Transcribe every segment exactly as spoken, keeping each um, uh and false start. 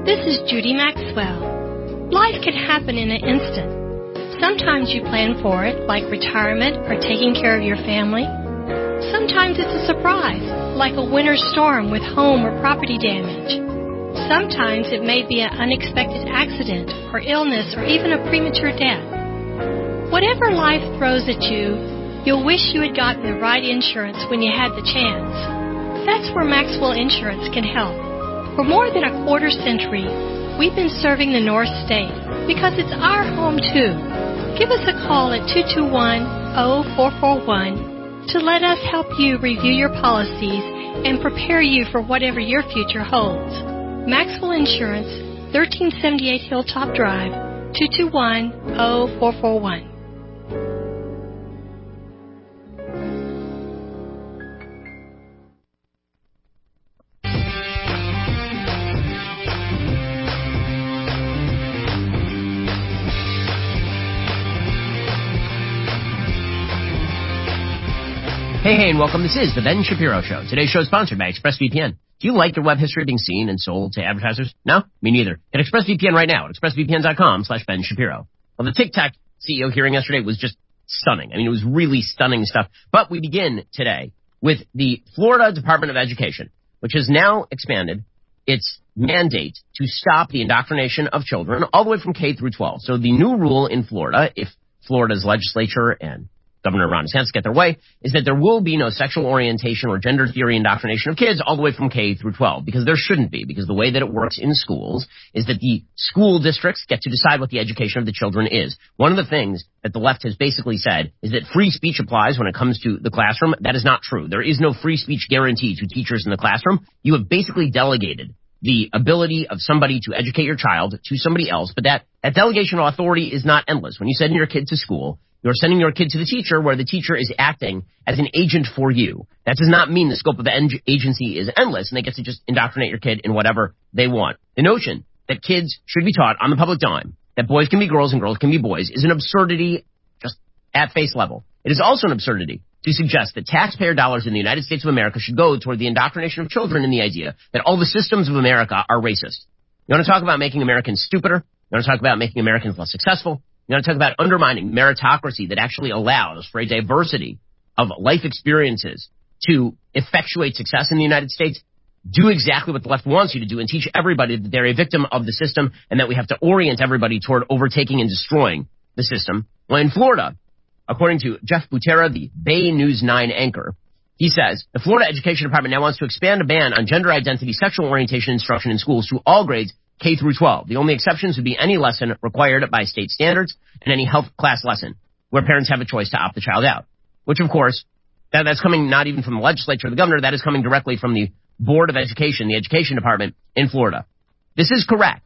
This is Judy Maxwell. Life can happen in an instant. Sometimes you plan for it, like retirement or taking care of your family. Sometimes it's a surprise, like a winter storm with home or property damage. Sometimes it may be an unexpected accident or illness or even a premature death. Whatever life throws at you, you'll wish you had gotten the right insurance when you had the chance. That's where Maxwell Insurance can help. For more than a quarter century, we've been serving the North State because it's our home too. Give us a call at two two one, zero four four one to let us help you review your policies and prepare you for whatever your future holds. Maxwell Insurance, thirteen seventy-eight Hilltop Drive, two two one, zero four four one. Hey, hey, and welcome. This is The Ben Shapiro Show. Today's show is sponsored by ExpressVPN. Do you like your web history being seen and sold to advertisers? No? Me neither. Get ExpressVPN right now at expressvpn.com slash Ben Shapiro. Well, the TikTok C E O hearing yesterday was just stunning. I mean, it was really stunning stuff. But we begin today with the Florida Department of Education, which has now expanded its mandate to stop the indoctrination of children all the way from K through twelve. So the new rule in Florida, if Florida's legislature and Governor Ron DeSantis get their way, is that there will be no sexual orientation or gender theory indoctrination of kids all the way from K through twelve, because there shouldn't be, because the way that it works in schools is that the school districts get to decide what the education of the children is. One of the things that the left has basically said is that free speech applies when it comes to the classroom. That is not true. There is no free speech guarantee to teachers in the classroom. You have basically delegated the ability of somebody to educate your child to somebody else, but that, that delegation of authority is not endless. When you send your kid to school, you're sending your kid to the teacher where the teacher is acting as an agent for you. That does not mean the scope of the en- agency is endless and they get to just indoctrinate your kid in whatever they want. The notion that kids should be taught on the public dime that boys can be girls and girls can be boys is an absurdity just at face level. It is also an absurdity to suggest that taxpayer dollars in the United States of America should go toward the indoctrination of children in the idea that all the systems of America are racist. You want to talk about making Americans stupider? You want to talk about making Americans less successful? You want to talk about undermining meritocracy that actually allows for a diversity of life experiences to effectuate success in the United States? Do exactly what the left wants you to do and teach everybody that they're a victim of the system and that we have to orient everybody toward overtaking and destroying the system. Well, in Florida, according to Jeff Butera, the Bay News nine anchor, he says the Florida Education Department now wants to expand a ban on gender identity, sexual orientation instruction in schools to all grades K through twelve. The only exceptions would be any lesson required by state standards and any health class lesson where parents have a choice to opt the child out, which, of course, that, that's coming not even from the legislature or the governor. That is coming directly from the Board of Education, the Education Department in Florida. This is correct.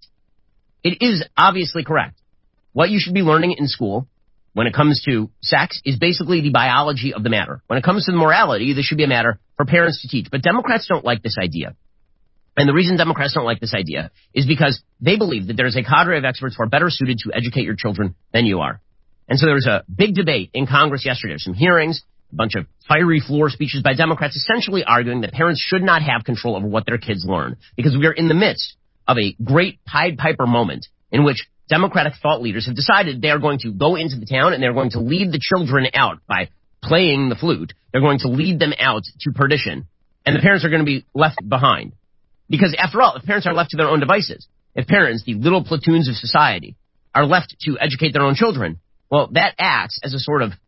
It is obviously correct. What you should be learning in school when it comes to sex is basically the biology of the matter. When it comes to the morality, this should be a matter for parents to teach. But Democrats don't like this idea. And the reason Democrats don't like this idea is because they believe that there is a cadre of experts who are better suited to educate your children than you are. And so there was a big debate in Congress yesterday. There's some hearings, a bunch of fiery floor speeches by Democrats essentially arguing that parents should not have control over what their kids learn because we are in the midst of a great Pied Piper moment in which Democratic thought leaders have decided they are going to go into the town and they're going to lead the children out by playing the flute. They're going to lead them out to perdition, and the parents are going to be left behind. Because after all, if parents are left to their own devices, if parents, the little platoons of society, are left to educate their own children, well, that acts as a sort of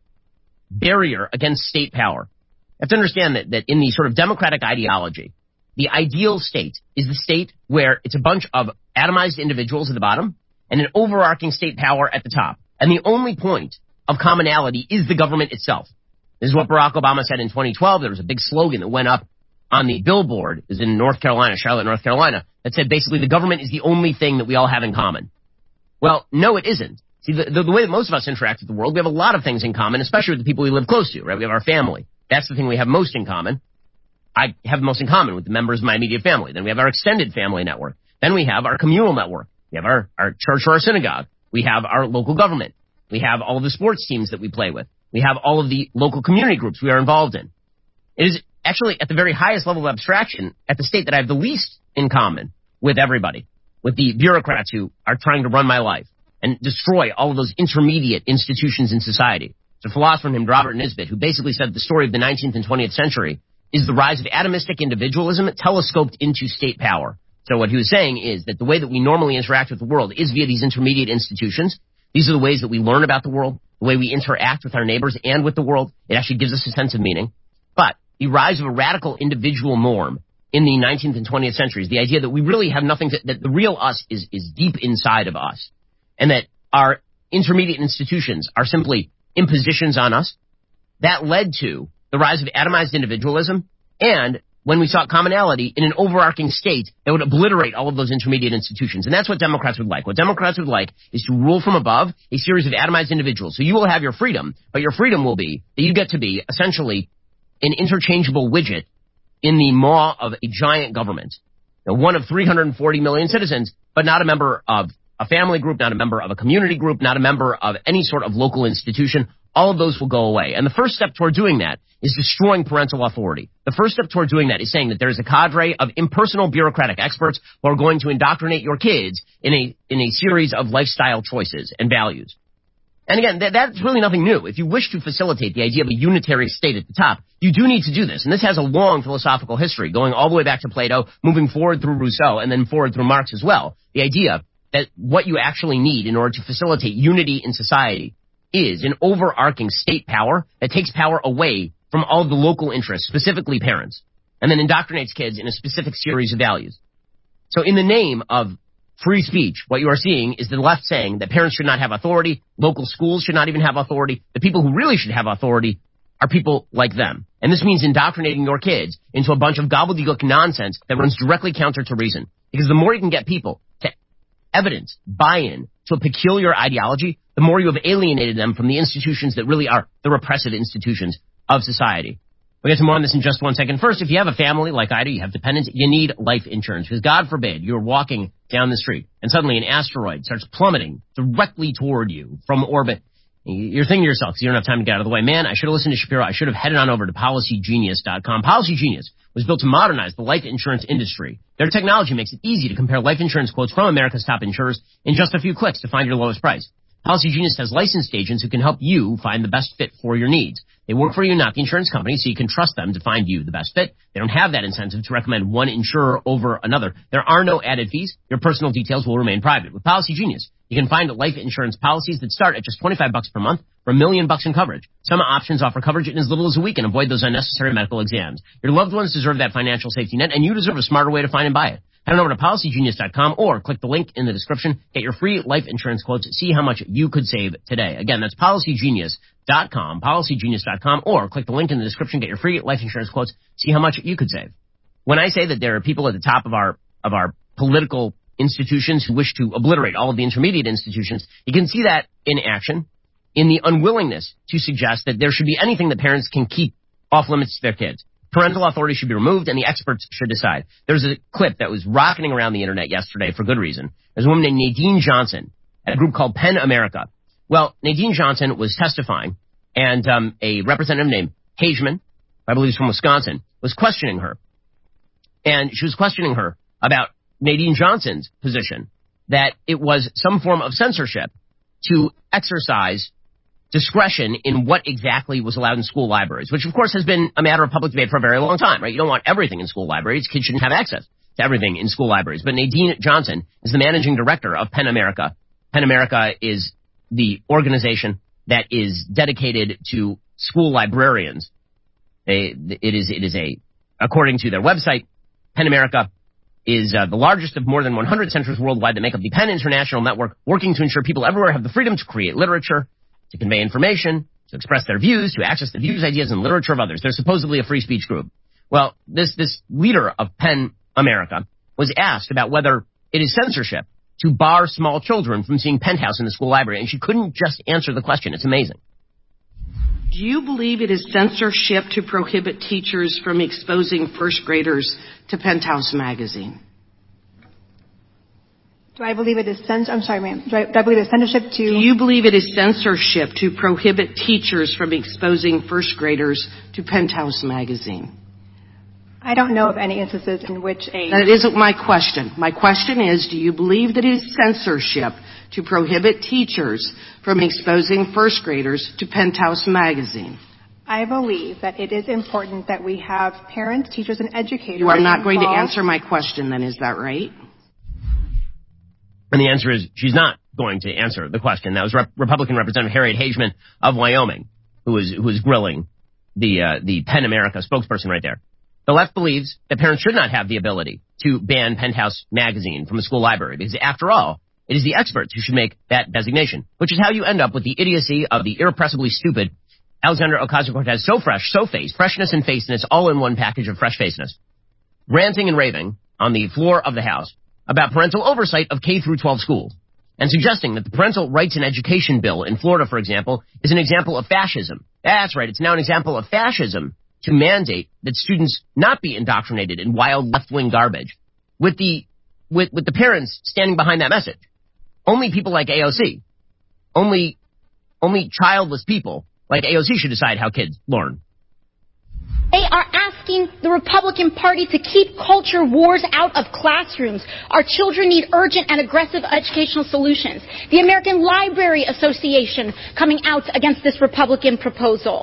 barrier against state power. You have to understand that, that in the sort of democratic ideology, the ideal state is the state where it's a bunch of atomized individuals at the bottom and an overarching state power at the top. And the only point of commonality is the government itself. This is what Barack Obama said in twenty twelve. There was a big slogan that went up on the billboard, it was in North Carolina, Charlotte, North Carolina, that said basically the government is the only thing that we all have in common. Well, no, it isn't. See, the, the, the way that most of us interact with the world, we have a lot of things in common, especially with the people we live close to, right? We have our family. That's the thing we have most in common. I have most in common with the members of my immediate family. Then we have our extended family network. Then we have our communal network. We have our, our church or our synagogue. We have our local government. We have all of the sports teams that we play with. We have all of the local community groups we are involved in. It is actually at the very highest level of abstraction at the state that I have the least in common with everybody. with the bureaucrats who are trying to run my life and destroy all of those intermediate institutions in society. There's a philosopher named Robert Nisbet who basically said the story of the nineteenth and twentieth century is the rise of atomistic individualism telescoped into state power. So what he was saying is that the way that we normally interact with the world is via these intermediate institutions. These are the ways that we learn about the world, the way we interact with our neighbors and with the world. It actually gives us a sense of meaning. But the rise of a radical individual norm in the nineteenth and twentieth centuries, the idea that we really have nothing to, that the real us is, is deep inside of us, and that our intermediate institutions are simply impositions on us, that led to the rise of atomized individualism, and when we sought commonality in an overarching state that would obliterate all of those intermediate institutions. And that's what Democrats would like. What Democrats would like is to rule from above a series of atomized individuals. So you will have your freedom, but your freedom will be that you get to be essentially an interchangeable widget in the maw of a giant government. Now, one of three hundred forty million citizens, but not a member of a family group, not a member of a community group, not a member of any sort of local institution. All of those will go away. And the first step toward doing that is destroying parental authority. The first step toward doing that is saying that there is a cadre of impersonal bureaucratic experts who are going to indoctrinate your kids in a in a series of lifestyle choices and values. And again, that, that's really nothing new. If you wish to facilitate the idea of a unitary state at the top, you do need to do this. And this has a long philosophical history, going all the way back to Plato, moving forward through Rousseau, and then forward through Marx as well. The idea that what you actually need in order to facilitate unity in society is an overarching state power that takes power away from all of the local interests, specifically parents, and then indoctrinates kids in a specific series of values. So in the name of free speech, what you are seeing is the left saying that parents should not have authority, local schools should not even have authority. The people who really should have authority are people like them. And this means indoctrinating your kids into a bunch of gobbledygook nonsense that runs directly counter to reason. Because the more you can get people to evidence, buy-in to a peculiar ideology, the more you have alienated them from the institutions that really are the repressive institutions of society. We'll get to more on this in just one second. First, if you have a family like I do, you have dependents, you need life insurance. Because God forbid you're walking down the street and suddenly an asteroid starts plummeting directly toward you from orbit. You're thinking to yourself, because you don't have time to get out of the way, man, I should have listened to Shapiro. I should have headed on over to policy genius dot com. Policy Genius was built to modernize the life insurance industry. Their technology makes it easy to compare life insurance quotes from America's top insurers in just a few clicks to find your lowest price. Policy Genius has licensed agents who can help you find the best fit for your needs. They work for you, not the insurance company, so you can trust them to find you the best fit. They don't have that incentive to recommend one insurer over another. There are no added fees. Your personal details will remain private. With Policy Genius, you can find life insurance policies that start at just twenty-five bucks per month for a million bucks in coverage. Some options offer coverage in as little as a week and avoid those unnecessary medical exams. Your loved ones deserve that financial safety net, and you deserve a smarter way to find and buy it. Head on over to policy genius dot com or click the link in the description. Get your free life insurance quotes. See how much you could save today. Again, that's policy genius dot com, policy genius dot com, or click the link in the description. Get your free life insurance quotes. See how much you could save. When I say that there are people at the top of our of our political institutions who wish to obliterate all of the intermediate institutions, you can see that in action in the unwillingness to suggest that there should be anything that parents can keep off limits to their kids. Parental authority should be removed, and the experts should decide. There's a clip that was rocketing around the internet yesterday for good reason. There's a woman named Nadine Johnson at a group called PEN America. Well, Nadine Johnson was testifying, and um, a representative named Hageman, I believe he's from Wisconsin, was questioning her. And she was questioning her about Nadine Johnson's position that it was some form of censorship to exercise discretion in what exactly was allowed in school libraries, which of course has been a matter of public debate for a very long time, right? You don't want everything in school libraries. Kids shouldn't have access to everything in school libraries. But Nadine Johnson is the managing director of PEN America. PEN America is the organization that is dedicated to school librarians. They, it is, it is a, according to their website, PEN America is uh, the largest of more than one hundred centers worldwide that make up the PEN International Network, working to ensure people everywhere have the freedom to create literature, to convey information, to express their views, to access the views, ideas, and literature of others. They're supposedly a free speech group. Well, this, this leader of PEN America was asked about whether it is censorship to bar small children from seeing Penthouse in the school library, and she couldn't just answer the question. It's amazing. Do you believe it is censorship to prohibit teachers from exposing first graders to Penthouse magazine? Do I believe it is cens- I'm sorry, ma'am. Do I, do I believe it's censorship to... Do you believe it is censorship to prohibit teachers from exposing first graders to Penthouse magazine? I don't know of any instances in which a... That isn't my question. My question is, do you believe that it is censorship to prohibit teachers from exposing first graders to Penthouse magazine? I believe that it is important that we have parents, teachers, and educators. You are not going to involved. answer my question then, is that right? And the answer is she's not going to answer the question. That was Rep- Republican Representative Harriet Hageman of Wyoming, who was who was grilling the uh, the PEN America spokesperson right there. The left believes that parents should not have the ability to ban Penthouse magazine from a school library because, after all, it is the experts who should make that designation, which is how you end up with the idiocy of the irrepressibly stupid Alexandra Ocasio-Cortez, so fresh, so faced, freshness and faceness, all in one package of fresh faceness, ranting and raving on the floor of the House about parental oversight of K through twelve schools, and suggesting that the Parental Rights in Education bill in Florida, for example, is an example of fascism. That's right, it's now an example of fascism to mandate that students not be indoctrinated in wild left-wing garbage, with the with, with the parents standing behind that message. Only people like A O C, only only childless people like A O C should decide how kids learn. They are asking the Republican Party to keep culture wars out of classrooms. Our children need urgent and aggressive educational solutions. The American Library Association coming out against this Republican proposal.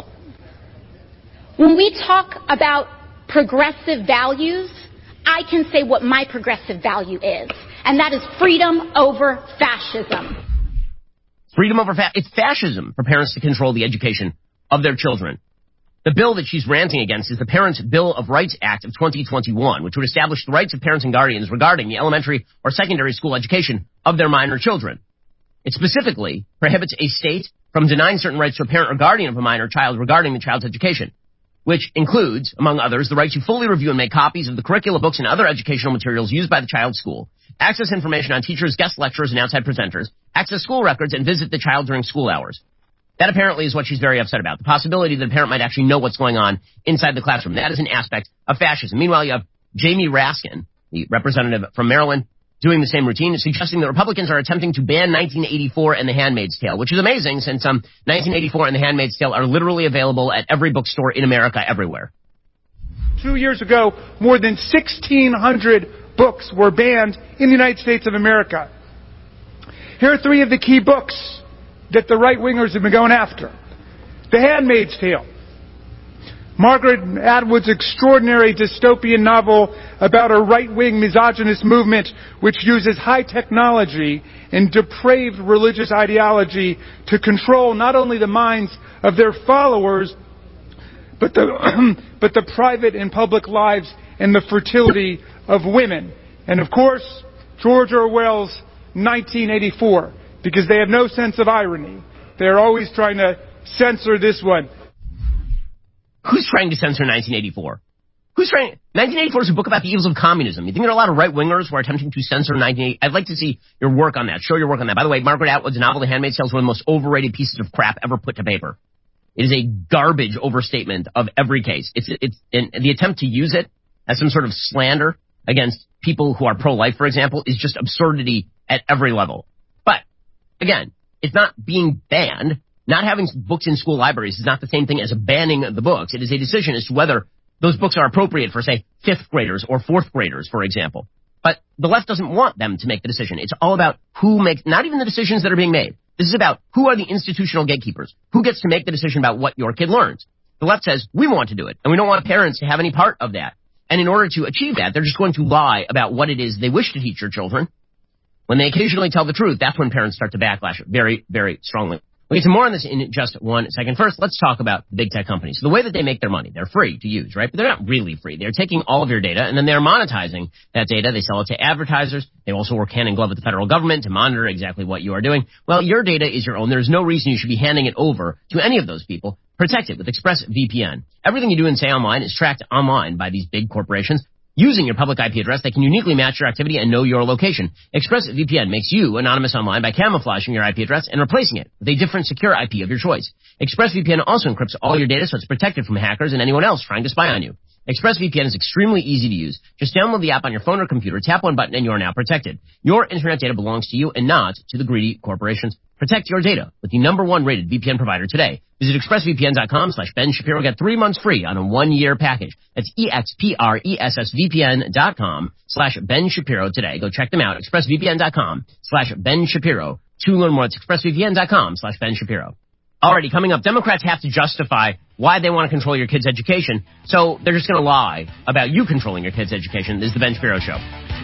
When we talk about progressive values, I can say what my progressive value is, and that is freedom over fascism. Freedom over fa- it's fascism for parents to control the education of their children. The bill that she's ranting against is the Parents' Bill of Rights Act of twenty twenty-one, which would establish the rights of parents and guardians regarding the elementary or secondary school education of their minor children. It specifically prohibits a state from denying certain rights to a parent or guardian of a minor child regarding the child's education, which includes, among others, the right to fully review and make copies of the curricula, books, and other educational materials used by the child's school, access information on teachers, guest lecturers, and outside presenters, access school records, and visit the child during school hours. That apparently is what she's very upset about, the possibility that a parent might actually know what's going on inside the classroom. That is an aspect of fascism. Meanwhile, you have Jamie Raskin, the representative from Maryland, doing the same routine, suggesting that Republicans are attempting to ban nineteen eighty-four and The Handmaid's Tale, which is amazing since um, nineteen eighty-four and The Handmaid's Tale are literally available at every bookstore in America everywhere. Two years ago, more than sixteen hundred books were banned in the United States of America. Here are three of the key books that the right-wingers have been going after. The Handmaid's Tale, Margaret Atwood's extraordinary dystopian novel about a right-wing misogynist movement which uses high technology and depraved religious ideology to control not only the minds of their followers, but the, but the private and public lives and the fertility of women. And of course, George Orwell's nineteen eighty-four. Because they have no sense of irony. They're always trying to censor this one. Who's trying to censor nineteen eighty-four? Who's trying? nineteen eighty-four is a book about the evils of communism. You think there are a lot of right-wingers who are attempting to censor nineteen eighty? I'd like to see your work on that. Show your work on that. By the way, Margaret Atwood's novel, The Handmaid's Tale, is one of the most overrated pieces of crap ever put to paper. It is a garbage overstatement of every case. It's it's and the attempt to use it as some sort of slander against people who are pro-life, for example, is just absurdity at every level. But again, it's not being banned. Not having books in school libraries is not the same thing as banning the books. It is a decision as to whether those books are appropriate for, say, fifth graders or fourth graders, for example. But the left doesn't want them to make the decision. It's all about who makes, not even the decisions that are being made. This is about who are the institutional gatekeepers. Who gets to make the decision about what your kid learns? The left says, we want to do it, and we don't want parents to have any part of that. And in order to achieve that, they're just going to lie about what it is they wish to teach your children. When they occasionally tell the truth, that's when parents start to backlash very, very strongly. We'll get to more on this in just one second. First, let's talk about the big tech companies. So the way that they make their money, they're free to use, right? But they're not really free. They're taking all of your data, and then they're monetizing that data. They sell it to advertisers. They also work hand in glove with the federal government to monitor exactly what you are doing. Well, your data is your own. There's no reason you should be handing it over to any of those people. Protect it with ExpressVPN. Everything you do and say online is tracked online by these big corporations. Using your public I P address, they can uniquely match your activity and know your location. ExpressVPN makes you anonymous online by camouflaging your I P address and replacing it with a different secure I P of your choice. ExpressVPN also encrypts all your data so it's protected from hackers and anyone else trying to spy on you. ExpressVPN is extremely easy to use. Just download the app on your phone or computer, tap one button, and you are now protected. Your internet data belongs to you and not to the greedy corporations. Protect your data with the number one rated V P N provider today. Visit expressvpn.com slash Ben Shapiro. Get three months free on a one-year package. That's E-X-P-R-E-S-S-V-P-N.com slash Ben Shapiro today. Go check them out. expressvpn.com slash Ben Shapiro. To learn more, it's expressvpn.com slash Ben Shapiro. Alrighty, coming up, Democrats have to justify why they want to control your kids' education, so they're just going to lie about you controlling your kids' education. This is the Ben Shapiro Show.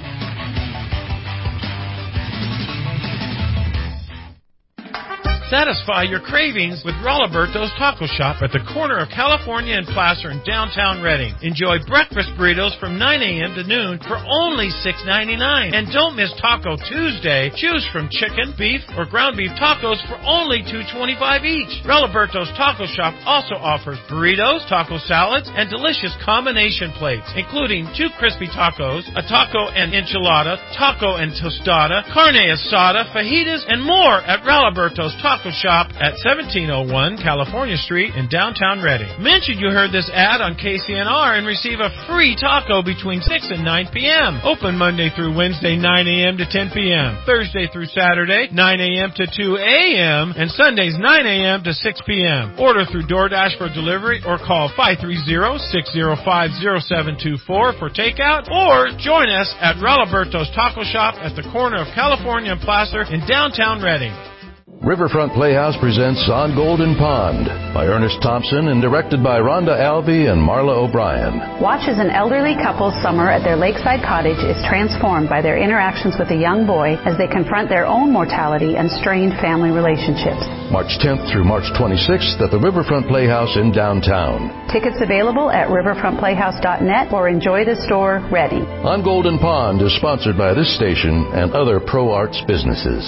Satisfy your cravings with Rolliberto's Taco Shop at the corner of California and Placer in downtown Redding. Enjoy breakfast burritos from nine a.m. to noon for only six ninety-nine. And don't miss Taco Tuesday. Choose from chicken, beef, or ground beef tacos for only two twenty-five each. Rolliberto's Taco Shop also offers burritos, taco salads, and delicious combination plates, including two crispy tacos, a taco and enchilada, taco and tostada, carne asada, fajitas, and more at Rolliberto's Taco Shop at seventeen oh one California Street in downtown Redding. Mention you heard this ad on K C N R and receive a free taco between six and nine p.m. Open Monday through Wednesday, nine a.m. to ten p.m. Thursday through Saturday, nine a.m. to two a.m. and Sundays, nine a.m. to six p.m. Order through DoorDash for delivery or call five three zero, six zero five, zero seven two four for takeout, or join us at Rolliberto's Taco Shop at the corner of California and Placer in downtown Redding. Riverfront Playhouse presents On Golden Pond by Ernest Thompson and directed by Rhonda Albee and Marla O'Brien. Watch as an elderly couple's summer at their lakeside cottage is transformed by their interactions with a young boy as they confront their own mortality and strained family relationships. March tenth through March twenty-sixth at the Riverfront Playhouse in downtown. Tickets available at riverfront playhouse dot net or enjoy the store ready. On Golden Pond is sponsored by this station and other pro arts businesses.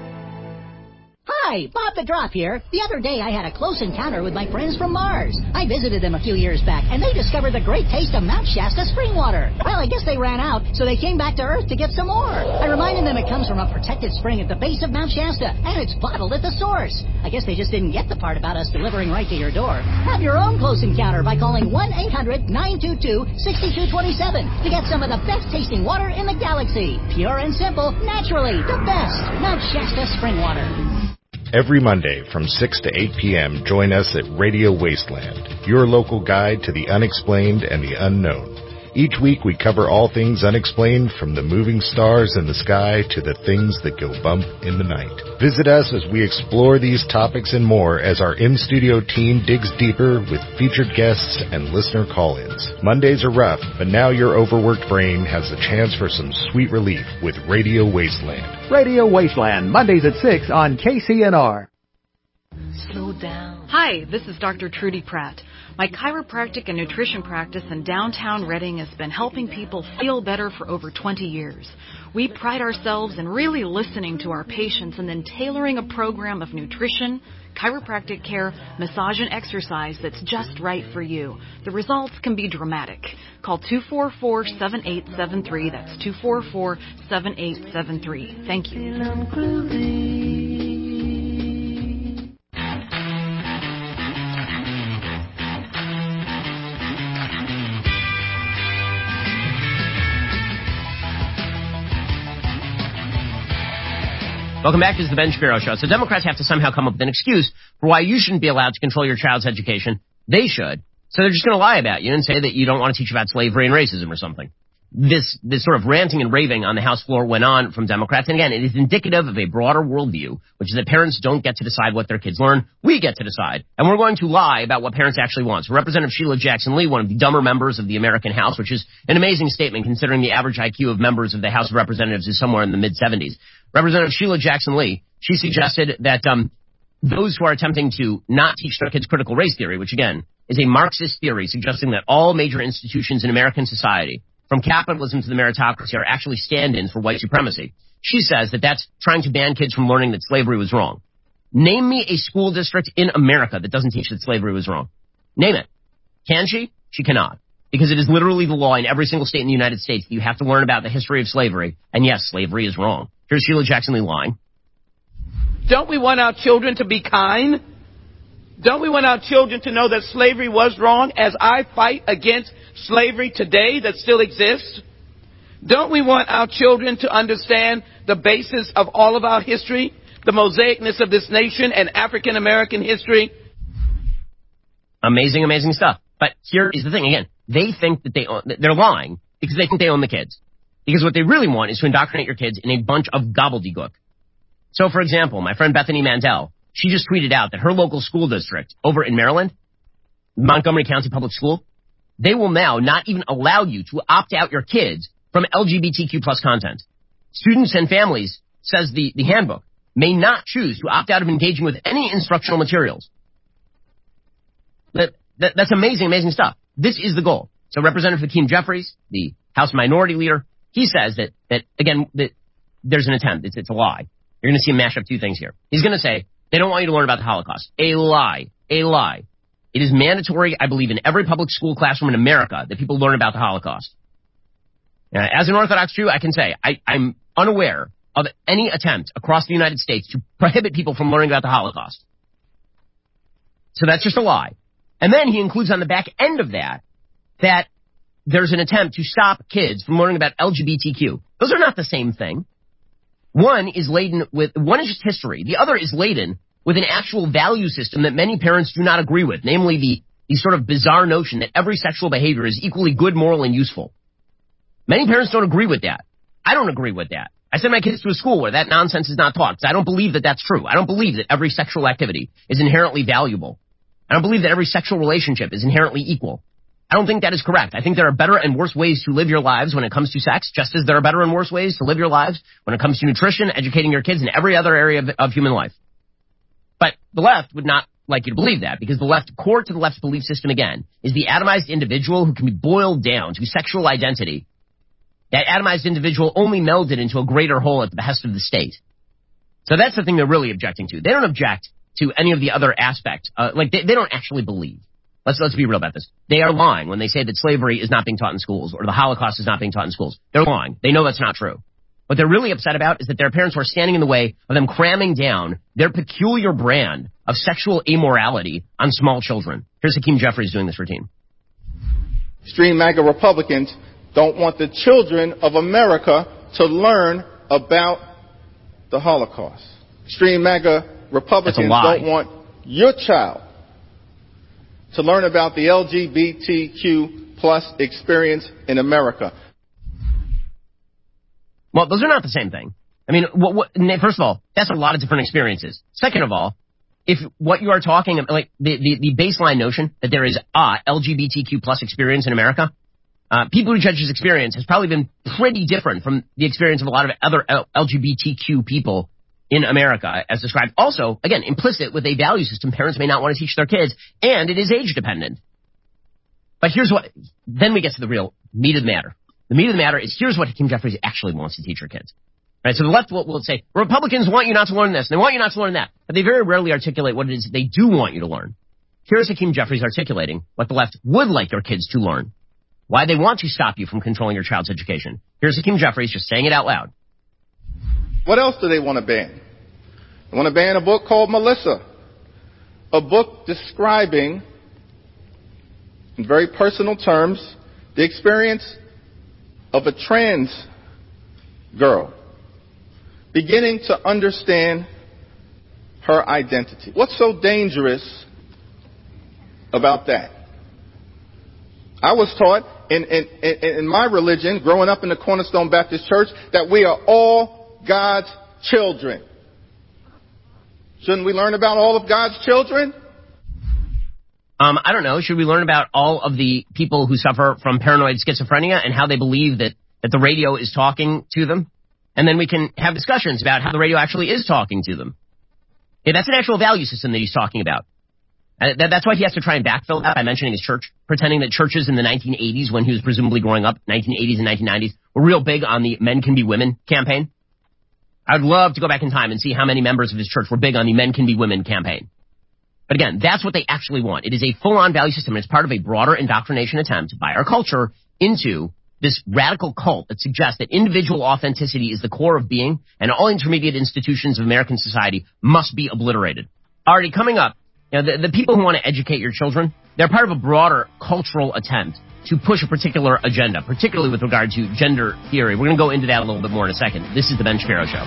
Hi, Bob the Drop here. The other day I had a close encounter with my friends from Mars. I visited them a few years back, and they discovered the great taste of Mount Shasta spring water. Well, I guess they ran out, so they came back to Earth to get some more. I reminded them it comes from a protected spring at the base of Mount Shasta, and it's bottled at the source. I guess they just didn't get the part about us delivering right to your door. Have your own close encounter by calling one eight hundred, nine two two, six two two seven to get some of the best tasting water in the galaxy. Pure and simple, naturally, the best. Mount Shasta spring water. Every Monday from six to eight p.m., join us at Radio Wasteland, your local guide to the unexplained and the unknown. Each week we cover all things unexplained, from the moving stars in the sky to the things that go bump in the night. Visit us as we explore these topics and more as our in-studio team digs deeper with featured guests and listener call-ins. Mondays are rough, but now your overworked brain has the chance for some sweet relief with Radio Wasteland. Radio Wasteland, Mondays at six on K C N R. Slow down. Hi, this is Doctor Trudy Pratt. My chiropractic and nutrition practice in downtown Redding has been helping people feel better for over twenty years. We pride ourselves in really listening to our patients and then tailoring a program of nutrition, chiropractic care, massage, and exercise that's just right for you. The results can be dramatic. Call two four four, seven eight seven three. That's two four four, seven eight seven three. Thank you. Welcome back. This is the Ben Shapiro Show. So Democrats have to somehow come up with an excuse for why you shouldn't be allowed to control your child's education. They should. So they're just going to lie about you and say that you don't want to teach about slavery and racism or something. This this sort of ranting and raving on the House floor went on from Democrats. And again, it is indicative of a broader worldview, which is that parents don't get to decide what their kids learn. We get to decide. And we're going to lie about what parents actually want. So Representative Sheila Jackson Lee, one of the dumber members of the American House, which is an amazing statement considering the average I Q of members of the House of Representatives is somewhere in the mid-seventies. Representative Sheila Jackson Lee, she suggested that um, those who are attempting to not teach their kids critical race theory, which again is a Marxist theory suggesting that all major institutions in American society, from capitalism to the meritocracy, are actually stand-ins for white supremacy. She says that that's trying to ban kids from learning that slavery was wrong. Name me a school district in America that doesn't teach that slavery was wrong. Name it. Can she? She cannot. Because it is literally the law in every single state in the United States that you have to learn about the history of slavery. And yes, slavery is wrong. Here's Sheila Jackson Lee lying. Don't we want our children to be kind? Don't we want our children to know that slavery was wrong, as I fight against slavery today that still exists? Don't we want our children to understand the basis of all of our history, the mosaicness of this nation and African American history? Amazing, amazing stuff. But here is the thing. Again, they think that they own, they're lying because they think they own the kids. Because what they really want is to indoctrinate your kids in a bunch of gobbledygook. So, for example, my friend Bethany Mandel, she just tweeted out that her local school district over in Maryland, Montgomery County Public School, they will now not even allow you to opt out your kids from L G B T Q plus content. Students and families, says the, the handbook, may not choose to opt out of engaging with any instructional materials. That, that, that's amazing, amazing stuff. This is the goal. So Representative Hakeem Jeffries, the House Minority Leader, he says that, that again, that there's an attempt. It's, it's a lie. You're going to see him mash up two things here. He's going to say, they don't want you to learn about the Holocaust. A lie. A lie. It is mandatory, I believe, in every public school classroom in America that people learn about the Holocaust. Now, as an Orthodox Jew, I can say I, I'm unaware of any attempt across the United States to prohibit people from learning about the Holocaust. So that's just a lie. And then he includes on the back end of that that there's an attempt to stop kids from learning about L G B T Q. Those are not the same thing. One is laden with, one is just history. The other is laden with an actual value system that many parents do not agree with, namely the, the sort of bizarre notion that every sexual behavior is equally good, moral, and useful. Many parents don't agree with that. I don't agree with that. I send my kids to a school where that nonsense is not taught because I don't believe that that's true. I don't believe that every sexual activity is inherently valuable. I don't believe that every sexual relationship is inherently equal. I don't think that is correct. I think there are better and worse ways to live your lives when it comes to sex, just as there are better and worse ways to live your lives when it comes to nutrition, educating your kids, and every other area of, of human life. But the left would not like you to believe that, because the left, core to the left's belief system, again, is the atomized individual who can be boiled down to sexual identity. That atomized individual only melded into a greater whole at the behest of the state. So that's the thing they're really objecting to. They don't object to any of the other aspects. Uh, like, they, they don't actually believe. Let's, let's be real about this. They are lying when they say that slavery is not being taught in schools or the Holocaust is not being taught in schools. They're lying. They know that's not true. What they're really upset about is that their parents are standing in the way of them cramming down their peculiar brand of sexual amorality on small children. Here's Hakeem Jeffries doing this routine. Extreme MAGA Republicans don't want the children of America to learn about the Holocaust. Extreme MAGA Republicans don't want your child to learn about the L G B T Q plus experience in America. Well, those are not the same thing. I mean, what, what, first of all, that's a lot of different experiences. Second of all, if what you are talking about, like the, the, the baseline notion that there is a L G B T Q plus experience in America, uh, Pete Buttigieg's experience has probably been pretty different from the experience of a lot of other L G B T Q people in America, as described. Also, again, implicit with a value system parents may not want to teach their kids, and it is age dependent. But here's what, then we get to the real meat of the matter. The meat of the matter is, here's what Hakeem Jeffries actually wants to teach your kids. Right? So the left will, will say, Republicans want you not to learn this, and they want you not to learn that. But they very rarely articulate what it is they do want you to learn. Here's Hakeem Jeffries articulating what the left would like your kids to learn. Why they want to stop you from controlling your child's education. Here's Hakeem Jeffries just saying it out loud. What else do they want to ban? They want to ban a book called Melissa. A book describing, in very personal terms, the experience of a trans girl beginning to understand her identity. What's so dangerous about that? I was taught in, in, in, in my religion, growing up in the Cornerstone Baptist Church, that we are all God's children. Shouldn't we learn about all of God's children? Um, I don't know. Should we learn about all of the people who suffer from paranoid schizophrenia and how they believe that, that the radio is talking to them? And then we can have discussions about how the radio actually is talking to them. Yeah, that's an actual value system that he's talking about. Uh, that, that's why he has to try and backfill that by mentioning his church, pretending that churches in the nineteen eighties, when he was presumably growing up, nineteen eighties and nineteen nineties, were real big on the Men Can Be Women campaign. I'd love to go back in time and see how many members of his church were big on the Men Can Be Women campaign. But again, that's what they actually want. It is a full-on value system, and it's part of a broader indoctrination attempt by our culture into this radical cult that suggests that individual authenticity is the core of being, and all intermediate institutions of American society must be obliterated. Already coming up, you know, the, the people who want to educate your children, they're part of a broader cultural attempt to push a particular agenda, particularly with regard to gender theory. We're going to go into that a little bit more in a second. This is The Ben Shapiro Show.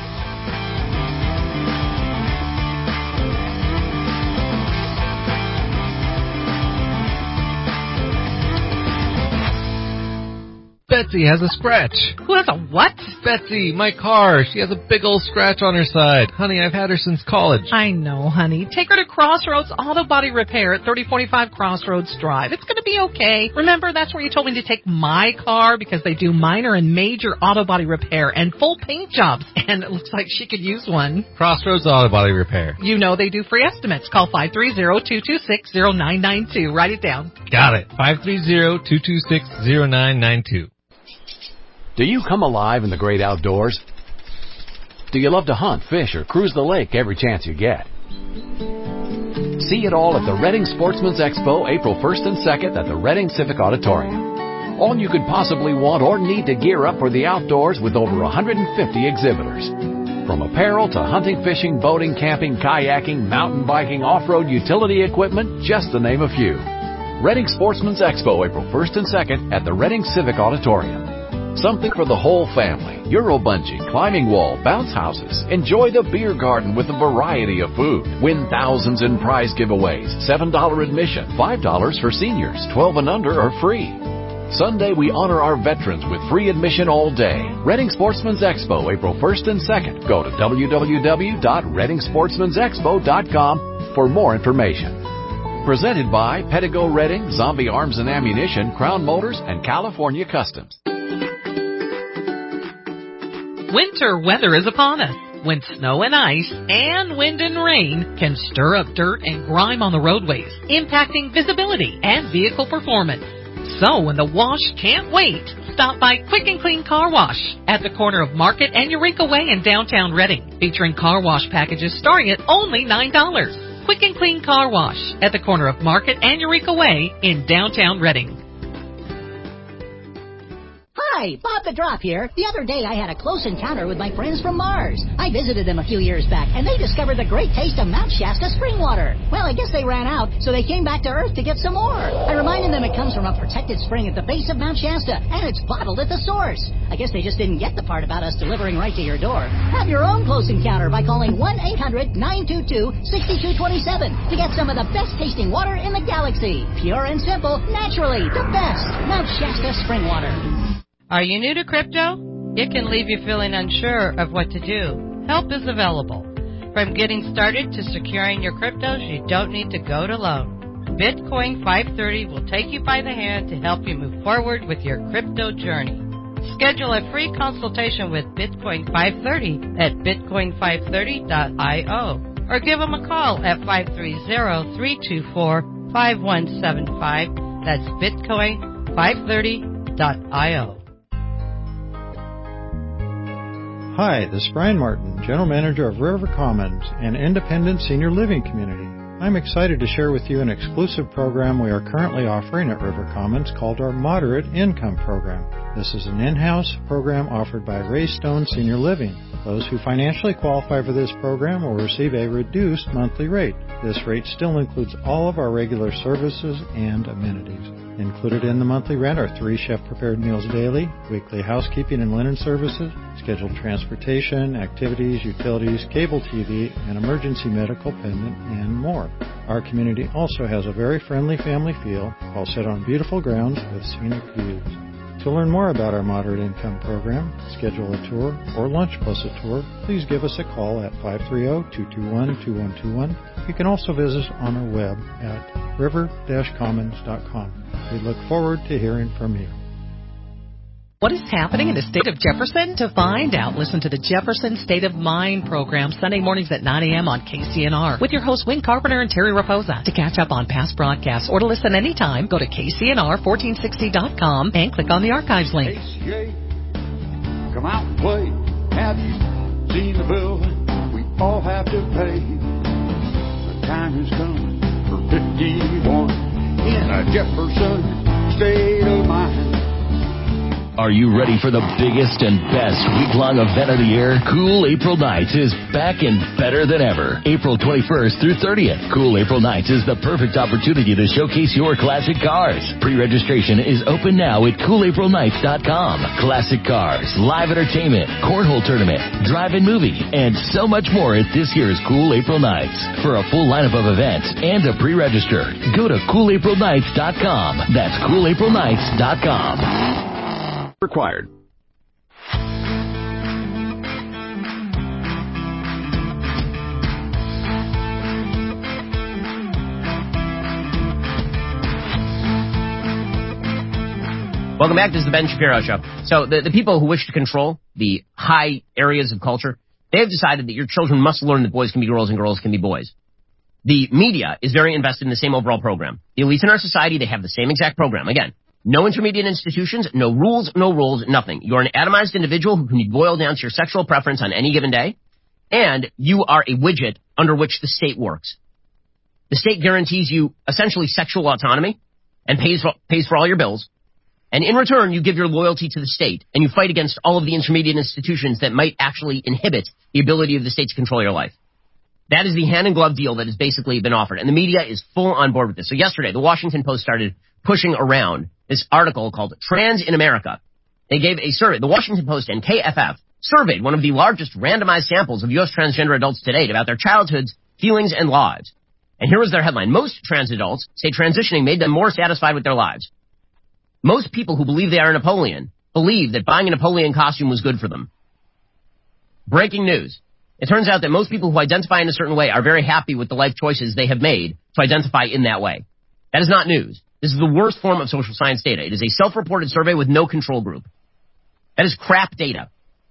Betsy has a scratch. Who has a what? Betsy, my car. She has a big old scratch on her side. Honey, I've had her since college. I know, honey. Take her to Crossroads Auto Body Repair at thirty forty-five Crossroads Drive. It's going to be okay. Remember, that's where you told me to take my car because they do minor and major auto body repair and full paint jobs. And it looks like she could use one. Crossroads Auto Body Repair. You know they do free estimates. Call five three zero, two two six, zero nine nine two. Write it down. Got it. five three zero, two two six, zero nine nine two. Do you come alive in the great outdoors? Do you love to hunt, fish, or cruise the lake every chance you get? See it all at the Reading Sportsman's Expo, April first and second at the Reading Civic Auditorium. All you could possibly want or need to gear up for the outdoors with over one hundred fifty exhibitors. From apparel to hunting, fishing, boating, camping, kayaking, mountain biking, off-road utility equipment, just to name a few. Reading Sportsman's Expo, April first and second at the Reading Civic Auditorium. Something for the whole family. Euro bungee, climbing wall, bounce houses. Enjoy the beer garden with a variety of food. Win thousands in prize giveaways. seven dollars admission, five dollars for seniors. twelve and under are free. Sunday, we honor our veterans with free admission all day. Reading Sportsman's Expo, April first and second. Go to w w w dot reading sportsmans expo dot com for more information. Presented by Pedigo Reading, Zombie Arms and Ammunition, Crown Motors, and California Customs. Winter weather is upon us, when snow and ice and wind and rain can stir up dirt and grime on the roadways, impacting visibility and vehicle performance. So when the wash can't wait, stop by Quick and Clean Car Wash at the corner of Market and Eureka Way in downtown Reading, featuring car wash packages starting at only nine dollars. Quick and Clean Car Wash at the corner of Market and Eureka Way in downtown Reading. Hi, Bob the Drop here. The other day I had a close encounter with my friends from Mars. I visited them a few years back, and they discovered the great taste of Mount Shasta spring water. Well, I guess they ran out, so they came back to Earth to get some more. I reminded them it comes from a protected spring at the base of Mount Shasta, and it's bottled at the source. I guess they just didn't get the part about us delivering right to your door. Have your own close encounter by calling one eight hundred, nine two two, six two two seven to get some of the best tasting water in the galaxy. Pure and simple, naturally, the best. Mount Shasta spring water. Are you new to crypto? It can leave you feeling unsure of what to do. Help is available. From getting started to securing your cryptos, you don't need to go it alone. Bitcoin five thirty will take you by the hand to help you move forward with your crypto journey. Schedule a free consultation with Bitcoin five thirty at bitcoin five thirty dot io or give them a call at five three zero, three two four, five one seven five. That's bitcoin five thirty dot io. Hi, this is Brian Martin, General Manager of River Commons, an independent senior living community. I'm excited to share with you an exclusive program we are currently offering at River Commons called our Moderate Income Program. This is an in-house program offered by Ray Stone Senior Living. Those who financially qualify for this program will receive a reduced monthly rate. This rate still includes all of our regular services and amenities. Included in the monthly rent are three chef-prepared meals daily, weekly housekeeping and linen services, scheduled transportation, activities, utilities, cable T V, and emergency medical pendant, and more. Our community also has a very friendly family feel, all set on beautiful grounds with scenic views. To learn more about our Moderate Income Program, schedule a tour, or lunch plus a tour, please give us a call at five three zero, two two one, two one two one. You can also visit us on our web at river dash commons dot com. We look forward to hearing from you. What is happening in the state of Jefferson? To find out, listen to the Jefferson State of Mind program Sunday mornings at nine a.m. on K C N R with your hosts Win Carpenter and Terry Raposa. To catch up on past broadcasts or to listen anytime, go to K C N R fourteen sixty dot com and click on the archives link. A C A, come out and play. Have you seen the building we all have to pay? The time is coming for fifty-one in a Jefferson State of Mind. Are you ready for the biggest and best week-long event of the year? Cool April Nights is back and better than ever. April twenty-first through thirtieth. Cool April Nights is the perfect opportunity to showcase your classic cars. Pre-registration is open now at cool april nights dot com. Classic cars, live entertainment, cornhole tournament, drive-in movie, and so much more at this year's Cool April Nights. For a full lineup of events and to pre-register, go to cool april nights dot com. That's cool april nights dot com. required. Welcome back. This is the Ben Shapiro Show. So the, the people who wish to control the high areas of culture, they have decided that your children must learn that boys can be girls and girls can be boys. The media is very invested in the same overall program. The elites in our society, they have the same exact program. Again, no intermediate institutions, no rules, no rules, nothing. You're an atomized individual who can be boiled down to your sexual preference on any given day, and you are a widget under which the state works. The state guarantees you essentially sexual autonomy and pays for, pays for all your bills. And in return, you give your loyalty to the state, and you fight against all of the intermediate institutions that might actually inhibit the ability of the state to control your life. That is the hand-in-glove deal that has basically been offered, and the media is full on board with this. So yesterday, the Washington Post started pushing around this article called Trans in America. They gave a survey. The Washington Post and K F F surveyed one of the largest randomized samples of U S transgender adults to date about their childhoods, feelings, and lives. And here was their headline. Most trans adults say transitioning made them more satisfied with their lives. Most people who believe they are Napoleon believe that buying a Napoleon costume was good for them. Breaking news. It turns out that most people who identify in a certain way are very happy with the life choices they have made to identify in that way. That is not news. This is the worst form of social science data. It is a self-reported survey with no control group. That is crap data.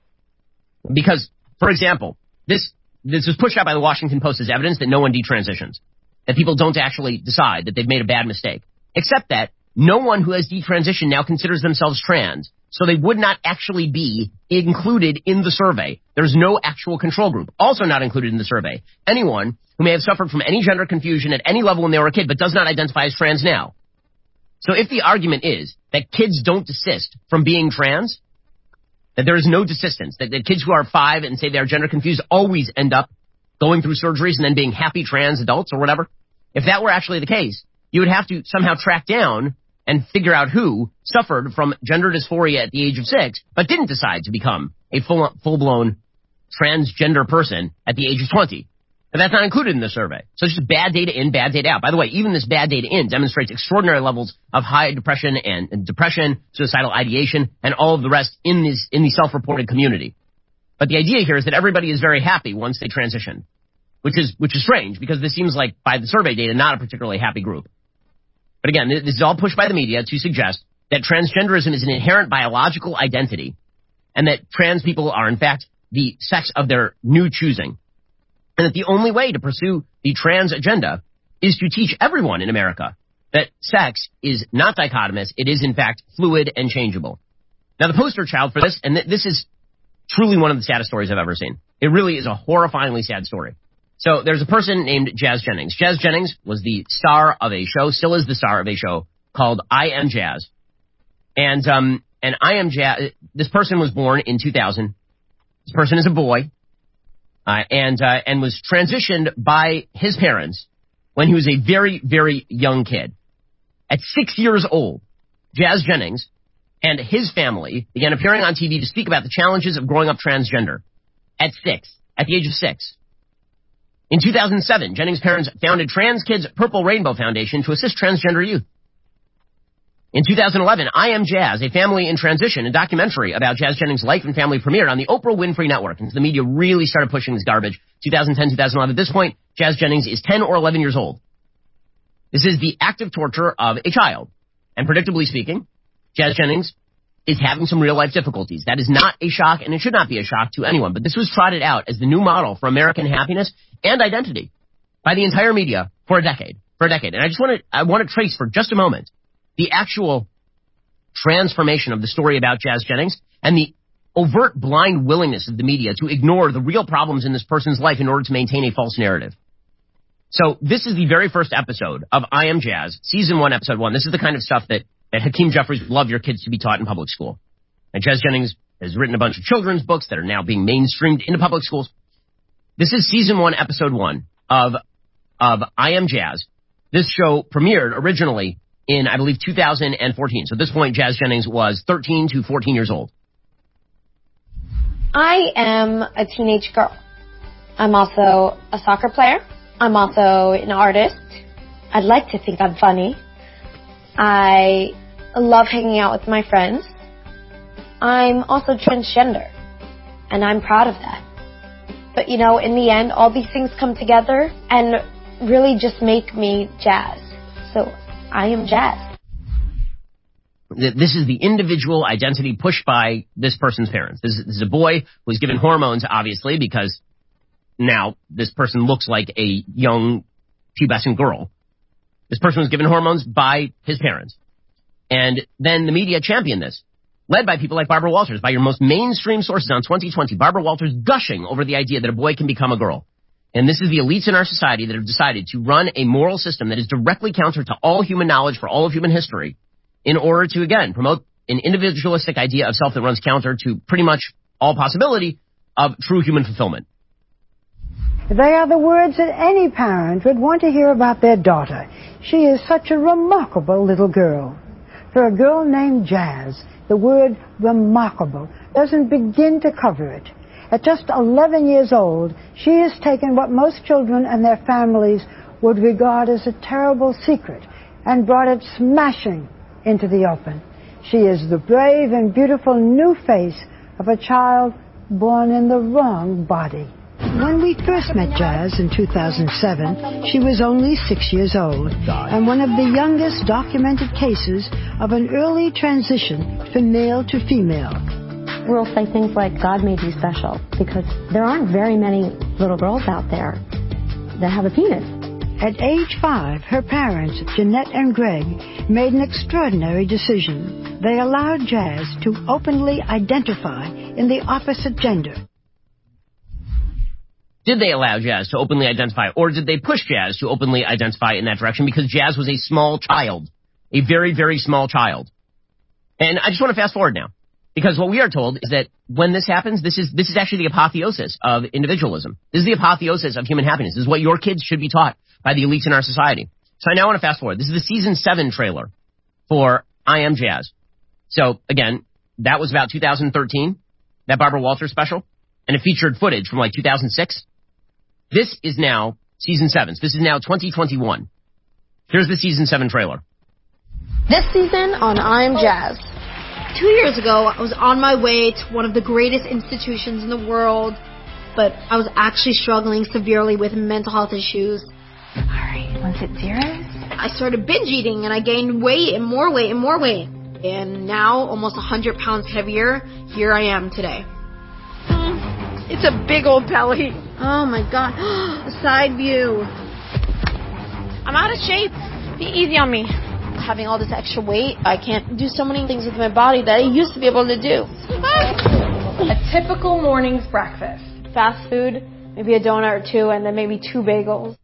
Because, for example, this, this was pushed out by the Washington Post as evidence that no one detransitions. That people don't actually decide that they've made a bad mistake. Except that no one who has detransitioned now considers themselves trans, so they would not actually be included in the survey. There's no actual control group. Also not included in the survey. Anyone who may have suffered from any gender confusion at any level when they were a kid but does not identify as trans now. So if the argument is that kids don't desist from being trans, that there is no desistance, that, that kids who are five and say they are gender confused always end up going through surgeries and then being happy trans adults or whatever, if that were actually the case, you would have to somehow track down and figure out who suffered from gender dysphoria at the age of six, but didn't decide to become a full, full-blown transgender person at the age of twenty. But that's not included in the survey. So it's just bad data in, bad data out. By the way, even this bad data in demonstrates extraordinary levels of high depression and, and depression, suicidal ideation, and all of the rest in this, in the self-reported community. But the idea here is that everybody is very happy once they transition, which is, which is strange because this seems like, by the survey data, not a particularly happy group. But again, this is all pushed by the media to suggest that transgenderism is an inherent biological identity and that trans people are, in fact, the sex of their new choosing. And that the only way to pursue the trans agenda is to teach everyone in America that sex is not dichotomous. It is, in fact, fluid and changeable. Now, the poster child for this, and th- this is truly one of the saddest stories I've ever seen. It really is a horrifyingly sad story. So there's a person named Jazz Jennings. Jazz Jennings was the star of a show, still is the star of a show called I Am Jazz. And, um, and I Am Jazz, this person was born in two thousand. This person is a boy, uh, and, uh, and was transitioned by his parents when he was a very, very young kid. At six years old, Jazz Jennings and his family began appearing on T V to speak about the challenges of growing up transgender. At six, at the age of six. In two thousand seven, Jennings' parents founded Trans Kids Purple Rainbow Foundation to assist transgender youth. In two thousand eleven, I Am Jazz, a family in transition, a documentary about Jazz Jennings' life and family premiered on the Oprah Winfrey Network. And the media really started pushing this garbage. twenty ten, twenty eleven. At this point, Jazz Jennings is ten or eleven years old. This is the active torture of a child. And predictably speaking, Jazz Jennings is having some real life difficulties. That is not a shock, and it should not be a shock to anyone. But this was trotted out as the new model for American happiness and identity by the entire media for a decade. For a decade. And I just want to, I want to trace for just a moment the actual transformation of the story about Jazz Jennings and the overt blind willingness of the media to ignore the real problems in this person's life in order to maintain a false narrative. So this is the very first episode of I Am Jazz, season one, episode one. This is the kind of stuff that, that Hakeem Jeffries would love your kids to be taught in public school. And Jazz Jennings has written a bunch of children's books that are now being mainstreamed into public schools. This is season one, episode one of, of I Am Jazz. This show premiered originally in, I believe, two thousand fourteen. So at this point, Jazz Jennings was thirteen to fourteen years old. I am a teenage girl. I'm also a soccer player. I'm also an artist. I'd like to think I'm funny. I love hanging out with my friends. I'm also transgender, and I'm proud of that. But, you know, in the end, all these things come together and really just make me Jazz. So I am Jazz. This is the individual identity pushed by this person's parents. This is, this is a boy who was given hormones, obviously, because now this person looks like a young pubescent girl. This person was given hormones by his parents. And then the media championed this, led by people like Barbara Walters, by your most mainstream sources on twenty twenty. Barbara Walters gushing over the idea that a boy can become a girl. And this is the elites in our society that have decided to run a moral system that is directly counter to all human knowledge for all of human history in order to, again, promote an individualistic idea of self that runs counter to pretty much all possibility of true human fulfillment. They are the words that any parent would want to hear about their daughter. She is such a remarkable little girl. For a girl named Jazz, the word remarkable doesn't begin to cover it. At just eleven years old, she has taken what most children and their families would regard as a terrible secret and brought it smashing into the open. She is the brave and beautiful new face of a child born in the wrong body. When we first met Jazz in two thousand seven, she was only six years old and one of the youngest documented cases of an early transition from male to female. We'll say things like, God made you special, because there aren't very many little girls out there that have a penis. At age five, her parents, Jeanette and Greg, made an extraordinary decision. They allowed Jazz to openly identify in the opposite gender. Did they allow Jazz to openly identify, or did they push Jazz to openly identify in that direction because Jazz was a small child, a very, very small child? And I just want to fast forward now, because what we are told is that when this happens, this is this is actually the apotheosis of individualism. This is the apotheosis of human happiness. This is what your kids should be taught by the elites in our society. So I now want to fast forward. This is the season seven trailer for I Am Jazz. So again, that was about two thousand thirteen, that Barbara Walters special, and it featured footage from like two thousand six. This is now season seven. So this is now twenty twenty-one. Here's the season seven trailer. This season on I Am Jazz. Two years ago, I was on my way to one of the greatest institutions in the world, but I was actually struggling severely with mental health issues. Alright, was it serious? I started binge eating and I gained weight and more weight and more weight. And now, almost one hundred pounds heavier, here I am today. It's a big old belly. Oh my god. A side view. I'm out of shape. Be easy on me. Having all this extra weight, I can't do so many things with my body that I used to be able to do. A typical morning's breakfast. Fast food, maybe a donut or two, and then maybe two bagels.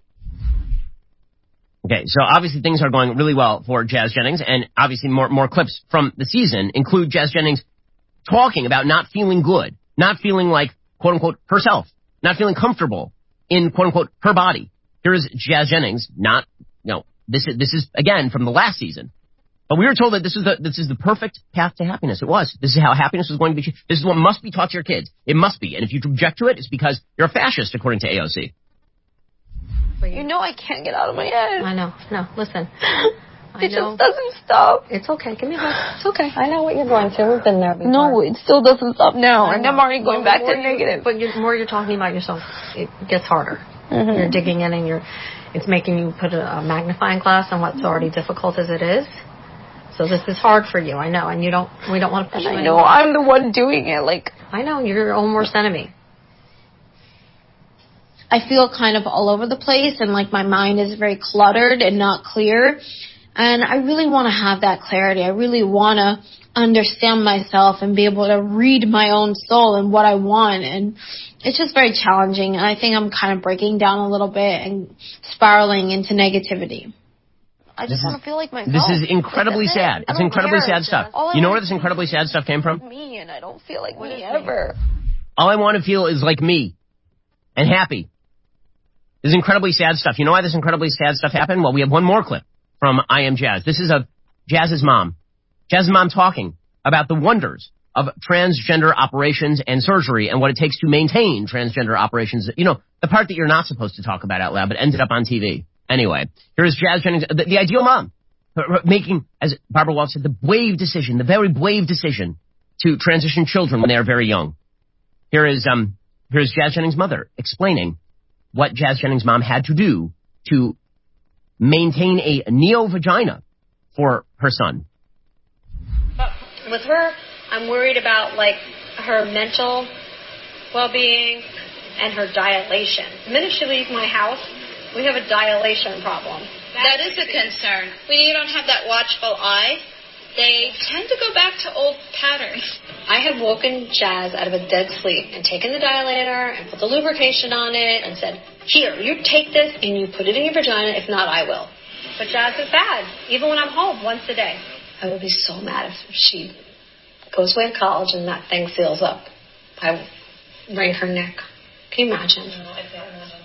Okay, so obviously things are going really well for Jazz Jennings, and obviously more more clips from the season include Jazz Jennings talking about not feeling good, not feeling like, quote-unquote, herself, not feeling comfortable in, quote-unquote, her body. Here's Jazz Jennings, not, you know, this is, this is, again, from the last season. But we were told that this is the this is the perfect path to happiness. It was. This is how happiness was going to be. This is what must be taught to your kids. It must be. And if you object to it, it's because you're a fascist, according to A O C. You know I can't get out of my head. I know. No, listen. It just doesn't stop. It's okay. Give me a hug. It's okay. I know what you're going through. We've been there before. No, it still doesn't stop now. I And know. I'm already going Well, back the to more you- negative. But the more you're talking about yourself, it gets harder. Mhm. You're digging in and you're, it's making you put a, a magnifying glass on what's already difficult as it is. So this is hard for you, I know, and you don't, we don't want to push And you I know anymore. I'm the one doing it. Like, I know, you're your own worst enemy. I feel kind of all over the place, and like my mind is very cluttered and not clear. And I really want to have that clarity. I really want to understand myself and be able to read my own soul and what I want. And it's just very challenging. And I think I'm kind of breaking down a little bit and spiraling into negativity. I just want to feel like myself. This is incredibly That's it. sad. I It's don't incredibly care. sad stuff. All I You know want where this incredibly sad stuff came from? me, and I don't feel like me ever. All I want to feel is like me and happy. This is incredibly sad stuff. You know why this incredibly sad stuff happened? Well, we have one more clip from I Am Jazz. This is of Jazz's mom. Jazz's mom talking about the wonders of transgender operations and surgery and what it takes to maintain transgender operations. You know, the part that you're not supposed to talk about out loud, but ended up on T V. Anyway, here is Jazz Jennings, the, the ideal mom, making, as Barbara Walters said, the brave decision, the very brave decision to transition children when they are very young. Here is um here's Jazz Jennings' mother explaining what Jazz Jennings' mom had to do to maintain a neo-vagina for her son. But with her, I'm worried about, like, her mental well-being and her dilation. The minute she leaves my house, we have a dilation problem. That is a concern. When you don't have that watchful eye, they tend to go back to old patterns. I have woken Jazz out of a dead sleep and taken the dilator and put the lubrication on it and said, here, you take this and you put it in your vagina. If not, I will. But Jazz is bad, even when I'm home once a day. I would be so mad if she goes away to college and that thing seals up. I will wring her neck. Can you imagine? No, I can't imagine.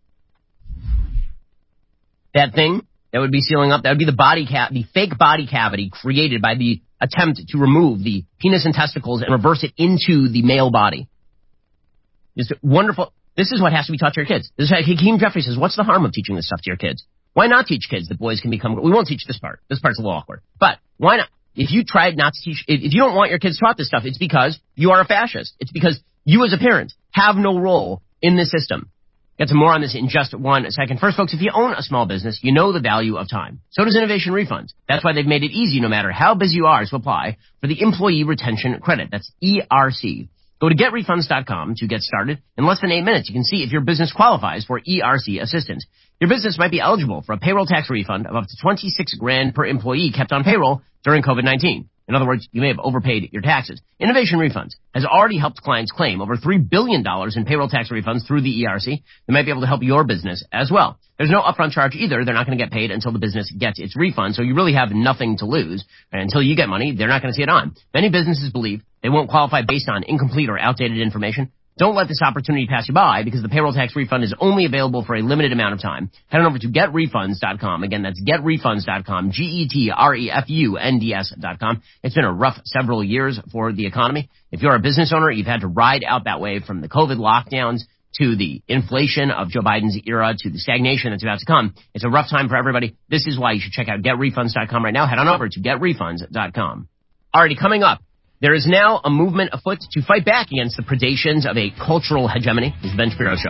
That thing that would be sealing up, that would be the body ca- the fake body cavity created by the attempt to remove the penis and testicles and reverse it into the male body. Just wonderful. This is what has to be taught to your kids. This is how Hakeem Jeffrey says, what's the harm of teaching this stuff to your kids? Why not teach kids that boys can become... We won't teach this part. This part's a little awkward. But why not? If you tried not to teach... If you don't want your kids taught this stuff, it's because you are a fascist. It's because you as a parent have no role in this system. Get some more on this in just one second. First, folks, if you own a small business, you know the value of time. So does Innovation Refunds. That's why they've made it easy, no matter how busy you are, to apply for the Employee Retention Credit. That's E R C. Go to get refunds dot com to get started. In less than eight minutes, you can see if your business qualifies for E R C assistance. Your business might be eligible for a payroll tax refund of up to twenty-six grand per employee kept on payroll during COVID nineteen. In other words, you may have overpaid your taxes. Innovation Refunds has already helped clients claim over three billion dollars in payroll tax refunds through the E R C. They might be able to help your business as well. There's no upfront charge either. They're not going to get paid until the business gets its refund, so you really have nothing to lose. And until you get money, they're not going to see it on. Many businesses believe they won't qualify based on incomplete or outdated information. Don't let this opportunity pass you by, because the payroll tax refund is only available for a limited amount of time. Head on over to get refunds dot com. Again, that's get refunds dot com, G E T R E F U N D S dot com. It's been a rough several years for the economy. If you're a business owner, you've had to ride out that wave from the COVID lockdowns to the inflation of Joe Biden's era to the stagnation that's about to come. It's a rough time for everybody. This is why you should check out get refunds dot com right now. Head on over to get refunds dot com. Alrighty, coming up. There is now a movement afoot to fight back against the predations of a cultural hegemony. This is the Ben Shapiro Show.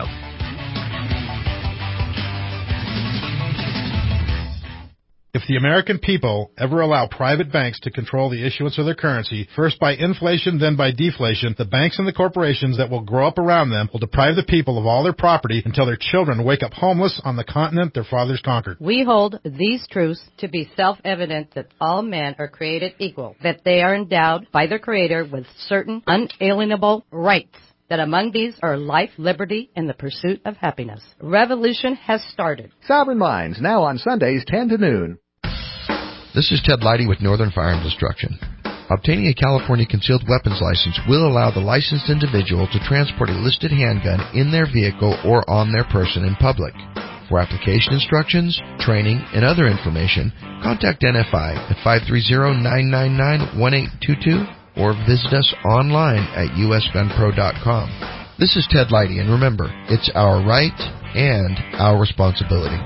If the American people ever allow private banks to control the issuance of their currency, first by inflation, then by deflation, the banks and the corporations that will grow up around them will deprive the people of all their property until their children wake up homeless on the continent their fathers conquered. We hold these truths to be self-evident, that all men are created equal, that they are endowed by their Creator with certain unalienable rights, that among these are life, liberty, and the pursuit of happiness. Revolution has started. Sovereign Minds, now on Sundays, ten to noon. This is Ted Leidy with Northern Fire and Destruction. Obtaining a California concealed weapons license will allow the licensed individual to transport a listed handgun in their vehicle or on their person in public. For application instructions, training, and other information, contact N F I at five three zero, nine nine nine, one eight two two or visit us online at U S gun pro dot com. This is Ted Leidy, and remember, it's our right and our responsibility.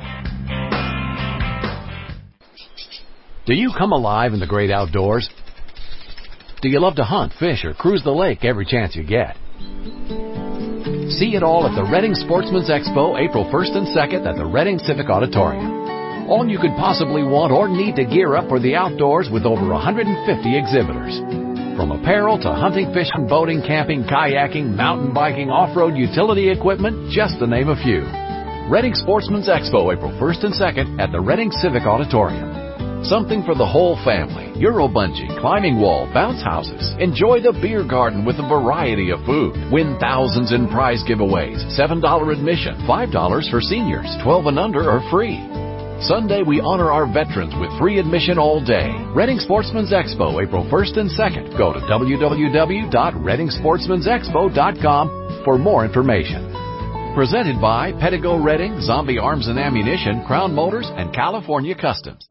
Do you come alive in the great outdoors? Do you love to hunt, fish, or cruise the lake every chance you get? See it all at the Reading Sportsman's Expo, April first and second at the Reading Civic Auditorium. All you could possibly want or need to gear up for the outdoors with over one hundred fifty exhibitors. From apparel to hunting, fishing, boating, camping, kayaking, mountain biking, off-road utility equipment, just to name a few. Reading Sportsman's Expo, April first and second at the Reading Civic Auditorium. Something for the whole family. Euro bungee, climbing wall, bounce houses. Enjoy the beer garden with a variety of food. Win thousands in prize giveaways. seven dollars admission, five dollars for seniors. twelve and under are free. Sunday, we honor our veterans with free admission all day. Reading Sportsman's Expo, April first and second. Go to w w w dot reading sportsmans expo dot com for more information. Presented by Pedigo Reading, Zombie Arms and Ammunition, Crown Motors, and California Customs.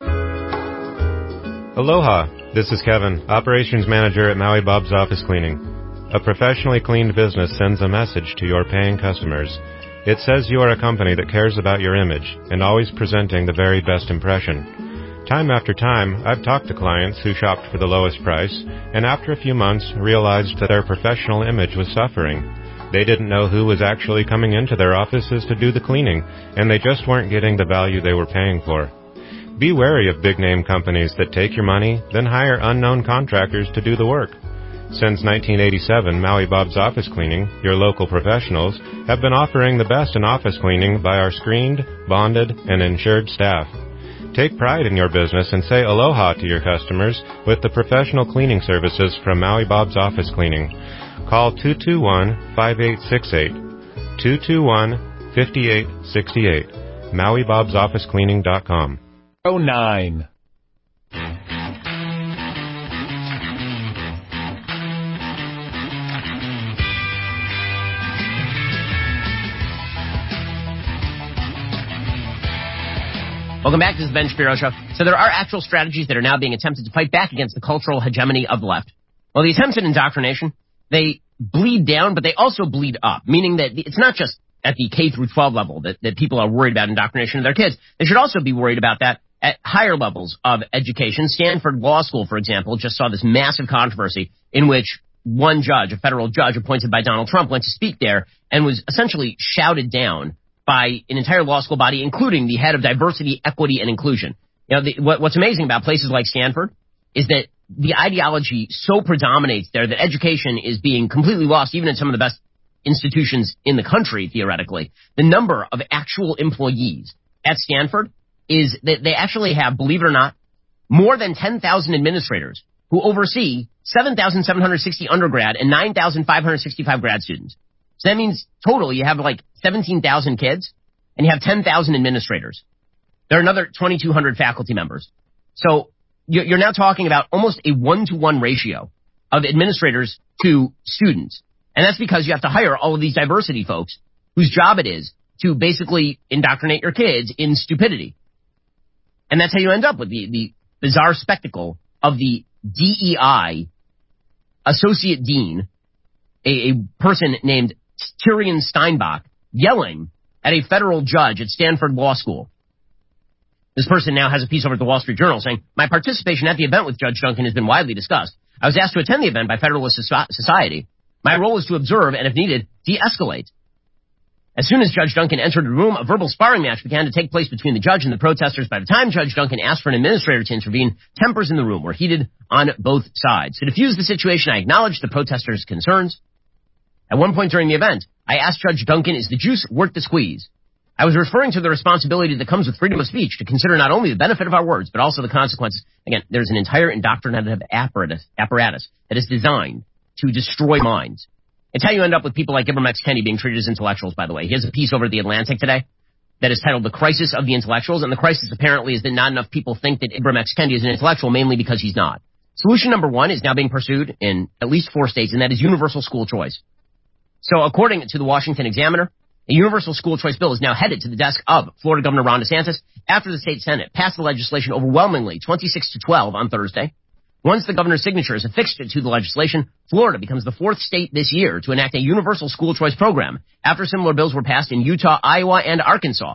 Aloha, this is Kevin, Operations Manager at Maui Bob's Office Cleaning. A professionally cleaned business sends a message to your paying customers. It says you are a company that cares about your image and always presenting the very best impression. Time after time, I've talked to clients who shopped for the lowest price, and after a few months realized that their professional image was suffering. They didn't know who was actually coming into their offices to do the cleaning, and they just weren't getting the value they were paying for. Be wary of big-name companies that take your money, then hire unknown contractors to do the work. Since nineteen eighty-seven, Maui Bob's Office Cleaning, your local professionals, have been offering the best in office cleaning by our screened, bonded, and insured staff. Take pride in your business and say aloha to your customers with the professional cleaning services from Maui Bob's Office Cleaning. Call two two one, five eight six eight, two two one, five eight six eight, Maui Bob's Office Cleaning dot com. oh nine. Welcome back to the Ben Shapiro Show. So there are actual strategies that are now being attempted to fight back against the cultural hegemony of the left. Well, the attempts at indoctrination, they bleed down, but they also bleed up, meaning that it's not just at the K through twelve level that, that people are worried about indoctrination of their kids. They should also be worried about that at higher levels of education. Stanford Law School, for example, just saw this massive controversy in which one judge, a federal judge appointed by Donald Trump, went to speak there and was essentially shouted down by an entire law school body, including the head of diversity, equity, and inclusion. You know, the, what, what's amazing about places like Stanford is that the ideology so predominates there that education is being completely lost, even in some of the best institutions in the country, theoretically. The number of actual employees at Stanford is that they actually have, believe it or not, more than ten thousand administrators who oversee seven thousand seven hundred sixty undergrad and nine thousand five hundred sixty-five grad students. So that means total you have like seventeen thousand kids and you have ten thousand administrators. There are another twenty-two hundred faculty members. So you're now talking about almost a one-to-one ratio of administrators to students. And that's because you have to hire all of these diversity folks whose job it is to basically indoctrinate your kids in stupidity. And that's how you end up with the, the bizarre spectacle of the D E I associate dean, a, a person named Tyrion Steinbach, yelling at a federal judge at Stanford Law School. This person now has a piece over at the Wall Street Journal saying, my participation at the event with Judge Duncan has been widely discussed. I was asked to attend the event by Federalist Society. My role is to observe and, if needed, de-escalate. As soon as Judge Duncan entered the room, a verbal sparring match began to take place between the judge and the protesters. By the time Judge Duncan asked for an administrator to intervene, tempers in the room were heated on both sides. To defuse the situation, I acknowledged the protesters' concerns. At one point during the event, I asked Judge Duncan, is the juice worth the squeeze? I was referring to the responsibility that comes with freedom of speech to consider not only the benefit of our words, but also the consequences. Again, there's an entire indoctrinative apparatus, apparatus that is designed to destroy minds. It's how you end up with people like Ibram X. Kendi being treated as intellectuals, by the way. He has a piece over at The Atlantic today that is titled The Crisis of the Intellectuals, and the crisis apparently is that not enough people think that Ibram X. Kendi is an intellectual, mainly because he's not. Solution number one is now being pursued in at least four states, and that is universal school choice. So according to the Washington Examiner, a universal school choice bill is now headed to the desk of Florida Governor Ron DeSantis after the state Senate passed the legislation overwhelmingly twenty-six to twelve on Thursday. Once the governor's signature is affixed to the legislation, Florida becomes the fourth state this year to enact a universal school choice program after similar bills were passed in Utah, Iowa, and Arkansas.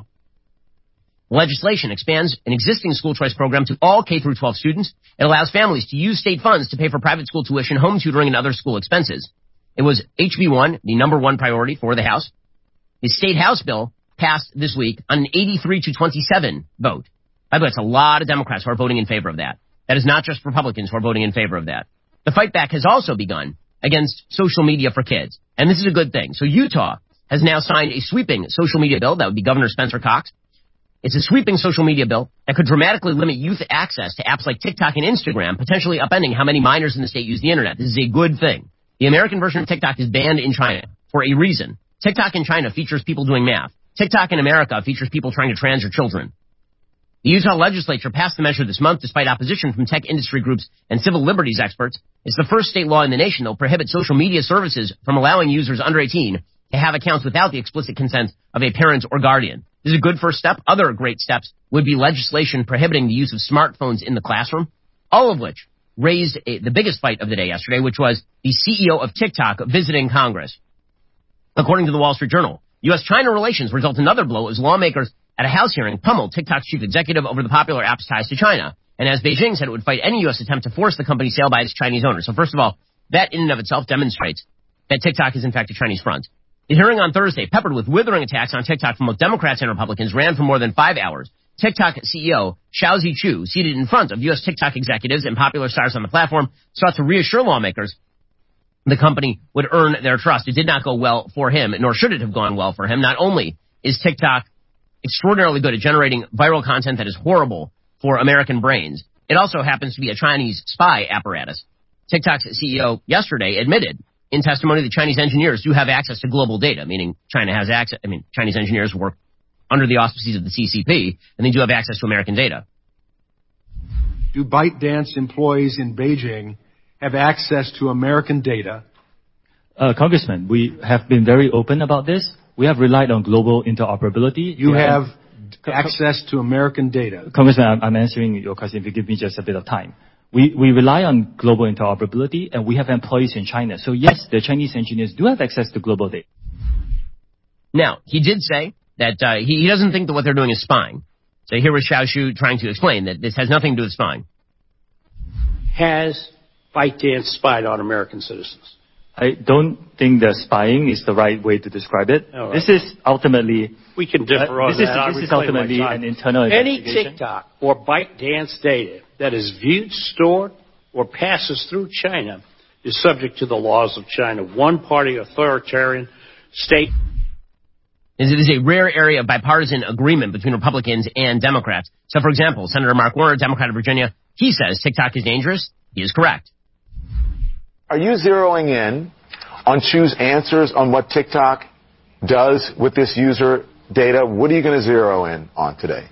The legislation expands an existing school choice program to all K through twelve students. It allows families to use state funds to pay for private school tuition, home tutoring, and other school expenses. It was H B one, the number one priority for the House. The state House bill passed this week on an eighty-three to twenty-seven vote. By the way, it's a lot of Democrats who are voting in favor of that. That is not just Republicans who are voting in favor of that. The fight back has also begun against social media for kids. And this is a good thing. So Utah has now signed a sweeping social media bill. That would be Governor Spencer Cox. It's a sweeping social media bill that could dramatically limit youth access to apps like TikTok and Instagram, potentially upending how many minors in the state use the internet. This is a good thing. The American version of TikTok is banned in China for a reason. TikTok in China features people doing math. TikTok in America features people trying to trans your children. The Utah legislature passed the measure this month despite opposition from tech industry groups and civil liberties experts. It's the first state law in the nation that will prohibit social media services from allowing users under eighteen to have accounts without the explicit consent of a parent or guardian. This is a good first step. Other great steps would be legislation prohibiting the use of smartphones in the classroom, all of which raised a, the biggest fight of the day yesterday, which was the C E O of TikTok visiting Congress. According to the Wall Street Journal, U S China relations result in another blow as lawmakers at a House hearing, pummeled TikTok's chief executive over the popular app's ties to China. And as Beijing said, it would fight any U S attempt to force the company's sale by its Chinese owners. So first of all, that in and of itself demonstrates that TikTok is in fact a Chinese front. The hearing on Thursday, peppered with withering attacks on TikTok from both Democrats and Republicans, ran for more than five hours. TikTok C E O Xiao Zichu, seated in front of U S TikTok executives and popular stars on the platform, sought to reassure lawmakers the company would earn their trust. It did not go well for him, nor should it have gone well for him. Not only is TikTok extraordinarily good at generating viral content that is horrible for American brains, it also happens to be a Chinese spy apparatus. TikTok's C E O yesterday admitted in testimony that Chinese engineers do have access to global data, meaning China has access, I mean, Chinese engineers work under the auspices of the C C P, and they do have access to American data. Do ByteDance employees in Beijing have access to American data? Uh, Congressman, we have been very open about this. We have relied on global interoperability. You yeah. have access to American data. Congressman, I'm, I'm answering your question if you give me just a bit of time. We, we rely on global interoperability, and we have employees in China. So yes, the Chinese engineers do have access to global data. Now, he did say that uh, he, he doesn't think that what they're doing is spying. So here was Xiao Shu trying to explain that this has nothing to do with spying. Has ByteDance spied on American citizens? I don't think that spying is the right way to describe it. Right. This is ultimately... We can differ uh, on this that. Is, this is ultimately an internal Any investigation. TikTok or ByteDance data that is viewed, stored, or passes through China is subject to the laws of China. One-party authoritarian state... It is a rare area of bipartisan agreement between Republicans and Democrats. So, for example, Senator Mark Warner, Democrat of Virginia, he says TikTok is dangerous. He is correct. Are you zeroing in on Chu's answers on what TikTok does with this user data? What are you going to zero in on today?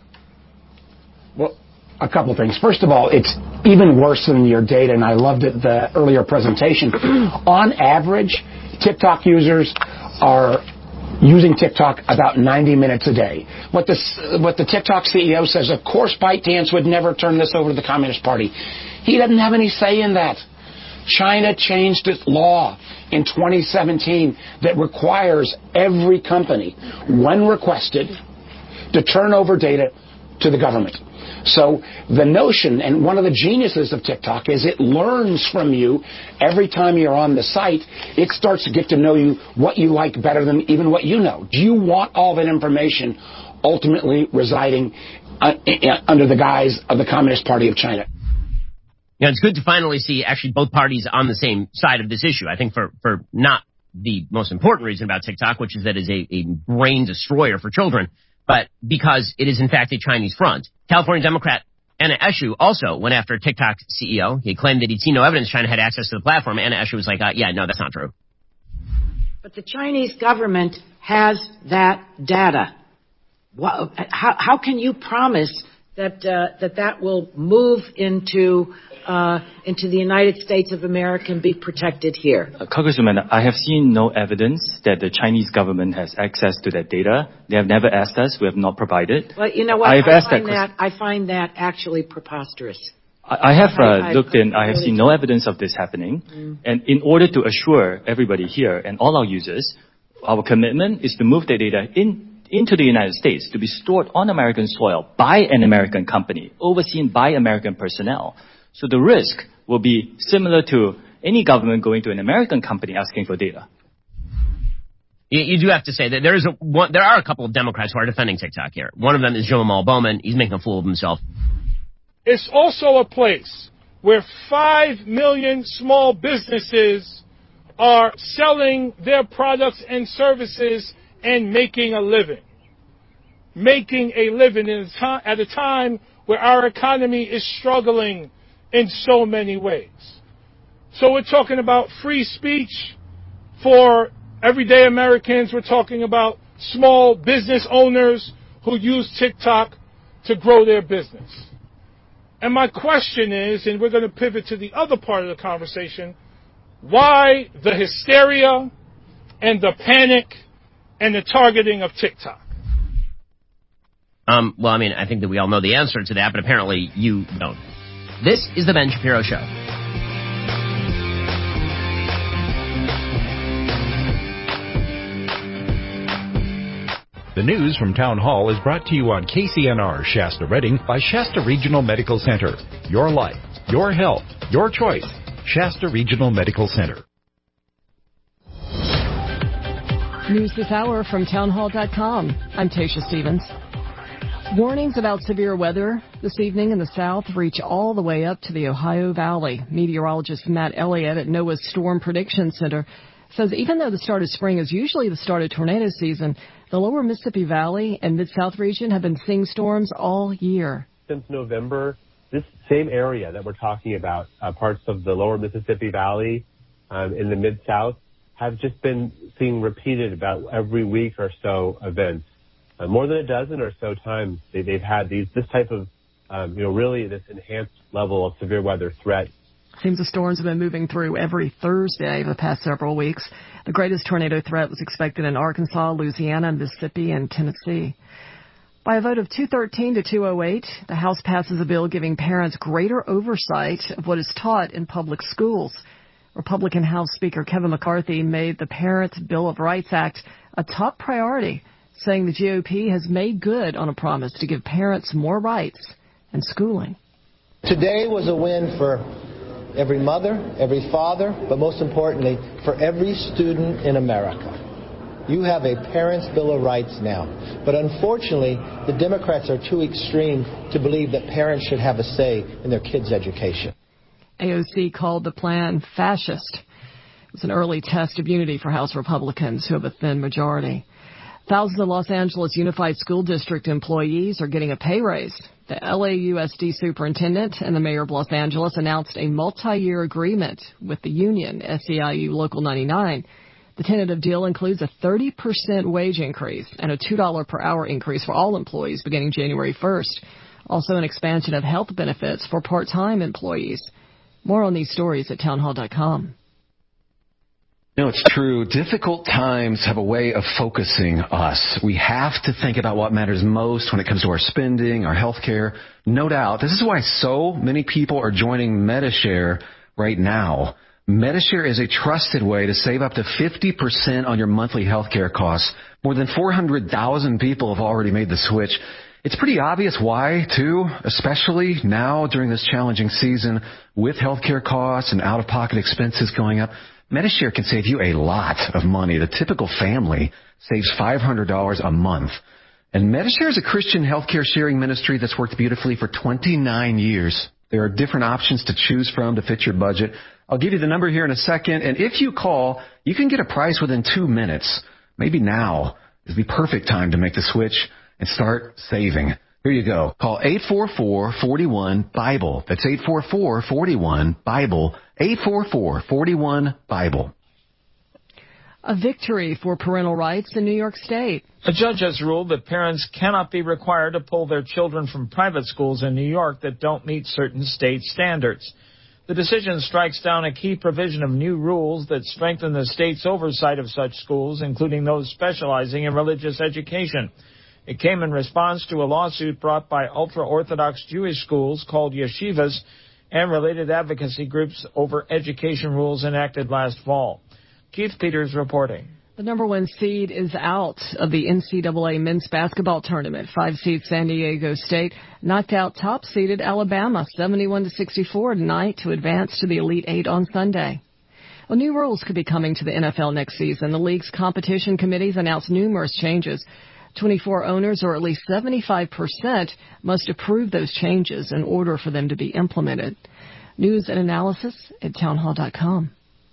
Well, a couple things. First of all, it's even worse than your data, and I loved it, the earlier presentation. On average, TikTok users are using TikTok about ninety minutes a day. What the, what the TikTok C E O says, of course ByteDance would never turn this over to the Communist Party. He doesn't have any say in that. China changed its law in twenty seventeen that requires every company, when requested, to turn over data to the government. So the notion, and one of the geniuses of TikTok, is it learns from you every time you're on the site. It starts to get to know you, what you like better than even what you know. Do you want all that information ultimately residing uh, under the guise of the Communist Party of China? Yeah, it's good to finally see actually both parties on the same side of this issue. I think for, for not the most important reason about TikTok, which is that it's a, a brain destroyer for children, but because it is in fact a Chinese front. California Democrat Anna Eshoo also went after TikTok C E O. He claimed that he'd seen no evidence China had access to the platform. Anna Eshoo was like, uh, yeah, no, that's not true. But the Chinese government has that data. How, how can you promise that uh, that that will move into uh, into the United States of America and be protected here? Uh, Congresswoman, I have seen no evidence that the Chinese government has access to that data. They have never asked us. We have not provided. Well, you know what? I've I asked find that, that I find that actually preposterous. I, I have uh, I, I, looked in. I have really seen no evidence of this happening. Mm. And in order to assure everybody here and all our users, our commitment is to move the data in into the United States to be stored on American soil by an American company, overseen by American personnel. So the risk will be similar to any government going to an American company asking for data. You, you do have to say that there is a one, there are a couple of Democrats who are defending TikTok here. One of them is Jamal Bowman. He's making a fool of himself. It's also a place where five million small businesses are selling their products and services and making a living. Making a living in a time, at a time where our economy is struggling in so many ways. So we're talking about free speech for everyday Americans. We're talking about small business owners who use TikTok to grow their business. And my question is, and we're going to pivot to the other part of the conversation, why the hysteria and the panic and the targeting of TikTok? Um, well, I mean, I think that we all know the answer to that, but apparently you don't. This is The Ben Shapiro Show. The news from Town Hall is brought to you on K C N R Shasta Redding by Shasta Regional Medical Center. Your life, your health, your choice. Shasta Regional Medical Center. News this hour from townhall dot com. I'm Tasha Stevens. Warnings about severe weather this evening in the south reach all the way up to the Ohio Valley. Meteorologist Matt Elliott at NOAA's Storm Prediction Center says even though the start of spring is usually the start of tornado season, the lower Mississippi Valley and Mid-South region have been seeing storms all year. Since November, this same area that we're talking about, uh, parts of the lower Mississippi Valley um, in the Mid-South, have just been seeing repeated about every week or so events. Uh, more than a dozen or so times they, they've had these this type of, um, you know, really this enhanced level of severe weather threat. Seems the storms have been moving through every Thursday for the past several weeks. The greatest tornado threat was expected in Arkansas, Louisiana, Mississippi, and Tennessee. By a vote of two thirteen to two oh eight, the House passes a bill giving parents greater oversight of what is taught in public schools. Republican House Speaker Kevin McCarthy made the Parents' Bill of Rights Act a top priority, saying the G O P has made good on a promise to give parents more rights in schooling. Today was a win for every mother, every father, but most importantly, for every student in America. You have a Parents' Bill of Rights now. But unfortunately, the Democrats are too extreme to believe that parents should have a say in their kids' education. A O C called the plan fascist. It was an early test of unity for House Republicans who have a thin majority. Thousands of Los Angeles Unified School District employees are getting a pay raise. The L A U S D superintendent and the mayor of Los Angeles announced a multi-year agreement with the union, S E I U Local ninety-nine. The tentative deal includes a thirty percent wage increase and a two dollars per hour increase for all employees beginning January first. Also an expansion of health benefits for part-time employees. More on these stories at townhall dot com. You know, it's true. Difficult times have a way of focusing us. We have to think about what matters most when it comes to our spending, our health care. No doubt. This is why so many people are joining Medi-Share right now. Medi-Share is a trusted way to save up to fifty percent on your monthly health care costs. More than four hundred thousand people have already made the switch. It's pretty obvious why, too, especially now during this challenging season with health care costs and out-of-pocket expenses going up. Medi-Share can save you a lot of money. The typical family saves five hundred dollars a month. And Medi-Share is a Christian healthcare sharing ministry that's worked beautifully for twenty-nine years. There are different options to choose from to fit your budget. I'll give you the number here in a second. And if you call, you can get a price within two minutes. Maybe now is the perfect time to make the switch and start saving. Here you go. Call eight four four, four one, BIBLE. That's eight four four, four one, BIBLE. eight four four, four one, BIBLE. A victory for parental rights in New York State. A judge has ruled that parents cannot be required to pull their children from private schools in New York that don't meet certain state standards. The decision strikes down a key provision of new rules that strengthen the state's oversight of such schools, including those specializing in religious education. It came in response to a lawsuit brought by ultra-Orthodox Jewish schools called yeshivas and related advocacy groups over education rules enacted last fall. Keith Peters reporting. The number one seed is out of the N C double A men's basketball tournament. Five-seed San Diego State knocked out top-seeded Alabama seventy-one to sixty-four tonight to advance to the Elite Eight on Sunday. Well, new rules could be coming to the N F L next season. The league's competition committees announced numerous changes. twenty-four owners, or at least seventy-five percent, must approve those changes in order for them to be implemented. News and analysis at townhall dot com.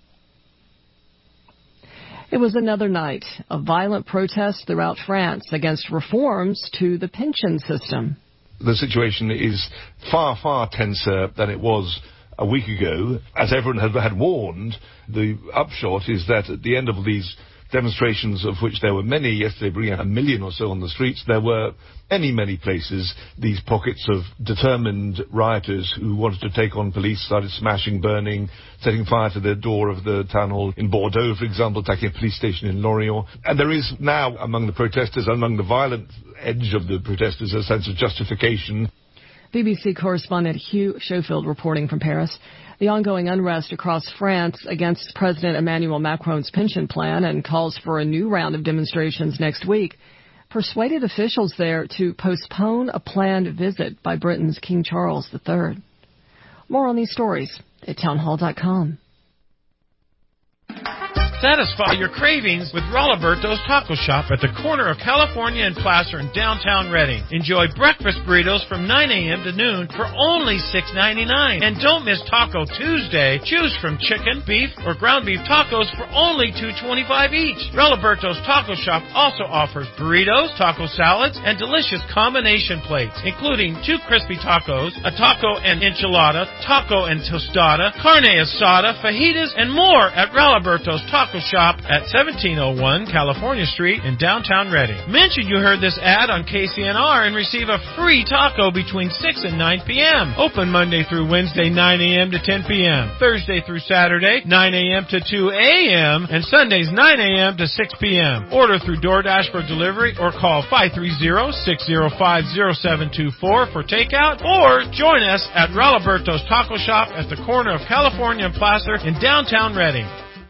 It was another night of violent protests throughout France against reforms to the pension system. The situation is far, far tenser than it was a week ago. As everyone had, had warned, the upshot is that at the end of these demonstrations, of which there were many yesterday, bringing a million or so on the streets, there were many, many places these pockets of determined rioters who wanted to take on police started smashing, burning, setting fire to the door of the town hall in Bordeaux, for example, attacking a police station in Lorient. And there is now, among the protesters, among the violent edge of the protesters, a sense of justification. B B C correspondent Hugh Schofield reporting from Paris. The ongoing unrest across France against President Emmanuel Macron's pension plan and calls for a new round of demonstrations next week. persuaded officials there to postpone a planned visit by Britain's King Charles the Third. More on these stories at townhall dot com. Satisfy your cravings with Rolliberto's Taco Shop at the corner of California and Placer in downtown Redding. Enjoy breakfast burritos from nine a.m. to noon for only six ninety-nine. And don't miss Taco Tuesday. Choose from chicken, beef, or ground beef tacos for only two twenty-five each. Rolliberto's Taco Shop also offers burritos, taco salads, and delicious combination plates, including two crispy tacos, a taco and enchilada, taco and tostada, carne asada, fajitas, and more at Rolliberto's Taco Shop at seventeen oh one California Street in downtown Redding. Mention you heard this ad on K C N R and receive a free taco between six and nine p.m. Open Monday through Wednesday, nine a.m. to ten p.m. Thursday through Saturday, nine a.m. to two a.m. and Sundays, nine a.m. to six p.m. Order through DoorDash for delivery or call five three zero, six zero five, zero seven two four for takeout, or join us at Rolliberto's Taco Shop at the corner of California and Placer in downtown Redding.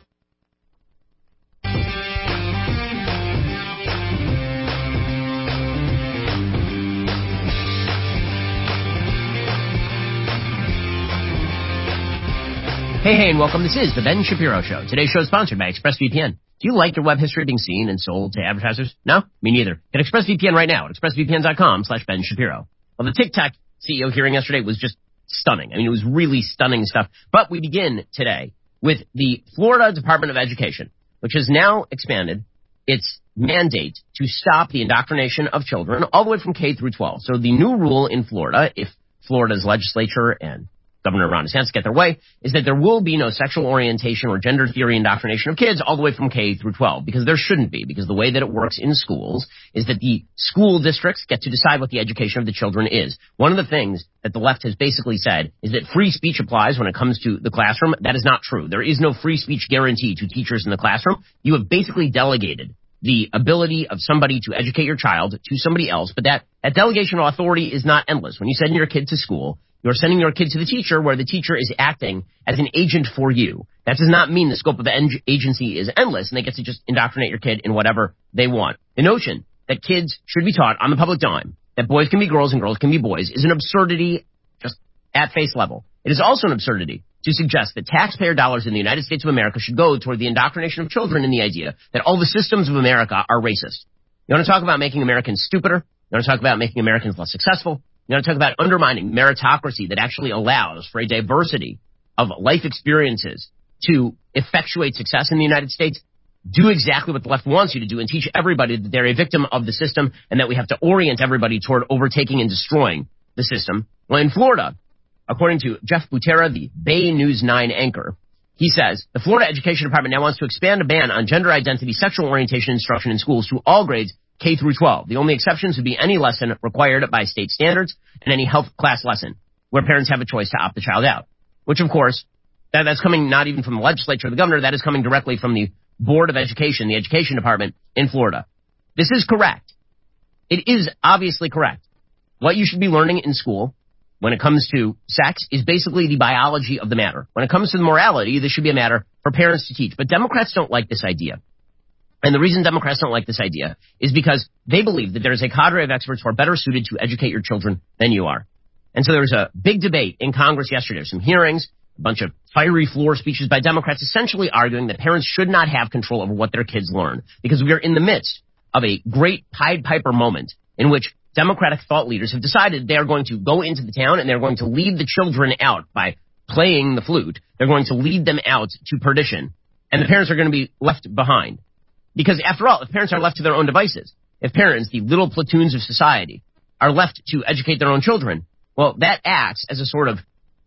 Hey, hey, and welcome. This is The Ben Shapiro Show. Today's show is sponsored by ExpressVPN. Do you like your web history being seen and sold to advertisers? No? Me neither. Get ExpressVPN right now at expressvpn.com slash Ben Shapiro. Well, the TikTok C E O hearing yesterday was just stunning. I mean, it was really stunning stuff. But we begin today with the Florida Department of Education, which has now expanded its mandate to stop the indoctrination of children all the way from K through twelve. So the new rule in Florida, if Florida's legislature and Governor Ron DeSantis get their way, is that there will be no sexual orientation or gender theory indoctrination of kids all the way from K through twelve, because there shouldn't be, because the way that it works in schools is that the school districts get to decide what the education of the children is. One of the things that the left has basically said is that free speech applies when it comes to the classroom. That is not true. There is no free speech guarantee to teachers in the classroom. You have basically delegated the ability of somebody to educate your child to somebody else, but that, that delegation of authority is not endless. When you send your kid to school, you're sending your kid to the teacher where the teacher is acting as an agent for you. That does not mean the scope of the en- agency is endless and they get to just indoctrinate your kid in whatever they want. The notion that kids should be taught on the public dime that boys can be girls and girls can be boys is an absurdity just at face level. It is also an absurdity to suggest that taxpayer dollars in the United States of America should go toward the indoctrination of children in the idea that all the systems of America are racist. You want to talk about making Americans stupider? You want to talk about making Americans less successful? You want to talk about undermining meritocracy that actually allows for a diversity of life experiences to effectuate success in the United States? Do exactly what the left wants you to do and teach everybody that they're a victim of the system and that we have to orient everybody toward overtaking and destroying the system. Well, in Florida, according to Jeff Butera, the Bay News nine anchor, he says, the Florida Education Department now wants to expand a ban on gender identity, sexual orientation instruction in schools to all grades K through twelve. The only exceptions would be any lesson required by state standards and any health class lesson where parents have a choice to opt the child out. Which, of course, that, that's coming not even from the legislature or the governor. That is coming directly from the Board of Education, the Education Department in Florida. This is correct. It is obviously correct. What you should be learning in school when it comes to sex is basically the biology of the matter. When it comes to the morality, this should be a matter for parents to teach. But Democrats don't like this idea. And the reason Democrats don't like this idea is because they believe that there is a cadre of experts who are better suited to educate your children than you are. And so there was a big debate in Congress yesterday, some hearings, a bunch of fiery floor speeches by Democrats essentially arguing that parents should not have control over what their kids learn because we are in the midst of a great Pied Piper moment in which Democratic thought leaders have decided they are going to go into the town and they're going to lead the children out by playing the flute. They're going to lead them out to perdition, and the parents are going to be left behind. Because after all, if parents are left to their own devices, if parents, the little platoons of society, are left to educate their own children, well, that acts as a sort of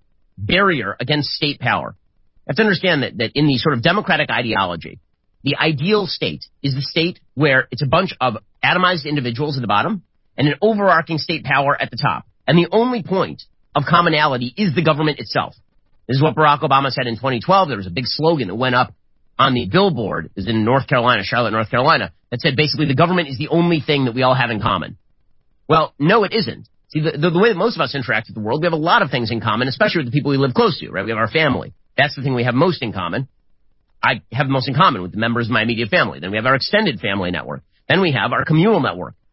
barrier against state power. You have to understand that, that in the sort of democratic ideology, the ideal state is the state where it's a bunch of atomized individuals at the bottom and an overarching state power at the top. And the only point of commonality is the government itself. This is what Barack Obama said in twenty twelve. There was a big slogan that went up on the billboard, it was in North Carolina, Charlotte, North Carolina, that said basically the government is the only thing that we all have in common. Well, no, it isn't. See, the, the, the way that most of us interact with the world, we have a lot of things in common, especially with the people we live close to, right? We have our family. That's the thing we have most in common. I have most in common with the members of my immediate family. Then we have our extended family network. Then we have our communal network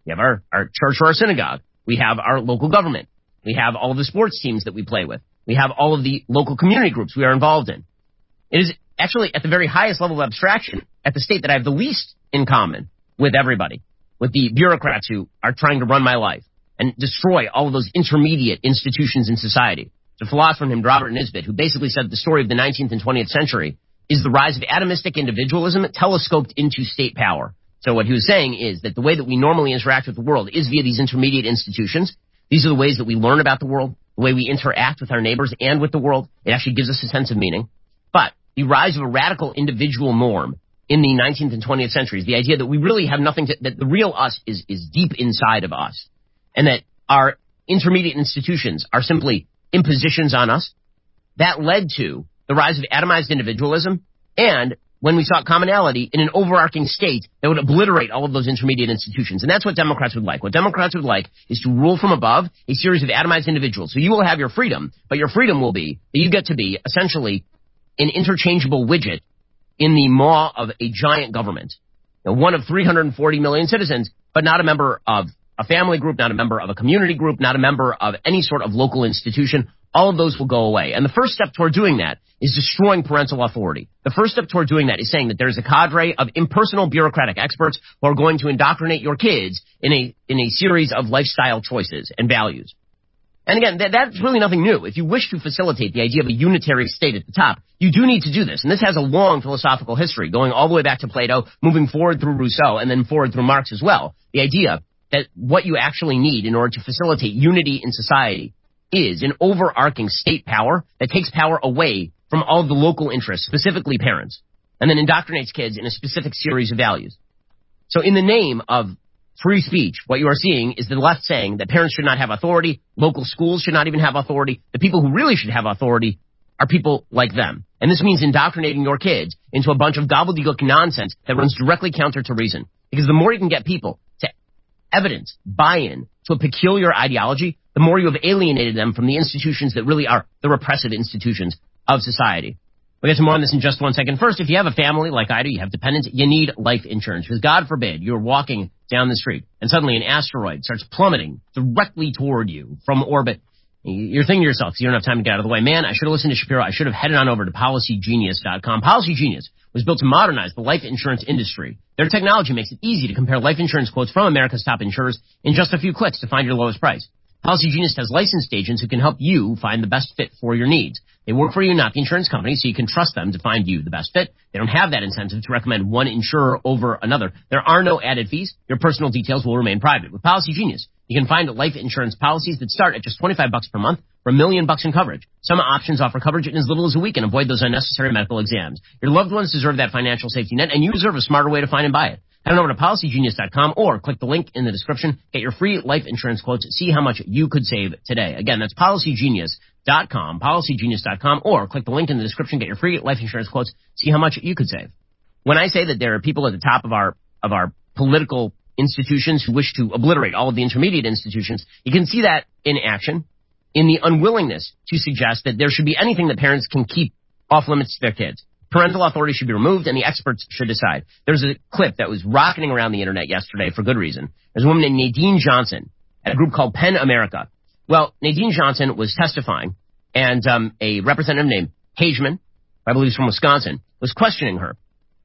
We have our, our church or our synagogue. We have our local government. We have all of the sports teams that we play with. We have all of the local community groups we are involved in. It is actually at the very highest level of abstraction at the state that I have the least in common with everybody, with the bureaucrats who are trying to run my life and destroy all of those intermediate institutions in society. There's a philosopher named Robert Nisbet who basically said the story of the nineteenth and twentieth century is the rise of atomistic individualism telescoped into state power. So what he was saying is that the way that we normally interact with the world is via these intermediate institutions. These are the ways that we learn about the world, the way we interact with our neighbors and with the world. It actually gives us a sense of meaning. But the rise of a radical individual norm in the nineteenth and twentieth centuries, the idea that we really have nothing to, that the real us is, is deep inside of us, and that our intermediate institutions are simply impositions on us, that led to the rise of atomized individualism, and when we sought commonality in an overarching state that would obliterate all of those intermediate institutions. And that's what Democrats would like. What Democrats would like is to rule from above a series of atomized individuals. So you will have your freedom, but your freedom will be that you get to be essentially an interchangeable widget in the maw of a giant government. Now, one of three hundred forty million citizens, but not a member of a family group, not a member of a community group, not a member of any sort of local institution. All of those will go away. And the first step toward doing that is destroying parental authority. The first step toward doing that is saying that there's a cadre of impersonal bureaucratic experts who are going to indoctrinate your kids in a in a series of lifestyle choices and values. And again, that, that's really nothing new. If you wish to facilitate the idea of a unitary state at the top, you do need to do this. And this has a long philosophical history, going all the way back to Plato, moving forward through Rousseau, and then forward through Marx as well. The idea that what you actually need in order to facilitate unity in society is an overarching state power that takes power away from all of the local interests, specifically parents, and then indoctrinates kids in a specific series of values. So in the name of free speech, what you are seeing is the left saying that parents should not have authority, local schools should not even have authority. The people who really should have authority are people like them. And this means indoctrinating your kids into a bunch of gobbledygook nonsense that runs directly counter to reason. Because the more you can get people to evidence, buy-in to a peculiar ideology, the more you have alienated them from the institutions that really are the repressive institutions of society. We'll get to more on this in just one second. First, if you have a family like I do, you have dependents, you need life insurance. Because God forbid you're walking down the street and suddenly an asteroid starts plummeting directly toward you from orbit. You're thinking to yourself, because you don't have time to get out of the way, man, I should have listened to Shapiro. I should have headed on over to policy genius dot com. Policy Genius was built to modernize the life insurance industry. Their technology makes it easy to compare life insurance quotes from America's top insurers in just a few clicks to find your lowest price. Policy Genius has licensed agents who can help you find the best fit for your needs. They work for you, not the insurance company, so you can trust them to find you the best fit. They don't have that incentive to recommend one insurer over another. There are no added fees. Your personal details will remain private. With Policy Genius, you can find life insurance policies that start at just twenty-five bucks per month for a million bucks in coverage. Some options offer coverage in as little as a week and avoid those unnecessary medical exams. Your loved ones deserve that financial safety net, and you deserve a smarter way to find and buy it. Head on over to policy genius dot com or click the link in the description. Get your free life insurance quotes. See how much you could save today. Again, that's policy genius dot com, policy genius dot com, or click the link in the description. Get your free life insurance quotes. See how much you could save. When I say that there are people at the top of our of our political institutions who wish to obliterate all of the intermediate institutions, you can see that in action in the unwillingness to suggest that there should be anything that parents can keep off limits to their kids. Parental authority should be removed, and the experts should decide. There's a clip that was rocketing around the internet yesterday for good reason. There's a woman named Nadine Johnson at a group called PEN America. Well, Nadine Johnson was testifying, and um, a representative named Hageman, I believe he's from Wisconsin, was questioning her.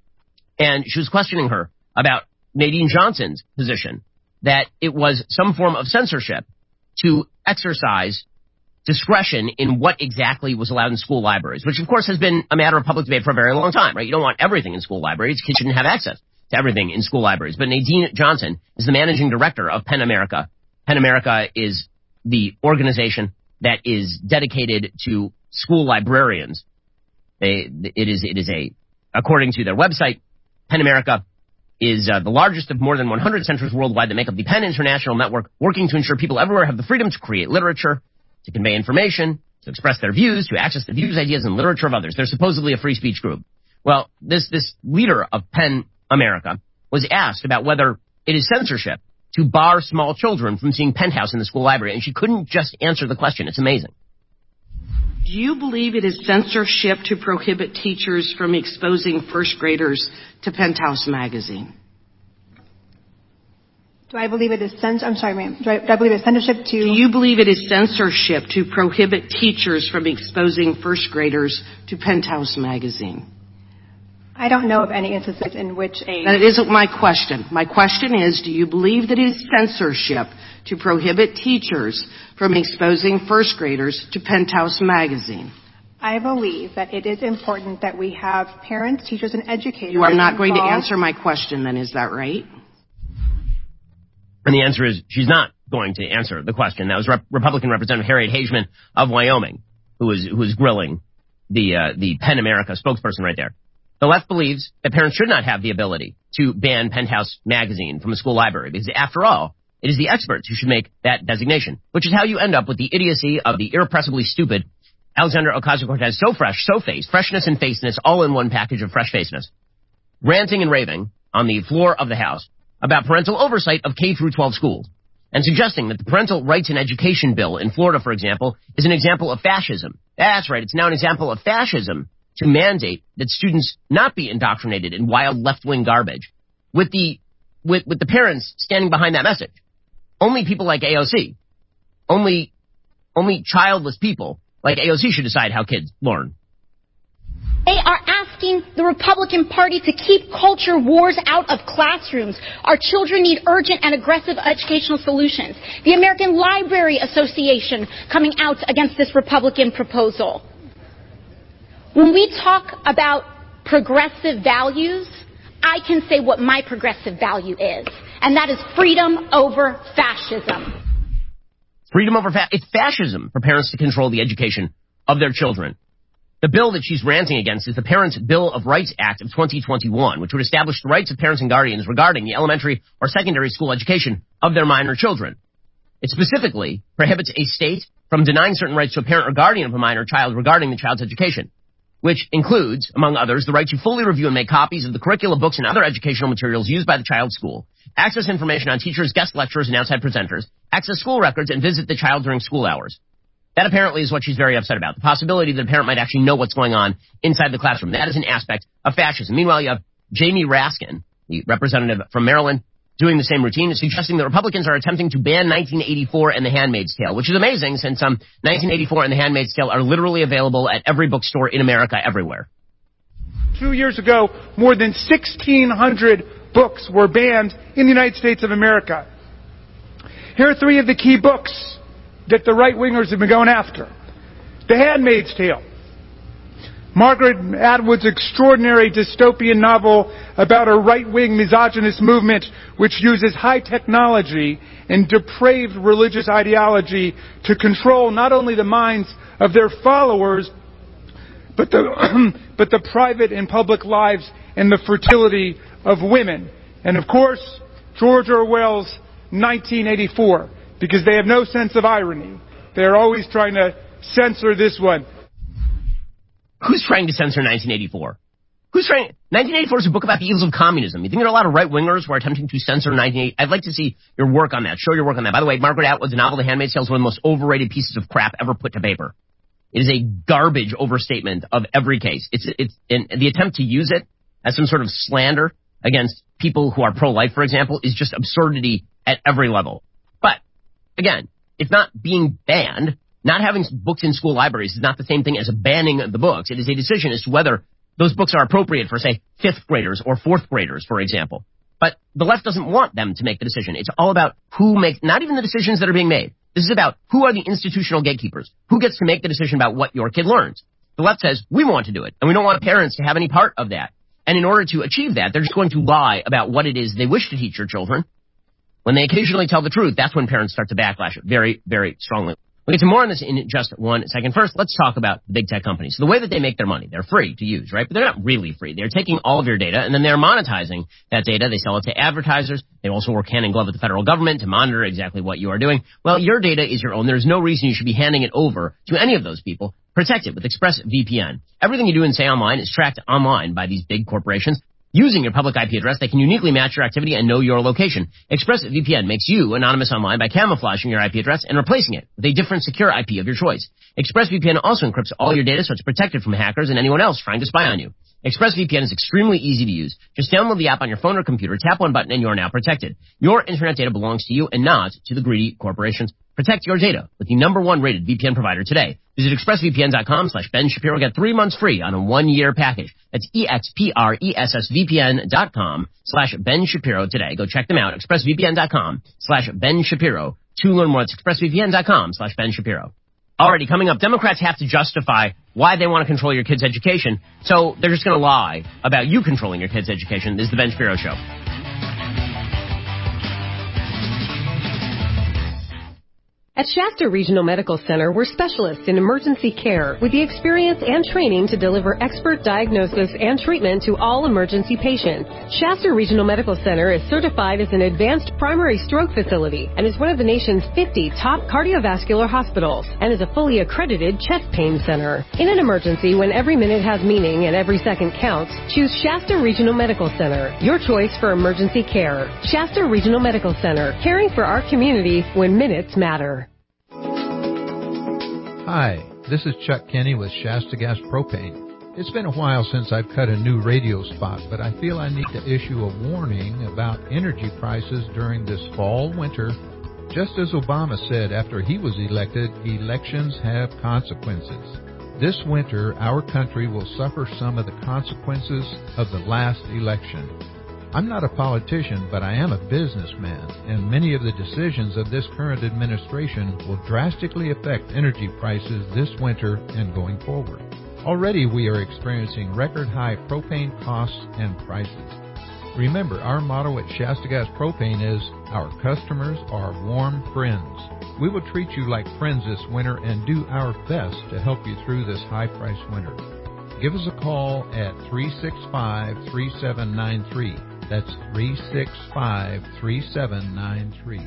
And she was questioning her about Nadine Johnson's position that it was some form of censorship to exercise discretion in what exactly was allowed in school libraries, which of course has been a matter of public debate for a very long time, right? You don't want everything in school libraries. Kids shouldn't have access to everything in school libraries. But Nadine Johnson is the managing director of PEN America. PEN America is the organization that is dedicated to school librarians. They, it is, it is a, according to their website, PEN America is uh, the largest of more than one hundred centers worldwide that make up the PEN International Network, working to ensure people everywhere have the freedom to create literature, to convey information, to express their views, to access the views, ideas, and literature of others. They're supposedly a free speech group. Well, this, this leader of PEN America was asked about whether it is censorship to bar small children from seeing Penthouse in the school library, and she couldn't just answer the question. It's amazing. Do you believe it is censorship to prohibit teachers from exposing first graders to Penthouse magazine? Do I believe it is cens- I'm sorry, ma'am. Do I, do I believe it's censorship to... Do you believe it is censorship to prohibit teachers from exposing first graders to Penthouse magazine? I don't know of any instances in which a... That isn't my question. My question is, do you believe that it is censorship to prohibit teachers from exposing first graders to Penthouse magazine? I believe that it is important that we have parents, teachers, and educators... You are not involved. going to answer my question then, is that right? And the answer is she's not going to answer the question. That was Rep- Republican Representative Harriet Hageman of Wyoming, who was who was grilling the uh, the PEN America spokesperson right there. The left believes that parents should not have the ability to ban Penthouse magazine from a school library because, after all, it is the experts who should make that designation, which is how you end up with the idiocy of the irrepressibly stupid Alexandra Ocasio-Cortez, so fresh, so faced, freshness and faceness, all in one package of fresh faceness, ranting and raving on the floor of the House about parental oversight of K through twelve schools, and suggesting that the Parental Rights and Education Bill in Florida, for example, is an example of fascism. That's right, it's now an example of fascism to mandate that students not be indoctrinated in wild left-wing garbage, with the with, with the parents standing behind that message. Only people like A O C, only only childless people like A O C should decide how kids learn. They are asking the Republican Party to keep culture wars out of classrooms. Our children need urgent and aggressive educational solutions. The American Library Association coming out against this Republican proposal. When we talk about progressive values, I can say what my progressive value is, and that is freedom over fascism. Freedom over fa- it's fascism for parents to control the education of their children. The bill that she's ranting against is the Parents' Bill of Rights Act of twenty twenty-one, which would establish the rights of parents and guardians regarding the elementary or secondary school education of their minor children. It specifically prohibits a state from denying certain rights to a parent or guardian of a minor child regarding the child's education, which includes, among others, the right to fully review and make copies of the curricula, books, and other educational materials used by the child's school, access information on teachers, guest lecturers, and outside presenters, access school records, and visit the child during school hours. That apparently is what she's very upset about, the possibility that a parent might actually know what's going on inside the classroom. That is an aspect of fascism. Meanwhile, you have Jamie Raskin, the representative from Maryland, doing the same routine, suggesting that Republicans are attempting to ban nineteen eighty-four and The Handmaid's Tale, which is amazing since um, nineteen eighty-four and The Handmaid's Tale are literally available at every bookstore in America everywhere. Two years ago, more than sixteen hundred books were banned in the United States of America. Here are three of the key books that the right-wingers have been going after. The Handmaid's Tale, Margaret Atwood's extraordinary dystopian novel about a right-wing misogynist movement which uses high technology and depraved religious ideology to control not only the minds of their followers, but the, but the private and public lives and the fertility of women. And of course, George Orwell's nineteen eighty-four. Because they have no sense of irony. They're always trying to censor this one. Who's trying to censor nineteen eighty-four? Who's trying? nineteen eighty-four is a book about the evils of communism. You think there are a lot of right-wingers who are attempting to censor nineteen eighty? I'd like to see your work on that. Show your work on that. By the way, Margaret Atwood's novel, The Handmaid's Tale, is one of the most overrated pieces of crap ever put to paper. It is a garbage overstatement of every case. It's it's and the attempt to use it as some sort of slander against people who are pro-life, for example, is just absurdity at every level. But again, it's not being banned. Not having books in school libraries is not the same thing as banning the books. It is a decision as to whether those books are appropriate for, say, fifth graders or fourth graders, for example. But the left doesn't want them to make the decision. It's all about who makes, not even the decisions that are being made. This is about who are the institutional gatekeepers. Who gets to make the decision about what your kid learns? The left says, we want to do it, and we don't want parents to have any part of that. And in order to achieve that, they're just going to lie about what it is they wish to teach your children. When they occasionally tell the truth, that's when parents start to backlash very, very strongly. We'll get to more on this in just one second. First, let's talk about the big tech companies. So the way that they make their money, they're free to use, right? But they're not really free. They're taking all of your data, and then they're monetizing that data. They sell it to advertisers. They also work hand in glove with the federal government to monitor exactly what you are doing. Well, your data is your own. There's no reason you should be handing it over to any of those people. Protect it with ExpressVPN. Everything you do and say online is tracked online by these big corporations. Using your public I P address, they can uniquely match your activity and know your location. ExpressVPN makes you anonymous online by camouflaging your I P address and replacing it with a different secure I P of your choice. ExpressVPN also encrypts all your data so it's protected from hackers and anyone else trying to spy on you. ExpressVPN is extremely easy to use. Just download the app on your phone or computer, tap one button, and you are now protected. Your internet data belongs to you and not to the greedy corporations. Protect your data with the number one rated V P N provider today. Visit expressvpn.com slash Ben Shapiro. Get three months free on a one-year package. That's E-X-P-R-E-S-S-V-P-N.com slash Ben Shapiro today. Go check them out. expressvpn.com slash Ben Shapiro. To learn more, it's expressvpn.com slash Ben Shapiro. Alrighty, coming up, Democrats have to justify why they want to control your kids' education, so they're just going to lie about you controlling your kids' education. This is the Ben Shapiro Show. At Shasta Regional Medical Center, we're specialists in emergency care with the experience and training to deliver expert diagnosis and treatment to all emergency patients. Shasta Regional Medical Center is certified as an advanced primary stroke facility and is one of the nation's fifty top cardiovascular hospitals and is a fully accredited chest pain center. In an emergency, when every minute has meaning and every second counts, choose Shasta Regional Medical Center, your choice for emergency care. Shasta Regional Medical Center, caring for our community when minutes matter. Hi, this is Chuck Kenny with Shasta Gas Propane. It's been a while since I've cut a new radio spot, but I feel I need to issue a warning about energy prices during this fall winter. Just as Obama said after he was elected, elections have consequences. This winter, our country will suffer some of the consequences of the last election. I'm not a politician, but I am a businessman, and many of the decisions of this current administration will drastically affect energy prices this winter and going forward. Already we are experiencing record-high propane costs and prices. Remember, our motto at Shasta Gas Propane is, our customers are warm friends. We will treat you like friends this winter and do our best to help you through this high-priced winter. Give us a call at three six five, three seven nine three. That's three six five, three seven nine three.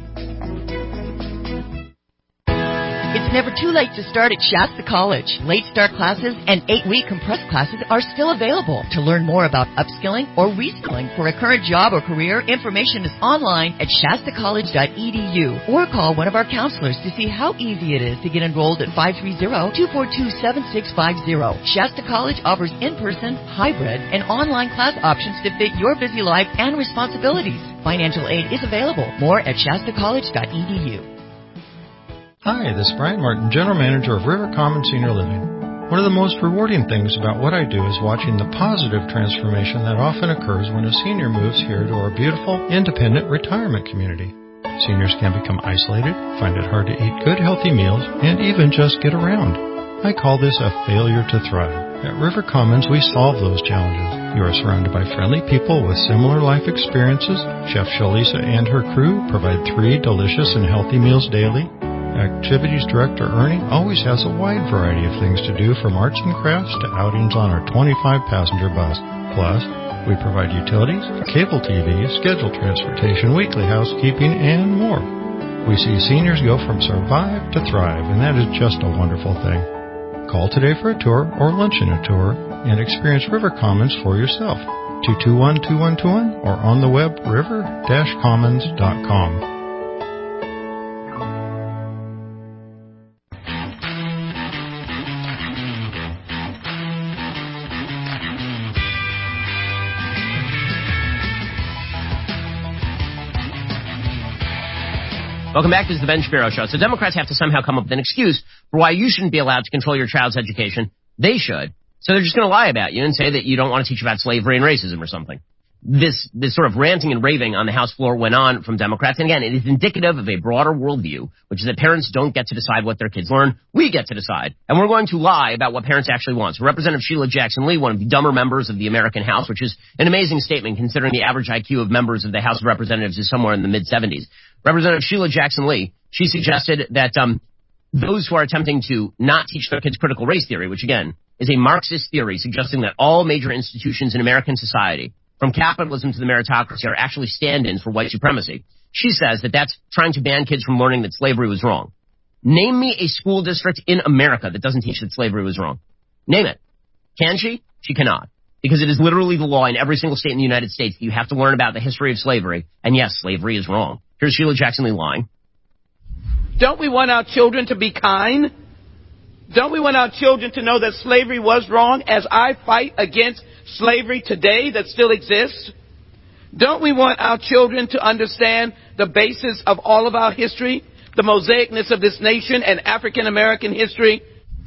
It's never too late to start at Shasta College. Late start classes and eight-week compressed classes are still available. To learn more about upskilling or reskilling for a current job or career, information is online at shasta college dot e d u or call one of our counselors to see how easy it is to get enrolled at five three zero, two four two, seven six five zero. Shasta College offers in-person, hybrid, and online class options to fit your busy life and responsibilities. Financial aid is available. More at shasta college dot e d u. Hi, this is Brian Martin, General Manager of River Commons Senior Living. One of the most rewarding things about what I do is watching the positive transformation that often occurs when a senior moves here to our beautiful, independent retirement community. Seniors can become isolated, find it hard to eat good, healthy meals, and even just get around. I call this a failure to thrive. At River Commons, we solve those challenges. You are surrounded by friendly people with similar life experiences. Chef Shalisa and her crew provide three delicious and healthy meals daily. Activities Director Ernie always has a wide variety of things to do, from arts and crafts to outings on our twenty-five passenger bus. Plus, we provide utilities, cable T V, scheduled transportation, weekly housekeeping, and more. We see seniors go from survive to thrive, and that is just a wonderful thing. Call today for a tour or luncheon a tour and experience River Commons for yourself. two two one, two one two one or on the web river dash commons dot com. Welcome back. This is the Ben Shapiro Show. So Democrats have to somehow come up with an excuse for why you shouldn't be allowed to control your child's education. They should. So they're just going to lie about you and say that you don't want to teach about slavery and racism or something. This this sort of ranting and raving on the House floor went on from Democrats. And again, it is indicative of a broader worldview, which is that parents don't get to decide what their kids learn. We get to decide. And we're going to lie about what parents actually want. So Representative Sheila Jackson Lee, one of the dumber members of the American House, which is an amazing statement considering the average I Q of members of the House of Representatives is somewhere in the mid-seventies. Representative Sheila Jackson Lee, she suggested that um, those who are attempting to not teach their kids critical race theory, which again is a Marxist theory suggesting that all major institutions in American society, from capitalism to the meritocracy, are actually stand-ins for white supremacy. She says that that's trying to ban kids from learning that slavery was wrong. Name me a school district in America that doesn't teach that slavery was wrong. Name it. Can she? She cannot. because it is literally the law in every single state in the United States that you have to learn about the history of slavery. And yes, slavery is wrong. Here's Sheila Jackson Lee lying. Don't we want our children to be kind? Don't we want our children to know that slavery was wrong as I fight against slavery today that still exists? Don't we want our children to understand the basis of all of our history, the mosaicness of this nation and African American history?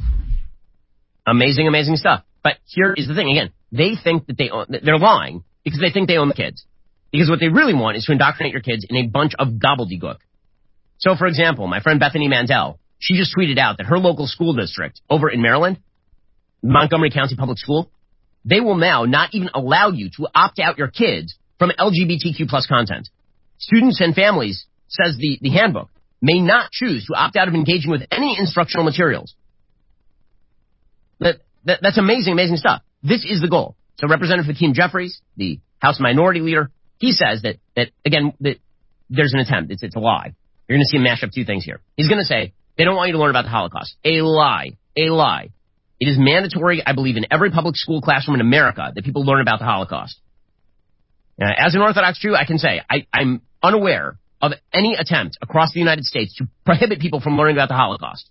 Amazing, amazing stuff. But here is the thing. Again, they think that they own, they're lying because they think they own the kids. Because what they really want is to indoctrinate your kids in a bunch of gobbledygook. So, for example, my friend Bethany Mandel, she just tweeted out that her local school district over in Maryland, Montgomery County Public School, they will now not even allow you to opt out your kids from L G B T Q plus content. Students and families, says the, the handbook, may not choose to opt out of engaging with any instructional materials. That, that, that's amazing, amazing stuff. This is the goal. So Representative Hakeem Jeffries, the House Minority Leader, he says that, that again, that there's an attempt. It's, it's a lie. You're going to see him mash up two things here. He's going to say, they don't want you to learn about the Holocaust. A lie. A lie. It is mandatory, I believe, in every public school classroom in America that people learn about the Holocaust. Now, as an Orthodox Jew, I can say I, I'm unaware of any attempt across the United States to prohibit people from learning about the Holocaust.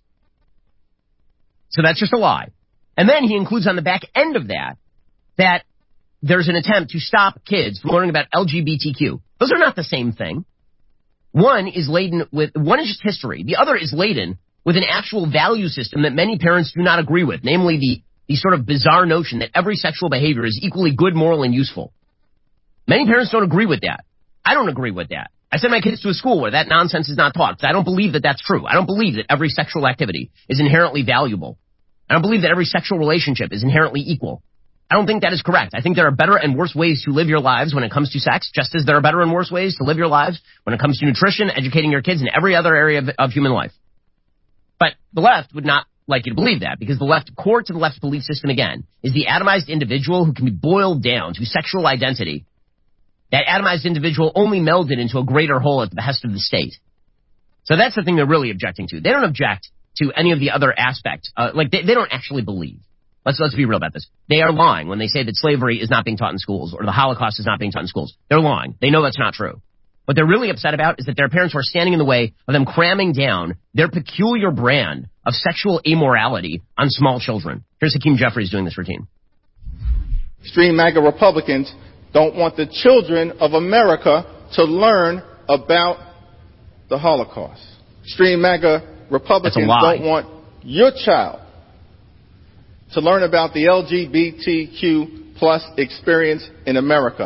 So that's just a lie. And then he includes on the back end of that that there's an attempt to stop kids from learning about L G B T Q. Those are not the same thing. One is laden with, one is just history. The other is laden with an actual value system that many parents do not agree with, namely the, the sort of bizarre notion that every sexual behavior is equally good, moral, and useful. Many parents don't agree with that. I don't agree with that. I send my kids to a school where that nonsense is not taught because I don't believe that that's true. I don't believe that every sexual activity is inherently valuable. I don't believe that every sexual relationship is inherently equal. I don't think that is correct. I think there are better and worse ways to live your lives when it comes to sex, just as there are better and worse ways to live your lives when it comes to nutrition, educating your kids, and every other area of, of human life. But the left would not like you to believe that, because the left, core to the left's belief system, again, is the atomized individual who can be boiled down to sexual identity. That atomized individual only melded into a greater whole at the behest of the state. So that's the thing they're really objecting to. They don't object to any of the other aspects. Uh, like, they, they don't actually believe. Let's, let's be real about this. They are lying when they say that slavery is not being taught in schools or the Holocaust is not being taught in schools. They're lying. They know that's not true. What they're really upset about is that their parents were standing in the way of them cramming down their peculiar brand of sexual amorality on small children. Here's Hakeem Jeffries doing this routine. Extreme MAGA Republicans don't want the children of America to learn about the Holocaust. Extreme MAGA Republicans don't want your child to learn about the L G B T Q plus experience in America.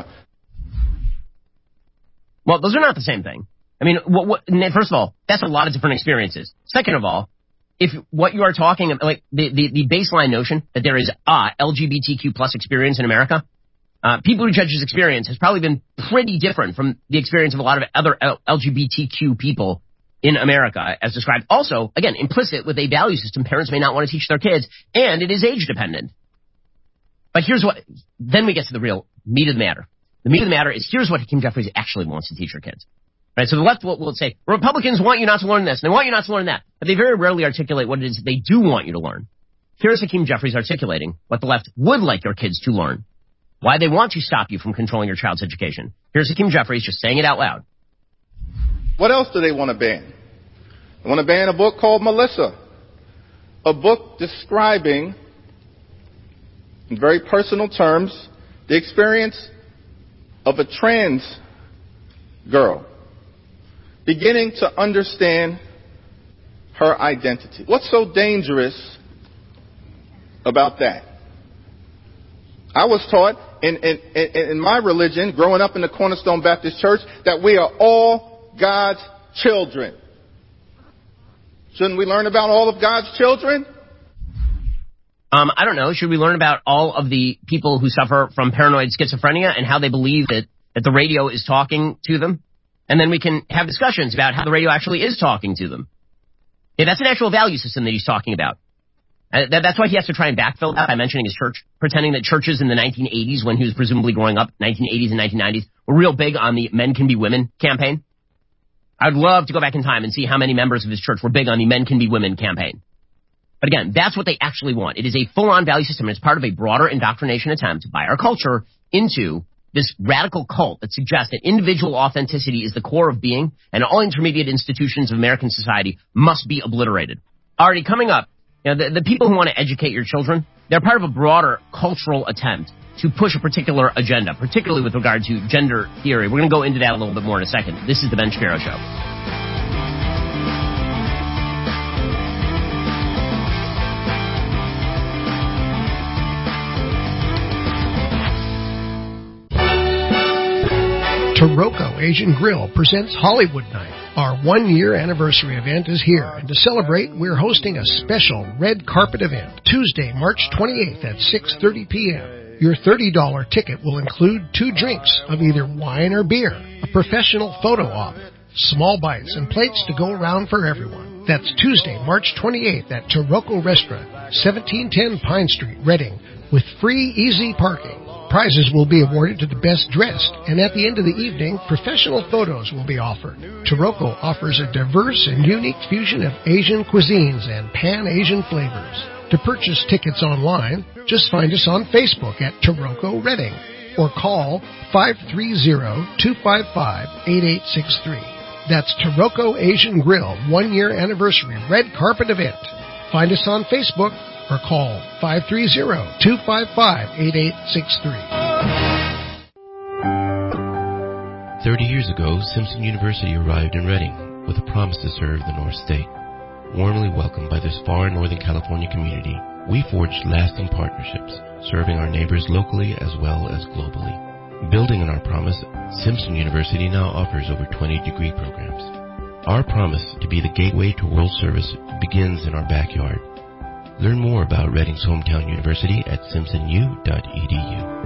Well, those are not the same thing. I mean, what, what, first of all, that's a lot of different experiences. Second of all, if what you are talking about, like the, the, the baseline notion that there is a L G B T Q plus experience in America, uh, Pete Buttigieg's experience has probably been pretty different from the experience of a lot of other L G B T Q people in America, as described. Also, again, implicit with a value system parents may not want to teach their kids, and it is age dependent. But here's what, then we get to the real meat of the matter. The meat of the matter is, here's what Hakeem Jeffries actually wants to teach your kids. Right? So the left will, will say, Republicans want you not to learn this, and they want you not to learn that. But they very rarely articulate what it is that they do want you to learn. Here's Hakeem Jeffries articulating what the left would like your kids to learn. Why they want to stop you from controlling your child's education. Here's Hakeem Jeffries just saying it out loud. What else do they want to ban? They want to ban a book called Melissa, a book describing, in very personal terms, the experience of a trans girl beginning to understand her identity. What's so dangerous about that? I was taught in, in, in, in my religion, growing up in the Cornerstone Baptist Church, that we are all God's children. Shouldn't we learn about all of God's children? Um, I don't know. Should we learn about all of the people who suffer from paranoid schizophrenia and how they believe that, that the radio is talking to them? And then we can have discussions about how the radio actually is talking to them. Yeah, that's an actual value system that he's talking about. Uh, that, that's why he has to try and backfill that by mentioning his church, pretending that churches in the nineteen eighties, when he was presumably growing up, nineteen eighties and nineteen nineties, were real big on the Men Can Be Women campaign. I'd love to go back in time and see how many members of his church were big on the Men Can Be Women campaign. But again, that's what they actually want. It is a full-on value system, and it's part of a broader indoctrination attempt by our culture into this radical cult that suggests that individual authenticity is the core of being, and all intermediate institutions of American society must be obliterated. Already coming up, you know, the, the people who want to educate your children, they're part of a broader cultural attempt to push a particular agenda, particularly with regard to gender theory. We're going to go into that a little bit more in a second. This is The Ben Shapiro Show. Taroko Asian Grill presents Hollywood Night. Our one-year anniversary event is here, and to celebrate, we're hosting a special red carpet event, Tuesday, March twenty-eighth at six thirty p.m. Your thirty dollars ticket will include two drinks of either wine or beer, a professional photo op, small bites, and plates to go around for everyone. That's Tuesday, March twenty-eighth at Taroko Restaurant, seventeen ten Pine Street, Reading, with free, easy parking. Prizes will be awarded to the best dressed, and at the end of the evening, professional photos will be offered. Taroko offers a diverse and unique fusion of Asian cuisines and Pan-Asian flavors. To purchase tickets online, just find us on Facebook at Taroko Reading, or call five three zero, two five five, eight eight six three. That's Taroko Asian Grill one-year anniversary red carpet event. Find us on Facebook, or call five three zero, two five five, eight eight six three. Thirty years ago, Simpson University arrived in Reading with a promise to serve the North State. Warmly welcomed by this far Northern California community, we forged lasting partnerships, serving our neighbors locally as well as globally. Building on our promise, Simpson University now offers over twenty degree programs. Our promise to be the gateway to world service begins in our backyard. Learn more about Reading's hometown university at simpson u dot e d u.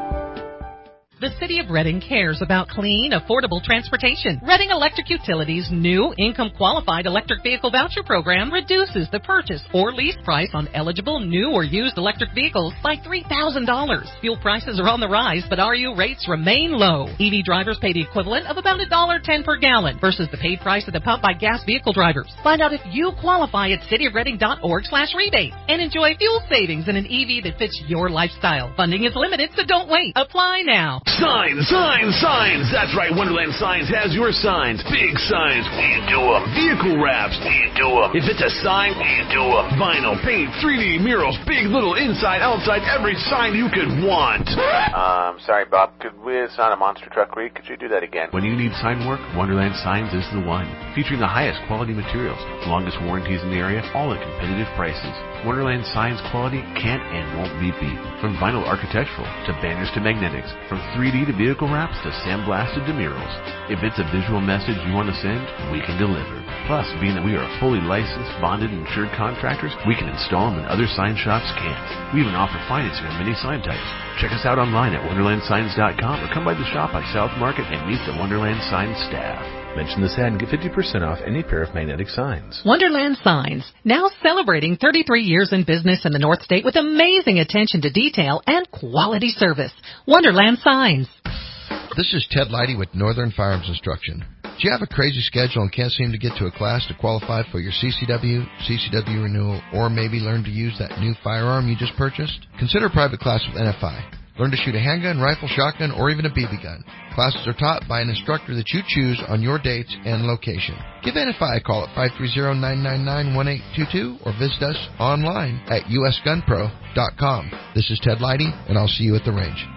The City of Reading cares about clean, affordable transportation. Reading Electric Utilities' new income-qualified electric vehicle voucher program reduces the purchase or lease price on eligible new or used electric vehicles by three thousand dollars. Fuel prices are on the rise, but R U rates remain low. E V drivers pay the equivalent of about one dollar ten per gallon versus the paid price at the pump by gas vehicle drivers. Find out if you qualify at cityofreading dot org slash rebate and enjoy fuel savings in an E V that fits your lifestyle. Funding is limited, so don't wait. Apply now. Signs, signs, signs. That's right, Wonderland Signs has your signs. Big signs, we do them. Vehicle wraps, we do them. If it's a sign, we do them. Vinyl, paint, three D murals, big, little, inside, outside, every sign you could want. Um, sorry, Bob. Could we sign a monster truck read? Could you do that again? When you need sign work, Wonderland Signs is the one. Featuring the highest quality materials, longest warranties in the area, all at competitive prices. Wonderland Signs quality can't and won't be beat. From vinyl architectural to banners to magnetics, from three D to vehicle wraps to sandblasted to murals. If it's a visual message you want to send, we can deliver. Plus, being that we are fully licensed, bonded, and insured contractors, we can install them when other sign shops can't. We even offer financing on many sign types. Check us out online at wonderland signs dot com or come by the shop by South Market and meet the Wonderland Signs staff. Mention this ad and get fifty percent off any pair of magnetic signs. Wonderland Signs, now celebrating thirty-three years in business in the North State with amazing attention to detail and quality service. Wonderland Signs. This is Ted Leidy with Northern Firearms Instruction. Do you have a crazy schedule and can't seem to get to a class to qualify for your C C W, C C W renewal, or maybe learn to use that new firearm you just purchased? Consider a private class with N F I. Learn to shoot a handgun, rifle, shotgun, or even a B B gun. Classes are taught by an instructor that you choose on your dates and location. Give N F I a call at five three zero, nine nine nine, one eight two two or visit us online at u s gun pro dot com. This is Ted Leidy, and I'll see you at the range.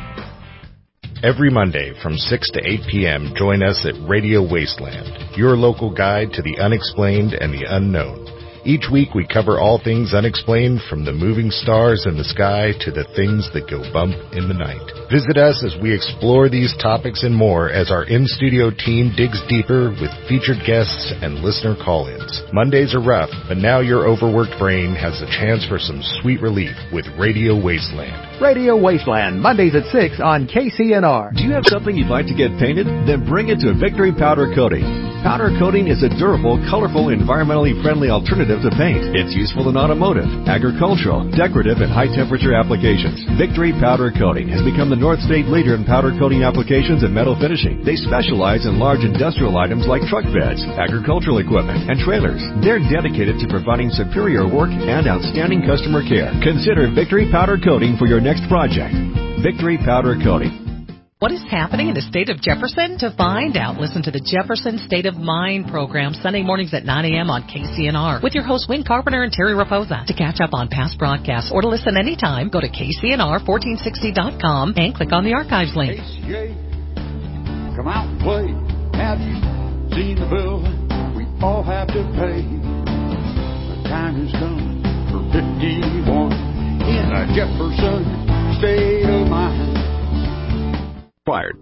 Every Monday from six to eight p.m., join us at Radio Wasteland, your local guide to the unexplained and the unknown. Each week we cover all things unexplained, from the moving stars in the sky to the things that go bump in the night. Visit us as we explore these topics and more as our in-studio team digs deeper with featured guests and listener call-ins. Mondays are rough, but now your overworked brain has a chance for some sweet relief with Radio Wasteland. Radio Wasteland, Mondays at six on K C N R. Do you have something you'd like to get painted? Then bring it to Victory Powder Coating. Powder coating is a durable, colorful, environmentally friendly alternative to paint. It's useful in automotive, agricultural, decorative, and high-temperature applications. Victory Powder Coating has become the North State leader in powder coating applications and metal finishing. They specialize in large industrial items like truck beds, agricultural equipment, and trailers. They're dedicated to providing superior work and outstanding customer care. Consider Victory Powder Coating for your next project. Victory Powder Coating. What is happening in the state of Jefferson? To find out, listen to the Jefferson State of Mind program Sunday mornings at nine a.m. on K C N R with your hosts Win Carpenter and Terry Raposa. To catch up on past broadcasts or to listen anytime, go to K C N R fourteen sixty dot com and click on the archives link. A C A, come out and play. Have you seen the bill we all have to pay? The time has come for fifty-one in a Jefferson State of Mind. Fired.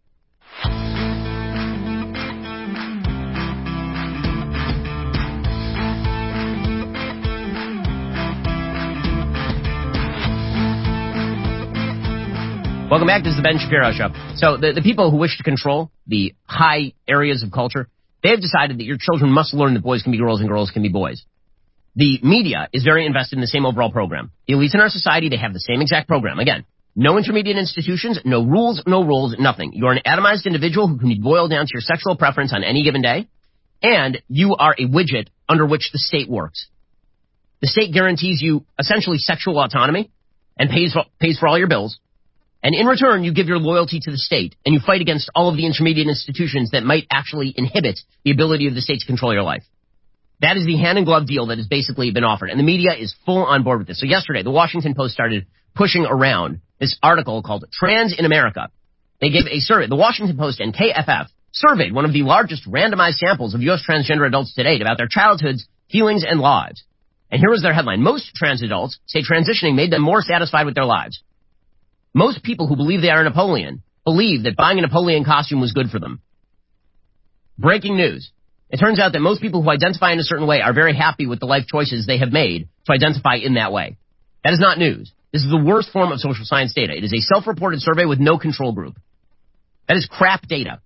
Welcome back. This is the Ben Shapiro Show. So the, the people who wish to control the high areas of culture, they have decided that your children must learn that boys can be girls and girls can be boys. The media is very invested in the same overall program. The elites in our society, they have the same exact program. Again, no intermediate institutions, no rules, no rules, nothing. You're an atomized individual who can be boiled down to your sexual preference on any given day, and you are a widget under which the state works. The state guarantees you essentially sexual autonomy and pays for, pays for all your bills, and in return, you give your loyalty to the state, and you fight against all of the intermediate institutions that might actually inhibit the ability of the state to control your life. That is the hand-in-glove deal that has basically been offered, and the media is full on board with this. So yesterday, the Washington Post started pushing around this article called Trans in America. They gave a survey. The Washington Post and K F F surveyed one of the largest randomized samples of U S transgender adults to date about their childhoods, feelings, and lives. And here was their headline. Most trans adults say transitioning made them more satisfied with their lives. Most people who believe they are Napoleon believe that buying a Napoleon costume was good for them. Breaking news. It turns out that most people who identify in a certain way are very happy with the life choices they have made to identify in that way. That is not news. This is the worst form of social science data. It is a self-reported survey with no control group. That is crap data.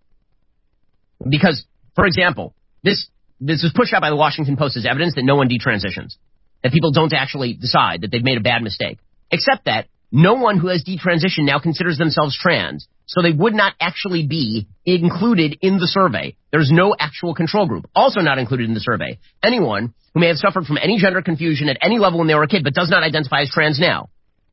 Because, for example, this this was pushed out by the Washington Post as evidence that no one detransitions, that people don't actually decide that they've made a bad mistake, except that no one who has detransitioned now considers themselves trans, so they would not actually be included in the survey. There's no actual control group. Also not included in the survey, anyone who may have suffered from any gender confusion at any level when they were a kid but does not identify as trans now.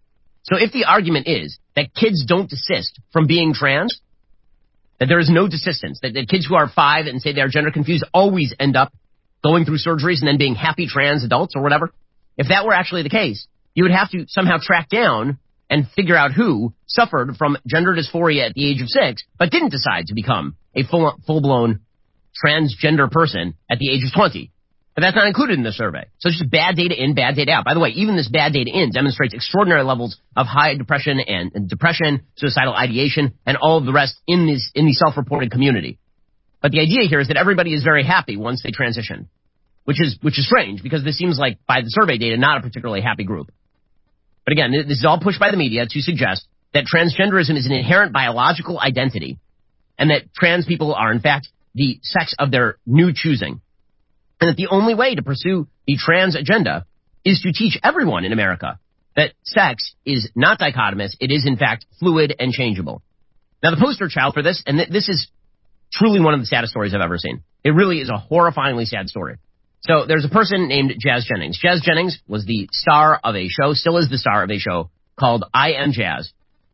So if the argument is that kids don't desist from being trans, that there is no desistance, that, that kids who are five and say they are gender confused always end up going through surgeries and then being happy trans adults or whatever, if that were actually the case, you would have to somehow track down and figure out who suffered from gender dysphoria at the age of six, but didn't decide to become a full, full-blown transgender person at the age of twenty. But that's not included in the survey. So it's just bad data in, bad data out. By the way, even this bad data in demonstrates extraordinary levels of high depression and, and depression, suicidal ideation, and all of the rest in this, in the self-reported community. But the idea here is that everybody is very happy once they transition, which is, which is strange because this seems like, by the survey data, not a particularly happy group. But again, this is all pushed by the media to suggest that transgenderism is an inherent biological identity and that trans people are, in fact, the sex of their new choosing. And that the only way to pursue the trans agenda is to teach everyone in America that sex is not dichotomous. It is, in fact, fluid and changeable. Now, the poster child for this, and th- this is truly one of the saddest stories I've ever seen. It really is a horrifyingly sad story. So there's a person named Jazz Jennings. Jazz Jennings was the star of a show, still is the star of a show called I Am Jazz.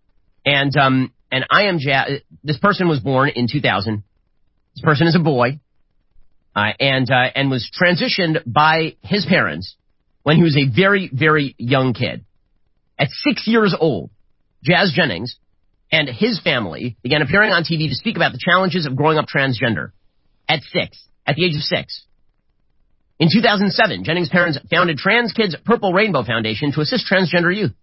And, um, and I Am Jazz, this person was born in two thousand. This person is a boy. Uh, and, uh, and was transitioned by his parents when he was a very, very young kid. At six years old, Jazz Jennings and his family began appearing on T V to speak about the challenges of growing up transgender. At six. At the age of six. In two thousand seven, Jennings' parents founded Trans Kids Purple Rainbow Foundation to assist transgender youth.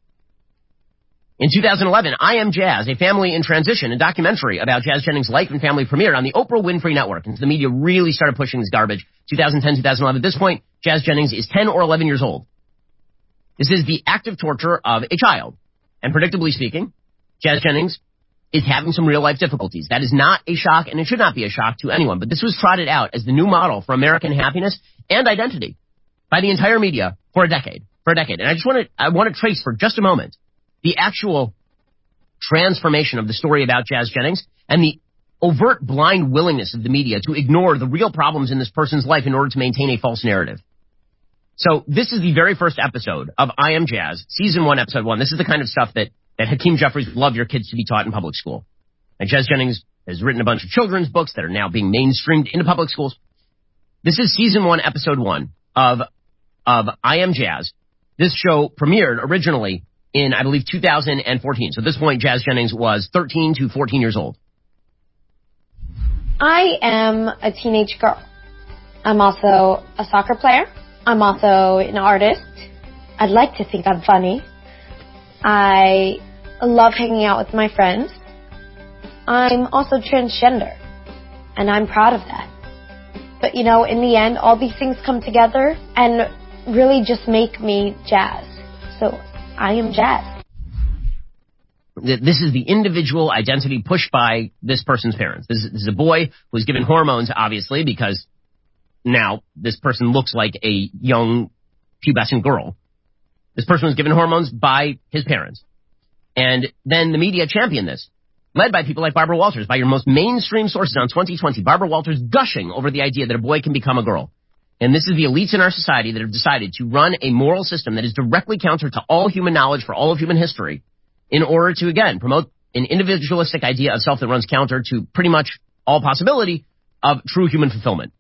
In two thousand eleven, I Am Jazz, a family in transition, a documentary about Jazz Jennings' life and family premiered on the Oprah Winfrey Network. And the media really started pushing this garbage. twenty ten, twenty eleven. At this point, Jazz Jennings is ten or eleven years old. This is the active torture of a child. And predictably speaking, Jazz Jennings is having some real life difficulties. That is not a shock, and it should not be a shock to anyone. But this was trotted out as the new model for American happiness and identity by the entire media for a decade. For a decade. And I just want to, I want to trace for just a moment the actual transformation of the story about Jazz Jennings and the overt blind willingness of the media to ignore the real problems in this person's life in order to maintain a false narrative. So this is the very first episode of I Am Jazz, season one, episode one. This is the kind of stuff that, that Hakeem Jeffries would love your kids to be taught in public school. And Jazz Jennings has written a bunch of children's books that are now being mainstreamed into public schools. This is season one, episode one of, of I Am Jazz. This show premiered originally in, I believe, two thousand fourteen. So at this point, Jazz Jennings was thirteen to fourteen years old. I am a teenage girl. I'm also a soccer player. I'm also an artist. I'd like to think I'm funny. I love hanging out with my friends. I'm also transgender, and I'm proud of that. But, you know, in the end, all these things come together and really just make me Jazz. So I am Jazz. This is the individual identity pushed by this person's parents. This is, this is a boy who was given hormones, obviously, because now this person looks like a young pubescent girl. This person was given hormones by his parents. And then the media championed this, led by people like Barbara Walters, by your most mainstream sources on twenty twenty. Barbara Walters gushing over the idea that a boy can become a girl. And this is the elites in our society that have decided to run a moral system that is directly counter to all human knowledge for all of human history in order to, again, promote an individualistic idea of self that runs counter to pretty much all possibility of true human fulfillment.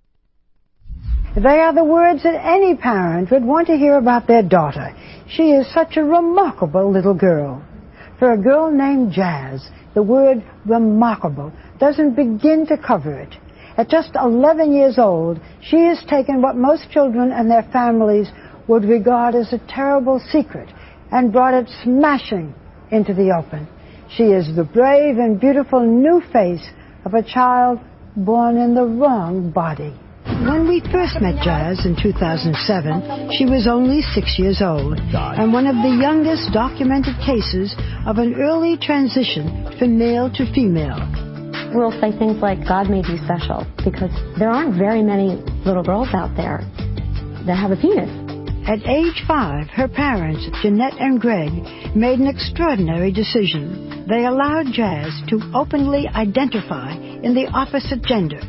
They are the words that any parent would want to hear about their daughter. She is such a remarkable little girl. For a girl named Jazz, the word remarkable doesn't begin to cover it. At just eleven years old, she has taken what most children and their families would regard as a terrible secret and brought it smashing into the open. She is the brave and beautiful new face of a child born in the wrong body. When we first met Jazz in two thousand seven, she was only six years old and one of the youngest documented cases of an early transition from male to female. We'll say things like, God made you special, because there aren't very many little girls out there that have a penis. At age five, her parents, Jeanette and Greg, made an extraordinary decision. They allowed Jazz to openly identify in the opposite gender.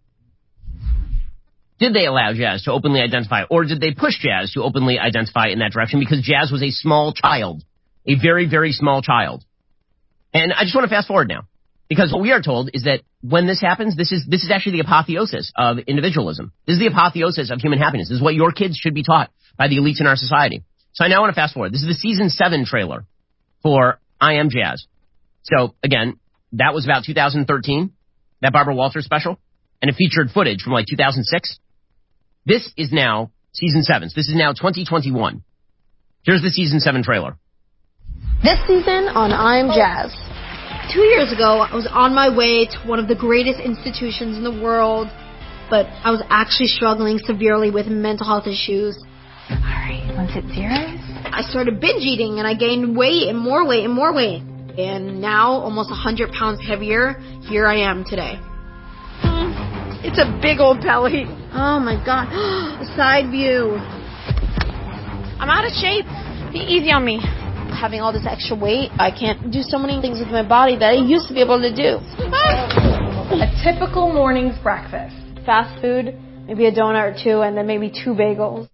Did they allow Jazz to openly identify, or did they push Jazz to openly identify in that direction because Jazz was a small child, a very, very small child? And I just want to fast forward now, because what we are told is that when this happens, this is this is actually the apotheosis of individualism. This is the apotheosis of human happiness. This is what your kids should be taught by the elites in our society. So I now want to fast forward. This is the season seven trailer for I Am Jazz. So again, that was about two thousand thirteen, that Barbara Walters special, and it featured footage from like two thousand six. This is now season seven. So this is now twenty twenty-one. Here's the season seven trailer. This season on I Am Jazz. Two years ago, I was on my way to one of the greatest institutions in the world, but I was actually struggling severely with mental health issues. Alright, was it serious? I started binge eating and I gained weight and more weight and more weight. And now, almost one hundred pounds heavier, here I am today. It's a big old belly. Oh my god. A side view. I'm out of shape. Be easy on me. Having all this extra weight, I can't do so many things with my body that I used to be able to do. A typical morning's breakfast. Fast food, maybe a donut or two, and then maybe two bagels.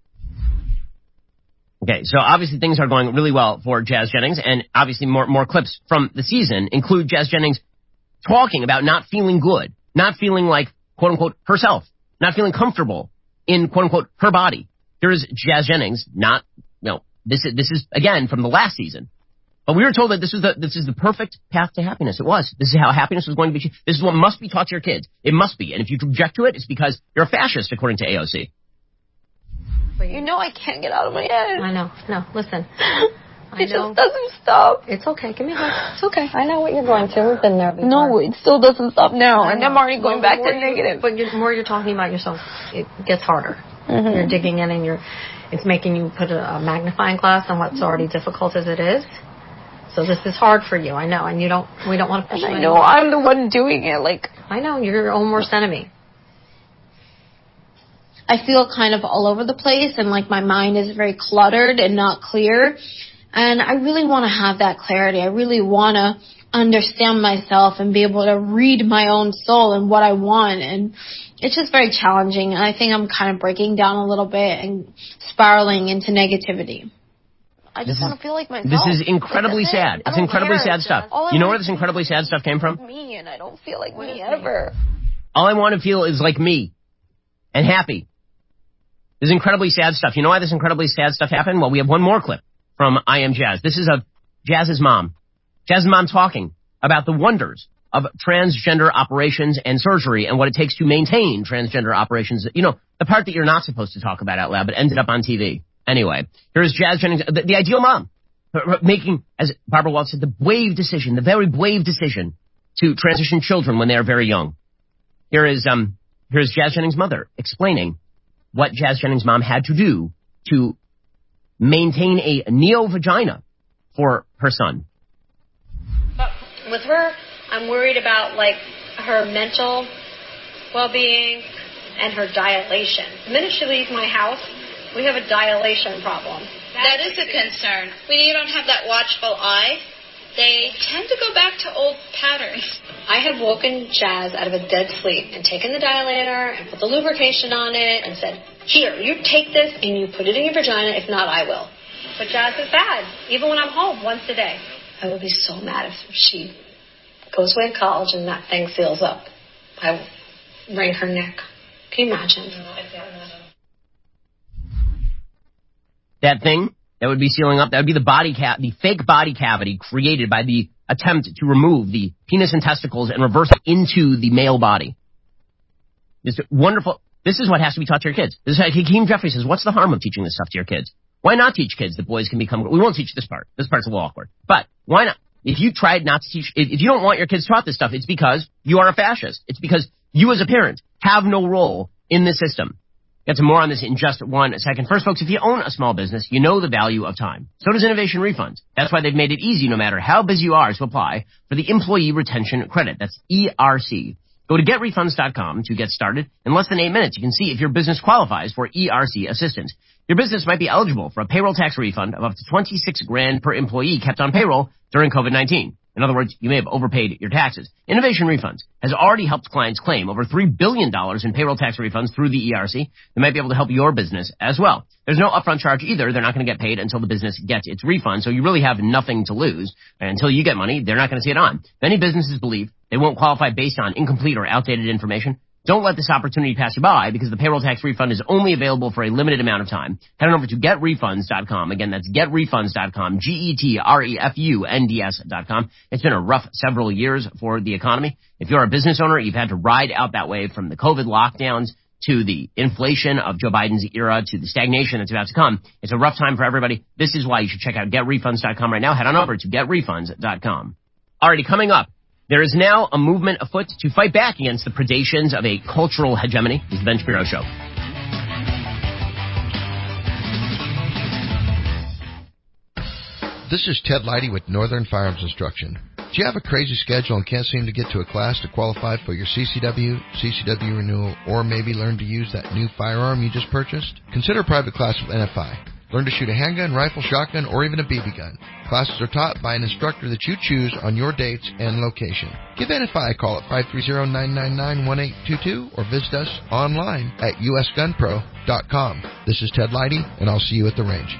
Okay, so obviously things are going really well for Jazz Jennings, and obviously more more clips from the season include Jazz Jennings talking about not feeling good, not feeling like, quote-unquote, herself, not feeling comfortable in, quote-unquote, her body. Here is Jazz Jennings, not, you know, this is, this is, again, from the last season. But we were told that this is the this is the perfect path to happiness. It was. This is how happiness was going to be. This is what must be taught to your kids. It must be. And if you object to it, it's because you're a fascist, according to A O C. But you know I can't get out of my head. I know. No, listen. I it know. just doesn't stop. It's okay. Give me a hug. It's okay. I know what you're going through. We've been there before. No, it still doesn't stop now. I And know. I'm already going Well, back the to more you- negative. But the more you're talking about yourself, it gets harder. Mhm. You're digging in and you're, it's making you put a, a magnifying glass on what's already difficult as it is. So this is hard for you, I know, and you don't. We don't want to push you. I know I'm the one doing it. Like I know you're your own worst enemy. I feel kind of all over the place, and like my mind is very cluttered and not clear. And I really want to have that clarity. I really want to understand myself and be able to read my own soul and what I want. And it's just very challenging. And I think I'm kind of breaking down a little bit and spiraling into negativity. I just want to feel like myself. This is incredibly like sad. It. It's incredibly sad stuff. You know where this incredibly sad stuff came from? Me, and I don't feel like me ever. All I want to feel is like me and happy. This is incredibly sad stuff. You know why this incredibly sad stuff happened? Well, we have one more clip from I Am Jazz. This is of Jazz's mom. Jazz's mom talking about the wonders of transgender operations and surgery and what it takes to maintain transgender operations. You know, the part that you're not supposed to talk about out loud, but ended up on T V. Anyway, here's Jazz Jennings, the, the ideal mom, making, as Barbara Waltz said, the brave decision, the very brave decision to transition children when they are very young. Here is, um, here's Jazz Jennings' mother explaining what Jazz Jennings' mom had to do to maintain a neo-vagina for her son. But with her, I'm worried about, like, her mental well-being and her dilation. The minute she leaves my house, we have a dilation problem. That is a concern. When you don't have that watchful eye, they tend to go back to old patterns. I have woken Jazz out of a dead sleep and taken the dilator and put the lubrication on it and said, here, you take this and you put it in your vagina. If not, I will. But Jazz is bad, even when I'm home once a day. I would be so mad if she goes away to college and that thing seals up. I will wring her neck. Can you imagine? That thing that would be sealing up, that would be the body ca- the fake body cavity created by the attempt to remove the penis and testicles and reverse it into the male body. It's wonderful. This is what has to be taught to your kids. This is how Hakeem Jeffrey says, what's the harm of teaching this stuff to your kids? Why not teach kids that boys can become... We won't teach this part. This part's a little awkward. But why not? If you tried not to teach... If you don't want your kids taught this stuff, it's because you are a fascist. It's because you as a parent have no role in this system. Get some more on this in just one second. First, folks, if you own a small business, you know the value of time. So does Innovation Refunds. That's why they've made it easy, no matter how busy you are, to apply for the Employee Retention Credit. That's E R C. Go to get refunds dot com to get started. In less than eight minutes, you can see if your business qualifies for E R C assistance. Your business might be eligible for a payroll tax refund of up to twenty-six grand per employee kept on payroll during COVID nineteen. In other words, you may have overpaid your taxes. Innovation Refunds has already helped clients claim over three billion dollars in payroll tax refunds through the E R C. They might be able to help your business as well. There's no upfront charge either. They're not going to get paid until the business gets its refund, so you really have nothing to lose. And until you get money, they're not going to see it on. Many businesses believe they won't qualify based on incomplete or outdated information. Don't let this opportunity pass you by, because the payroll tax refund is only available for a limited amount of time. Head on over to get refunds dot com. Again, that's get refunds dot com, G E T R E F U N D S dot com. It's been a rough several years for the economy. If you're a business owner, you've had to ride out that wave from the COVID lockdowns to the inflation of Joe Biden's era to the stagnation that's about to come. It's a rough time for everybody. This is why you should check out get refunds dot com right now. Head on over to get refunds dot com. Alrighty, coming up. There is now a movement afoot to fight back against the predations of a cultural hegemony. This is the Ben Shapiro Show. This is Ted Leidy with Northern Firearms Instruction. Do you have a crazy schedule and can't seem to get to a class to qualify for your C C W, C C W renewal, or maybe learn to use that new firearm you just purchased? Consider a private class with N F I. Learn to shoot a handgun, rifle, shotgun, or even a B B gun. Classes are taught by an instructor that you choose on your dates and location. Give N F I a call at five three zero, nine nine nine, one eight two two or visit us online at U S gun pro dot com. This is Ted Leidy, and I'll see you at the range.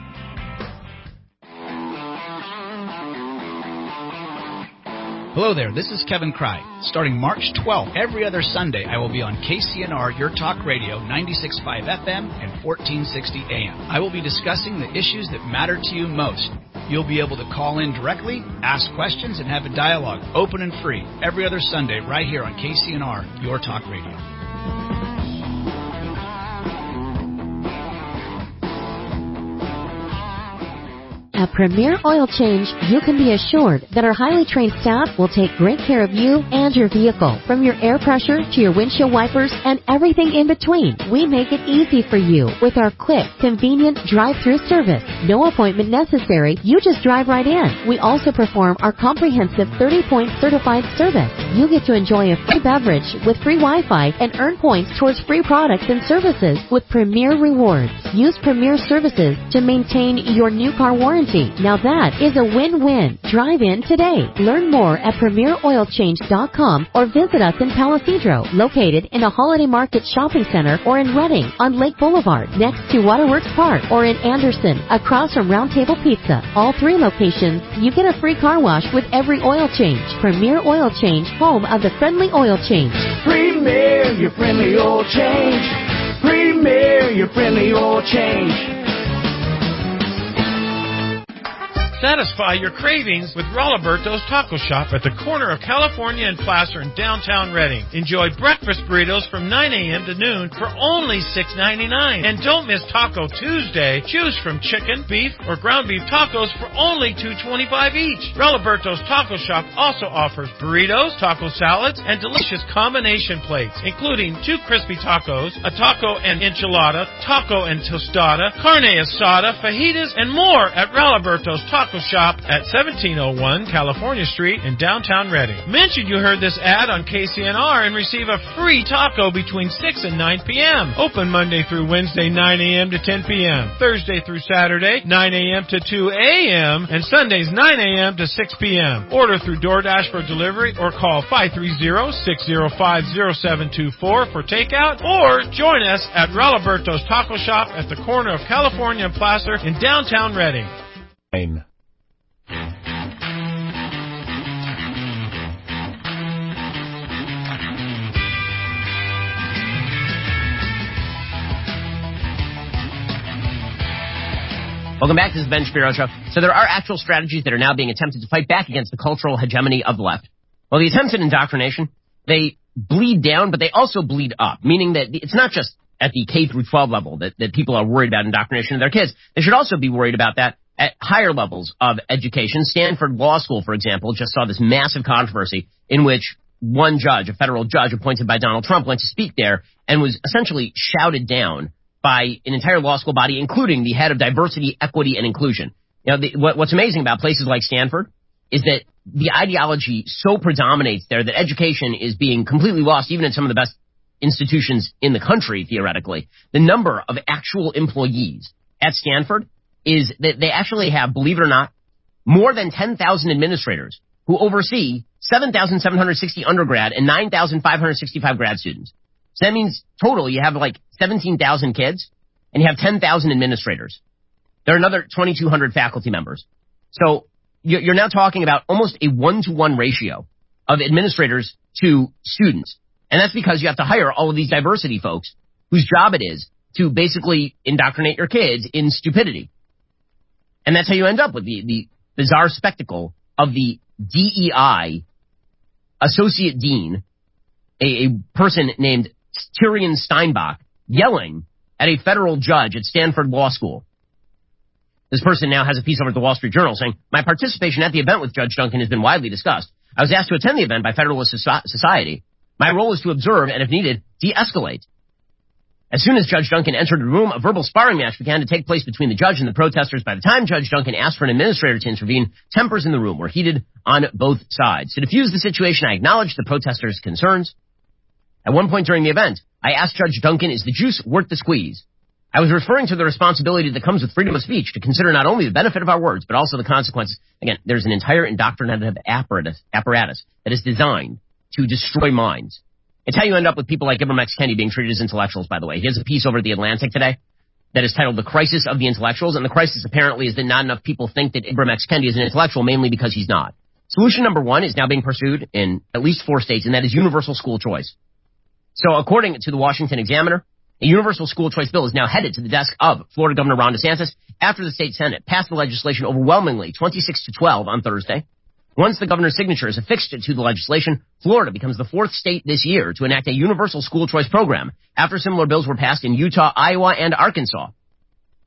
Hello there, this is Kevin Cry. Starting March twelfth, every other Sunday, I will be on K C N R Your Talk Radio, ninety-six point five F M and fourteen sixty A M. I will be discussing the issues that matter to you most. You'll be able to call in directly, ask questions, and have a dialogue, open and free, every other Sunday right here on K C N R Your Talk Radio. At Premier Oil Change, you can be assured that our highly trained staff will take great care of you and your vehicle. From your air pressure to your windshield wipers and everything in between, we make it easy for you with our quick, convenient drive-through service. No appointment necessary. You just drive right in. We also perform our comprehensive thirty-point certified service. You get to enjoy a free beverage with free Wi-Fi and earn points towards free products and services with Premier Rewards. Use Premier Services to maintain your new car warranty. Now that is a win-win. Drive in today. Learn more at premier oil change dot com or visit us in Palisadro, located in a Holiday Market shopping center, or in Redding on Lake Boulevard next to Waterworks Park, or in Anderson across from Round Table Pizza. All three locations, you get a free car wash with every oil change. Premier Oil Change, home of the friendly oil change. Premier, your friendly oil change. Premier, your friendly oil change. Satisfy your cravings with Rolliberto's Taco Shop at the corner of California and Placer in downtown Redding. Enjoy breakfast burritos from nine a.m. to noon for only six ninety-nine. And don't miss Taco Tuesday. Choose from chicken, beef, or ground beef tacos for only two twenty-five each. Rolliberto's Taco Shop also offers burritos, taco salads, and delicious combination plates, including two crispy tacos, a taco and enchilada, taco and tostada, carne asada, fajitas, and more at Rolliberto's Taco Shop at seventeen oh one California Street in downtown Redding. Mention you heard this ad on K C N R and receive a free taco between six and nine p.m. Open Monday through Wednesday, nine a.m. to ten p.m. Thursday through Saturday, nine a.m. to two a.m. and Sundays, nine a.m. to six p.m. Order through DoorDash for delivery or call five three zero, six zero five, zero seven two four for takeout, or join us at Rolliberto's Taco Shop at the corner of California and Placer in downtown Redding. Welcome back. This is Ben Shapiro Show. So there are actual strategies that are now being attempted to fight back against the cultural hegemony of the left. Well, the attempts at indoctrination, they bleed down, but they also bleed up, meaning that it's not just at the K through twelve level that, that people are worried about indoctrination of their kids. They should also be worried about that at higher levels of education. Stanford Law School, for example, just saw this massive controversy in which one judge, a federal judge appointed by Donald Trump, went to speak there and was essentially shouted down by an entire law school body, including the head of diversity, equity, and inclusion. You know, the, what, what's amazing about places like Stanford is that the ideology so predominates there that education is being completely lost, even in some of the best institutions in the country, theoretically. The number of actual employees at Stanford is that they actually have, believe it or not, more than ten thousand administrators who oversee seven thousand seven hundred sixty undergrad and nine thousand five hundred sixty-five grad students. So that means total you have like seventeen thousand kids and you have ten thousand administrators. There are another twenty-two hundred faculty members. So you're now talking about almost a one-to-one ratio of administrators to students. And that's because you have to hire all of these diversity folks whose job it is to basically indoctrinate your kids in stupidity. And that's how you end up with the, the bizarre spectacle of the D E I associate dean, a, a person named Tyrion Steinbach, yelling at a federal judge at Stanford Law School. This person now has a piece over at the Wall Street Journal saying, my participation at the event with Judge Duncan has been widely discussed. I was asked to attend the event by Federalist Society. My role is to observe and, if needed, de-escalate. As soon as Judge Duncan entered the room, a verbal sparring match began to take place between the judge and the protesters. By the time Judge Duncan asked for an administrator to intervene, tempers in the room were heated on both sides. To defuse the situation, I acknowledged the protesters' concerns. At one point during the event, I asked Judge Duncan, is the juice worth the squeeze? I was referring to the responsibility that comes with freedom of speech to consider not only the benefit of our words, but also the consequences. Again, there's an entire indoctrinative apparatus, apparatus that is designed to destroy minds. It's how you end up with people like Ibram X. Kendi being treated as intellectuals, by the way. He has a piece over at The Atlantic today that is titled The Crisis of the Intellectuals, and the crisis apparently is that not enough people think that Ibram X. Kendi is an intellectual, mainly because he's not. Solution number one is now being pursued in at least four states, and that is universal school choice. So according to the Washington Examiner, a universal school choice bill is now headed to the desk of Florida Governor Ron DeSantis after the state Senate passed the legislation overwhelmingly twenty-six to twelve on Thursday. Once the governor's signature is affixed to the legislation, Florida becomes the fourth state this year to enact a universal school choice program after similar bills were passed in Utah, Iowa, and Arkansas.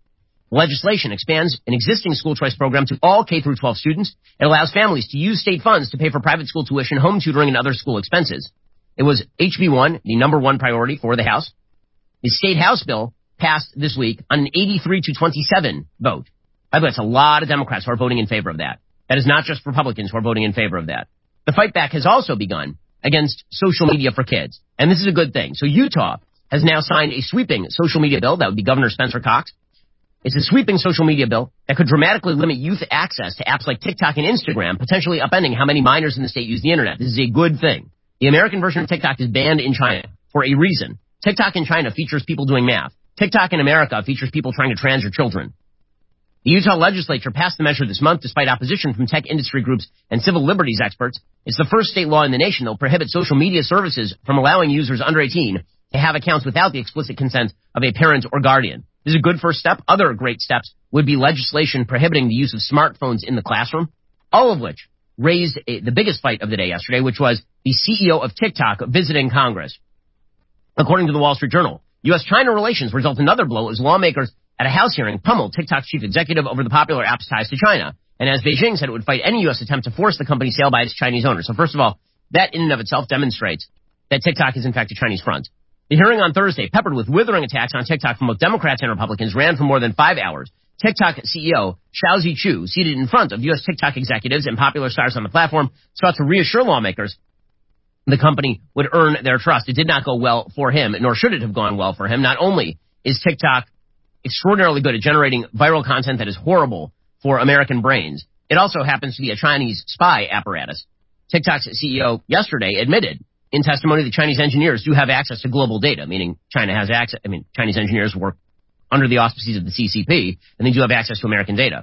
Legislation expands an existing school choice program to all K through twelve students. It allows families to use state funds to pay for private school tuition, home tutoring, and other school expenses. It was H B one, the number one priority for the House. The state House bill passed this week on an eighty-three to twenty-seven vote. By the way, it's a lot of Democrats who are voting in favor of that. That is not just Republicans who are voting in favor of that. The fight back has also begun against social media for kids. And this is a good thing. So Utah has now signed a sweeping social media bill. That would be Governor Spencer Cox. It's a sweeping social media bill that could dramatically limit youth access to apps like TikTok and Instagram, potentially upending how many minors in the state use the internet. This is a good thing. The American version of TikTok is banned in China for a reason. TikTok in China features people doing math. TikTok in America features people trying to trans your children. The Utah legislature passed the measure this month despite opposition from tech industry groups and civil liberties experts. It's the first state law in the nation that will prohibit social media services from allowing users under eighteen to have accounts without the explicit consent of a parent or guardian. This is a good first step. Other great steps would be legislation prohibiting the use of smartphones in the classroom, all of which raised a, the biggest fight of the day yesterday, which was the C E O of TikTok visiting Congress. According to the Wall Street Journal, U S-China relations result in another blow as lawmakers at a House hearing pummeled TikTok's chief executive over the popular app's ties to China. And as Beijing said, it would fight any U S attempt to force the company's sale by its Chinese owner. So first of all, that in and of itself demonstrates that TikTok is in fact a Chinese front. The hearing on Thursday, peppered with withering attacks on TikTok from both Democrats and Republicans, ran for more than five hours. TikTok C E O Xiaozi Chu, seated in front of U S TikTok executives and popular stars on the platform, sought to reassure lawmakers the company would earn their trust. It did not go well for him, nor should it have gone well for him. Not only is TikTok extraordinarily good at generating viral content that is horrible for American brains, it also happens to be a Chinese spy apparatus. TikTok's C E O yesterday admitted in testimony that Chinese engineers do have access to global data, meaning China has access, I mean, Chinese engineers work under the auspices of the C C P, and they do have access to American data.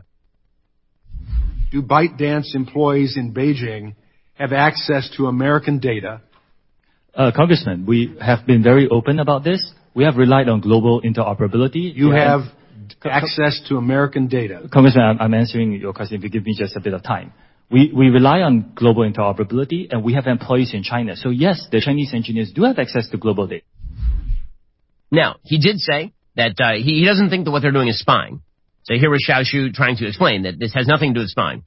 Do ByteDance employees in Beijing have access to American data? Uh, Congressman, we have been very open about this. We have relied on global interoperability. You have access to American data. Congressman, I'm, I'm answering your question if you give me just a bit of time. We, we rely on global interoperability, and we have employees in China. So yes, the Chinese engineers do have access to global data. Now, he did say that uh, he, he doesn't think that what they're doing is spying. So here was Xiao Shu trying to explain that this has nothing to do with spying.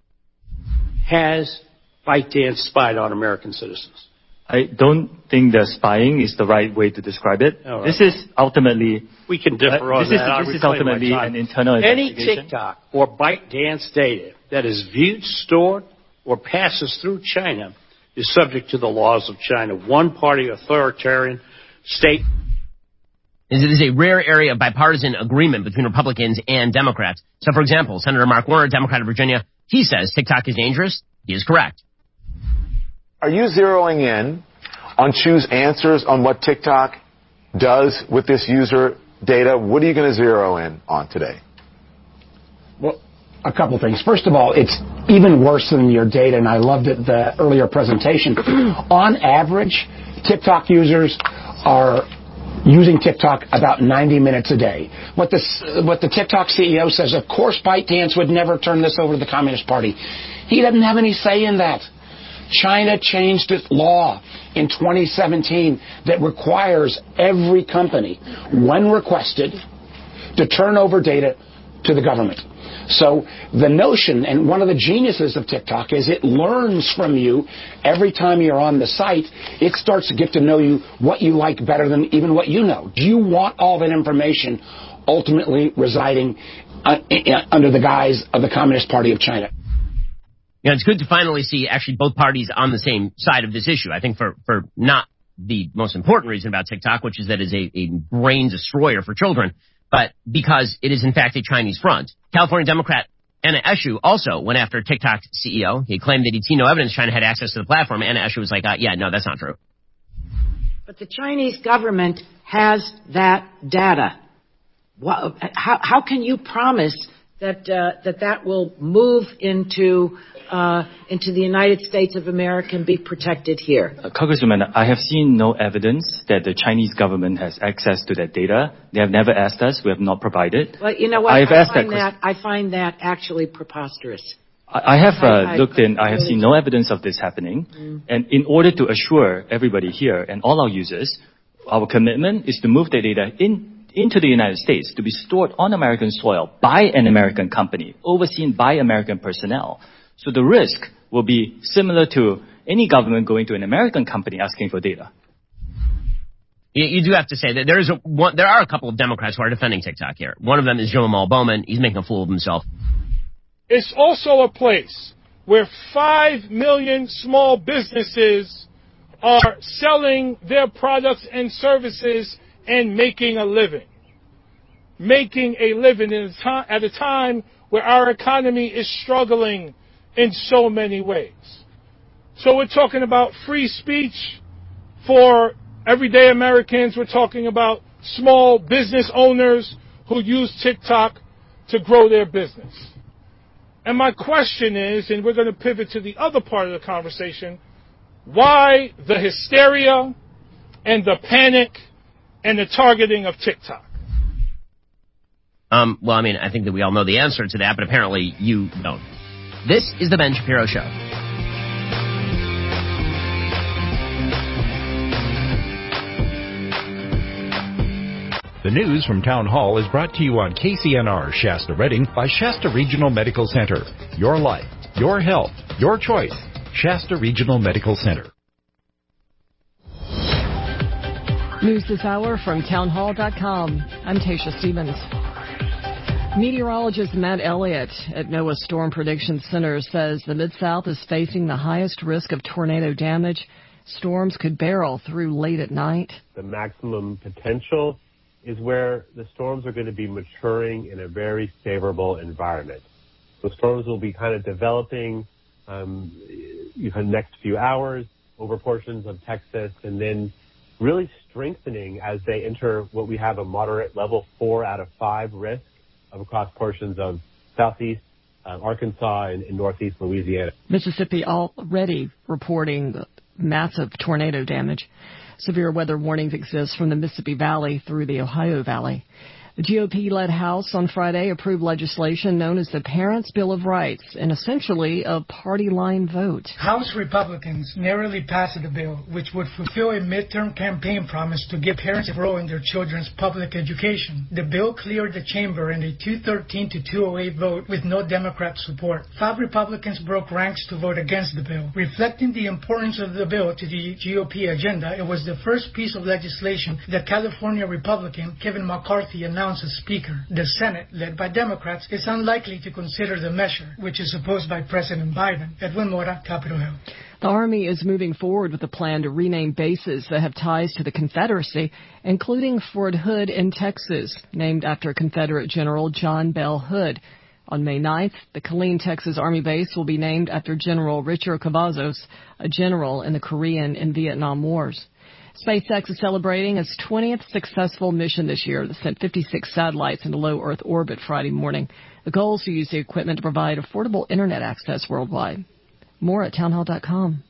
Has ByteDance spied on American citizens? I don't think that spying is the right way to describe it. Right. This is ultimately... We can differ uh, on this that. Is, this is ultimately an internal Any investigation. TikTok or ByteDance data that is viewed, stored, or passes through China is subject to the laws of China. One-party authoritarian state... It is a rare area of bipartisan agreement between Republicans and Democrats. So, for example, Senator Mark Warner, Democrat of Virginia, he says TikTok is dangerous. He is correct. Are you zeroing in on Chu's answers on what TikTok does with this user data? What are you going to zero in on today? Well, a couple things. First of all, it's even worse than your data, and I loved it the earlier presentation. On average, TikTok users are using TikTok about ninety minutes a day. What the, what the TikTok C E O says, of course ByteDance would never turn this over to the Communist Party. He doesn't have any say in that. China changed its law in twenty seventeen that requires every company, when requested, to turn over data to the government. So the notion, and one of the geniuses of TikTok, is it learns from you every time you're on the site. It starts to get to know you, what you like better than even what you know. Do you want all that information ultimately residing uh, under the guise of the Communist Party of China? Yeah, it's good to finally see actually both parties on the same side of this issue. I think for, for not the most important reason about TikTok, which is that it's a, a brain destroyer for children, but because it is in fact a Chinese front. California Democrat Anna Eshoo also went after TikTok's C E O. He claimed that he'd seen no evidence China had access to the platform. Anna Eshoo was like, uh, yeah, no, that's not true. But the Chinese government has that data. How, how can you promise that uh, that that will move into uh, into the United States of America and be protected here? Uh, Congresswoman, I have seen no evidence that the Chinese government has access to that data. They have never asked us. We have not provided. Well, you know what? I, have I asked find that, that I find that actually preposterous. I, I have uh, I, I, looked I, in. I have really seen no evidence of this happening. Mm. And in order to assure everybody here and all our users, our commitment is to move the data in into the United States to be stored on American soil by an American company, overseen by American personnel. So the risk will be similar to any government going to an American company asking for data. You, you do have to say that there is a one, there are a couple of Democrats who are defending TikTok here. One of them is Jamal Bowman. He's making a fool of himself. It's also a place where five million small businesses are selling their products and services and making a living. Making a living in a time, at a time where our economy is struggling in so many ways. So we're talking about free speech for everyday Americans. We're talking about small business owners who use TikTok to grow their business. And my question is, and we're going to pivot to the other part of the conversation, why the hysteria and the panic and the targeting of TikTok? Um, well, I mean, I think that we all know the answer to that, but apparently you don't. This is The Ben Shapiro Show. The news from Town Hall is brought to you on K C N R Shasta Redding by Shasta Regional Medical Center. Your life, your health, your choice. Shasta Regional Medical Center. News this hour from townhall dot com. I'm Tasha Stevens. Meteorologist Matt Elliott at NOAA Storm Prediction Center says the Mid-South is facing the highest risk of tornado damage. Storms could barrel through late at night. The maximum potential is where the storms are going to be maturing in a very favorable environment. The storms will be kind of developing um, in the next few hours over portions of Texas, and then really strengthening as they enter what we have a moderate level four out of five risk of across portions of southeast uh, Arkansas and, and northeast Louisiana. Mississippi already reporting massive tornado damage. Severe weather warnings exist from the Mississippi Valley through the Ohio Valley. The G O P-led House on Friday approved legislation known as the Parents' Bill of Rights, and essentially a party line vote. House Republicans narrowly passed the bill, which would fulfill a midterm campaign promise to give parents a role in their children's public education. The bill cleared the chamber in a two thirteen to two oh eight vote with no Democrat support. Five Republicans broke ranks to vote against the bill. Reflecting the importance of the bill to the G O P agenda, it was the first piece of legislation that California Republican Kevin McCarthy announced as Speaker. The Senate, led by Democrats, is unlikely to consider the measure, which is opposed by President Biden. Edwin Mora, Capitol Hill. The Army is moving forward with a plan to rename bases that have ties to the Confederacy, including Fort Hood in Texas, named after Confederate General John Bell Hood. On May ninth, the Killeen, Texas Army base will be named after General Richard Cavazos, a general in the Korean and Vietnam Wars. SpaceX is celebrating its twentieth successful mission this year that sent fifty-six satellites into low Earth orbit Friday morning. The goal is to use the equipment to provide affordable Internet access worldwide. More at townhall dot com.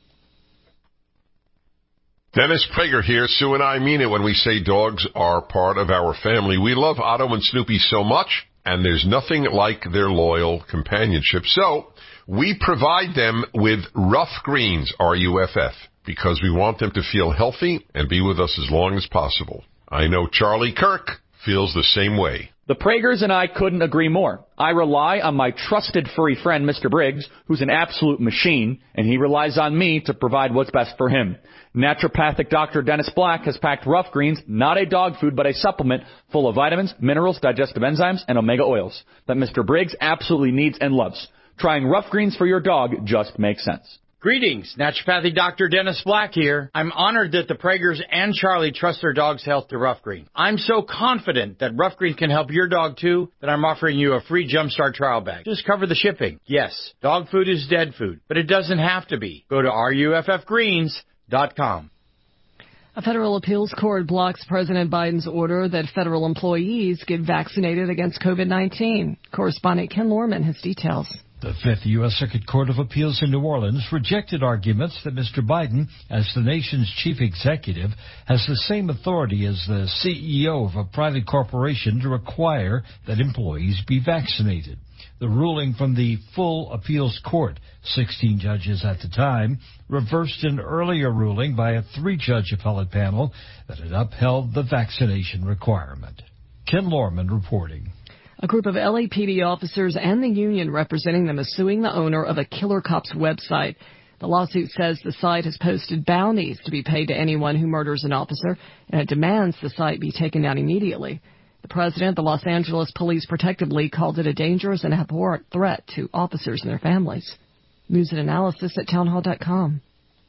Dennis Prager here. Sue and I mean it when we say dogs are part of our family. We love Otto and Snoopy so much, and there's nothing like their loyal companionship. So we provide them with Rough Greens, R U F F. Because we want them to feel healthy and be with us as long as possible. I know Charlie Kirk feels the same way. The Pragers and I couldn't agree more. I rely on my trusted furry friend, Mister Briggs, who's an absolute machine, and he relies on me to provide what's best for him. Naturopathic Doctor Dennis Black has packed Rough Greens, not a dog food, but a supplement full of vitamins, minerals, digestive enzymes, and omega oils that Mister Briggs absolutely needs and loves. Trying Rough Greens for your dog just makes sense. Greetings, Naturopathic Doctor Dennis Black here. I'm honored that the Pragers and Charlie trust their dog's health to Rough Green. I'm so confident that Rough Green can help your dog too that I'm offering you a free Jumpstart trial bag. Just cover the shipping. Yes, dog food is dead food, but it doesn't have to be. Go to R U F F greens dot com. A federal appeals court blocks President Biden's order that federal employees get vaccinated against COVID nineteen. Correspondent Ken Lorman has details. The Fifth U S. Circuit Court of Appeals in New Orleans rejected arguments that Mister Biden, as the nation's chief executive, has the same authority as the C E O of a private corporation to require that employees be vaccinated. The ruling from the full appeals court, sixteen judges at the time, reversed an earlier ruling by a three-judge appellate panel that had upheld the vaccination requirement. Ken Lorman reporting. A group of L A P D officers and the union representing them is suing the owner of a Killer Cops website. The lawsuit says the site has posted bounties to be paid to anyone who murders an officer, and it demands the site be taken down immediately. The president of the Los Angeles Police Protective League called it a dangerous and abhorrent threat to officers and their families. News and analysis at townhall dot com.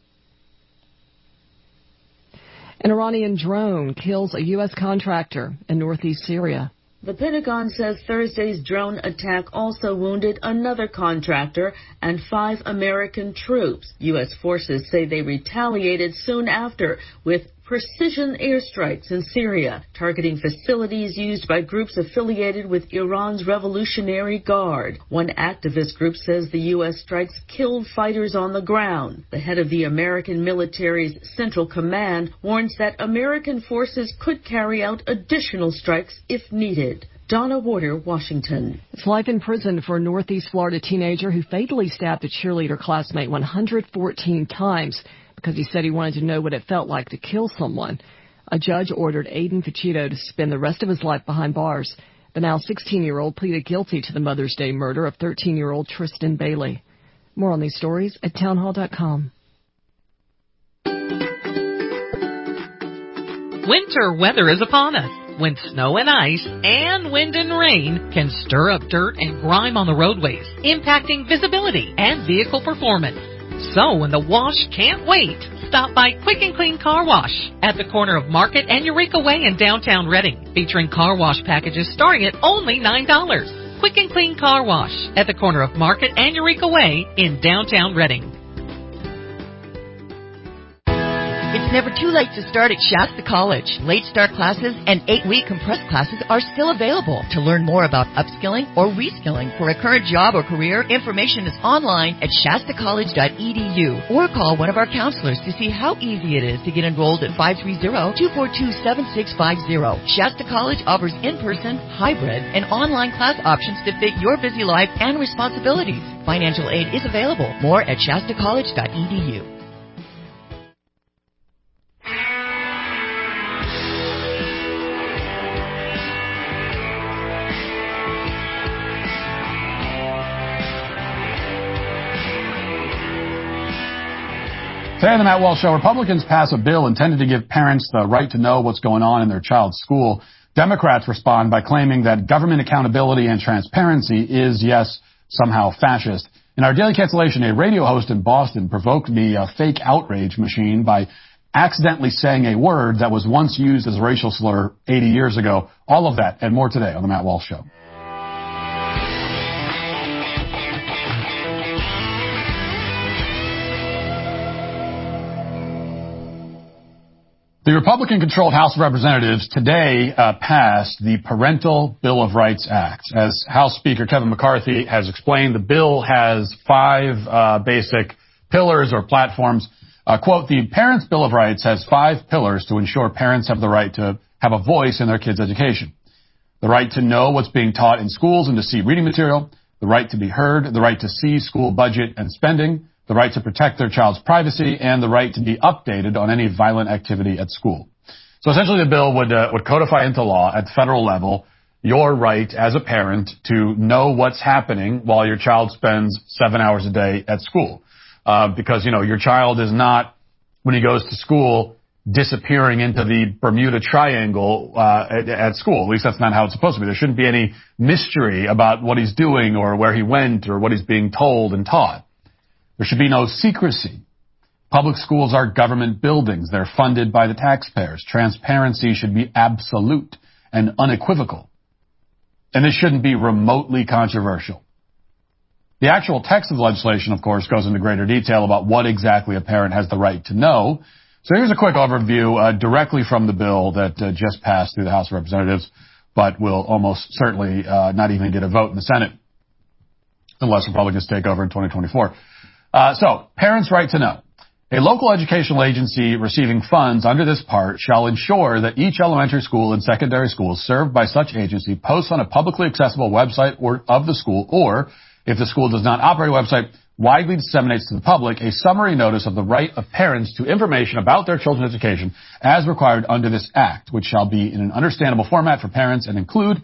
An Iranian drone kills a U S contractor in northeast Syria. The Pentagon says Thursday's drone attack also wounded another contractor and five American troops. U S forces say they retaliated soon after with precision airstrikes in Syria, targeting facilities used by groups affiliated with Iran's Revolutionary Guard. One activist group says the U S strikes killed fighters on the ground. The head of the American military's Central Command warns that American forces could carry out additional strikes if needed. Donna Warder, Washington. It's life in prison for a Northeast Florida teenager who fatally stabbed a cheerleader classmate one hundred fourteen times because he said he wanted to know what it felt like to kill someone. A judge ordered Aiden Ficito to spend the rest of his life behind bars. The now sixteen-year-old pleaded guilty to the Mother's Day murder of thirteen-year-old Tristan Bailey. More on these stories at townhall dot com. Winter weather is upon us, when snow and ice and wind and rain can stir up dirt and grime on the roadways, impacting visibility and vehicle performance. So when the wash can't wait, stop by Quick and Clean Car Wash at the corner of Market and Eureka Way in downtown Reading, featuring car wash packages starting at only nine dollars. Quick and Clean Car Wash at the corner of Market and Eureka Way in downtown Reading. It's never too late to start at Shasta College. Late start classes and eight-week compressed classes are still available. To learn more about upskilling or reskilling for a current job or career, information is online at shasta college dot e d u or call one of our counselors to see how easy it is to get enrolled at five three zero, two four two, seven six five zero. Shasta College offers in-person, hybrid, and online class options to fit your busy life and responsibilities. Financial aid is available. More at shasta college dot e d u. Today on the Matt Walsh Show, Republicans pass a bill intended to give parents the right to know what's going on in their child's school. Democrats respond by claiming that government accountability and transparency is, yes, somehow fascist. In our daily cancellation, a radio host in Boston provoked the uh, fake outrage machine by accidentally saying a word that was once used as a racial slur eighty years ago. All of that and more today on the Matt Walsh Show. The Republican-controlled House of Representatives today uh, passed the Parental Bill of Rights Act. As House Speaker Kevin McCarthy has explained, the bill has five uh, basic pillars or platforms. Uh, quote, the Parents' Bill of Rights has five pillars to ensure parents have the right to have a voice in their kids' education. The right to know what's being taught in schools and to see reading material, the right to be heard, the right to see school budget and spending, the right to protect their child's privacy, and the right to be updated on any violent activity at school. So essentially the bill would uh, would codify into law at the federal level your right as a parent to know what's happening while your child spends seven hours a day at school. Uh, because, you know, your child is not, when he goes to school, disappearing into the Bermuda Triangle uh, at, at school. At least that's not how it's supposed to be. There shouldn't be any mystery about what he's doing or where he went or what he's being told and taught. There should be no secrecy. Public schools are government buildings. They're funded by the taxpayers. Transparency should be absolute and unequivocal. And this shouldn't be remotely controversial. The actual text of the legislation, of course, goes into greater detail about what exactly a parent has the right to know. So here's a quick overview uh, directly from the bill that uh, just passed through the House of Representatives, but will almost certainly uh, not even get a vote in the Senate unless Republicans take over in twenty twenty-four. Uh, so, parents' right to know. A local educational agency receiving funds under this part shall ensure that each elementary school and secondary school served by such agency posts on a publicly accessible website or of the school, or if the school does not operate a website, widely disseminates to the public a summary notice of the right of parents to information about their children's education as required under this act, which shall be in an understandable format for parents and include,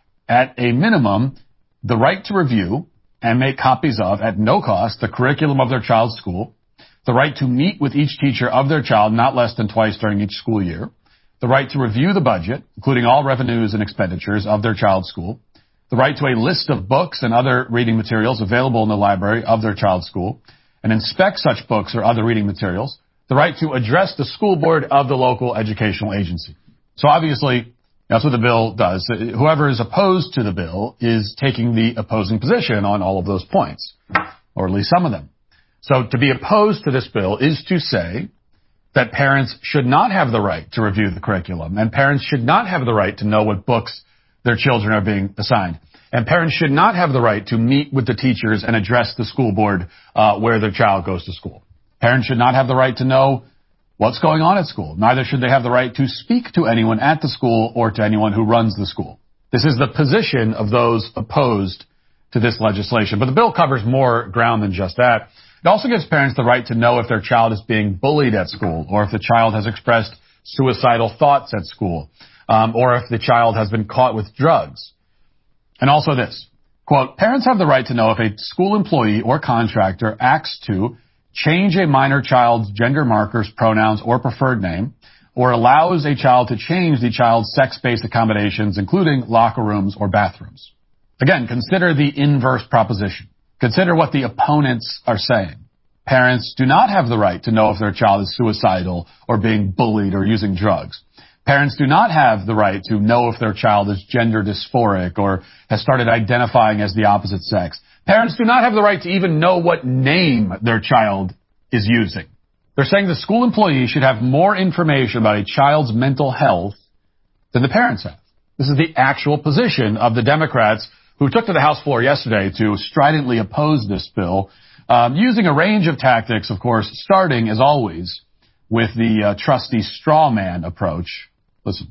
at a minimum, the right to review and make copies of, at no cost, the curriculum of their child's school, the right to meet with each teacher of their child not less than twice during each school year, the right to review the budget, including all revenues and expenditures of their child's school, the right to a list of books and other reading materials available in the library of their child's school, and inspect such books or other reading materials, the right to address the school board of the local educational agency. So obviously, that's what the bill does. Whoever is opposed to the bill is taking the opposing position on all of those points, or at least some of them. So to be opposed to this bill is to say that parents should not have the right to review the curriculum, and parents should not have the right to know what books their children are being assigned. And parents should not have the right to meet with the teachers and address the school board uh, where their child goes to school. Parents should not have the right to know what's going on at school. Neither should they have the right to speak to anyone at the school or to anyone who runs the school. This is the position of those opposed to this legislation. But the bill covers more ground than just that. It also gives parents the right to know if their child is being bullied at school, or if the child has expressed suicidal thoughts at school, um, or if the child has been caught with drugs. And also this, quote, parents have the right to know if a school employee or contractor acts to change a minor child's gender markers, pronouns, or preferred name, or allows a child to change the child's sex-based accommodations, including locker rooms or bathrooms. Again, consider the inverse proposition. Consider what the opponents are saying. Parents do not have the right to know if their child is suicidal or being bullied or using drugs. Parents do not have the right to know if their child is gender dysphoric or has started identifying as the opposite sex. Parents do not have the right to even know what name their child is using. They're saying the school employee should have more information about a child's mental health than the parents have. This is the actual position of the Democrats who took to the House floor yesterday to stridently oppose this bill, um, using a range of tactics, of course, starting, as always, with the uh, trusty straw man approach. Listen.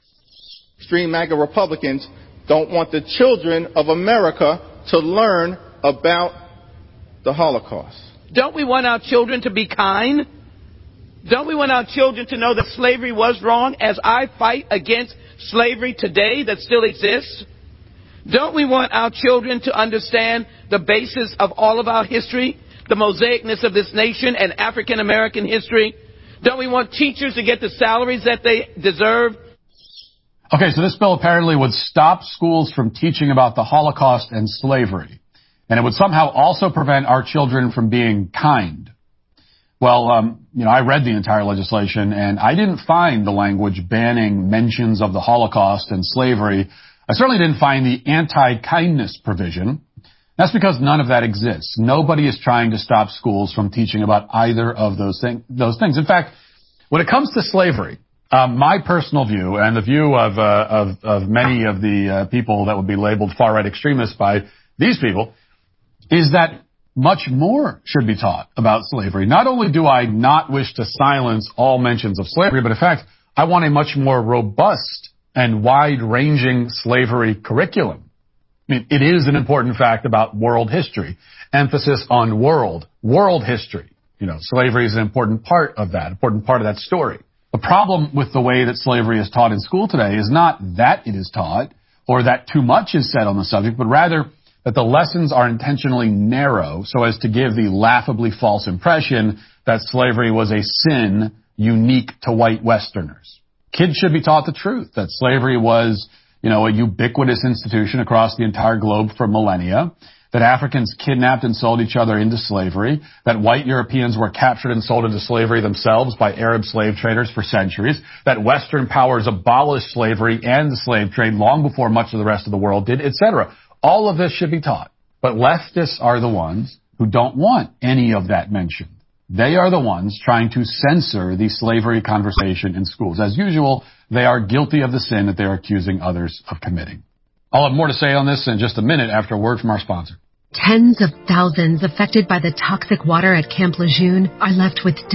Extreme MAGA Republicans don't want the children of America to learn about the Holocaust. Don't we want our children to be kind? Don't we want our children to know that slavery was wrong, as I fight against slavery today that still exists? Don't we want our children to understand the basis of all of our history, the mosaicness of this nation and African American history? Don't we want teachers to get the salaries that they deserve? Okay, so this bill apparently would stop schools from teaching about the Holocaust and slavery. And it would somehow also prevent our children from being kind. Well, um, you know, I read the entire legislation, and I didn't find the language banning mentions of the Holocaust and slavery. I certainly didn't find the anti-kindness provision. That's because none of that exists. Nobody is trying to stop schools from teaching about either of those, thing, those things. In fact, when it comes to slavery, um, my personal view, and the view of, uh, of, of many of the uh, people that would be labeled far-right extremists by these people, is that much more should be taught about slavery. Not only do I not wish to silence all mentions of slavery, but in fact, I want a much more robust and wide-ranging slavery curriculum. I mean, it is an important fact about world history. Emphasis on world, world history. You know, slavery is an important part of that, important part of that story. The problem with the way that slavery is taught in school today is not that it is taught or that too much is said on the subject, but rather that the lessons are intentionally narrow so as to give the laughably false impression that slavery was a sin unique to white Westerners. Kids should be taught the truth, that slavery was, you know, a ubiquitous institution across the entire globe for millennia, that Africans kidnapped and sold each other into slavery, that white Europeans were captured and sold into slavery themselves by Arab slave traders for centuries, that Western powers abolished slavery and the slave trade long before much of the rest of the world did, et cetera. All of this should be taught. But leftists are the ones who don't want any of that mentioned. They are the ones trying to censor the slavery conversation in schools. As usual, they are guilty of the sin that they are accusing others of committing. I'll have more to say on this in just a minute after a word from our sponsor. Tens of thousands affected by the toxic water at Camp Lejeune are left with death,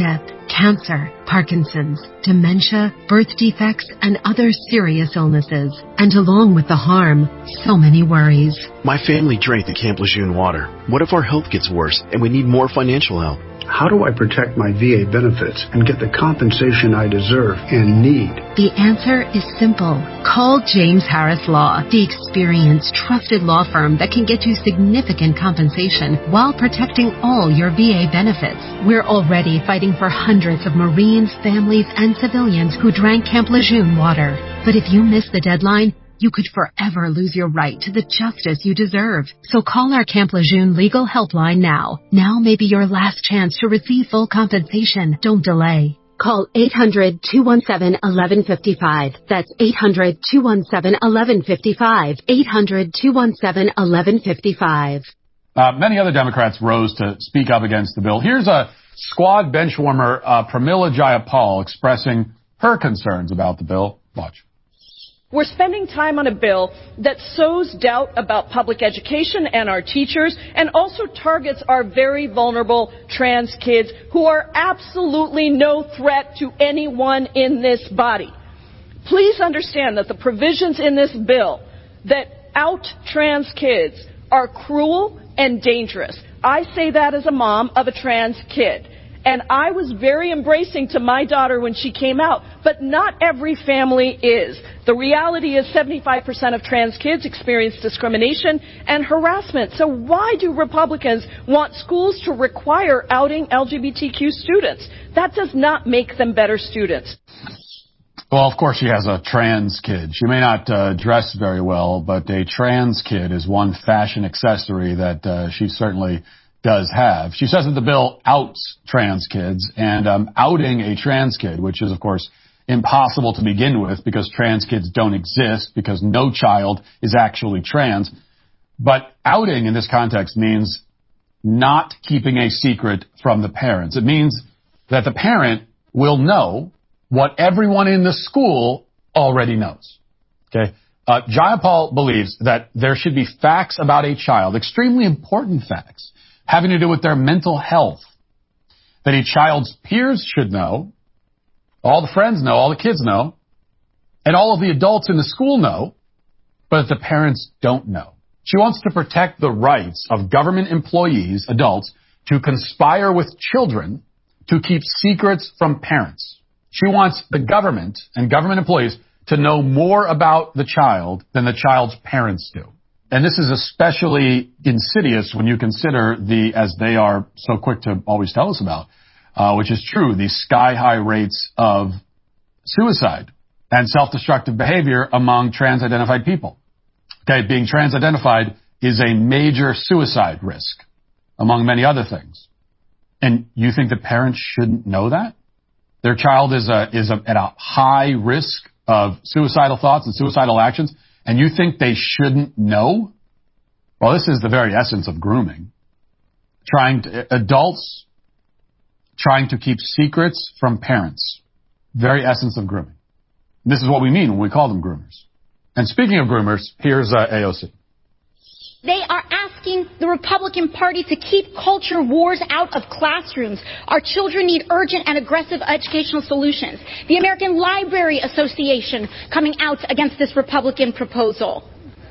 cancer, Parkinson's, dementia, birth defects, and other serious illnesses. And along with the harm, so many worries. My family drank the Camp Lejeune water. What if our health gets worse and we need more financial help? How do I protect my V A benefits and get the compensation I deserve and need? The answer is simple. Call James Harris Law, the experienced, trusted law firm that can get you significant compensation while protecting all your V A benefits. We're already fighting for hundreds of Marines, families, and civilians who drank Camp Lejeune water. But if you miss the deadline, you could forever lose your right to the justice you deserve. So call our Camp Lejeune legal helpline now. Now may be your last chance to receive full compensation. Don't delay. Call eight hundred, two one seven, one one five five. That's eight hundred, two one seven, one one five five. eight hundred, two one seven, one one five five. Uh, many other Democrats rose to speak up against the bill. Here's a squad benchwarmer, uh, Pramila Jayapal, expressing her concerns about the bill. Watch. We're spending time on a bill that sows doubt about public education and our teachers, and also targets our very vulnerable trans kids who are absolutely no threat to anyone in this body. Please understand that the provisions in this bill that out trans kids are cruel and dangerous. I say that as a mom of a trans kid. And I was very embracing to my daughter when she came out, but not every family is. The reality is seventy-five percent of trans kids experience discrimination and harassment. So why do Republicans want schools to require outing L G B T Q students? That does not make them better students. Well, of course, she has a trans kid. She may not uh, dress very well, but a trans kid is one fashion accessory that uh, she certainly does have. She says that the bill outs trans kids, and um, outing a trans kid, which is, of course, impossible to begin with because trans kids don't exist, because no child is actually trans. But outing in this context means not keeping a secret from the parents. It means that the parent will know what everyone in the school already knows. Okay? Uh, Jayapal believes that there should be facts about a child, extremely important facts, having to do with their mental health, that a child's peers should know, all the friends know, all the kids know, and all of the adults in the school know, but the parents don't know. She wants to protect the rights of government employees, adults, to conspire with children to keep secrets from parents. She wants the government and government employees to know more about the child than the child's parents do. And this is especially insidious when you consider the, as they are so quick to always tell us about, uh, which is true, the sky-high rates of suicide and self-destructive behavior among trans-identified people. Okay, being trans-identified is a major suicide risk, among many other things. And you think that parents shouldn't know that? Their child is a, is a, at a high risk of suicidal thoughts and suicidal actions, and you think they shouldn't know? Well, this is the very essence of grooming. Trying to, adults trying to keep secrets from parents. Very essence of grooming. This is what we mean when we call them groomers. And speaking of groomers, here's uh, A O C. They are asking the Republican Party to keep culture wars out of classrooms. Our children need urgent and aggressive educational solutions. The American Library Association coming out against this Republican proposal.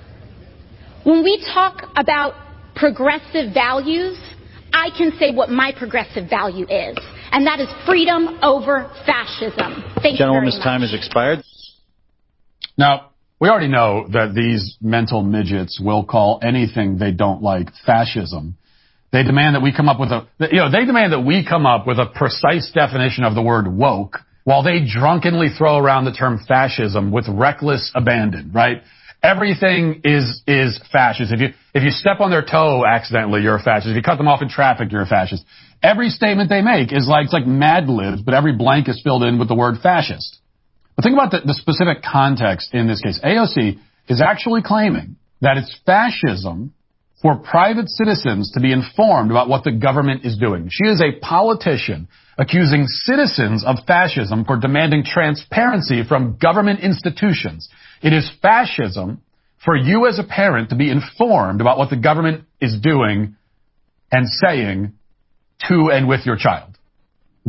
When we talk about progressive values, I can say what my progressive value is, and that is freedom over fascism. Thank you very much. Gentleman's time has expired. Now, we already know that these mental midgets will call anything they don't like fascism. They demand that we come up with a, you know, they demand that we come up with a precise definition of the word woke while they drunkenly throw around the term fascism with reckless abandon, right? Everything is, is fascist. If you, if you step on their toe accidentally, you're a fascist. If you cut them off in traffic, you're a fascist. Every statement they make is like, it's like Mad Libs, but every blank is filled in with the word fascist. But think about the, the specific context in this case. A O C is actually claiming that it's fascism for private citizens to be informed about what the government is doing. She is a politician accusing citizens of fascism for demanding transparency from government institutions. It is fascism for you as a parent to be informed about what the government is doing and saying to and with your child.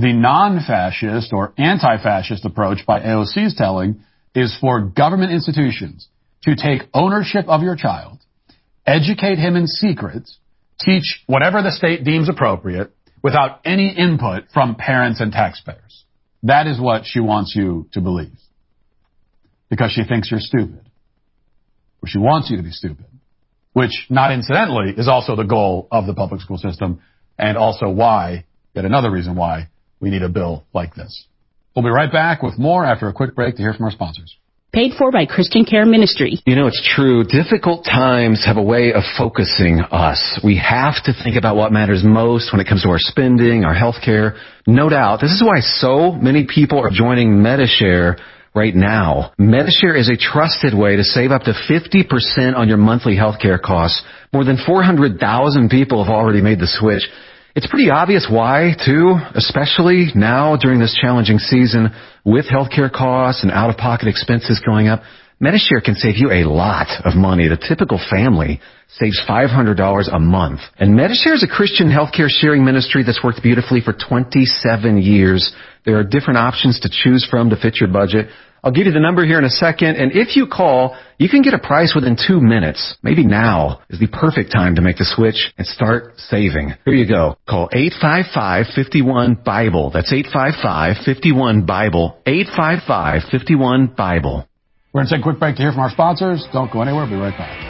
The non-fascist or anti-fascist approach by A O C is telling is for government institutions to take ownership of your child, educate him in secret, teach whatever the state deems appropriate without any input from parents and taxpayers. That is what she wants you to believe. Because she thinks you're stupid. Or she wants you to be stupid. Which, not incidentally, is also the goal of the public school system, and also why, yet another reason why, we need a bill like this. We'll be right back with more after a quick break to hear from our sponsors. Paid for by Christian Care Ministry. You know, it's true. Difficult times have a way of focusing us. We have to think about what matters most when it comes to our spending, our health care. No doubt. This is why so many people are joining Medi-Share right now. Medi-Share is a trusted way to save up to fifty percent on your monthly health care costs. More than four hundred thousand people have already made the switch. It's pretty obvious why, too, especially now during this challenging season with healthcare costs and out-of-pocket expenses going up. Medi-Share can save you a lot of money. The typical family saves five hundred dollars a month. And Medi-Share is a Christian healthcare sharing ministry that's worked beautifully for twenty-seven years. There are different options to choose from to fit your budget. I'll give you the number here in a second, and if you call, you can get a price within two minutes. Maybe now is the perfect time to make the switch and start saving. Here you go. Call eight five five, five one, BIBLE. That's eight five five, five one, BIBLE. eight five five, five one, BIBLE. We're going to take a quick break to hear from our sponsors. Don't go anywhere. We'll be right back.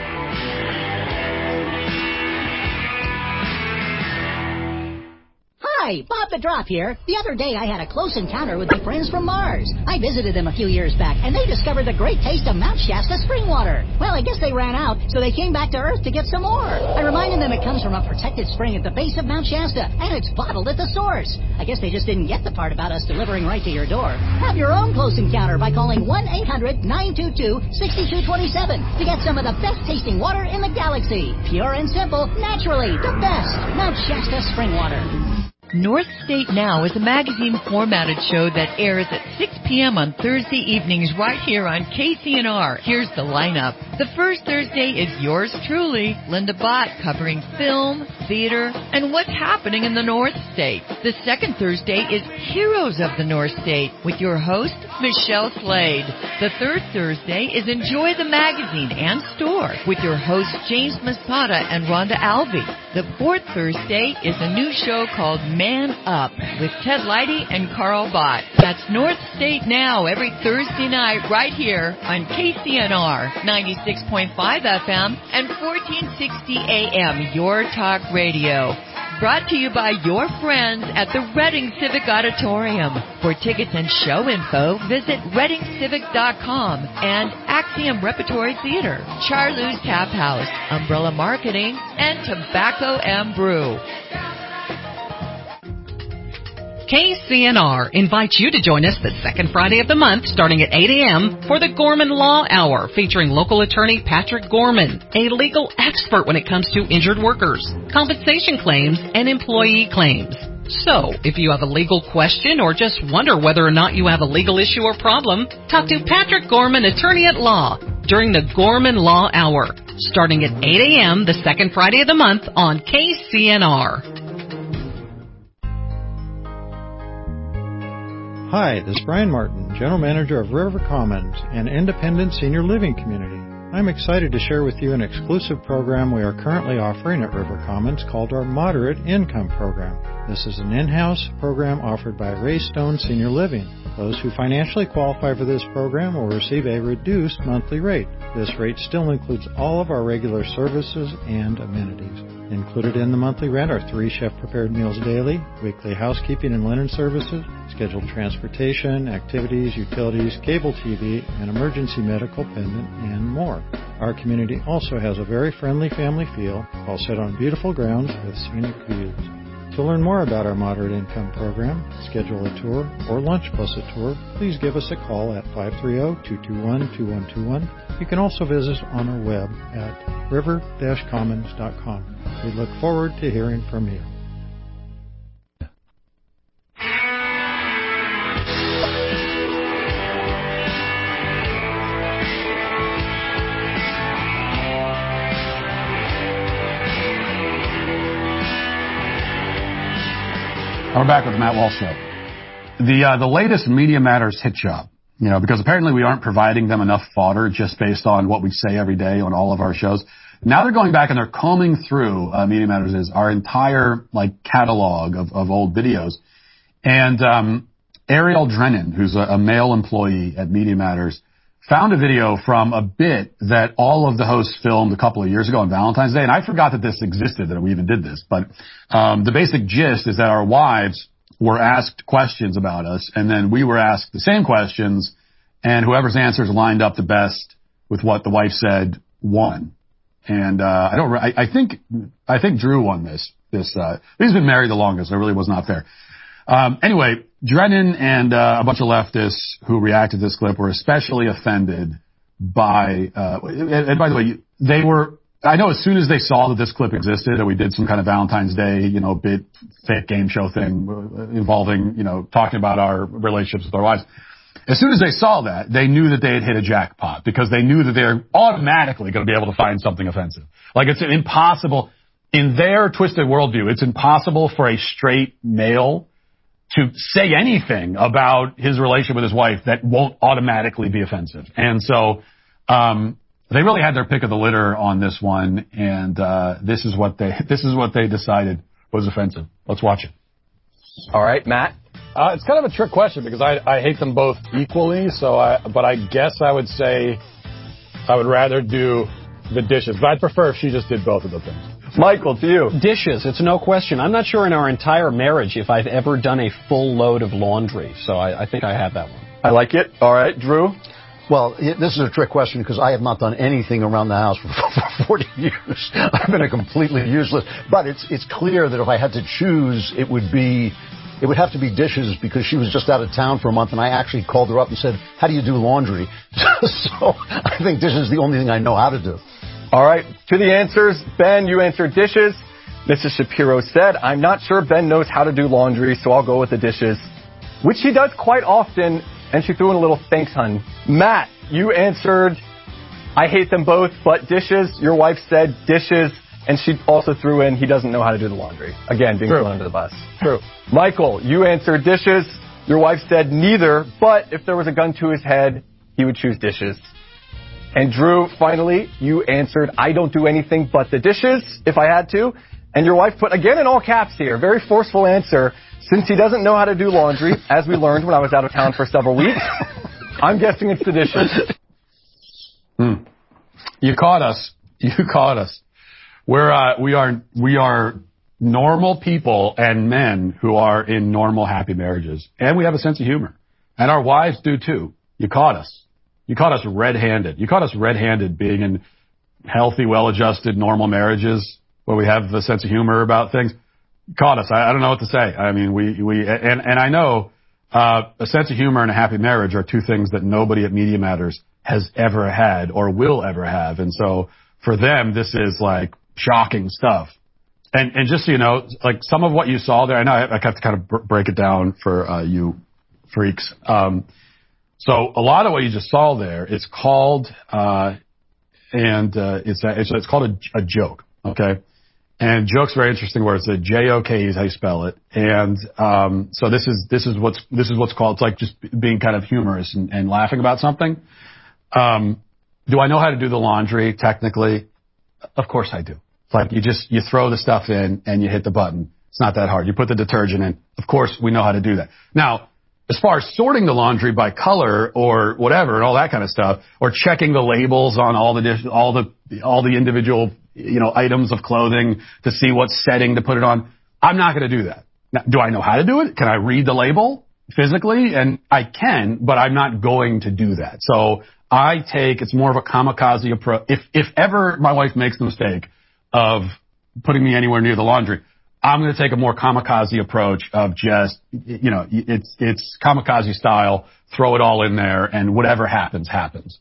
Hi, Bob the Drop here. The other day I had a close encounter with my friends from Mars. I visited them a few years back, and they discovered the great taste of Mount Shasta spring water. Well, I guess they ran out, so they came back to Earth to get some more. I reminded them it comes from a protected spring at the base of Mount Shasta, and it's bottled at the source. I guess they just didn't get the part about us delivering right to your door. Have your own close encounter by calling one eight hundred, nine two two, six two two seven to get some of the best tasting water in the galaxy. Pure and simple, naturally, the best. Mount Shasta spring water. North State Now is a magazine-formatted show that airs at six p.m. on Thursday evenings right here on K C N R. Here's the lineup. The first Thursday is yours truly, Linda Bott, covering film, theater, and what's happening in the North State. The second Thursday is Heroes of the North State with your host, Michelle Slade. The third Thursday is Enjoy the Magazine and Store with your hosts, James Maspada and Rhonda Alvey. The fourth Thursday is a new show called Man Up with Ted Leidy and Carl Bott. That's North State Now every Thursday night right here on K C N R ninety-six point five F M and fourteen sixty A M, Your Talk Radio. Brought to you by your friends at the Reading Civic Auditorium. For tickets and show info, visit reading civic dot com and Axiom Repertory Theater, Charlou's Tap House, Umbrella Marketing, and Tobacco and Brew. K C N R invites you to join us the second Friday of the month starting at eight a.m. for the Gorman Law Hour featuring local attorney Patrick Gorman, a legal expert when it comes to injured workers, compensation claims, and employee claims. So, if you have a legal question or just wonder whether or not you have a legal issue or problem, talk to Patrick Gorman, attorney at law, during the Gorman Law Hour starting at eight a.m. the second Friday of the month on K C N R. Hi, this is Brian Martin, General Manager of River Commons, an independent senior living community. I'm excited to share with you an exclusive program we are currently offering at River Commons called our Moderate Income Program. This is an in-house program offered by Ray Stone Senior Living. Those who financially qualify for this program will receive a reduced monthly rate. This rate still includes all of our regular services and amenities. Included in the monthly rent are three chef-prepared meals daily, weekly housekeeping and linen services, scheduled transportation, activities, utilities, cable T V, and emergency medical pendant, and more. Our community also has a very friendly family feel, all set on beautiful grounds with scenic views. To learn more about our Moderate Income Program, schedule a tour, or lunch plus a tour, please give us a call at five three zero, two two one, two one two one. You can also visit us on our web at river dash commons dot com. We look forward to hearing from you. We're back with the Matt Walsh Show. The uh, the latest Media Matters hit job, you know, because apparently we aren't providing them enough fodder just based on what we say every day on all of our shows. Now they're going back and they're combing through, uh, Media Matters is, our entire, like, catalog of, of old videos. And um, Ariel Drennan, who's a, a male employee at Media Matters, found a video from a bit that all of the hosts filmed a couple of years ago on Valentine's Day. And I forgot that this existed, that we even did this. But um, the basic gist is that our wives were asked questions about us, and then we were asked the same questions, and whoever's answers lined up the best with what the wife said won. And uh, I don't. I, I think I think Drew won this. This uh, he's been married the longest. So it really was not fair. Um, anyway, Drennan and uh, a bunch of leftists who reacted to this clip were especially offended by. Uh, and, and by the way, they were. I know as soon as they saw that this clip existed, and we did some kind of Valentine's Day, you know, bit fake game show thing involving, you know, talking about our relationships with our wives. As soon as they saw that, they knew that they had hit a jackpot because they knew that they're automatically going to be able to find something offensive. Like, it's impossible in their twisted worldview. It's impossible for a straight male to say anything about his relationship with his wife that won't automatically be offensive. And so, um, they really had their pick of the litter on this one, and uh, this is what they this is what they decided was offensive. Let's watch it. All right, Matt. Uh, it's kind of a trick question because I, I hate them both equally. So, I but I guess I would say I would rather do the dishes, but I'd prefer if she just did both of the things. Michael, to you. Dishes. It's no question. I'm not sure in our entire marriage if I've ever done a full load of laundry, so I, I think I have that one. I like it. All right, Drew. Well, this is a trick question because I have not done anything around the house for, for forty years. I've been a completely useless. But it's it's clear that if I had to choose, it would be it would have to be dishes because she was just out of town for a month, and I actually called her up and said, "How do you do laundry?" So I think dishes is the only thing I know how to do. All right, to the answers, Ben, you answered dishes. Missus Shapiro said, "I'm not sure Ben knows how to do laundry, so I'll go with the dishes," which he does quite often. And she threw in a little thanks, hun. Matt, you answered, I hate them both, but dishes. Your wife said dishes, and she also threw in, he doesn't know how to do the laundry. Again, being True. thrown under the bus. True. Michael, you answered dishes. Your wife said neither, but if there was a gun to his head, he would choose dishes. And Drew, finally, you answered, I don't do anything but the dishes if I had to. And your wife put, again in all caps here, very forceful answer, since he doesn't know how to do laundry, as we learned when I was out of town for several weeks, I'm guessing it's the dishes. Hmm. You caught us. You caught us. We're, uh, we are, we are normal people and men who are in normal, happy marriages. And we have a sense of humor. And our wives do too. You caught us. You caught us red-handed. You caught us red-handed being in healthy, well-adjusted, normal marriages where we have a sense of humor about things. Caught us. I, I don't know what to say. I mean, we, we, and, and I know, uh, a sense of humor and a happy marriage are two things that nobody at Media Matters has ever had or will ever have. And so for them, this is like shocking stuff. And, and just so you know, like some of what you saw there, I know I, I have to kind of br- break it down for, uh, you freaks. Um, so a lot of what you just saw there is called, uh, and, uh, it's, a, it's, it's called a, a joke. Okay. And joke's very interesting word. It's a J O K is how you spell it. And, um, so this is, this is what's, this is what's called, it's like just being kind of humorous and, and laughing about something. Um, do I know how to do the laundry technically? Of course I do. It's like you just, you throw the stuff in and you hit the button. It's not that hard. You put the detergent in. Of course we know how to do that. Now, as far as sorting the laundry by color or whatever and all that kind of stuff, or checking the labels on all the dish, all the, all the individual, you know, items of clothing to see what setting to put it on, I'm not going to do that. Now, do I know how to do it? Can I read the label physically? And I can, but I'm not going to do that. So I take, it's more of a kamikaze approach. If, if ever my wife makes the mistake of putting me anywhere near the laundry, I'm going to take a more kamikaze approach of just, you know, it's, it's kamikaze style, throw it all in there, and whatever happens, happens.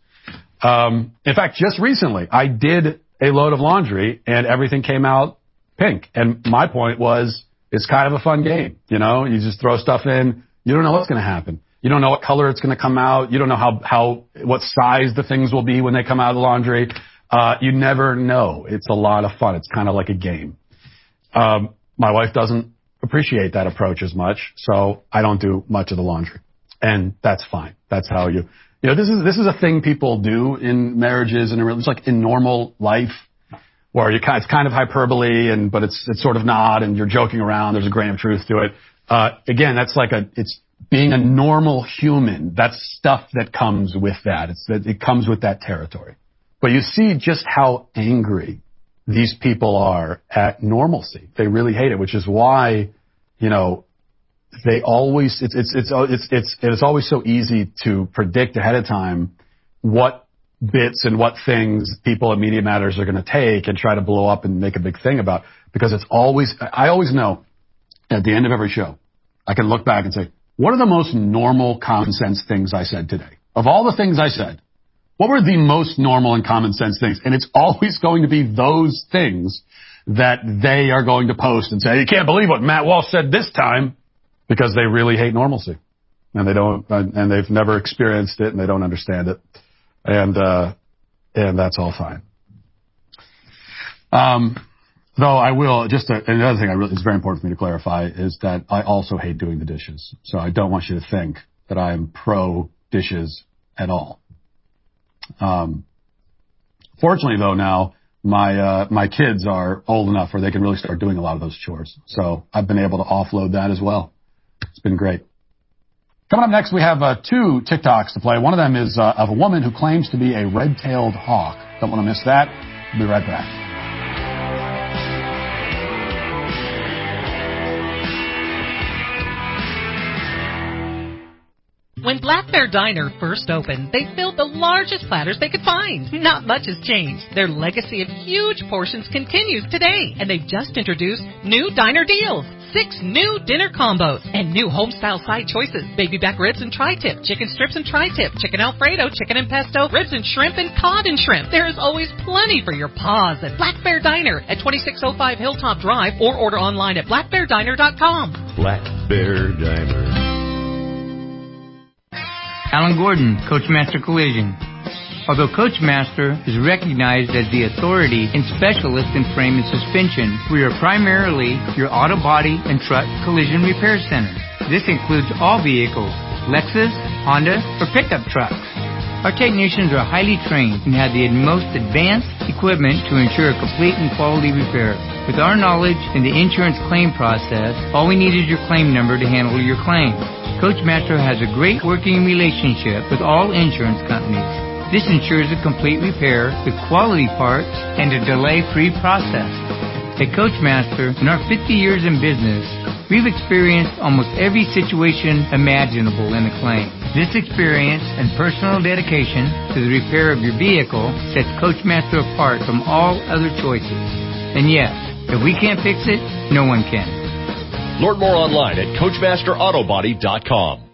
Um, in fact, just recently, I did a load of laundry, and everything came out pink. And my point was, it's kind of a fun game. You know, you just throw stuff in, you don't know what's going to happen. You don't know what color it's going to come out. You don't know how, how, what size the things will be when they come out of the laundry. Uh, you never know. It's a lot of fun. It's kind of like a game. Um, My wife doesn't appreciate that approach as much, so I don't do much of the laundry. And that's fine. That's how you, you know, this is, this is a thing people do in marriages and it's like in normal life where you kind, it's kind of hyperbole and, but it's, it's sort of not and you're joking around. There's a grain of truth to it. Uh, again, that's like a, it's being a normal human. That's stuff that comes with that. It's that it comes with that territory. But you see just how angry these people are at normalcy. They really hate it, which is why, you know, they always, it's, it's, it's, it's, it's, it's always so easy to predict ahead of time what bits and what things people at Media Matters are going to take and try to blow up and make a big thing about, because it's always, I always know at the end of every show, I can look back and say, what are the most normal common sense things I said today? Of all the things I said, what were the most normal and common sense things? And it's always going to be those things that they are going to post and say, you can't believe what Matt Walsh said this time, because they really hate normalcy and they don't, and they've never experienced it and they don't understand it. And, uh, and that's all fine. Um, though I will just, uh, another thing I really, it's very important for me to clarify is that I also hate doing the dishes. So I don't want you to think that I'm pro dishes at all. Um, fortunately though, now my, uh, my kids are old enough where they can really start doing a lot of those chores. So I've been able to offload that as well. It's been great. Coming up next, we have, uh, two TikToks to play. One of them is, uh, of a woman who claims to be a red-tailed hawk. Don't want to miss that. We'll be right back. When Black Bear Diner first opened, they filled the largest platters they could find. Not much has changed. Their legacy of huge portions continues today, and they've just introduced new diner deals. Six new dinner combos and new home-style side choices. Baby back ribs and tri-tip, chicken strips and tri-tip, chicken Alfredo, chicken and pesto, ribs and shrimp, and cod and shrimp. There is always plenty for your paws at Black Bear Diner at twenty-six oh five Hilltop Drive or order online at black bear diner dot com. Black Bear Diner. Alan Gordon, Coachmaster Collision. Although Coachmaster is recognized as the authority and specialist in frame and suspension, we are primarily your auto body and truck collision repair center. This includes all vehicles, Lexus, Honda, or pickup trucks. Our technicians are highly trained and have the most advanced equipment to ensure a complete and quality repair. With our knowledge in the insurance claim process, all we need is your claim number to handle your claim. Coachmaster has a great working relationship with all insurance companies. This ensures a complete repair with quality parts and a delay-free process. At Coachmaster, in our fifty years in business, we've experienced almost every situation imaginable in a claim. This experience and personal dedication to the repair of your vehicle sets Coachmaster apart from all other choices. And yes, if we can't fix it, no one can. Learn more online at coachmaster auto body dot com.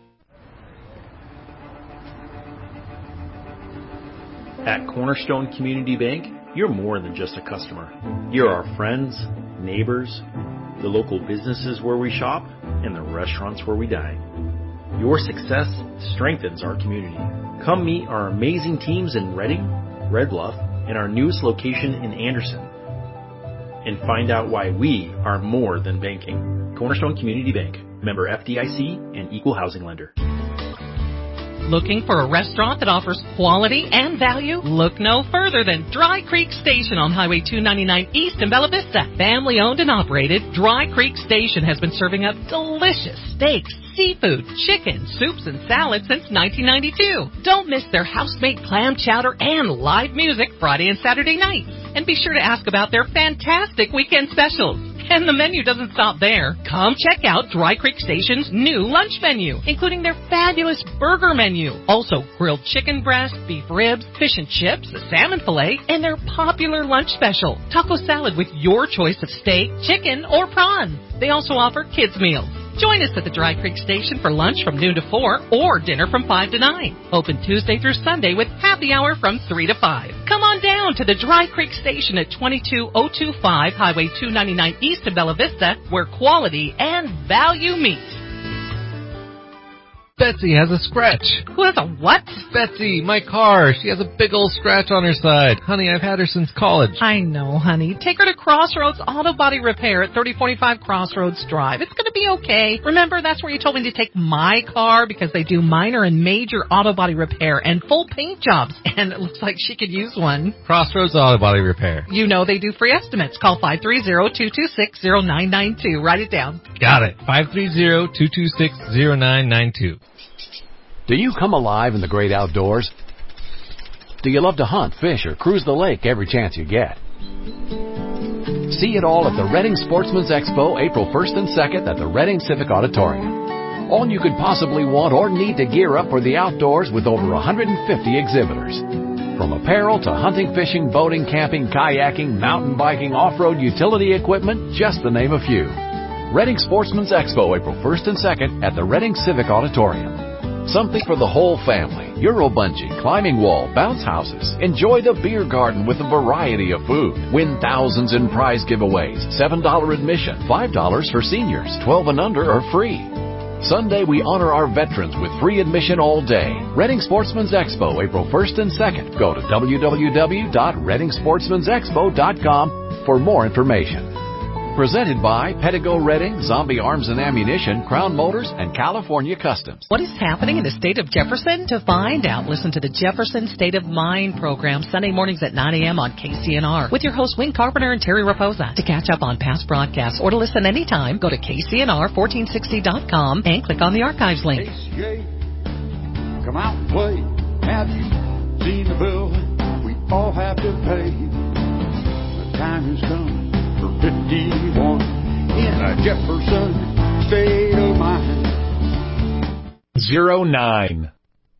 At Cornerstone Community Bank, you're more than just a customer. You're our friends, neighbors, the local businesses where we shop, and the restaurants where we dine. Your success strengthens our community. Come meet our amazing teams in Reading, Red Bluff, and our newest location in Anderson. And find out why we are more than banking. Cornerstone Community Bank, member F D I C and equal housing lender. Looking for a restaurant that offers quality and value? Look no further than Dry Creek Station on Highway two ninety-nine East in Bella Vista. Family owned and operated, Dry Creek Station has been serving up delicious steaks, seafood, chicken, soups, and salads since nineteen ninety-two. Don't miss their house-made clam chowder and live music Friday and Saturday nights. And be sure to ask about their fantastic weekend specials. And the menu doesn't stop there. Come check out Dry Creek Station's new lunch menu, including their fabulous burger menu. Also, grilled chicken breast, beef ribs, fish and chips, a salmon fillet, and their popular lunch special, taco salad with your choice of steak, chicken, or prawn. They also offer kids' meals. Join us at the Dry Creek Station for lunch from noon to four or dinner from five to nine. Open Tuesday through Sunday with happy hour from three to five. Come on down to the Dry Creek Station at twenty-two oh two five Highway two ninety-nine East in Bella Vista, where quality and value meet. Betsy has a scratch. Who has a what? Betsy, my car. She has a big old scratch on her side. Honey, I've had her since college. I know, honey. Take her to Crossroads Auto Body Repair at thirty forty-five Crossroads Drive. It's going to be okay. Remember, that's where you told me to take my car because they do minor and major auto body repair and full paint jobs. And it looks like she could use one. Crossroads Auto Body Repair. You know they do free estimates. Call five three zero, two two six, zero nine nine two. Write it down. Got it. five three zero, two two six, zero nine nine two. Do you come alive in the great outdoors? Do you love to hunt, fish, or cruise the lake every chance you get? See it all at the Reading Sportsman's Expo, April first and second at the Reading Civic Auditorium. All you could possibly want or need to gear up for the outdoors with over one hundred fifty exhibitors. From apparel to hunting, fishing, boating, camping, kayaking, mountain biking, off-road utility equipment, just to name a few. Reading Sportsman's Expo, April first and second at the Reading Civic Auditorium. Something for the whole family. Euro bungee, climbing wall, bounce houses. Enjoy the beer garden with a variety of food. Win thousands in prize giveaways. seven dollars admission, five dollars for seniors. twelve and under are free. Sunday, we honor our veterans with free admission all day. Reading Sportsman's Expo, April first and second. Go to w w w dot reading sportsmans expo dot com for more information. Presented by Pettigo Reading, Zombie Arms and Ammunition, Crown Motors, and California Customs. What is happening in the state of Jefferson? To find out, listen to the Jefferson State of Mind program Sunday mornings at nine a.m. on K C N R with your hosts Wayne Carpenter and Terry Raposa. To catch up on past broadcasts or to listen anytime, go to K C N R fourteen sixty dot com and click on the archives link. K C A, come out and play. Have you seen the bill we all have to pay? The time has come for fifty-one in a Jefferson state of mind. Zero nine.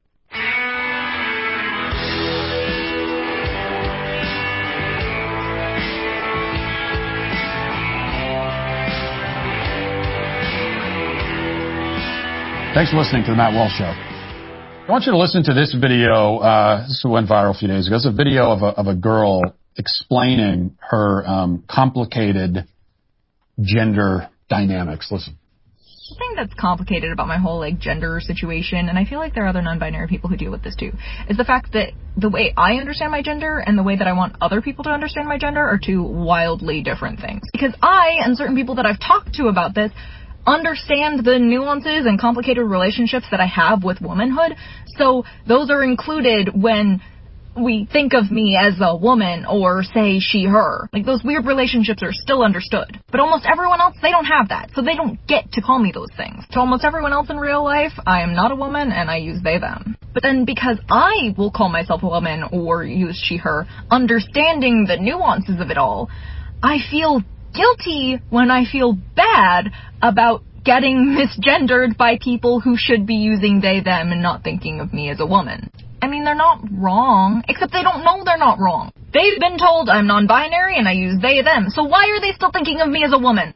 Thanks for listening to the Matt Walsh Show. I want you to listen to this video. Uh, this went viral a few days ago. It's a video of a, of a girl explaining her um, complicated gender dynamics. Listen. The thing that's complicated about my whole like gender situation, and I feel like there are other non-binary people who deal with this too, is the fact that the way I understand my gender and the way that I want other people to understand my gender are two wildly different things. Because I, and certain people that I've talked to about this, understand the nuances and complicated relationships that I have with womanhood, so those are included when we think of me as a woman or say she, her. Like, those weird relationships are still understood. But almost everyone else, they don't have that, so they don't get to call me those things. To almost everyone else in real life, I am not a woman and I use they, them. But then because I will call myself a woman or use she, her, understanding the nuances of it all, I feel guilty when I feel bad about getting misgendered by people who should be using they, them and not thinking of me as a woman. I mean, they're not wrong, except they don't know they're not wrong. They've been told I'm non-binary and I use they, them, so why are they still thinking of me as a woman?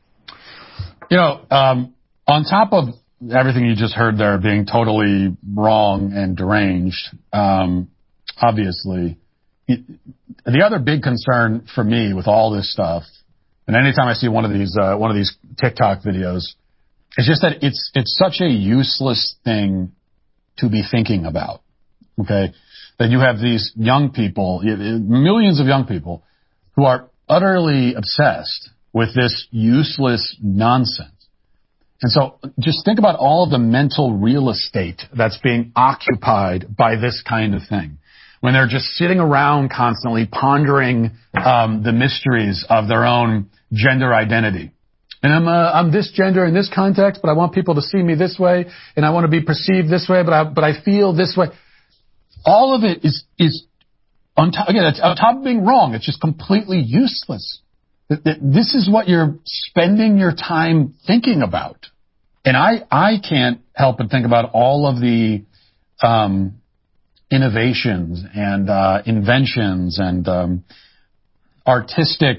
You know, um, on top of everything you just heard there being totally wrong and deranged, um, obviously, the other big concern for me with all this stuff, and anytime I see one of these uh, one of these TikTok videos, is just that it's it's such a useless thing to be thinking about. Okay, that you have these young people, millions of young people, who are utterly obsessed with this useless nonsense. And so just think about all of the mental real estate that's being occupied by this kind of thing. When they're just sitting around constantly pondering um, the mysteries of their own gender identity. And I'm, uh, I'm this gender in this context, but I want people to see me this way, and I want to be perceived this way, but I, but I feel this way. All of it is, is on top, again, it's on top of being wrong. It's just completely useless. This is what you're spending your time thinking about. And I, I can't help but think about all of the, um, innovations and, uh, inventions and, um, artistic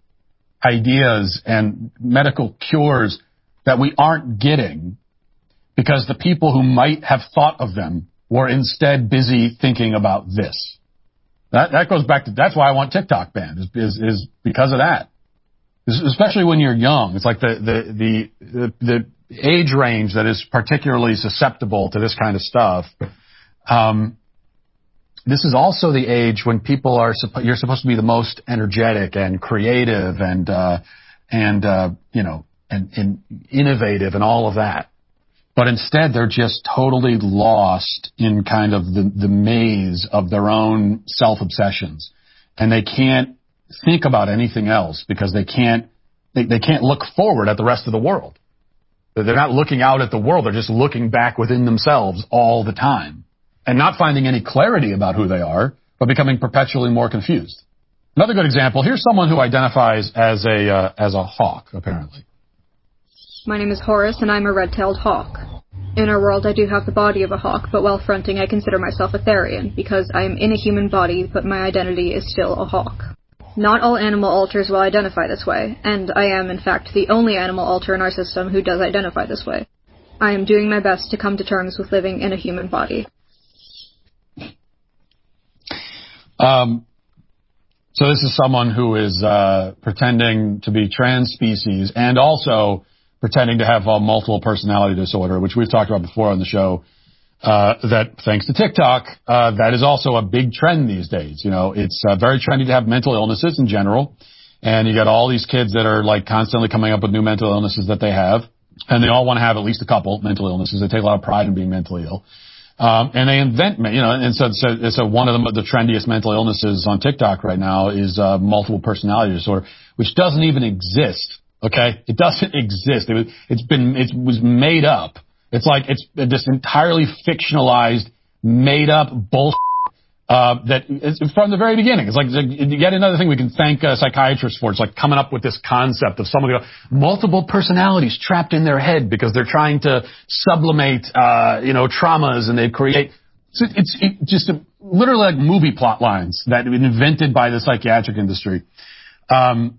ideas and medical cures that we aren't getting because the people who might have thought of them were instead busy thinking about this. That, that goes back to, that's why I want TikTok banned, is, is, is because of that. Especially when you're young. It's like the, the, the, the, the age range that is particularly susceptible to this kind of stuff, um, this is also the age when people are, you're supposed to be the most energetic and creative and, uh, and, uh, you know, and, and innovative and all of that. But instead, they're just totally lost in kind of the, the maze of their own self-obsessions. And they can't think about anything else because they can't, they, they can't look forward at the rest of the world. They're not looking out at the world. They're just looking back within themselves all the time and not finding any clarity about who they are, but becoming perpetually more confused. Another good example, here's someone who identifies as a, uh, as a hawk, apparently. My name is Horace, and I'm a red-tailed hawk. In our world, I do have the body of a hawk, but while fronting, I consider myself a Therian, because I am in a human body, but my identity is still a hawk. Not all animal alters will identify this way, and I am, in fact, the only animal alter in our system who does identify this way. I am doing my best to come to terms with living in a human body. Um, so this is someone who is uh, pretending to be trans species and also pretending to have a multiple personality disorder, which we've talked about before on the show, uh, that thanks to TikTok, uh, that is also a big trend these days. You know, it's uh, very trendy to have mental illnesses in general. And you got all these kids that are like constantly coming up with new mental illnesses that they have. And they all want to have at least a couple mental illnesses. They take a lot of pride in being mentally ill. Um, and they invent, you know, and so, so, so one of the, the trendiest mental illnesses on TikTok right now is, uh, multiple personality disorder, which doesn't even exist. Okay? It doesn't exist. It was, it's been, it was made up. It's like, it's this entirely fictionalized, made up bullshit, uh, that is from the very beginning. It's like, yet another thing we can thank uh, psychiatrists for. It's like coming up with this concept of someone, multiple personalities trapped in their head because they're trying to sublimate, uh, you know, traumas, and they create, it's, it's it just a, literally like movie plot lines that have been invented by the psychiatric industry. Um,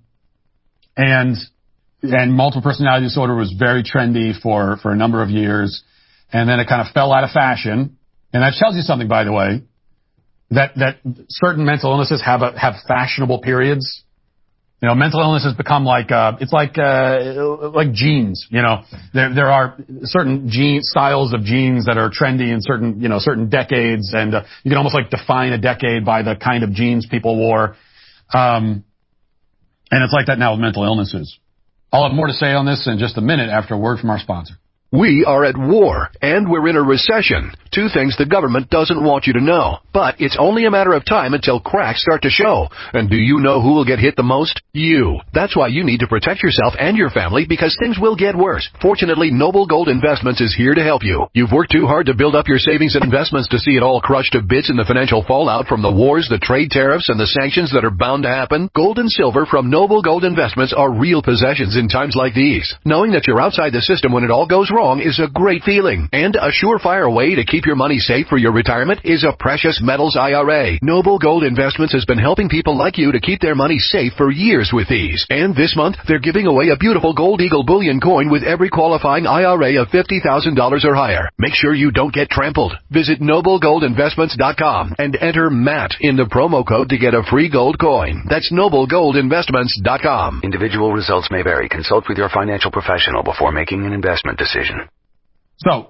and, And multiple personality disorder was very trendy for, for a number of years. And then it kind of fell out of fashion. And that tells you something, by the way, that, that certain mental illnesses have a, have fashionable periods. You know, mental illness has become like, uh, it's like, uh, like jeans, you know. There, there are certain gene, styles of jeans that are trendy in certain, you know, certain decades. And, uh, you can almost like define a decade by the kind of jeans people wore. Um, and it's like that now with mental illnesses. I'll have more to say on this in just a minute after a word from our sponsor. We are at war, and we're in a recession. Two things the government doesn't want you to know. But it's only a matter of time until cracks start to show. And do you know who will get hit the most? You. That's why you need to protect yourself and your family, because things will get worse. Fortunately, Noble Gold Investments is here to help you. You've worked too hard to build up your savings and investments to see it all crushed to bits in the financial fallout from the wars, the trade tariffs, and the sanctions that are bound to happen. Gold and silver from Noble Gold Investments are real possessions in times like these. Knowing that you're outside the system when it all goes wrong is a great feeling. And a surefire way to keep your money safe for your retirement is a precious metals I R A. Noble Gold Investments has been helping people like you to keep their money safe for years with these. And this month, they're giving away a beautiful Gold Eagle bullion coin with every qualifying I R A of fifty thousand dollars or higher. Make sure you don't get trampled. Visit noble gold investments dot com and enter Matt in the promo code to get a free gold coin. That's noble gold investments dot com. Individual results may vary. Consult with your financial professional before making an investment decision. So,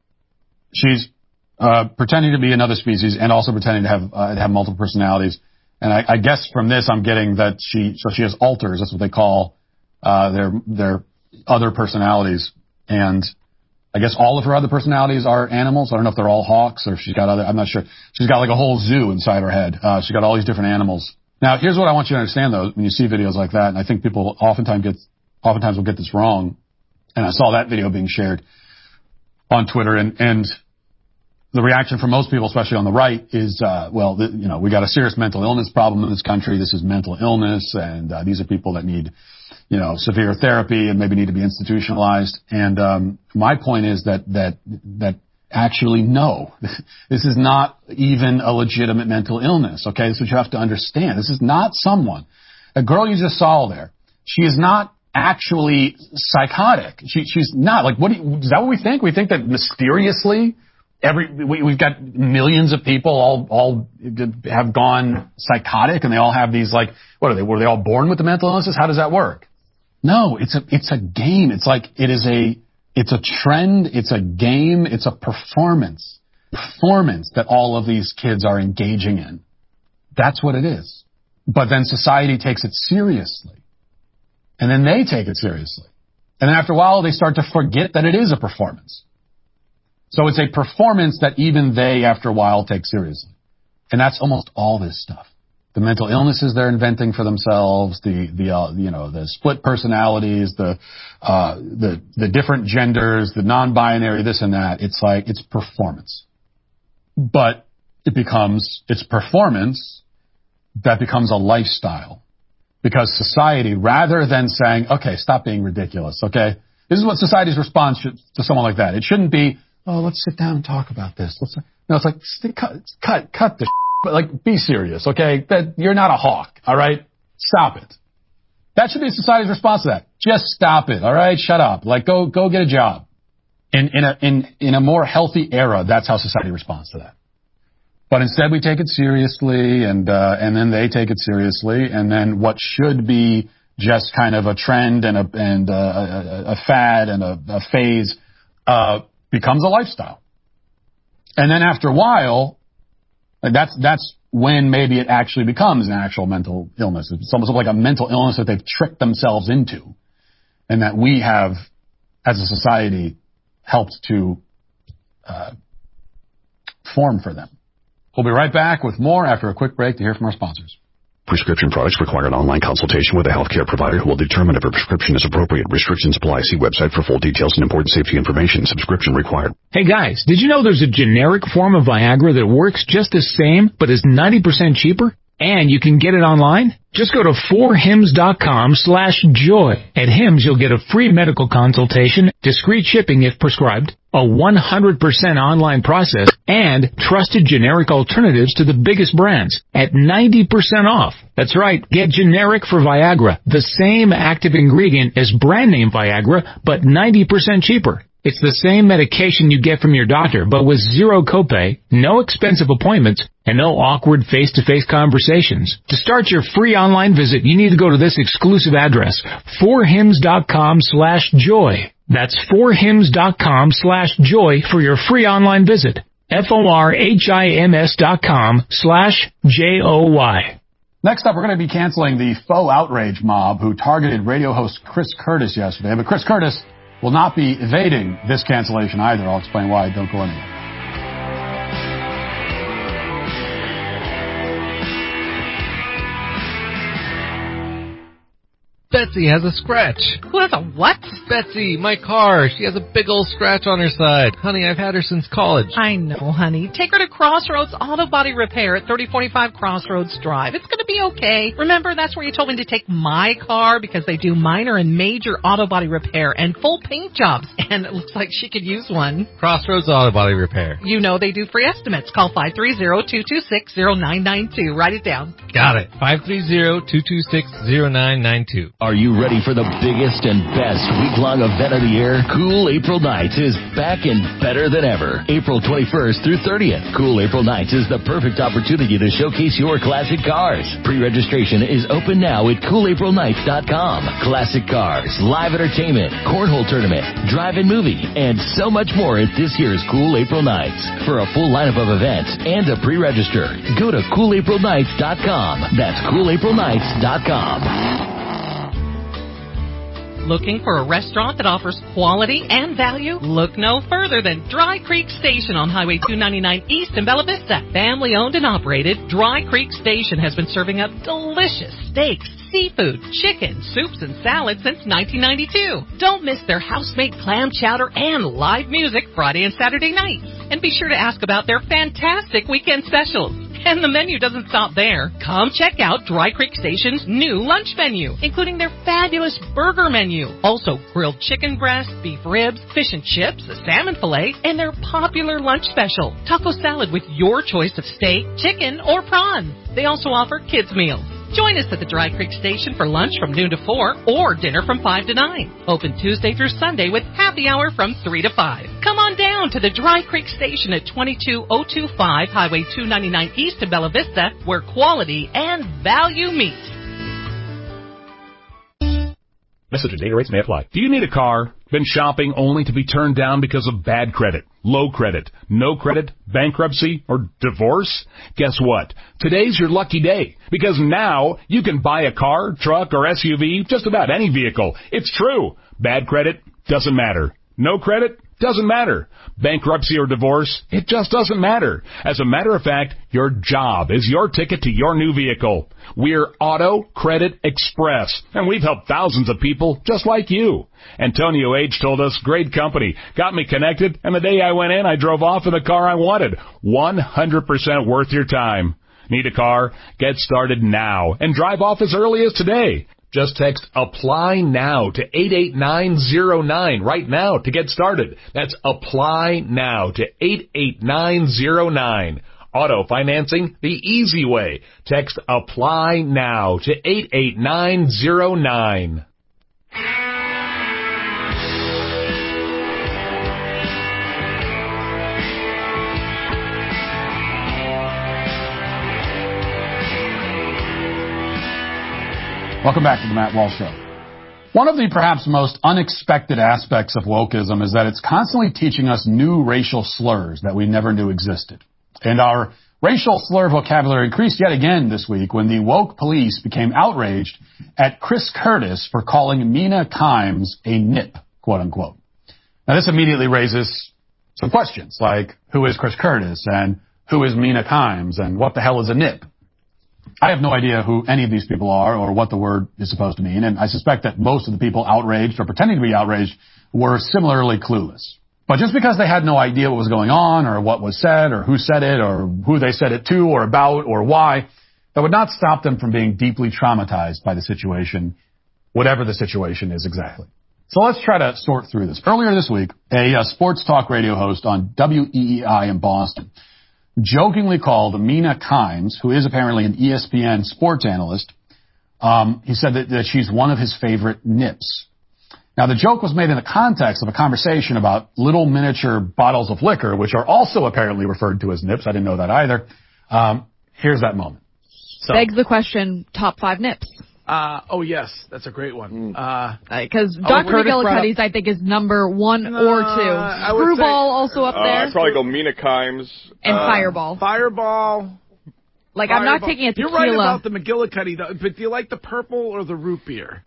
she's uh, pretending to be another species and also pretending to have uh, have multiple personalities. And I, I guess from this, I'm getting that she so she has alters. That's what they call uh, their their other personalities. And I guess all of her other personalities are animals. I don't know if they're all hawks or if she's got other. I'm not sure. She's got like a whole zoo inside her head. Uh, she's got all these different animals. Now, here's what I want you to understand, though, when you see videos like that, and I think people oftentimes get oftentimes will get this wrong. And I saw that video being shared on Twitter, and, and the reaction from most people, especially on the right, is, uh, well, the, you know, we got a serious mental illness problem in this country. This is mental illness, and uh, these are people that need, you know, severe therapy and maybe need to be institutionalized. And um, my point is that that that actually, no, this is not even a legitimate mental illness. Okay, this is what you have to understand. This is not someone. A girl you just saw there, she is not actually psychotic. She, she's not. Like, what do you, is that what we think? We think that mysteriously every we, we've got millions of people all all have gone psychotic, and they all have these, like, what are they? Were they all born with the mental illnesses? How does that work? No, it's a it's a game. It's like it is a It's a trend. It's a game. It's a performance. Performance that all of these kids are engaging in. That's what it is. But then society takes it seriously. And then they take it seriously. And then after a while, they start to forget that it is a performance. So it's a performance that even they, after a while, take seriously. And that's almost all this stuff. The mental illnesses they're inventing for themselves, the, the, uh, you know, the split personalities, the, uh, the, the different genders, the non-binary, this and that. It's like, it's performance. But it becomes, it's performance that becomes a lifestyle. Because society, rather than saying, okay, stop being ridiculous, okay? This is what society's response should, to someone like that. It shouldn't be, oh, let's sit down and talk about this. Let's, no, it's like, cut, cut, cut the shit. But like, be serious, okay? That you're not a hawk, all right? Stop it. That should be society's response to that. Just stop it, all right? Shut up. Like, go, go get a job. In, in a, in, in a more healthy era, that's how society responds to that. But instead, we take it seriously, and uh, and then they take it seriously, and then what should be just kind of a trend and a and uh, a, a fad and a, a phase uh, becomes a lifestyle. And then after a while, that's that's when maybe it actually becomes an actual mental illness. It's almost like a mental illness that they've tricked themselves into, and that we have, as a society, helped to uh, form for them. We'll be right back with more after a quick break to hear from our sponsors. Prescription products require an online consultation with a healthcare provider who will determine if a prescription is appropriate. Restrictions apply. See website for full details and important safety information. Subscription required. Hey guys, did you know there's a generic form of Viagra that works just the same but is ninety percent cheaper? And you can get it online? Just go to four hims dot com slash joy. At Hims, you'll get a free medical consultation, discreet shipping if prescribed, a one hundred percent online process, and trusted generic alternatives to the biggest brands at ninety percent off. That's right, get generic for Viagra, the same active ingredient as brand name Viagra, but ninety percent cheaper. It's the same medication you get from your doctor, but with zero copay, no expensive appointments, and no awkward face-to-face conversations. To start your free online visit, you need to go to this exclusive address, four hims dot com slash joy. That's four hims dot com slash joy for your free online visit. F O R H I M S dot com slash J O Y. Next up, we're going to be canceling the faux outrage mob who targeted radio host Chris Curtis yesterday. But Chris Curtis will not be evading this cancellation either. I'll explain why. Don't go anywhere. Betsy has a scratch. Who has a what? Betsy, my car. She has a big old scratch on her side. Honey, I've had her since college. I know, honey. Take her to Crossroads Auto Body Repair at thirty forty-five Crossroads Drive. It's going to be okay. Remember, that's where you told me to take my car because they do minor and major auto body repair and full paint jobs. And it looks like she could use one. Crossroads Auto Body Repair. You know they do free estimates. Call five three zero, two two six, zero nine nine two. Write it down. Got it. five three zero, two two six, zero nine nine two. Are you ready for the biggest and best week-long event of the year? Cool April Nights is back and better than ever. April twenty-first through thirtieth. Cool April Nights is the perfect opportunity to showcase your classic cars. Pre-registration is open now at cool april nights dot com. Classic cars, live entertainment, cornhole tournament, drive-in movie, and so much more at this year's Cool April Nights. For a full lineup of events and to pre-register, go to cool april nights dot com. That's cool april nights dot com. Looking for a restaurant that offers quality and value? Look no further than Dry Creek Station on Highway two ninety-nine East in Bella Vista. Family owned and operated, Dry Creek Station has been serving up delicious steaks, seafood, chicken, soups, and salads since nineteen ninety-two. Don't miss their house-made clam chowder and live music Friday and Saturday nights. And be sure to ask about their fantastic weekend specials. And the menu doesn't stop there. Come check out Dry Creek Station's new lunch menu, including their fabulous burger menu. Also, grilled chicken breast, beef ribs, fish and chips, a salmon fillet, and their popular lunch special, taco salad with your choice of steak, chicken, or prawn. They also offer kids' meals. Join us at the Dry Creek Station for lunch from noon to four or dinner from five to nine. Open Tuesday through Sunday with happy hour from three to five. Come on down to the Dry Creek Station at twenty-two oh two five Highway two ninety-nine East in Bella Vista, where quality and value meet. Message and data rates may apply. Do you need a car? Been shopping only to be turned down because of bad credit, low credit, no credit, bankruptcy, or divorce? Guess what? Today's your lucky day, because now you can buy a car, truck, or S U V, just about any vehicle. It's true. Bad credit doesn't matter. No credit doesn't matter. Bankruptcy or divorce, it just doesn't matter. As a matter of fact, your job is your ticket to your new vehicle. We're Auto Credit Express, and we've helped thousands of people just like you. Antonio H. told us, great company, got me connected, and the day I went in, I drove off in the car I wanted. one hundred percent worth your time. Need a car? Get started now and drive off as early as today. Just text APPLY NOW to eight eight nine zero nine right now to get started. That's APPLY NOW to eight eight nine zero nine. Auto financing the easy way. Text APPLY NOW to eight eight nine zero nine. Welcome back to the Matt Walsh Show. One of the perhaps most unexpected aspects of wokeism is that it's constantly teaching us new racial slurs that we never knew existed. And our racial slur vocabulary increased yet again this week when the woke police became outraged at Chris Curtis for calling Mina Kimes a nip, quote unquote. Now this immediately raises some questions like, who is Chris Curtis and who is Mina Kimes and what the hell is a nip? I have no idea who any of these people are or what the word is supposed to mean, and I suspect that most of the people outraged or pretending to be outraged were similarly clueless. But just because they had no idea what was going on or what was said or who said it or who they said it to or about or why, that would not stop them from being deeply traumatized by the situation, whatever the situation is exactly. So let's try to sort through this. Earlier this week, a, a sports talk radio host on W E E I in Boston jokingly called Mina Kimes, who is apparently an E S P N sports analyst, um, he said that, that she's one of his favorite nips. Now, the joke was made in the context of a conversation about little miniature bottles of liquor, which are also apparently referred to as nips. I didn't know that either. Um, here's that moment. So, begs the question, top five nips. Uh, oh, yes. That's a great one. Because uh, uh, Doctor McGillicuddy's, I think, is number one uh, or two. Screwball also up uh, there. I'd probably go Mina Kimes. And uh, Fireball. Fireball. Like, Fireball. I'm not taking a tequila. You're right about the McGillicuddy, though. But do you like the purple or the root beer?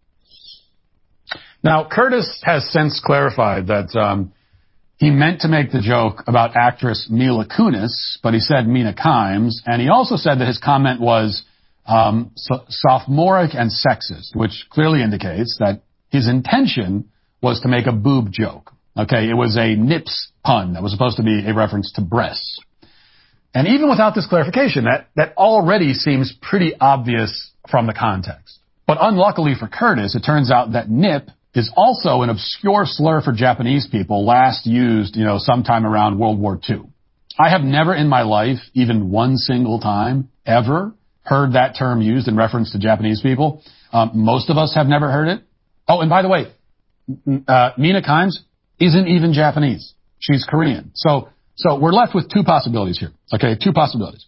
Now, Curtis has since clarified that um, he meant to make the joke about actress Mila Kunis, but he said Mina Kimes. And he also said that his comment was Um, so, sophomoric and sexist, which clearly indicates that his intention was to make a boob joke. Okay, it was a nips pun that was supposed to be a reference to breasts. And even without this clarification, that, that already seems pretty obvious from the context. But unluckily for Curtis, it turns out that nip is also an obscure slur for Japanese people last used, you know, sometime around World War Two. I have never in my life, even one single time, ever, heard that term used in reference to Japanese people. Um, most of us have never heard it. Oh, and by the way, uh, Mina Kimes isn't even Japanese. She's Korean. So, so we're left with two possibilities here. Okay, two possibilities.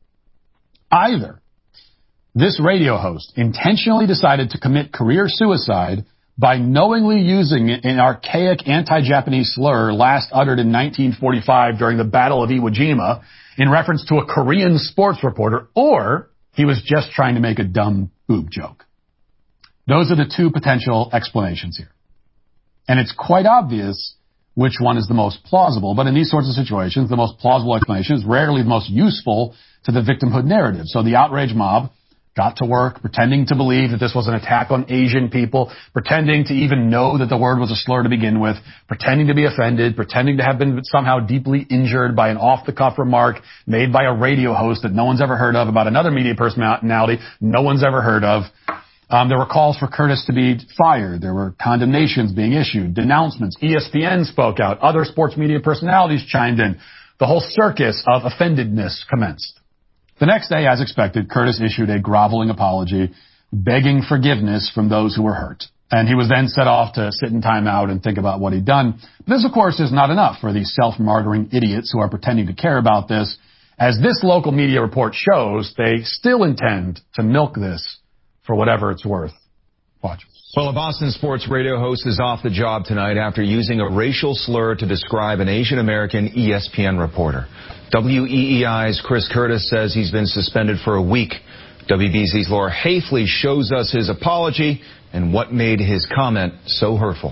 Either this radio host intentionally decided to commit career suicide by knowingly using an archaic anti-Japanese slur last uttered in nineteen forty-five during the Battle of Iwo Jima in reference to a Korean sports reporter, or he was just trying to make a dumb boob joke. Those are the two potential explanations here. And it's quite obvious which one is the most plausible, but in these sorts of situations, the most plausible explanation is rarely the most useful to the victimhood narrative. So the outrage mob got to work pretending to believe that this was an attack on Asian people, pretending to even know that the word was a slur to begin with, pretending to be offended, pretending to have been somehow deeply injured by an off-the-cuff remark made by a radio host that no one's ever heard of about another media personality no one's ever heard of. Um, there were calls for Curtis to be fired. There were condemnations being issued, denouncements. E S P N spoke out. Other sports media personalities chimed in. The whole circus of offendedness commenced. The next day, as expected, Curtis issued a groveling apology, begging forgiveness from those who were hurt. And he was then set off to sit in timeout and think about what he'd done. This, of course, is not enough for these self-martyring idiots who are pretending to care about this. As this local media report shows, they still intend to milk this for whatever it's worth. Watch. Well, a Boston sports radio host is off the job tonight after using a racial slur to describe an Asian American E S P N reporter. W E E I's Chris Curtis says he's been suspended for a week. W B Z's Laura Hafley shows us his apology and what made his comment so hurtful.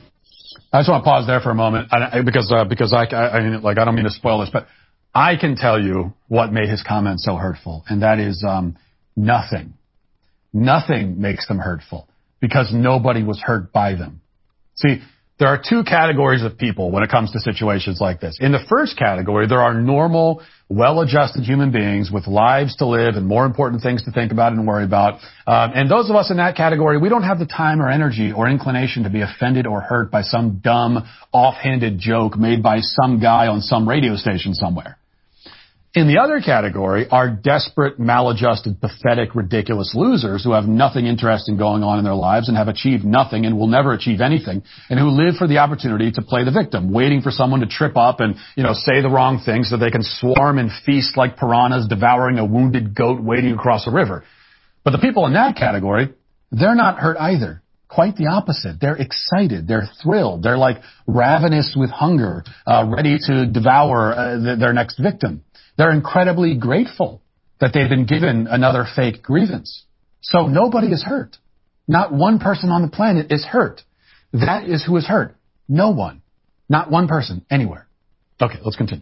I just want to pause there for a moment I, because uh, because I, I, I like I don't mean to spoil this, but I can tell you what made his comment so hurtful, and that is um, nothing. Nothing makes them hurtful because nobody was hurt by them. See, there are two categories of people when it comes to situations like this. In the first category, there are normal, well-adjusted human beings with lives to live and more important things to think about and worry about. Um, and those of us in that category, we don't have the time or energy or inclination to be offended or hurt by some dumb, offhanded joke made by some guy on some radio station somewhere. In the other category are desperate, maladjusted, pathetic, ridiculous losers who have nothing interesting going on in their lives and have achieved nothing and will never achieve anything, and who live for the opportunity to play the victim, waiting for someone to trip up and, you know, say the wrong thing so they can swarm and feast like piranhas devouring a wounded goat wading across a river. But the people in that category, they're not hurt either. Quite the opposite. They're excited. They're thrilled. They're like ravenous with hunger, uh, ready to devour uh, th- their next victim. They're incredibly grateful that they've been given another fake grievance. So nobody is hurt. Not one person on the planet is hurt. That is who is hurt. No one. Not one person anywhere. Okay, let's continue.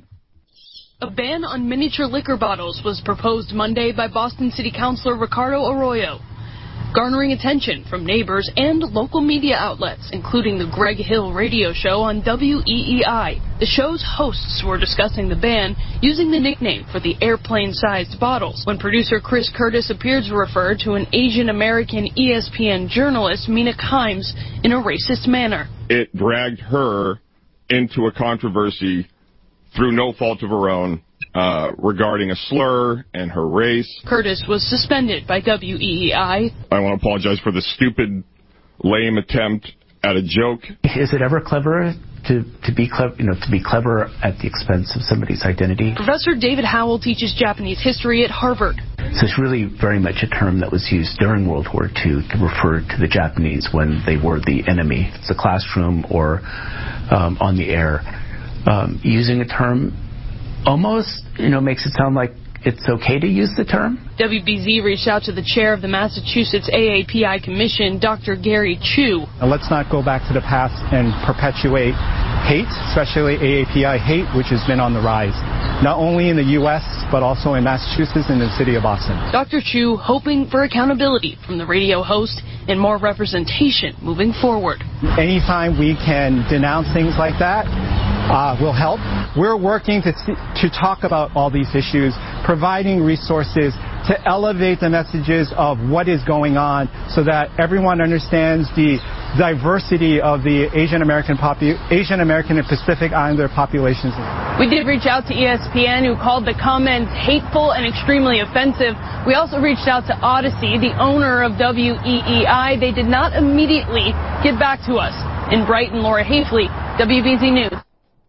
A ban on miniature liquor bottles was proposed Monday by Boston City Councilor Ricardo Arroyo, garnering attention from neighbors and local media outlets, including the Greg Hill radio show on W E E I. The show's hosts were discussing the ban using the nickname for the airplane-sized bottles, when producer Chris Curtis appeared to refer to an Asian American E S P N journalist, Mina Kimes, in a racist manner. It dragged her into a controversy through no fault of her own, Uh, regarding a slur and her race. Curtis was suspended by W E E I. I want to apologize for the stupid, lame attempt at a joke. Is it ever clever to, to be clever, you know, to be clever at the expense of somebody's identity? Professor David Howell teaches Japanese history at Harvard. So it's really very much a term that was used during World War Two to refer to the Japanese when they were the enemy. It's a classroom or um, on the air. Um, using a term almost, you know, makes it sound like it's okay to use the term. W B Z reached out to the chair of the Massachusetts A A P I Commission, Doctor Gary Chu. Now, let's not go back to the past and perpetuate hate, especially A A P I hate, which has been on the rise, not only in the U S, but also in Massachusetts and the city of Boston. Doctor Chu hoping for accountability from the radio host and more representation moving forward. Anytime we can denounce things like that, Uh, will help. We're working to see, to talk about all these issues, providing resources to elevate the messages of what is going on so that everyone understands the diversity of the Asian American popu- Asian American and Pacific Islander populations. We did reach out to E S P N, who called the comments hateful and extremely offensive. We also reached out to Odyssey, the owner of W E E I. They did not immediately get back to us. In Brighton, Laura Hafley, W B Z News.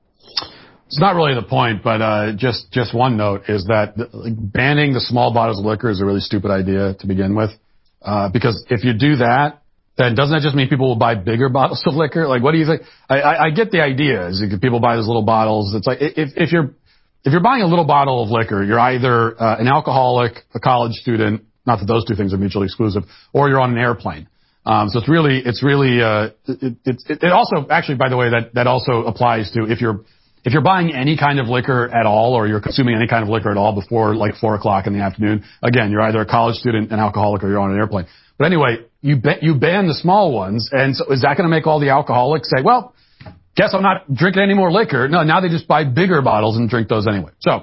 It's not really the point, but uh, just just one note is that like, banning the small bottles of liquor is a really stupid idea to begin with, uh, because if you do that, then doesn't that just mean people will buy bigger bottles of liquor? Like, what do you think? I, I, I get the idea is that people buy those little bottles. It's like if if you're if you're buying a little bottle of liquor, you're either uh, an alcoholic, a college student, not that those two things are mutually exclusive, or you're on an airplane. Um, so it's really it's really uh, it, it, it, it also actually, by the way, that that also applies to if you're If you're buying any kind of liquor at all, or you're consuming any kind of liquor at all before like four o'clock in the afternoon, again, you're either a college student, an alcoholic, or you're on an airplane. But anyway, you ba- you ban the small ones, and so is that going to make all the alcoholics say, well, guess I'm not drinking any more liquor? No, now they just buy bigger bottles and drink those anyway. So,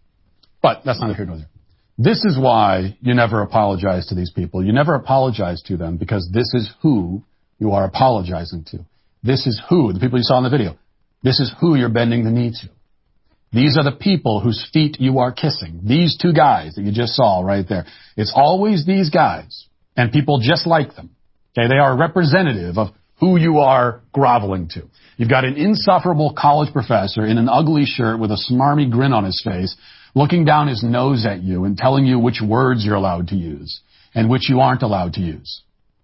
but that's neither here nor there. This is why you never apologize to these people. You never apologize to them because this is who you are apologizing to. This is who, the people you saw in the video. This is who you're bending the knee to. These are the people whose feet you are kissing. These two guys that you just saw right there. It's always these guys and people just like them. Okay, they are representative of who you are groveling to. You've got an insufferable college professor in an ugly shirt with a smarmy grin on his face, looking down his nose at you and telling you which words you're allowed to use and which you aren't allowed to use.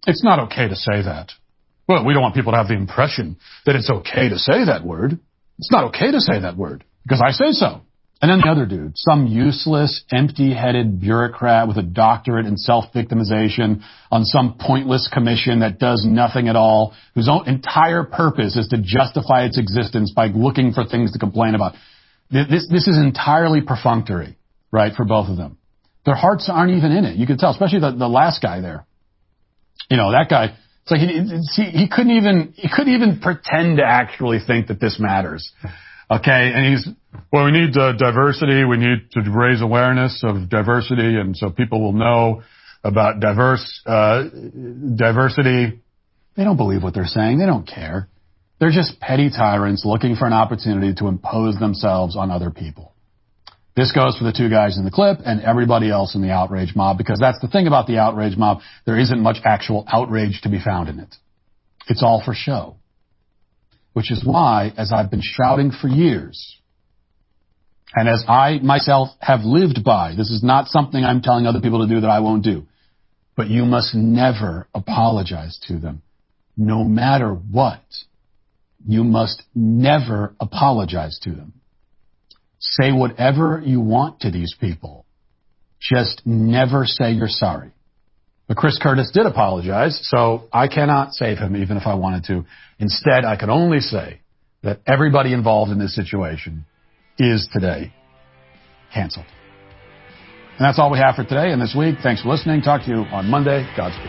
It's not okay to say that. Well, we don't want people to have the impression that it's okay to say that word. It's not okay to say that word because I say so. And then the other dude, some useless, empty-headed bureaucrat with a doctorate in self-victimization on some pointless commission that does nothing at all, whose own entire purpose is to justify its existence by looking for things to complain about. This, this is entirely perfunctory, right, for both of them. Their hearts aren't even in it. You can tell, especially the, the last guy there. You know, that guy, it's like he, he, he couldn't even, he couldn't even pretend to actually think that this matters. Okay, and he's, well, we need uh, diversity. We need to raise awareness of diversity, and so people will know about diverse uh, diversity. They don't believe what they're saying. They don't care. They're just petty tyrants looking for an opportunity to impose themselves on other people. This goes for the two guys in the clip and everybody else in the outrage mob, because that's the thing about the outrage mob. There isn't much actual outrage to be found in it. It's all for show. Which is why, as I've been shouting for years, and as I myself have lived by, this is not something I'm telling other people to do that I won't do, but you must never apologize to them, no matter what. You must never apologize to them. Say whatever you want to these people. Just never say you're sorry. But Chris Curtis did apologize, so I cannot save him even if I wanted to. Instead, I can only say that everybody involved in this situation is today canceled. And that's all we have for today and this week. Thanks for listening. Talk to you on Monday. Godspeed.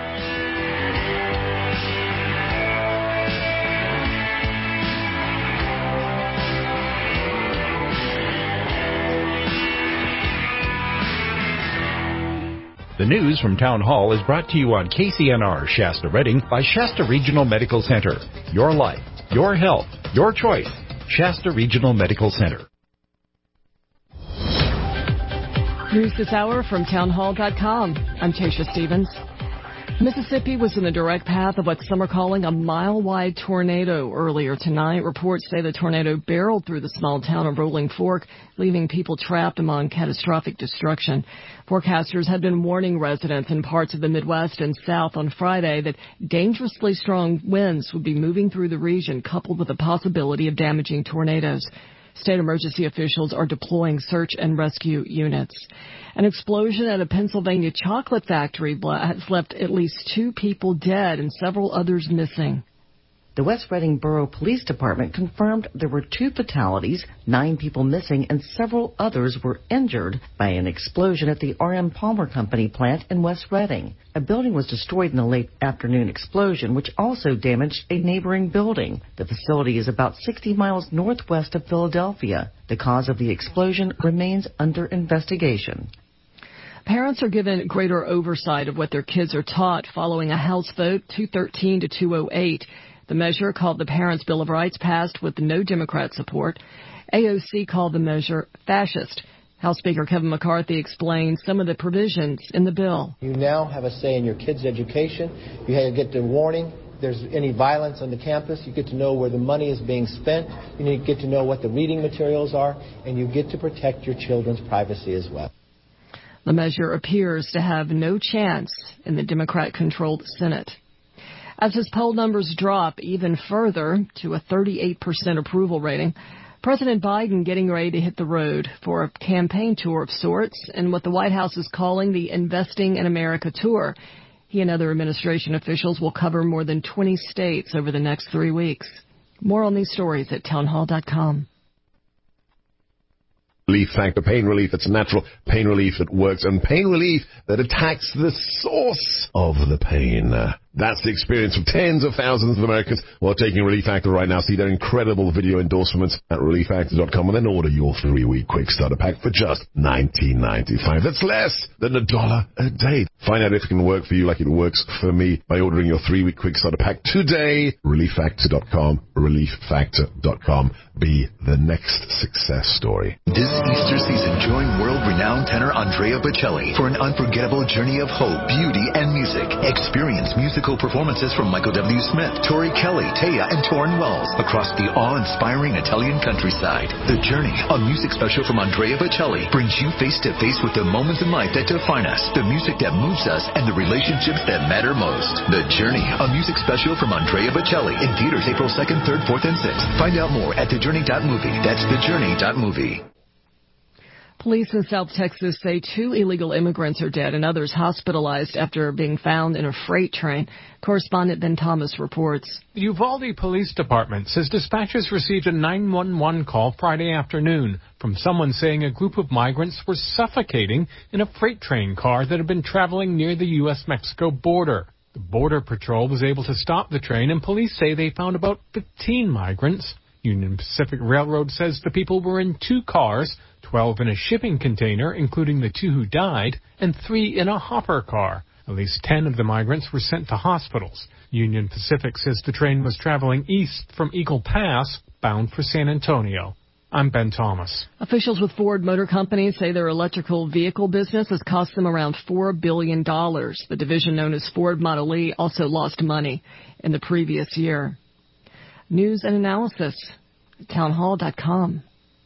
The news from Town Hall is brought to you on K C N R Shasta Redding by Shasta Regional Medical Center. Your life, your health, your choice. Shasta Regional Medical Center. News this hour from townhall dot com. I'm Tasha Stevens. Mississippi was in the direct path of what some are calling a mile-wide tornado earlier tonight. Reports say the tornado barreled through the small town of Rolling Fork, leaving people trapped among catastrophic destruction. Forecasters had been warning residents in parts of the Midwest and South on Friday that dangerously strong winds would be moving through the region, coupled with the possibility of damaging tornadoes. State emergency officials are deploying search and rescue units. An explosion at a Pennsylvania chocolate factory has left at least two people dead and several others missing. The West Reading Borough Police Department confirmed there were two fatalities, nine people missing, and several others were injured by an explosion at the R M Palmer Company plant in West Reading. A building was destroyed in a late afternoon explosion, which also damaged a neighboring building. The facility is about sixty miles northwest of Philadelphia. The cause of the explosion remains under investigation. Parents are given greater oversight of what their kids are taught following a House vote two thirteen to two oh eight. The measure, called the Parents' Bill of Rights, passed with no Democrat support. A O C called the measure fascist. House Speaker Kevin McCarthy explained some of the provisions in the bill. You now have a say in your kids' education. You get the warning. If there's any violence on the campus, you get to know where the money is being spent. You need to get to know what the reading materials are, and you get to protect your children's privacy as well. The measure appears to have no chance in the Democrat-controlled Senate. As his poll numbers drop even further to a thirty-eight percent approval rating, President Biden getting ready to hit the road for a campaign tour of sorts in what the White House is calling the Investing in America tour. He and other administration officials will cover more than twenty states over the next three weeks. More on these stories at townhall dot com. Relief Factor, pain relief that's natural, pain relief that works, and pain relief that attacks the source of the pain. Uh, that's the experience of tens of thousands of Americans who are taking Relief Factor right now. See their incredible video endorsements at relief factor dot com and then order your three-week quick starter pack for just nineteen ninety-five. That's less than a dollar a day. Find out if it can work for you like it works for me by ordering your three-week quick starter pack today. relief factor dot com, relief factor dot com. Be the next success story. This Easter season, join world-renowned tenor Andrea Bocelli for an unforgettable journey of hope, beauty, and music music. Experience musical performances from Michael W. Smith, Tori Kelly, Taya, and Torrin Wells across the awe-inspiring Italian countryside. The Journey, a music special from Andrea Bocelli, brings you face-to-face with the moments in life that define us, the music that moves us, and the relationships that matter most. The Journey, a music special from Andrea Bocelli, in theaters April second, third, fourth, and sixth. Find out more at the journey dot movie. That's the journey dot movie. Police in South Texas say two illegal immigrants are dead and others hospitalized after being found in a freight train. Correspondent Ben Thomas reports. The Uvalde Police Department says dispatchers received a nine one one call Friday afternoon from someone saying a group of migrants were suffocating in a freight train car that had been traveling near the U S Mexico border. The Border Patrol was able to stop the train, and police say they found about fifteen migrants. Union Pacific Railroad says the people were in two cars, twelve in a shipping container, including the two who died, and three in a hopper car. At least ten of the migrants were sent to hospitals. Union Pacific says the train was traveling east from Eagle Pass, bound for San Antonio. I'm Ben Thomas. Officials with Ford Motor Company say their electrical vehicle business has cost them around four billion dollars. The division known as Ford Model E also lost money in the previous year. News and analysis, townhall dot com.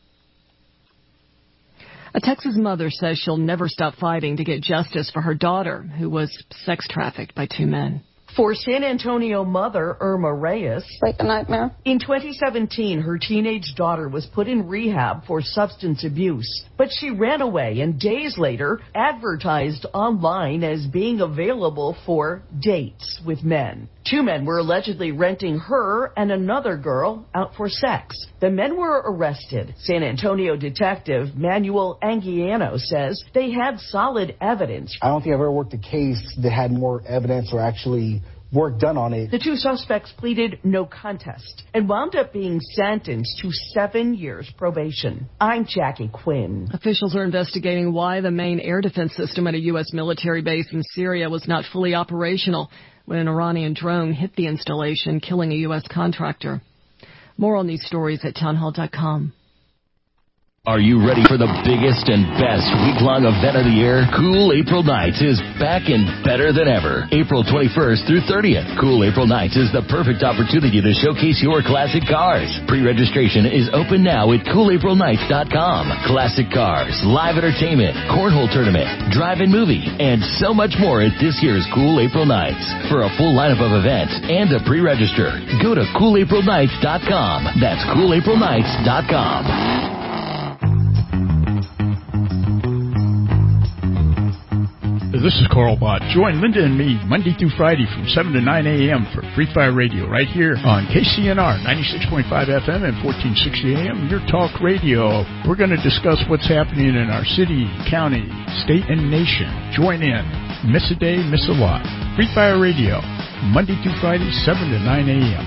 A Texas mother says she'll never stop fighting to get justice for her daughter, who was sex trafficked by two men. For San Antonio mother Irma Reyes, like a nightmare. In twenty seventeen, her teenage daughter was put in rehab for substance abuse, but she ran away and days later advertised online as being available for dates with men. Two men were allegedly renting her and another girl out for sex. The men were arrested. San Antonio detective Manuel Anguiano says they had solid evidence. I don't think I've ever worked a case that had more evidence or actually work done on it. The two suspects pleaded no contest and wound up being sentenced to seven years probation. I'm Jackie Quinn. Officials are investigating why the main air defense system at a U S military base in Syria was not fully operational when an Iranian drone hit the installation, killing a U S contractor. More on these stories at townhall dot com. Are you ready for the biggest and best week-long event of the year? Cool April Nights is back and better than ever. April twenty-first through thirtieth. Cool April Nights is the perfect opportunity to showcase your classic cars. Pre-registration is open now at cool april nights dot com. Classic cars, live entertainment, cornhole tournament, drive-in movie, and so much more at this year's Cool April Nights. For a full lineup of events and to pre-register, go to cool april nights dot com. That's cool april nights dot com. This is Carl Bott. Join Linda and me Monday through Friday from seven to nine a.m. for Free Fire Radio right here on K C N R ninety-six point five F M and fourteen sixty A M, your talk radio. We're going to discuss what's happening in our city, county, state, and nation. Join in. Miss a day, miss a lot. Free Fire Radio, Monday through Friday, seven to nine a.m.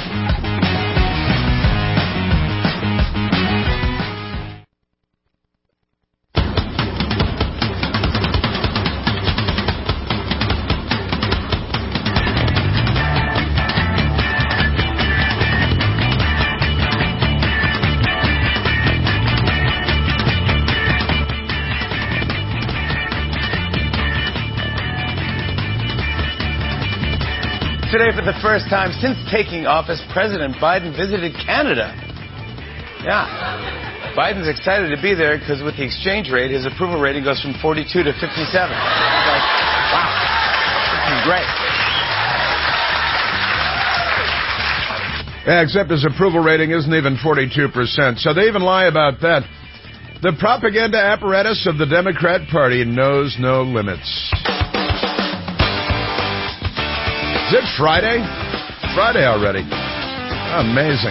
Today, for the first time since taking office, President Biden visited Canada. Yeah. Biden's excited to be there because with the exchange rate, his approval rating goes from forty-two to fifty-seven. Like, wow. This is great. Yeah, except his approval rating isn't even forty-two percent. So they even lie about that. The propaganda apparatus of the Democrat Party knows no limits. Is it Friday? Friday already. Amazing.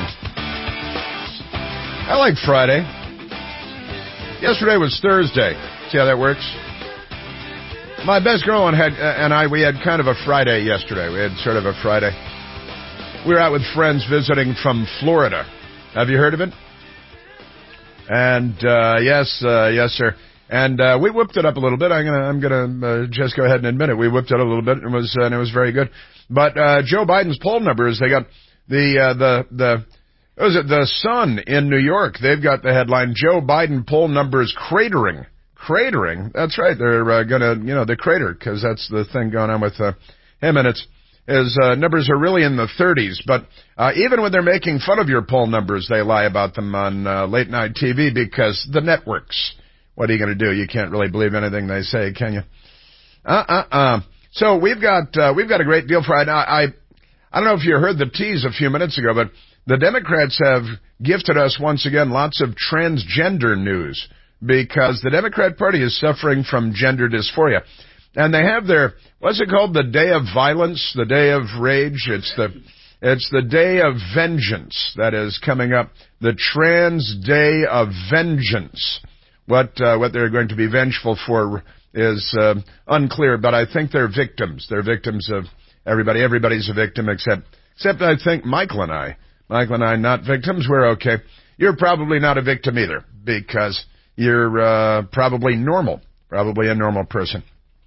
I like Friday. Yesterday was Thursday. See how that works? My best girl and, had, and I, we had kind of a Friday yesterday. We had sort of a Friday. We were out with friends visiting from Florida. Have you heard of it? And, uh, yes, uh, yes, sir. And, uh, we whipped it up a little bit. I'm gonna, I'm gonna, uh, just go ahead and admit it. We whipped it a little bit and it was, uh, and it was very good. But, uh, Joe Biden's poll numbers, they got the, uh, the, the, what was it, the Sun in New York. They've got the headline, Joe Biden poll numbers cratering, cratering. That's right. They're uh, going to, you know, the crater, because that's the thing going on with uh, him. And it's his uh, numbers are really in the thirties. But uh, even when they're making fun of your poll numbers, they lie about them on uh, late night T V because the networks. What are you going to do? You can't really believe anything they say, can you? Uh uh uh. So we've got uh, we've got a great deal for I I I don't know if you heard the tease a few minutes ago, but the Democrats have gifted us once again lots of transgender news because the Democrat Party is suffering from gender dysphoria. And they have their, what's it called? The Day of Violence, the Day of Rage. It's the, it's the Day of Vengeance that is coming up. The Trans Day of Vengeance. What, uh, what they're going to be vengeful for is, uh, unclear, but I think they're victims. They're victims of everybody. Everybody's a victim except, except I think Michael and I. Michael and I not victims. We're okay. You're probably not a victim either because you're, uh, probably normal. Probably a normal person.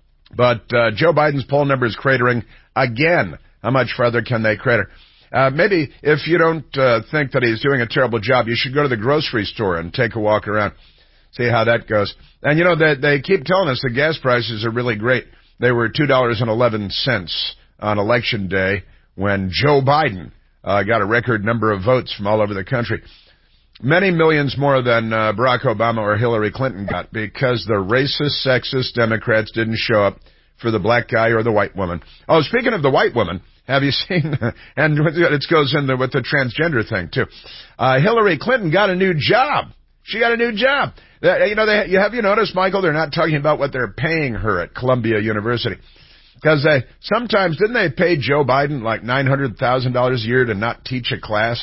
But uh, Joe Biden's poll number is cratering again. How much further can they crater? Uh, maybe if you don't uh, think that he's doing a terrible job, you should go to the grocery store and take a walk around, see how that goes. And, you know, they, they keep telling us the gas prices are really great. They were two dollars and eleven cents on Election Day when Joe Biden uh, got a record number of votes from all over the country. Many millions more than uh, Barack Obama or Hillary Clinton got because the racist, sexist Democrats didn't show up for the black guy or the white woman. Oh, speaking of the white woman, have you seen, and it goes in the, with the transgender thing, too. Uh, Hillary Clinton got a new job. She got a new job. Uh, you know, they, you, have you noticed, Michael, they're not talking about what they're paying her at Columbia University. Because they, sometimes, didn't they pay Joe Biden like nine hundred thousand dollars a year to not teach a class?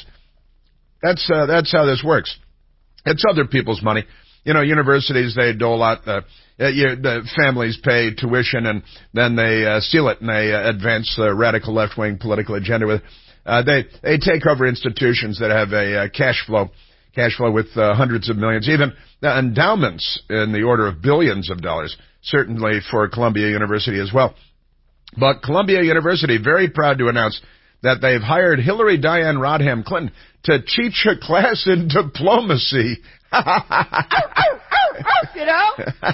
That's uh, that's how this works. It's other people's money. You know, universities, they dole out, uh, you, the families pay tuition and then they uh, steal it and they uh, advance the radical left-wing political agenda with uh, they they take over institutions that have a uh, cash flow, cash flow with uh, hundreds of millions, even uh, endowments in the order of billions of dollars, certainly for Columbia University as well. But Columbia University, very proud to announce that they've hired Hillary Diane Rodham Clinton to teach a class in diplomacy. You know?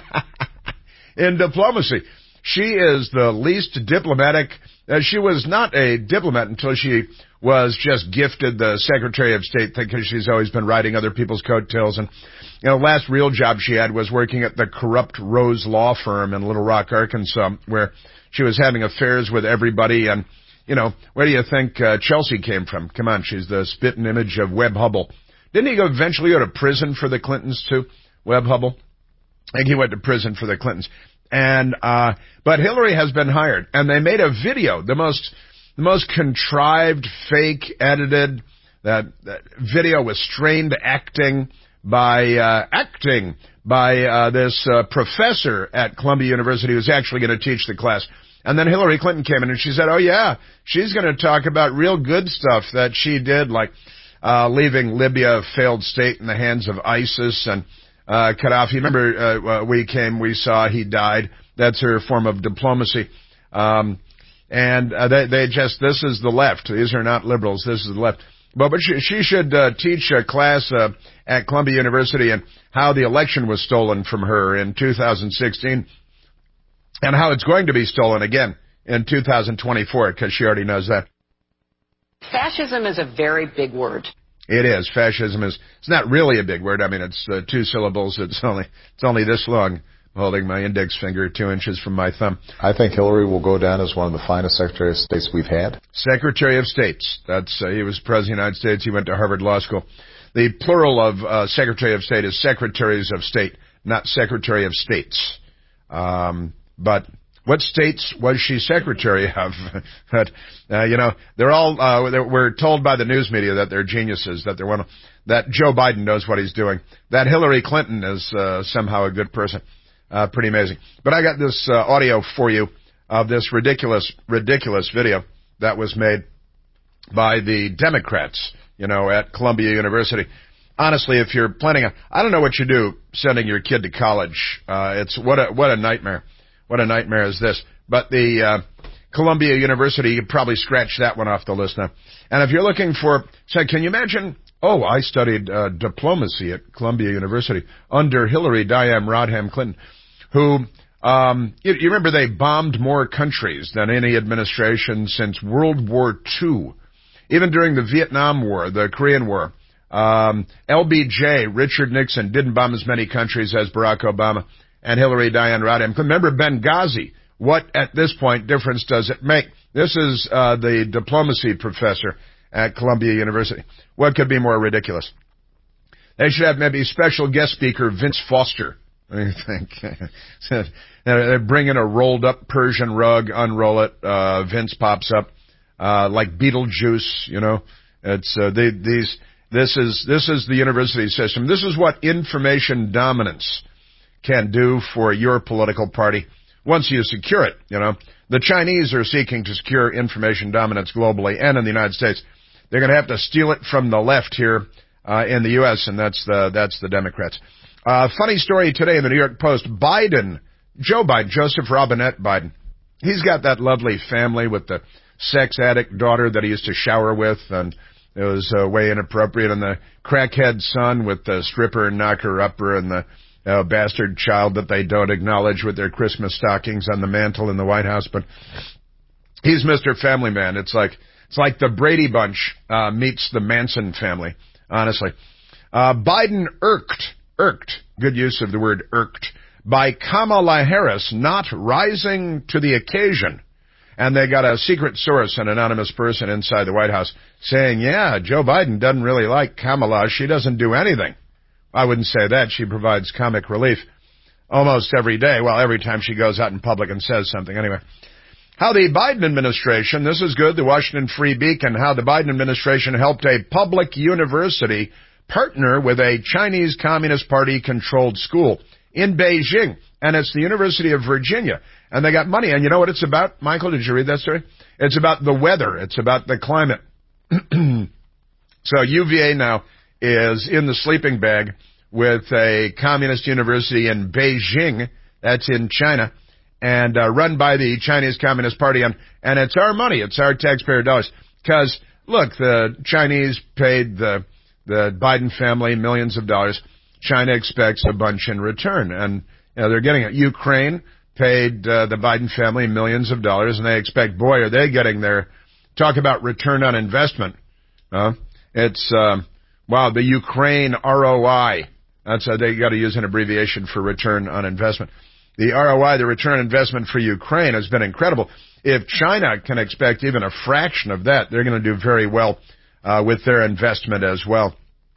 In diplomacy. She is the least diplomatic. Uh, she was not a diplomat until she was just gifted the Secretary of State because she's always been riding other people's coattails. And, you know, last real job she had was working at the corrupt Rose Law Firm in Little Rock, Arkansas, where she was having affairs with everybody. And, you know, where do you think uh, Chelsea came from? Come on, she's the spitting image of Webb Hubbell. Didn't he go eventually go to prison for the Clintons too, Webb Hubbell? I think he went to prison for the Clintons. And uh but Hillary has been hired, and they made a video, the most the most contrived, fake, edited that, that video with strained acting by uh acting by uh this uh, professor at Columbia University who's actually going to teach the class. And then Hillary Clinton came in and she said, oh, yeah, she's going to talk about real good stuff that she did, like uh leaving Libya a failed state in the hands of ISIS and uh Gaddafi. Remember, uh, we came, we saw, he died. That's her form of diplomacy. Um And uh, they, they just, this is the left. These are not liberals. This is the left. But, but she, she should uh, teach a class uh, at Columbia University and how the election was stolen from her in two thousand sixteen. And how it's going to be stolen again in two thousand twenty-four, because she already knows that. Fascism is a very big word. It is. Fascism is. It's not really a big word. I mean, it's uh, two syllables. It's only. It's only this long. I'm holding my index finger two inches from my thumb. I think Hillary will go down as one of the finest Secretary of States we've had. Secretary of States. That's. Uh, he was President of the United States. He went to Harvard Law School. The plural of uh, Secretary of State is Secretaries of State, not Secretary of States. Um. But what states was she secretary of? But, uh, you know, they're all, uh, they're, we're told by the news media that they're geniuses, that they're one of, that Joe Biden knows what he's doing, that Hillary Clinton is uh, somehow a good person. Uh, pretty amazing. But I got this uh, audio for you of this ridiculous, ridiculous video that was made by the Democrats, you know, at Columbia University. Honestly, if you're planning on, I don't know what you do sending your kid to college. Uh, it's what a, what a nightmare. What a nightmare is this. But the uh, Columbia University, you probably scratch that one off the list now. And if you're looking for, so can you imagine Oh, I studied uh, diplomacy at Columbia University under Hillary Diane Rodham Clinton, who, um, you, you remember they bombed more countries than any administration since World War Two. Even during the Vietnam War, the Korean War, um, L B J, Richard Nixon, didn't bomb as many countries as Barack Obama and Hillary Diane Rodham. Remember Benghazi. What, at this point, difference does it make? This is uh, the diplomacy professor at Columbia University. What could be more ridiculous? They should have maybe special guest speaker Vince Foster. What do you think? They bring in a rolled-up Persian rug, unroll it, uh, Vince pops up. Uh, like Beetlejuice, you know, it's, uh, they, these, this is, this is the university system. This is what information dominance can do for your political party once you secure it, you know. The Chinese are seeking to secure information dominance globally and in the United States. They're going to have to steal it from the left here, uh, in the U S, and that's the, that's the Democrats. Uh, funny story today in the New York Post. Biden, Joe Biden, Joseph Robinette Biden, he's got that lovely family with the sex addict daughter that he used to shower with, and it was uh, way inappropriate, and the crackhead son with the stripper and knocker-upper, and the uh, bastard child that they don't acknowledge with their Christmas stockings on the mantle in the White House. But he's Mister Family Man. It's like it's like the Brady Bunch uh, meets the Manson family, honestly. Uh, Biden irked, irked, good use of the word irked, by Kamala Harris not rising to the occasion. And they got a secret source, an anonymous person inside the White House, saying, yeah, Joe Biden doesn't really like Kamala. She doesn't do anything. I wouldn't say that. She provides comic relief almost every day. Well, every time she goes out in public and says something. Anyway, how the Biden administration, this is good, the Washington Free Beacon, how the Biden administration helped a public university partner with a Chinese Communist Party-controlled school in Beijing. And it's the University of Virginia. And they got money. And you know what it's about, Michael? Did you read that story? It's about the weather. It's about the climate. So U V A now is in the sleeping bag with a communist university in Beijing. That's in China. And uh, run by the Chinese Communist Party. And, and it's our money. It's our taxpayer dollars. Because, look, the Chinese paid the, the Biden family millions of dollars. China expects a bunch in return. And you know, they're getting it. Ukraine paid uh, the Biden family millions of dollars, and they expect, boy, are they getting their, talk about return on investment. Uh, it's, uh, wow, the Ukraine R O I. That's uh, they got to use an abbreviation for return on investment. The R O I, the return on investment for Ukraine, has been incredible. If China can expect even a fraction of that, they're going to do very well uh, with their investment as well.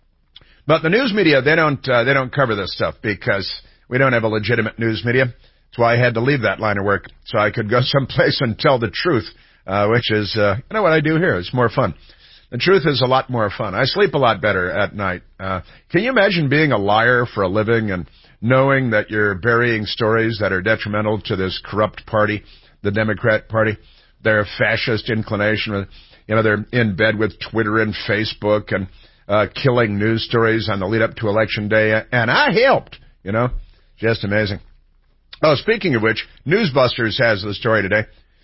But the news media, they don't uh, they don't cover this stuff because we don't have a legitimate news media. That's why I had to leave that line of work, so I could go someplace and tell the truth, uh, which is, uh, you know what I do here? It's more fun. The truth is a lot more fun. I sleep a lot better at night. Uh, can you imagine being a liar for a living and knowing that you're burying stories that are detrimental to this corrupt party, the Democrat Party, their fascist inclination? You know, they're in bed with Twitter and Facebook and uh, killing news stories on the lead up to Election Day, and I helped, you know, just amazing. Oh, speaking of which, Newsbusters has the story today.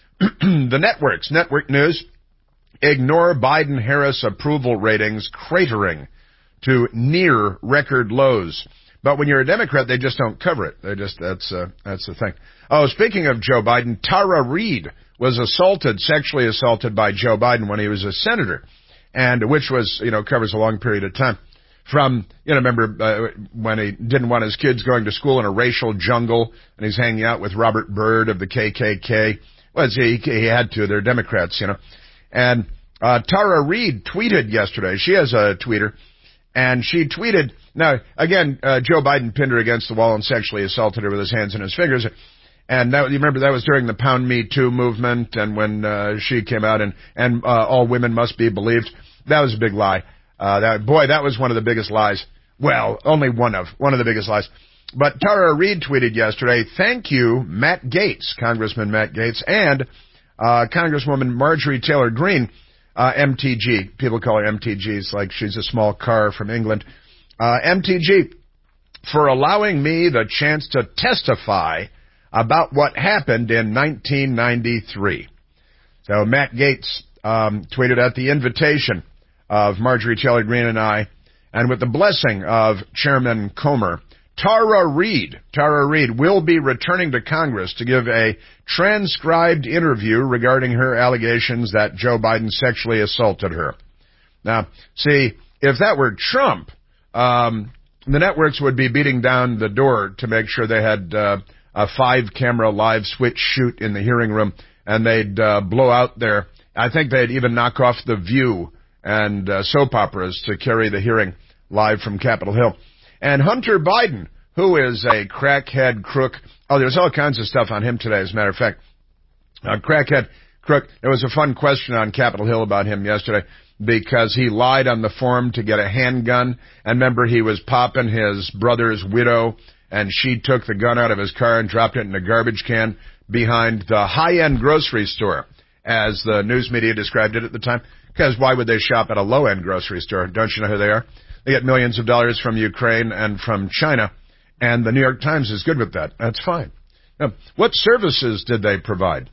The networks, network news, ignore Biden-Harris approval ratings cratering to near record lows. But when you're a Democrat, they just don't cover it. They just, that's, uh, that's the thing. Oh, speaking of Joe Biden, Tara Reid was assaulted, sexually assaulted by Joe Biden when he was a senator, and which was, you know, covers a long period of time. From, you know, remember uh, when he didn't want his kids going to school in a racial jungle, and he's hanging out with Robert Byrd of the K K K. Well, he, he had to. They're Democrats, you know. And uh, Tara Reid tweeted yesterday. She has a tweeter, and she tweeted. Now, again, uh, Joe Biden pinned her against the wall and sexually assaulted her with his hands and his fingers. And that, you remember that was during the Pound Me Too movement, and when uh, she came out and and uh, all women must be believed. That was a big lie. Uh, that, boy, that was one of the biggest lies. Well, only one of, one of the biggest lies. But Tara Reid tweeted yesterday, thank you, Matt Gaetz, Congressman Matt Gaetz, and uh, Congresswoman Marjorie Taylor Greene, uh, M T G. People call her M T G. It's like she's a small car from England. Uh, M T G, for allowing me the chance to testify about what happened in nineteen ninety-three. So Matt Gaetz um, tweeted out the invitation of Marjorie Taylor Greene and I, and with the blessing of Chairman Comer, Tara Reade, Tara Reade will be returning to Congress to give a transcribed interview regarding her allegations that Joe Biden sexually assaulted her. Now, see, if that were Trump, um, the networks would be beating down the door to make sure they had uh, a five-camera live switch shoot in the hearing room, and they'd uh, blow out their, I think they'd even knock off The View and uh, soap operas to carry the hearing live from Capitol Hill. And Hunter Biden, who is a crackhead crook. Oh, there's all kinds of stuff on him today, as a matter of fact. A crackhead crook. There was a fun question on Capitol Hill about him yesterday because he lied on the form to get a handgun. And remember, he was popping his brother's widow, and she took the gun out of his car and dropped it in a garbage can behind the high-end grocery store, as the news media described it at the time. Because why would they shop at a low-end grocery store? Don't you know who they are? They get millions of dollars from Ukraine and from China, and the New York Times is good with that. That's fine. Now, what services did they provide?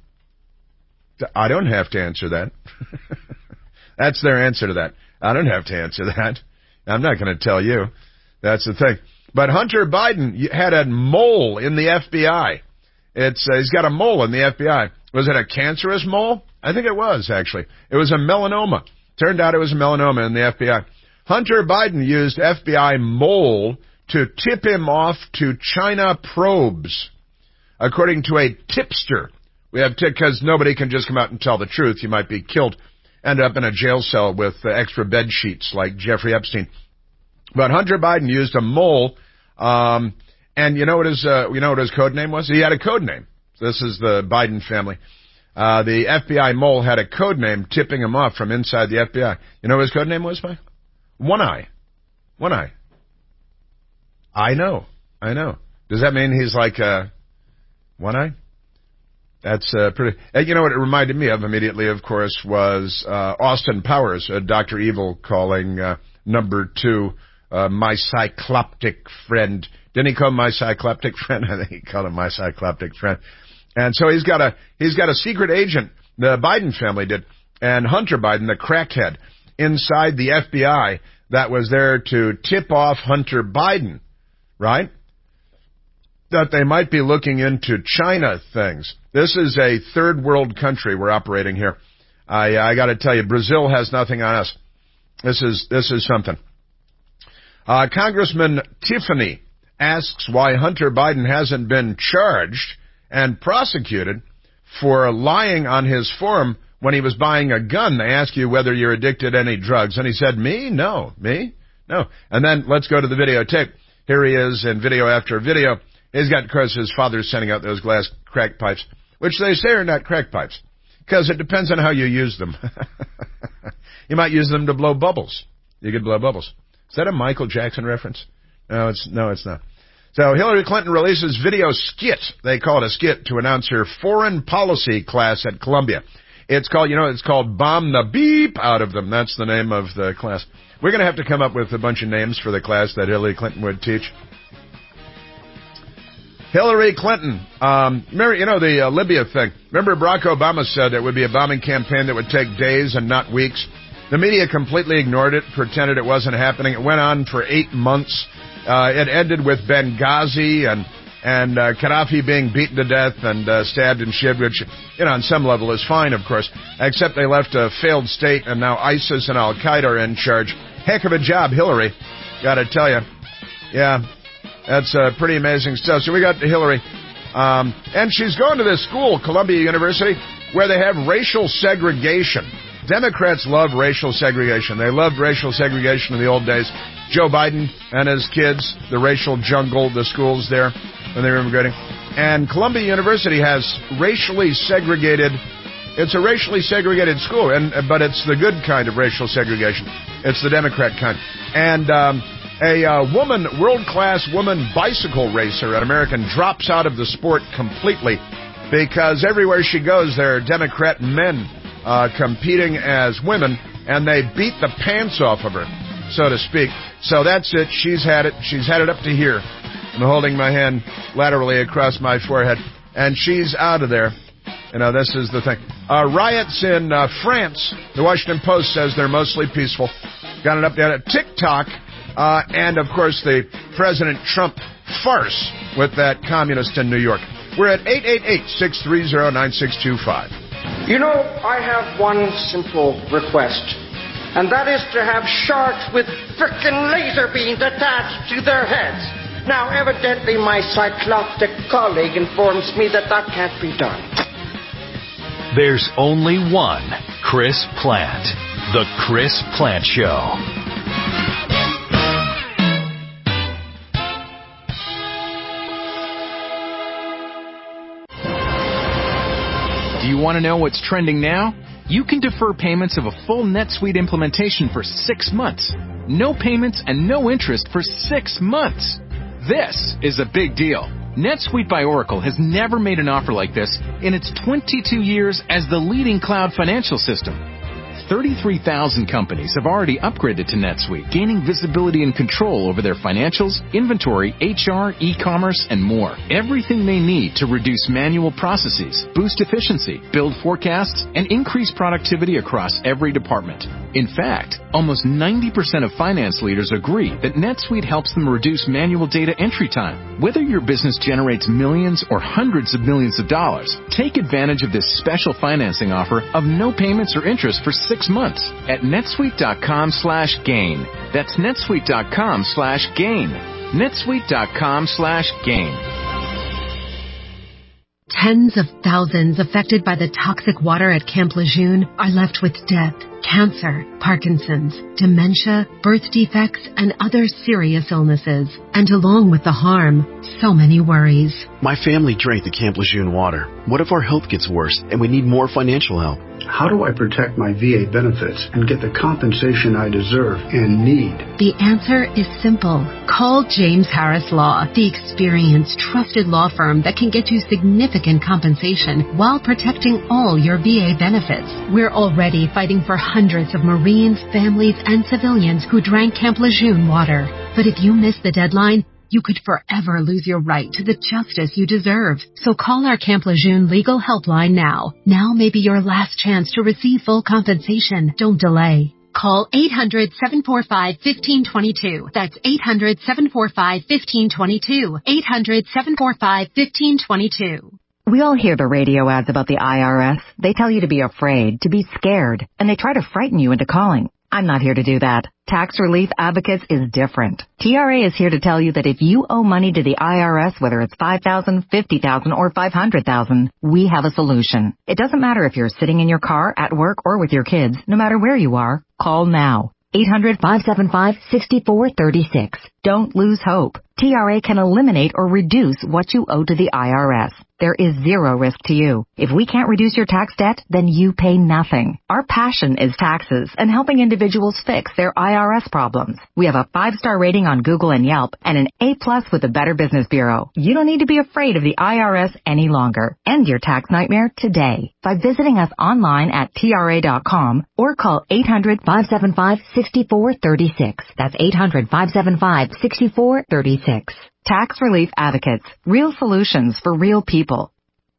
I don't have to answer that. That's their answer to that. I don't have to answer that. I'm not going to tell you. That's the thing. But Hunter Biden had a mole in the F B I. It's uh, he's got a mole in the F B I. Was it a cancerous mole? I think it was, actually. It was a melanoma. Turned out it was a melanoma in the F B I. Hunter Biden used F B I mole to tip him off to China probes, according to a tipster. We have tip because nobody can just come out and tell the truth. You might be killed, end up in a jail cell with uh, extra bed sheets like Jeffrey Epstein. But Hunter Biden used a mole, um, and you know what his uh, you know what his code name was? He had a code name. This is the Biden family. Uh, the F B I mole had a code name tipping him off from inside the F B I. You know what his code name was, Mike? One Eye. One Eye. I know. I know. Does that mean he's like uh, One Eye? That's uh, pretty... Uh, you know what it reminded me of immediately, of course, was uh, Austin Powers, uh, Doctor Evil calling uh, number two uh, my cycloptic friend. Didn't he call him my cycloptic friend? I think he called him my cycloptic friend. And so he's got a he's got a secret agent, the Biden family did, and Hunter Biden, the crackhead, inside the F B I that was there to tip off Hunter Biden, right? That they might be looking into China things. This is a third world country we're operating here. I I got to tell you, Brazil has nothing on us. This is this is something. Uh, Congressman Tiffany asks why Hunter Biden hasn't been charged and prosecuted for lying on his form when he was buying a gun. They ask you whether you're addicted to any drugs. And he said, me? No. Me? No. And then let's go to the videotape. Here he is in video after video. He's got, of course, his father's sending out those glass crack pipes, which they say are not crack pipes, because it depends on how you use them. You might use them to blow bubbles. You could blow bubbles. Is that a Michael Jackson reference? No, it's no, it's not. So Hillary Clinton releases video skit, they call it a skit, to announce her foreign policy class at Columbia. It's called, you know, it's called Bomb the Beep Out of Them. That's the name of the class. We're going to have to come up with a bunch of names for the class that Hillary Clinton would teach. Hillary Clinton, um, remember, you know, the uh, Libya thing. Remember Barack Obama said it would be a bombing campaign that would take days and not weeks. The media completely ignored it, pretended it wasn't happening. It went on for eight months. Uh, it ended with Benghazi and and uh, Gaddafi being beaten to death and uh, stabbed and shivved, which, you know, on some level is fine, of course, except they left a failed state and now ISIS and Al-Qaeda are in charge. Heck of a job, Hillary, gotta tell you. Yeah, that's uh, pretty amazing stuff. So we got Hillary, um, and she's going to this school, Columbia University, where they have racial segregation. Democrats love racial segregation. They loved racial segregation in the old days. Joe Biden and his kids, the racial jungle, the schools there when they were immigrating. And Columbia University has racially segregated, it's a racially segregated school, and but it's the good kind of racial segregation. It's the Democrat kind. And um, a uh, woman, world-class woman bicycle racer, an American, drops out of the sport completely because everywhere she goes there are Democrat men uh, competing as women, and they beat the pants off of her, so to speak. So that's it. She's had it. She's had it up to here. I'm holding my hand laterally across my forehead, and she's out of there. You know, this is the thing. Uh, riots in uh, France. The Washington Post says they're mostly peaceful. Got an update at TikTok. Uh, and, of course, the President Trump farce with that communist in New York. We're at eight eight eight, six three zero, nine six two five. You know, I have one simple request, and that is to have sharks with frickin' laser beams attached to their heads. Now, evidently, my cycloptic colleague informs me that that can't be done. There's only one Chris Plant. The Chris Plant Show. Do you want to know what's trending now? You can defer payments of a full NetSuite implementation for six months. No payments and no interest for six months. This is a big deal. NetSuite by Oracle has never made an offer like this in its twenty-two years as the leading cloud financial system. thirty-three thousand companies have already upgraded to NetSuite, gaining visibility and control over their financials, inventory, H R, e-commerce, and more. Everything they need to reduce manual processes, boost efficiency, build forecasts, and increase productivity across every department. In fact, almost ninety percent of finance leaders agree that NetSuite helps them reduce manual data entry time. Whether your business generates millions or hundreds of millions of dollars, take advantage of this special financing offer of no payments or interest for six months at netsuite.com slash gain. That's netsuite.com slash gain. netsuite.com slash gain. Tens of thousands affected by the toxic water at Camp Lejeune are left with death, cancer, Parkinson's, dementia, birth defects, and other serious illnesses. And along with the harm, so many worries. My family drank the Camp Lejeune water. What if our health gets worse and we need more financial help? How do I protect my V A benefits and get the compensation I deserve and need? The answer is simple. Call James Harris Law, the experienced, trusted law firm that can get you significant compensation while protecting all your V A benefits. We're already fighting for hundreds of Marines, families, and civilians who drank Camp Lejeune water. But if you miss the deadline, you could forever lose your right to the justice you deserve. So call our Camp Lejeune legal helpline now. Now may be your last chance to receive full compensation. Don't delay. Call eight hundred, seven four five, one five two two. That's eight hundred, seven four five, one five two two. eight hundred, seven four five, one five two two. We all hear the radio ads about the I R S. They tell you to be afraid, to be scared, and they try to frighten you into calling. I'm not here to do that. Tax Relief Advocates is different. T R A is here to tell you that if you owe money to the I R S, whether it's five thousand dollars, fifty thousand dollars, or five hundred thousand dollars, we have a solution. It doesn't matter if you're sitting in your car, at work, or with your kids. No matter where you are, call now. eight hundred, five seven five, six four three six. Don't lose hope. T R A can eliminate or reduce what you owe to the I R S. There is zero risk to you. If we can't reduce your tax debt, then you pay nothing. Our passion is taxes and helping individuals fix their I R S problems. We have a five-star rating on Google and Yelp and an A-plus with the Better Business Bureau. You don't need to be afraid of the I R S any longer. End your tax nightmare today by visiting us online at T R A dot com or call eight hundred, five seven five, six four three six. That's eight hundred, five seven five, six four three six. Tax Relief Advocates. Real solutions for real people.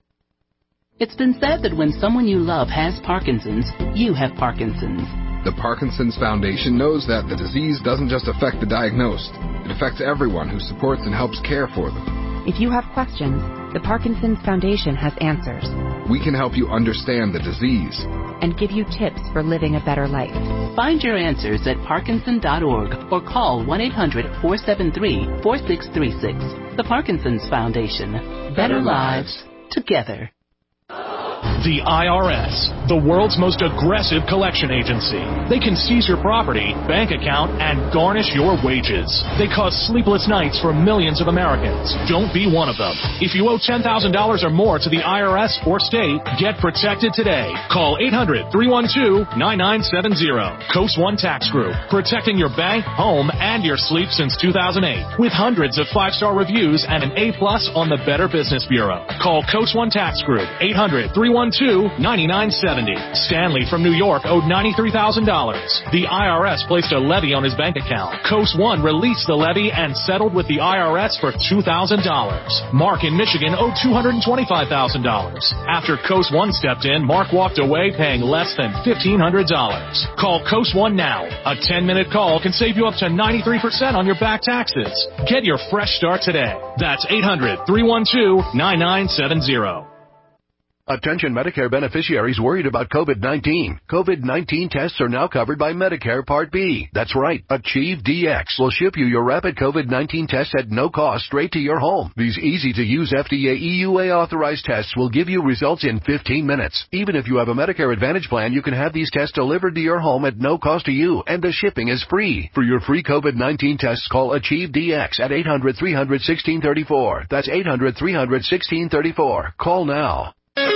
It's been said that when someone you love has Parkinson's, you have Parkinson's. The Parkinson's Foundation knows that the disease doesn't just affect the diagnosed. It affects everyone who supports and helps care for them. If you have questions, the Parkinson's Foundation has answers. We can help you understand the disease and give you tips for living a better life. Find your answers at Parkinson dot org or call one eight hundred, four seven three, four six three six. The Parkinson's Foundation. Better, better lives together. The I R S, the world's most aggressive collection agency. They can seize your property, bank account, and garnish your wages. They cause sleepless nights for millions of Americans. Don't be one of them. If you owe ten thousand dollars or more to the I R S or state, get protected today. Call eight hundred, three one two, nine nine seven zero. Coast One Tax Group, protecting your bank, home, and your sleep since two thousand eight. With hundreds of five-star reviews and an A-plus on the Better Business Bureau. Call Coast One Tax Group, eight hundred, three one one two, nine nine seven zero. Stanley from New York owed ninety-three thousand dollars. The I R S placed a levy on his bank account. Coast One released the levy and settled with the I R S for two thousand dollars. Mark in Michigan owed two hundred twenty-five thousand dollars. After Coast One stepped in, Mark walked away paying less than fifteen hundred dollars. Call Coast One now. A ten-minute call can save you up to ninety-three percent on your back taxes. Get your fresh start today. That's eight hundred, three one two, nine nine seven zero. Attention Medicare beneficiaries worried about COVID nineteen. COVID nineteen tests are now covered by Medicare Part B. That's right. Achieve D X will ship you your rapid COVID nineteen tests at no cost straight to your home. These easy-to-use F D A E U A authorized tests will give you results in fifteen minutes. Even if you have a Medicare Advantage plan, you can have these tests delivered to your home at no cost to you, and the shipping is free. For your free COVID nineteen tests, call Achieve D X at eight hundred, three hundred, one six three four. That's eight hundred, three hundred, one six three four. Call now.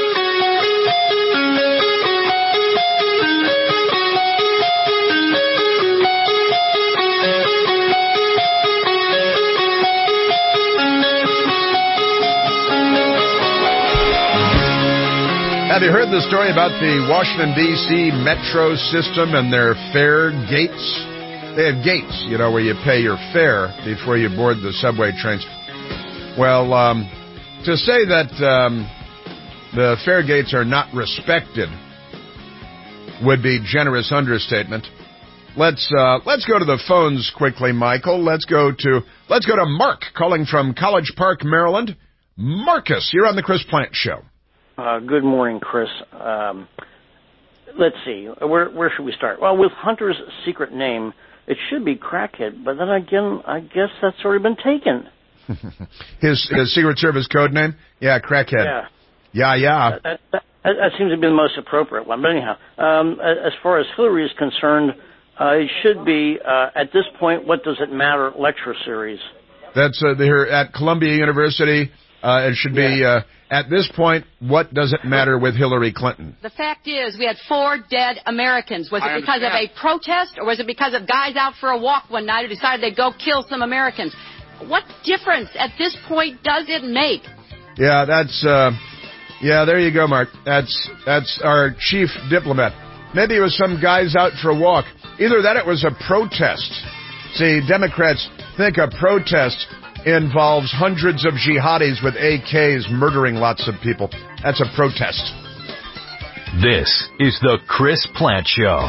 Have you heard the story about the Washington, D C metro system and their fare gates? They have gates, you know, where you pay your fare before you board the subway trains. Well, um, to say that um, the fare gates are not respected would be generous understatement. Let's uh, let's go to the phones quickly, Michael. Let's go to let's go to Mark calling from College Park, Maryland. Marcus, you're on the Chris Plant Show. Uh, good morning, Chris. Um, let's see. Where where should we start? Well, with Hunter's secret name, it should be Crackhead, but then again, I guess that's already been taken. his, his Secret Service code name? Yeah, Crackhead. Yeah. Yeah, yeah. That, that, that seems to be the most appropriate one. But anyhow, um, as far as Hillary is concerned, uh, it should be, uh, at this point, what does it matter lecture series. That's uh, here at Columbia University. Uh, it should be, yeah. uh, at this point, what does it matter with Hillary Clinton? The fact is, we had four dead Americans. Was it I because understand. of a protest, or was it because of guys out for a walk one night who decided they'd go kill some Americans? What difference at this point does it make? Yeah, that's, uh, yeah, there you go, Mark. That's, that's our chief diplomat. Maybe it was some guys out for a walk. Either that or it was a protest. See, Democrats think a protest involves hundreds of jihadis with A Ks murdering lots of people. That's a protest. This is the Chris Plant Show.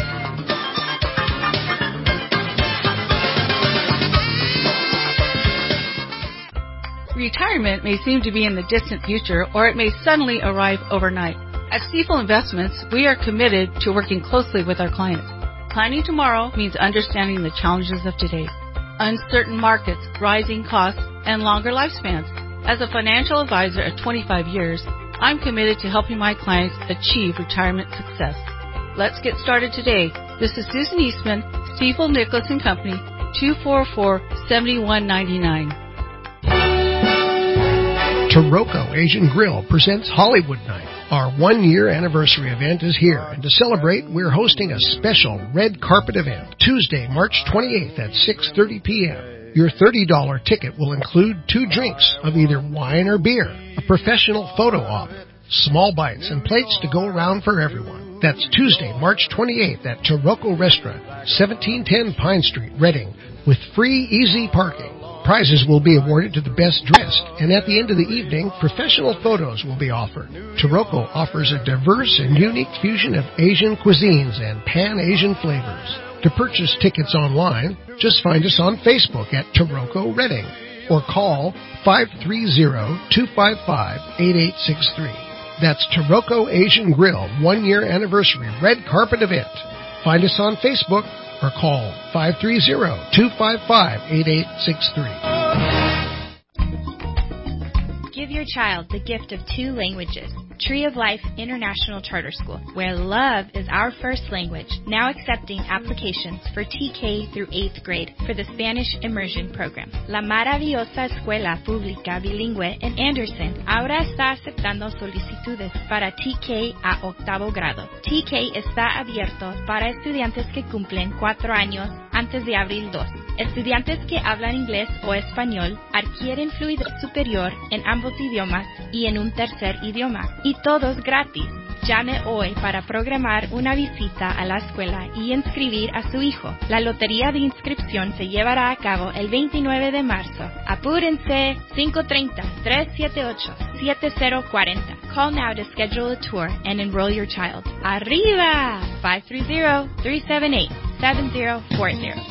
Retirement may seem to be in the distant future, or it may suddenly arrive overnight. At Stifel Investments, we are committed to working closely with our clients. Planning tomorrow means understanding the challenges of today. Uncertain markets, rising costs, and longer lifespans. As a financial advisor of twenty-five years, I'm committed to helping my clients achieve retirement success. Let's get started today. This is Susan Eastman, Stifel Nicholas and Company, two four four, seven one nine nine. Taroko Asian Grill presents Hollywood Night. Our one-year anniversary event is here, and to celebrate, we're hosting a special red carpet event, Tuesday, March twenty-eighth at six thirty p.m. Your thirty dollars ticket will include two drinks of either wine or beer, a professional photo op, small bites, and plates to go around for everyone. That's Tuesday, March twenty-eighth at Taroko Restaurant, seventeen ten Pine Street, Reading, with free, easy parking. Prizes will be awarded to the best dressed, and at the end of the evening, professional photos will be offered. Taroko offers a diverse and unique fusion of Asian cuisines and Pan-Asian flavors. To purchase tickets online, just find us on Facebook at Taroko Reading, or call five three zero, two five five, eight eight six three. That's Taroko Asian Grill one-year anniversary red carpet event. Find us on Facebook, or call five three zero, two five five, eight eight six three. Give your child the gift of two languages. Tree of Life International Charter School, where love is our first language, now accepting applications for T K through eighth grade for the Spanish Immersion Program. La maravillosa Escuela Pública Bilingüe en Anderson ahora está aceptando solicitudes para T K a octavo grado. T K está abierto para estudiantes que cumplen cuatro años antes de abril dos. Estudiantes que hablan inglés o español adquieren fluidez superior en ambos idiomas y en un tercer idioma. Y todos gratis. Llame hoy para programar una visita a la escuela y inscribir a su hijo. La lotería de inscripción se llevará a cabo el veintinueve de marzo. Apúrense cinco tres cero, tres siete ocho, siete cero cuatro cero. Call now to schedule a tour and enroll your child. Arriba! five three zero, three seven eight, seven zero four zero.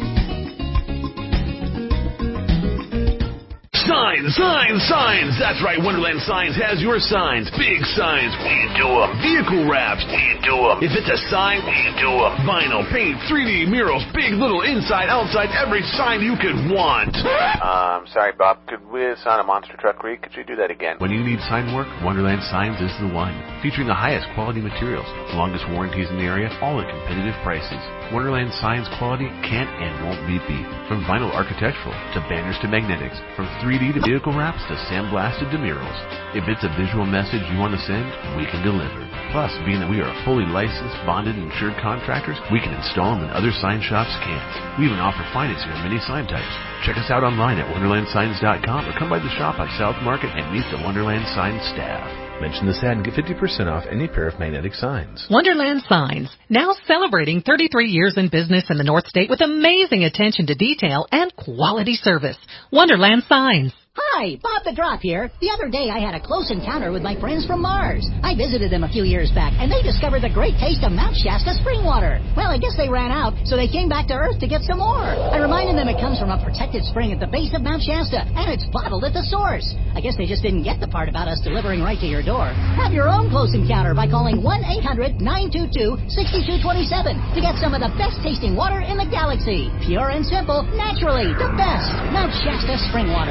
Signs, signs, signs. That's right, Wonderland Signs has your signs. Big signs, we do them. Vehicle wraps, we do them. If it's a sign, we do them. Vinyl, paint, three D murals, big, little, inside, outside, every sign you could want. Um, sorry, Bob. Could we sign a monster truck read? Could you do that again? When you need sign work, Wonderland Signs is the one. Featuring the highest quality materials, the longest warranties in the area, all at competitive prices. Wonderland Signs quality can't and won't be beat. From vinyl architectural to banners to magnetics, from three D to vehicle wraps to sandblasted to murals. If it's a visual message you want to send, we can deliver. Plus, being that we are fully licensed, bonded, and insured contractors, we can install them when other sign shops can't. We even offer financing on many sign types. Check us out online at wonderland signs dot com or come by the shop on South Market and meet the Wonderland Signs staff. Mention this ad and get fifty percent off any pair of magnetic signs. Wonderland Signs, now celebrating thirty-three years in business in the North State with amazing attention to detail and quality service. Wonderland Signs. Hi, Bob the Drop here. The other day I had a close encounter with my friends from Mars. I visited them a few years back, and they discovered the great taste of Mount Shasta spring water. Well, I guess they ran out, so they came back to Earth to get some more. I reminded them it comes from a protected spring at the base of Mount Shasta, and it's bottled at the source. I guess they just didn't get the part about us delivering right to your door. Have your own close encounter by calling one eight hundred, nine two two, six two two seven to get some of the best tasting water in the galaxy. Pure and simple, naturally, the best. Mount Shasta spring water.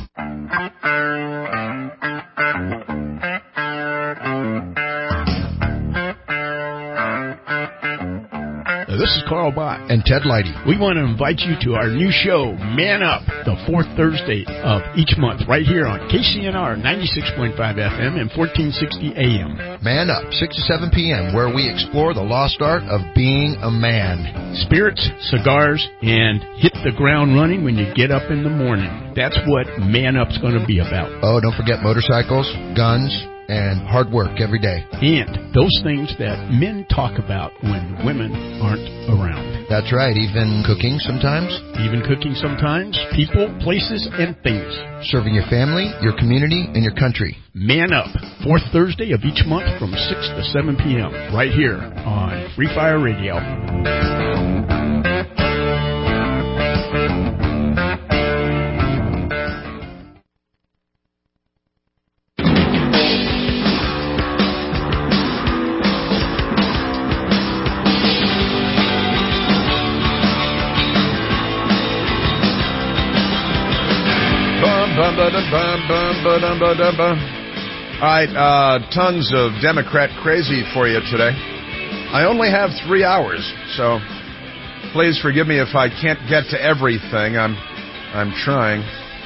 This is Carl Bott and Ted Leidy. We want to invite you to our new show, Man Up, the fourth Thursday of each month, right here on K C N R ninety-six point five F M and fourteen sixty A M. Man Up, six to seven p.m., where we explore the lost art of being a man. Spirits, cigars, and hit the ground running when you get up in the morning. That's what Man Up's going to be about. Oh, don't forget motorcycles, guns, and hard work every day. And those things that men talk about when women aren't around. That's right, even cooking sometimes. Even cooking sometimes. People, places, and things. Serving your family, your community, and your country. Man Up, fourth Thursday of each month from six to seven p.m. right here on Free Fire Radio. All right, uh, tons of Democrat crazy for you today. I only have three hours, so please forgive me if I can't get to everything. I'm, I'm trying.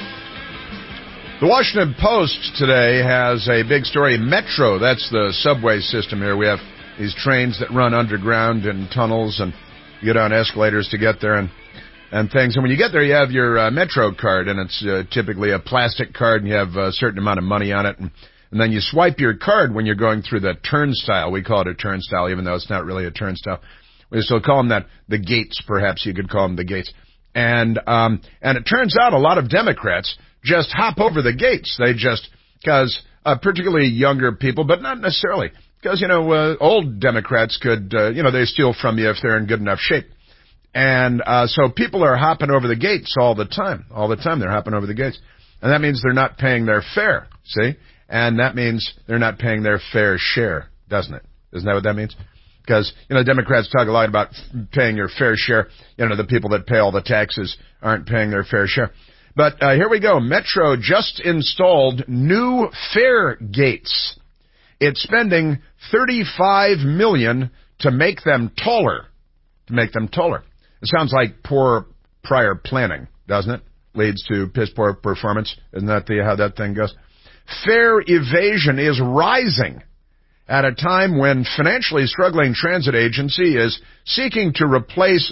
The Washington Post today has a big story. Metro, that's the subway system here. We have these trains that run underground in tunnels, and you get on escalators to get there and, and things. And when you get there, you have your uh, Metro card, and it's uh, typically a plastic card, and you have a certain amount of money on it. And, and then you swipe your card when you're going through the turnstile. We call it a turnstile, even though it's not really a turnstile. We still call them that, the gates, perhaps you could call them the gates. And um, and it turns out a lot of Democrats just hop over the gates. They just, because uh, particularly younger people, but not necessarily, because, you know, uh, old Democrats could, uh, you know, they steal from you if they're in good enough shape. And uh, so people are hopping over the gates all the time. All the time they're hopping over the gates. And that means they're not paying their fare, see? And that means they're not paying their fair share, doesn't it? Isn't that what that means? Because, you know, Democrats talk a lot about paying your fair share. You know, the people that pay all the taxes aren't paying their fair share. But uh, here we go. Metro just installed new fare gates. It's spending thirty-five million dollars to make them taller. To make them taller. It sounds like poor prior planning, doesn't it? Leads to piss poor performance. Isn't that the how that thing goes? Fare evasion is rising at a time when financially struggling transit agency is seeking to replace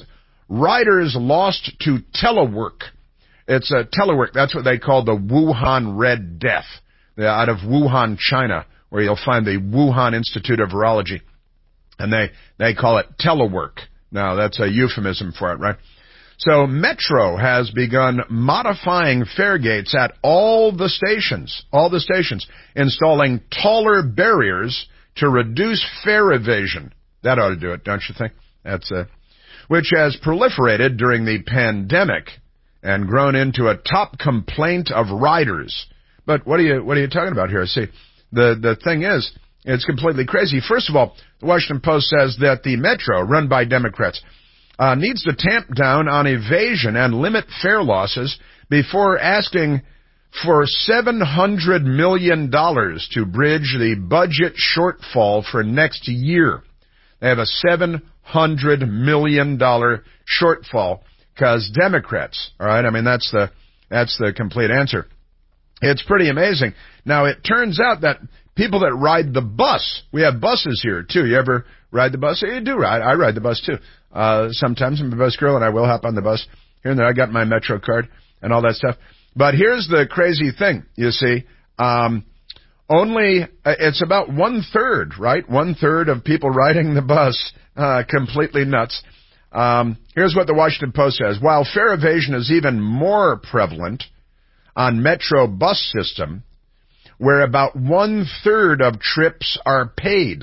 riders lost to telework. It's a telework. That's what they call the Wuhan Red Death. They're out of Wuhan, China, where you'll find the Wuhan Institute of Virology. And they, they call it telework. Now, that's a euphemism for it, right? So Metro has begun modifying fare gates at all the stations, all the stations, installing taller barriers to reduce fare evasion. That ought to do it, don't you think? That's uh, which has proliferated during the pandemic and grown into a top complaint of riders. But what are you what are you talking about here? See, the the thing is, it's completely crazy. First of all, the Washington Post says that the Metro, run by Democrats, uh, needs to tamp down on evasion and limit fare losses before asking for seven hundred million dollars to bridge the budget shortfall for next year. They have a seven hundred million dollars shortfall because Democrats, all right, I mean, that's the that's the complete answer. It's pretty amazing. Now, it turns out that people that ride the bus, we have buses here, too. You ever ride the bus? You do ride. I ride the bus, too. Uh, sometimes I'm a bus girl, and I will hop on the bus here and there. I got my Metro card and all that stuff. But here's the crazy thing, you see. Um, only, it's about one-third, right? One-third of people riding the bus, uh, completely nuts. Um, here's what the Washington Post says. While fare evasion is even more prevalent on Metro bus system, where about one-third of trips are paid.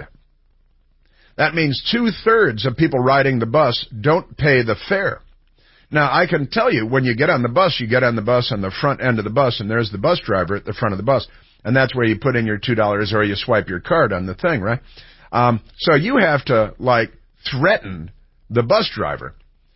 That means two-thirds of people riding the bus don't pay the fare. Now, I can tell you, when you get on the bus, you get on the bus on the front end of the bus, and there's the bus driver at the front of the bus, and that's where you put in your two dollars or you swipe your card on the thing, right? Um, so you have to, like, threaten the bus driver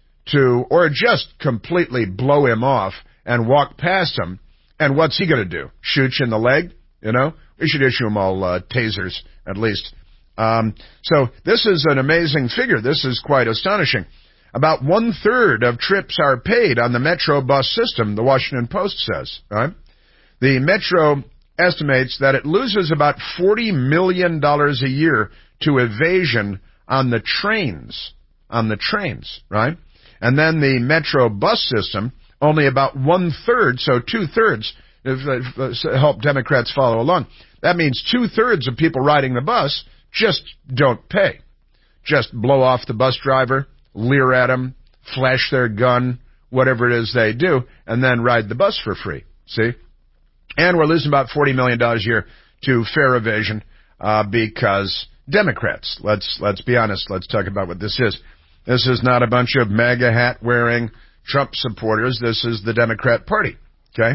to, or just completely blow him off and walk past him, and what's he going to do? Shoot you in the leg? You know? We should issue them all uh, tasers, at least. Um, so this is an amazing figure. This is quite astonishing. About one-third of trips are paid on the Metro bus system, the Washington Post says. Right? The Metro estimates that it loses about forty million dollars a year to evasion on the trains. On the trains, right? And then the Metro bus system, only about one-third, so two-thirds, if, if, help Democrats follow along. That means two-thirds of people riding the bus just don't pay. Just blow off the bus driver, leer at him, flash their gun, whatever it is they do, and then ride the bus for free. See? And we're losing about forty million dollars a year to fare evasion uh, because Democrats, let's let's be honest, let's talk about what this is. This is not a bunch of MAGA hat-wearing Trump supporters. This is the Democrat Party, okay?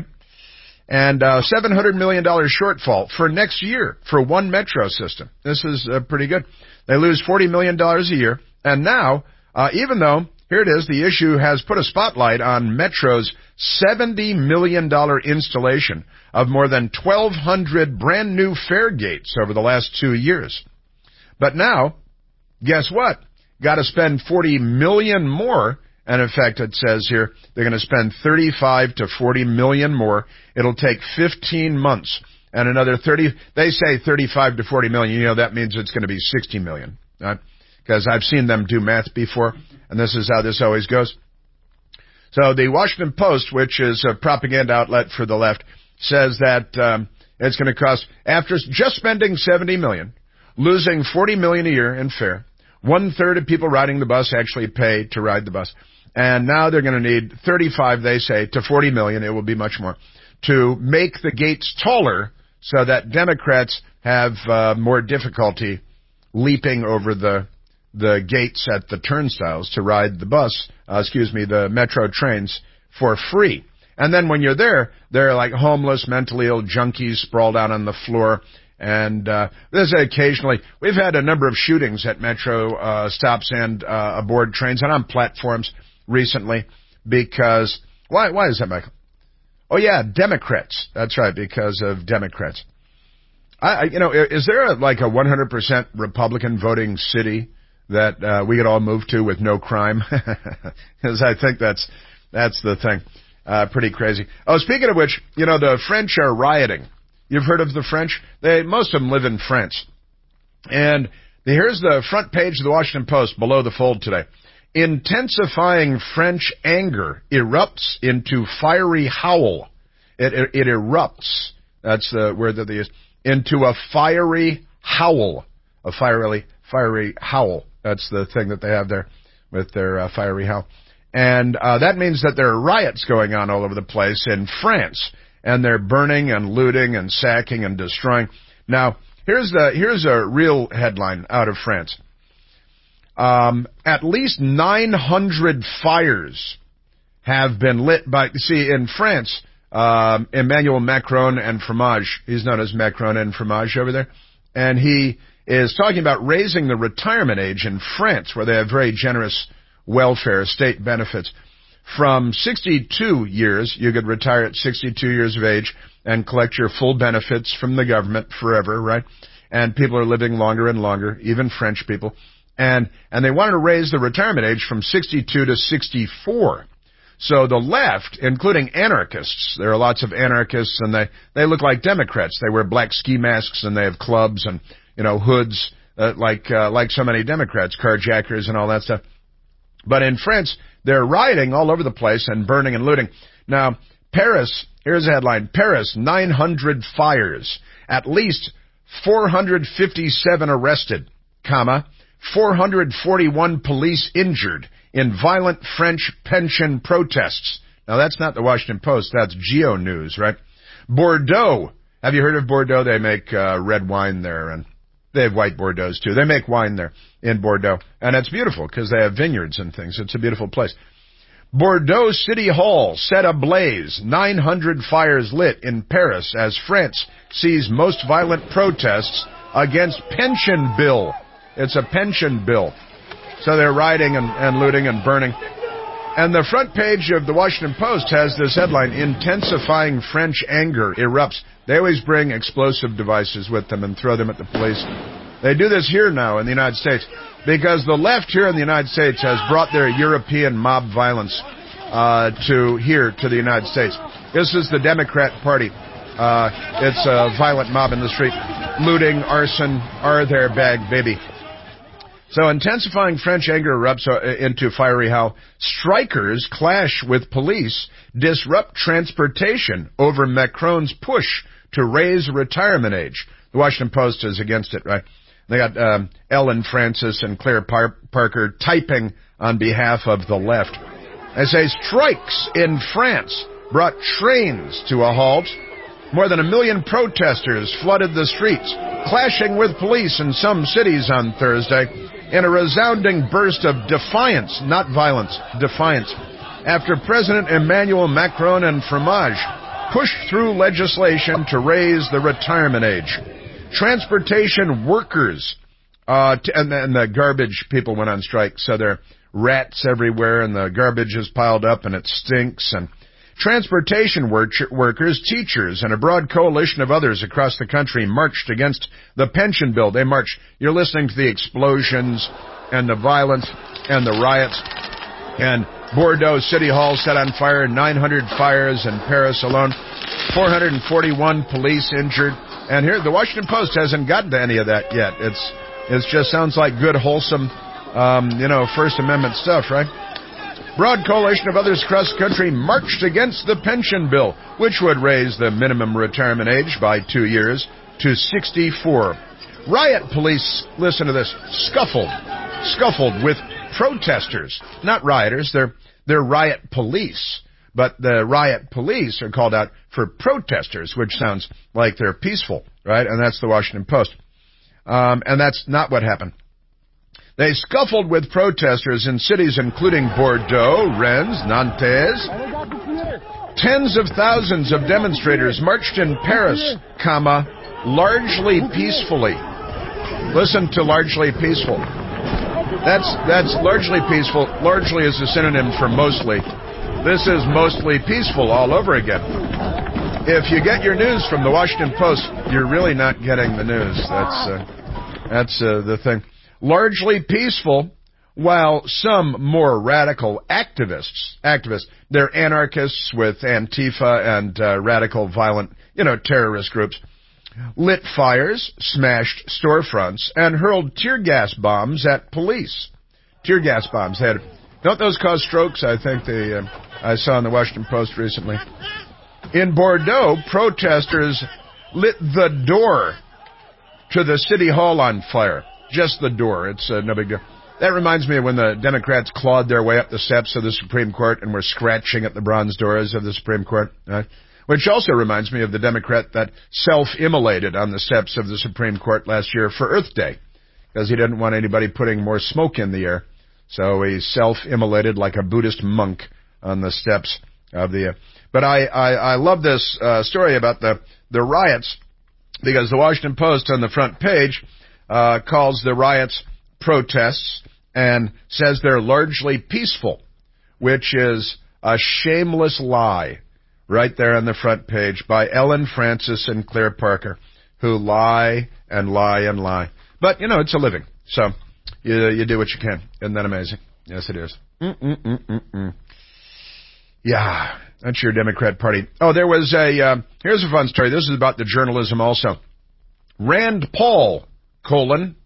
And uh, seven hundred million dollars shortfall for next year for one Metro system. This is uh, pretty good. They lose forty million dollars a year. And now, uh, even though, here it is, the issue has put a spotlight on Metro's seventy million dollars installation of more than twelve hundred brand new fare gates over the last two years. But now, guess what? Got to spend forty million dollars more. And in fact, it says here, they're going to spend thirty-five to forty million more. It'll take fifteen months and another thirty, they say thirty-five to forty million. You know, that means it's going to be sixty million, right? Because I've seen them do math before, and this is how this always goes. So the Washington Post, which is a propaganda outlet for the left, says that um, it's going to cost, after just spending seventy million, losing forty million a year in fare, one third of people riding the bus actually pay to ride the bus. And now they're going to need thirty-five, they say, to forty million, it will be much more, to make the gates taller so that Democrats have uh, more difficulty leaping over the the gates at the turnstiles to ride the bus, uh, excuse me, the Metro trains for free. And then when you're there, they're like homeless, mentally ill junkies sprawled out on the floor. And uh, there's occasionally, we've had a number of shootings at Metro uh, stops and uh, aboard trains and on platforms recently because, why Why is that, Michael? Oh, yeah, Democrats. That's right, because of Democrats. I, I You know, is there a, like a one hundred percent Republican voting city that uh, we could all move to with no crime? Because I think that's that's the thing. Uh, pretty crazy. Oh, speaking of which, you know, the French are rioting. You've heard of the French? They most of them live in France. And here's the front page of the Washington Post below the fold today. Intensifying French anger erupts into fiery howl. It, it, it erupts. That's the word that they use. Into a fiery howl. A fiery, fiery howl. That's the thing that they have there with their uh, fiery howl. And uh, that means that there are riots going on all over the place in France. And they're burning and looting and sacking and destroying. Now, here's the here's a real headline out of France. Um, at least nine hundred fires have been lit by, see, in France, um, Emmanuel Macron and Fromage, he's known as Macron and Fromage over there, and he is talking about raising the retirement age in France, where they have very generous welfare, state benefits. From sixty-two years, you could retire at sixty-two years of age and collect your full benefits from the government forever, right? And people are living longer and longer, even French people. And and they wanted to raise the retirement age from sixty-two to sixty-four. So the left, including anarchists, there are lots of anarchists, and they, they look like Democrats. They wear black ski masks, and they have clubs and, you know, hoods, uh, like uh, like so many Democrats, carjackers and all that stuff. But in France, they're rioting all over the place and burning and looting. Now, Paris, here's a headline, Paris, nine hundred fires, at least four hundred fifty-seven arrested, comma, four hundred forty-one police injured in violent French pension protests. Now, that's not the Washington Post. That's Geo News, right? Bordeaux. Have you heard of Bordeaux? They make uh, red wine there, and they have white Bordeaux, too. They make wine there in Bordeaux, and it's beautiful because they have vineyards and things. It's a beautiful place. Bordeaux City Hall set ablaze. nine hundred fires lit in Paris as France sees most violent protests against pension bill. It's a pension bill. So they're rioting and, and looting and burning. And the front page of the Washington Post has this headline, Intensifying French Anger Erupts. They always bring explosive devices with them and throw them at the police. They do this here now in the United States because the left here in the United States has brought their European mob violence uh, to here, to the United States. This is the Democrat Party. Uh, it's a violent mob in the street. Looting, arson, are their bag, baby. So intensifying French anger erupts into fiery howl. Strikers clash with police, disrupt transportation over Macron's push to raise retirement age. The Washington Post is against it, right? They got um, Ellen Francis and Claire Par- Parker typing on behalf of the left. They say strikes in France brought trains to a halt. More than a million protesters flooded the streets, clashing with police in some cities on Thursday in a resounding burst of defiance, not violence, defiance, after President Emmanuel Macron and Fromage pushed through legislation to raise the retirement age. Transportation workers, uh, t- and, and the garbage people went on strike, so there are rats everywhere, and the garbage is piled up, and it stinks, and transportation work- workers, teachers, and a broad coalition of others across the country marched against the pension bill. They marched. You're listening to the explosions and the violence and the riots. And Bordeaux City Hall set on fire, nine hundred fires in Paris alone, four hundred forty-one police injured. And here, the Washington Post hasn't gotten to any of that yet. It's it just sounds like good, wholesome, um, you know, First Amendment stuff, right? Broad coalition of others across the country marched against the pension bill, which would raise the minimum retirement age by two years to sixty-four. Riot police, listen to this, scuffled, scuffled with protesters, not rioters. They're they're riot police, but the riot police are called out for protesters, which sounds like they're peaceful, right? And that's the Washington Post. Um, and that's not what happened. They scuffled with protesters in cities including Bordeaux, Rennes, Nantes. Tens of thousands of demonstrators marched in Paris, comma, largely peacefully. Listen to largely peaceful. That's that's largely peaceful. Largely is a synonym for mostly. This is mostly peaceful all over again. If you get your news from the Washington Post, you're really not getting the news. That's uh, that's uh, the thing. Largely peaceful, while some more radical activists, activists, they're anarchists with Antifa and uh, radical violent, you know, terrorist groups, lit fires, smashed storefronts, and hurled tear gas bombs at police. Tear gas bombs. They had Don't those cause strokes? I think they, uh, I saw in the Washington Post recently. In Bordeaux, protesters lit the door to the city hall on fire. Just the door. It's uh, no big deal. That reminds me of when the Democrats clawed their way up the steps of the Supreme Court and were scratching at the bronze doors of the Supreme Court. Uh, which also reminds me of the Democrat that self-immolated on the steps of the Supreme Court last year for Earth Day, because he didn't want anybody putting more smoke in the air. So he self-immolated like a Buddhist monk on the steps of the... Uh, but I, I, I love this uh, story about the, the riots, because the Washington Post on the front page uh, calls the riots protests and says they're largely peaceful, which is a shameless lie. Right there on the front page by Ellen Francis and Claire Parker, who lie and lie and lie. But, you know, it's a living, so you, you do what you can. Isn't that amazing? Yes, it is. Mm-mm-mm-mm-mm. Yeah, that's your Democrat Party. Oh, there was a, uh, here's a fun story. This is about the journalism also. Rand Paul, colon,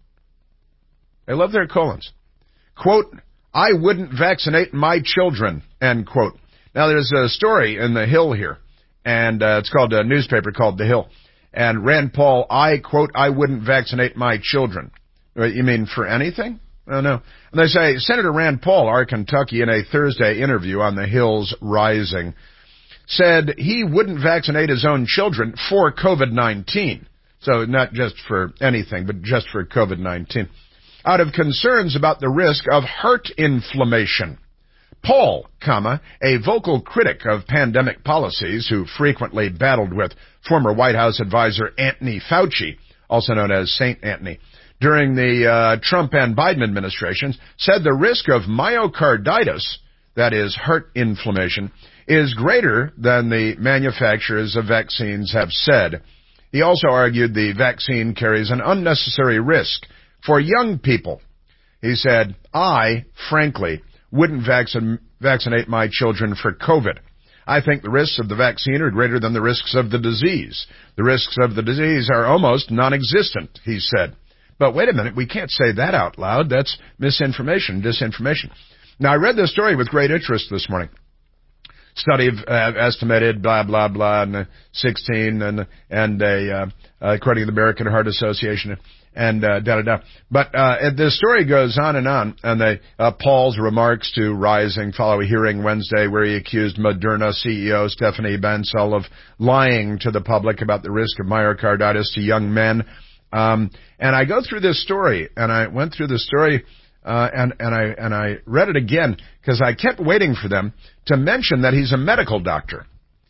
I love their colons, quote, I wouldn't vaccinate my children, end quote. Now, there's a story in The Hill here, and uh, it's called a newspaper called The Hill. And Rand Paul, I, quote, I wouldn't vaccinate my children. You mean for anything? Oh, no. And they say, Senator Rand Paul, our Kentucky, in a Thursday interview on The Hill's Rising, said he wouldn't vaccinate his own children for COVID nineteen. So not just for anything, but just for COVID nineteen. Out of concerns about the risk of heart inflammation. Paul, comma, a vocal critic of pandemic policies who frequently battled with former White House advisor Anthony Fauci, also known as Saint Anthony, during the uh, Trump and Biden administrations, said the risk of myocarditis, that is heart inflammation, is greater than the manufacturers of vaccines have said. He also argued the vaccine carries an unnecessary risk for young people. He said, I, frankly, wouldn't vaccin- vaccinate my children for COVID. I think the risks of the vaccine are greater than the risks of the disease. The risks of the disease are almost non-existent, he said. But wait a minute, we can't say that out loud. That's misinformation, disinformation. Now, I read this story with great interest this morning. Study uh, estimated, blah, blah, blah, and uh, sixteen, and, and a, uh, according to the American Heart Association, and uh, da-da-da. But uh, the story goes on and on, and they, uh, Paul's remarks to Rising follow a hearing Wednesday where he accused Moderna C E O Stephanie Bancel of lying to the public about the risk of myocarditis to young men. Um, and I go through this story, and I went through the story, uh, and, and I and I read it again because I kept waiting for them to mention that he's a medical doctor.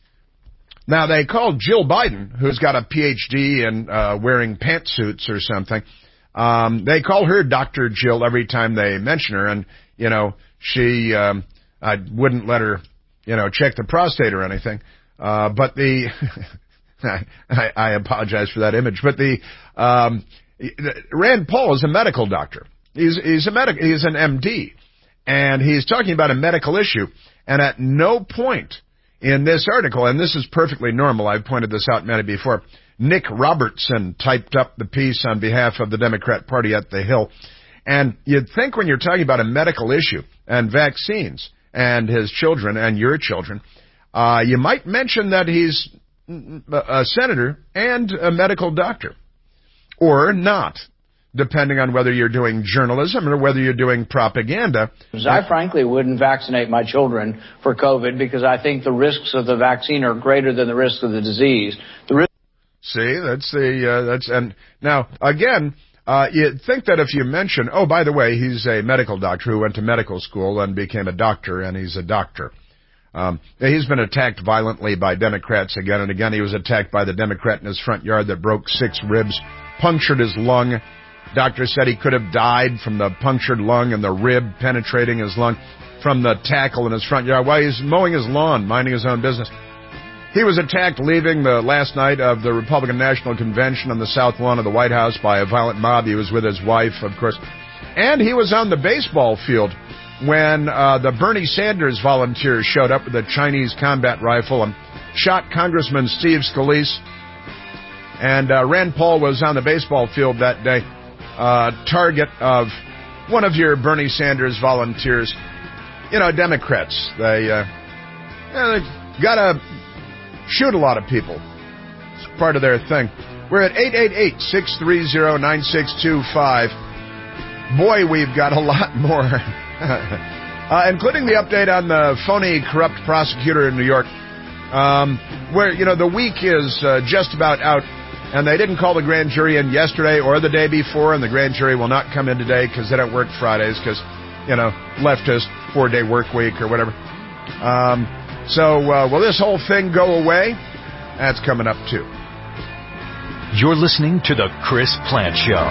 Now, they called Jill Biden, who's got a P H D in uh, wearing pantsuits or something. Um, they call her Doctor Jill every time they mention her, and, you know, she, um, I wouldn't let her, you know, check the prostate or anything. Uh, but the, I, I apologize for that image, but the, um, Rand Paul is a medical doctor. He's, he's a medic, he's an M D, and he's talking about a medical issue, and at no point in this article, and this is perfectly normal, I've pointed this out many before, Nick Robertson typed up the piece on behalf of the Democrat Party at The Hill. And you'd think when you're talking about a medical issue and vaccines and his children and your children, uh, you might mention that he's a senator and a medical doctor. Or not, depending on whether you're doing journalism or whether you're doing propaganda. I frankly wouldn't vaccinate my children for COVID because I think the risks of the vaccine are greater than the risks of the disease. The risk- See, that's the, uh, that's, and now, again, uh, you'd think that if you mention, oh, by the way, he's a medical doctor who went to medical school and became a doctor, and he's a doctor. Um, he's been attacked violently by Democrats again and again. He was attacked by the Democrat in his front yard that broke six ribs, punctured his lung. Doctor said he could have died from the punctured lung and the rib penetrating his lung from the tackle in his front yard while he's mowing his lawn, minding his own business. He was attacked leaving the last night of the Republican National Convention on the south lawn of the White House by a violent mob. He was with his wife, of course. And he was on the baseball field when uh, the Bernie Sanders volunteers showed up with a Chinese combat rifle and shot Congressman Steve Scalise. And uh, Rand Paul was on the baseball field that day. Uh, target of one of your Bernie Sanders volunteers. you know, Democrats, they, uh, you know, they've got to shoot a lot of people. It's part of their thing. We're at eight eight eight, six three zero, nine six two five. Boy, we've got a lot more, uh, including the update on the phony, corrupt prosecutor in New York, um, where, you know, the week is uh, just about out, and they didn't call the grand jury in yesterday or the day before, and the grand jury will not come in today because they don't work Fridays because, you know, leftist, four-day work week or whatever. Um, so uh, will this whole thing go away? That's coming up, too. You're listening to The Chris Plante Show.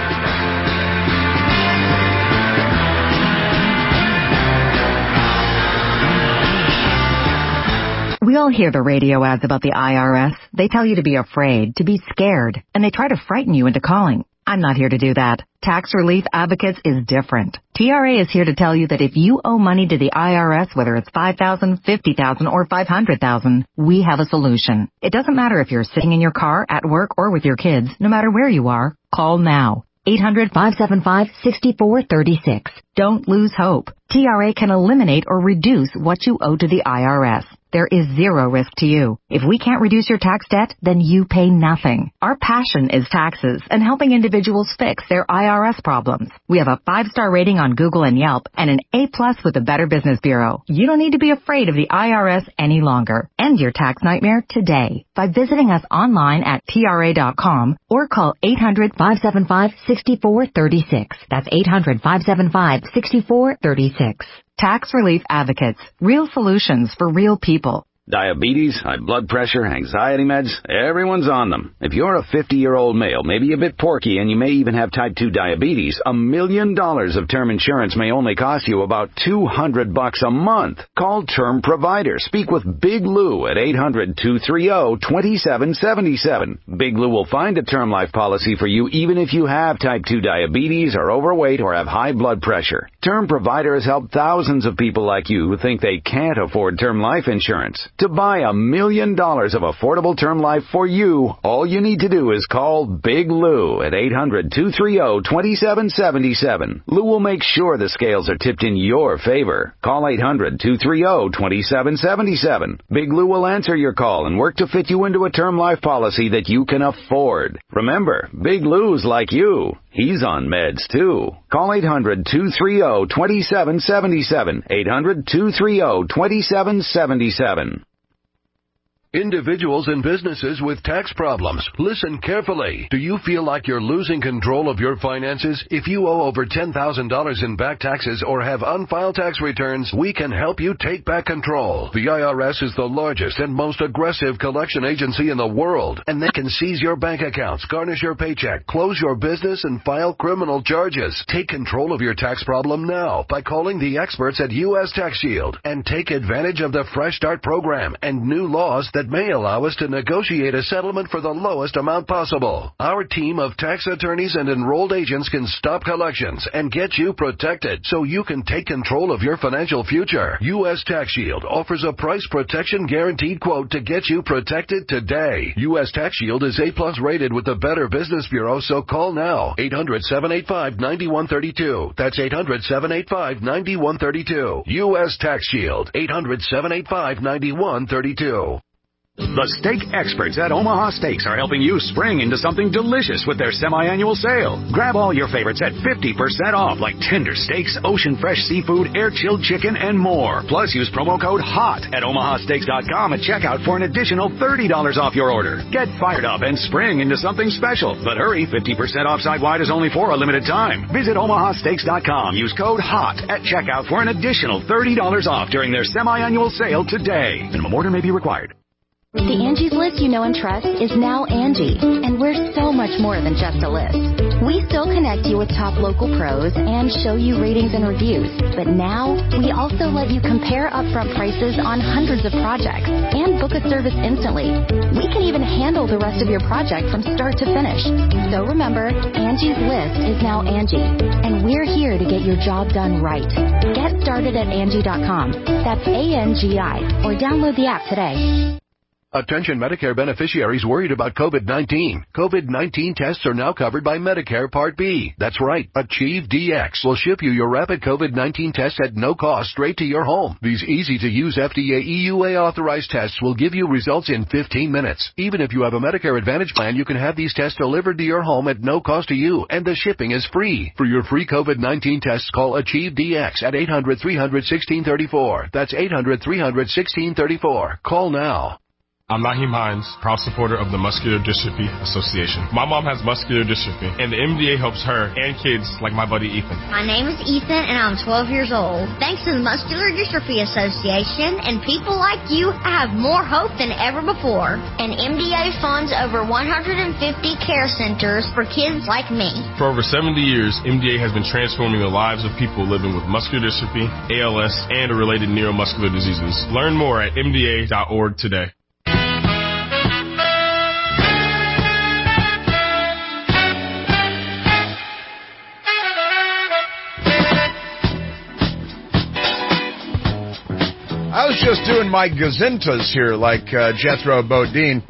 We all hear the radio ads about the I R S. They tell you to be afraid, to be scared, and they try to frighten you into calling. I'm not here to do that. Tax Relief Advocates is different. T R A is here to tell you that if you owe money to the I R S, whether it's five thousand dollars, fifty thousand dollars, or five hundred thousand dollars, we have a solution. It doesn't matter if you're sitting in your car, at work, or with your kids. No matter where you are, call now. eight hundred, five seven five, six four three six. Don't lose hope. T R A can eliminate or reduce what you owe to the I R S. There is zero risk to you. If we can't reduce your tax debt, then you pay nothing. Our passion is taxes and helping individuals fix their I R S problems. We have a five-star rating on Google and Yelp and an A-plus with the Better Business Bureau. You don't need to be afraid of the I R S any longer. End your tax nightmare today by visiting us online at T R A dot com or call eight hundred, five seven five, six four three six. That's eight hundred, five seven five, six four three six. Tax Relief Advocates. Real solutions for real people. Diabetes, high blood pressure, anxiety meds, everyone's on them. If you're a fifty-year-old male, maybe a bit porky, and you may even have type two diabetes, a million dollars of term insurance may only cost you about two hundred bucks a month. Call Term Provider. Speak with Big Lou at eight hundred, two three zero, two seven seven seven. Big Lou will find a term life policy for you even if you have type two diabetes, are overweight, or have high blood pressure. Term Provider has helped thousands of people like you who think they can't afford term life insurance. To buy a million dollars of affordable term life for you, all you need to do is call Big Lou at eight hundred, two three zero, two seven seven seven. Lou will make sure the scales are tipped in your favor. Call eight hundred, two three zero, two seven seven seven. Big Lou will answer your call and work to fit you into a term life policy that you can afford. Remember, Big Lou's like you. He's on meds, too. Call eight hundred, two three zero, two seven seven seven. eight hundred, two three zero, two seven seven seven. Individuals and businesses with tax problems, listen carefully. Do you feel like you're losing control of your finances? If you owe over ten thousand dollars in back taxes or have unfiled tax returns, we can help you take back control. The I R S is the largest and most aggressive collection agency in the world, and they can seize your bank accounts, garnish your paycheck, close your business, and file criminal charges. Take control of your tax problem now by calling the experts at U S Tax Shield and take advantage of the Fresh Start program and new laws that that may allow us to negotiate a settlement for the lowest amount possible. Our team of tax attorneys and enrolled agents can stop collections and get you protected so you can take control of your financial future. U S Tax Shield offers a price protection guaranteed quote to get you protected today. U S Tax Shield is A-plus rated with the Better Business Bureau, so call now. eight hundred, seven eight five, nine one three two. That's eight hundred, seven eight five, nine one three two. U S Tax Shield. eight hundred, seven eight five, nine one three two. The steak experts at Omaha Steaks are helping you spring into something delicious with their semi-annual sale. Grab all your favorites at fifty percent off, like tender steaks, ocean fresh seafood, air-chilled chicken, and more. Plus, use promo code HOT at omaha steaks dot com at checkout for an additional thirty dollars off your order. Get fired up and spring into something special. But hurry, fifty percent off site-wide is only for a limited time. Visit omaha steaks dot com. Use code HOT at checkout for an additional thirty dollars off during their semi-annual sale today. Minimum order may be required. The Angie's List you know and trust is now Angie, and we're so much more than just a list. We still connect you with top local pros and show you ratings and reviews, but now we also let you compare upfront prices on hundreds of projects and book a service instantly. We can even handle the rest of your project from start to finish. So remember, Angie's List is now Angie, and we're here to get your job done right. Get started at Angie dot com. That's A N G I, or download the app today. Attention Medicare beneficiaries worried about COVID nineteen. COVID nineteen tests are now covered by Medicare Part B. That's right. Achieve D X will ship you your rapid COVID nineteen test at no cost straight to your home. These easy-to-use F D A E U A-authorized tests will give you results in fifteen minutes. Even if you have a Medicare Advantage plan, you can have these tests delivered to your home at no cost to you, and the shipping is free. For your free COVID nineteen tests, call Achieve D X at eight hundred, three hundred, sixteen thirty-four. That's eight hundred, three hundred, sixteen thirty-four. Call now. I'm Naheem Hines, proud supporter of the Muscular Dystrophy Association. My mom has muscular dystrophy, and the M D A helps her and kids like my buddy Ethan. My name is Ethan, and I'm twelve years old. Thanks to the Muscular Dystrophy Association and people like you, I have more hope than ever before. And M D A funds over one hundred fifty care centers for kids like me. For over seventy years, M D A has been transforming the lives of people living with muscular dystrophy, A L S, and related neuromuscular diseases. Learn more at M D A dot org today. I was just doing my gazintas here, like uh, Jethro Bodine.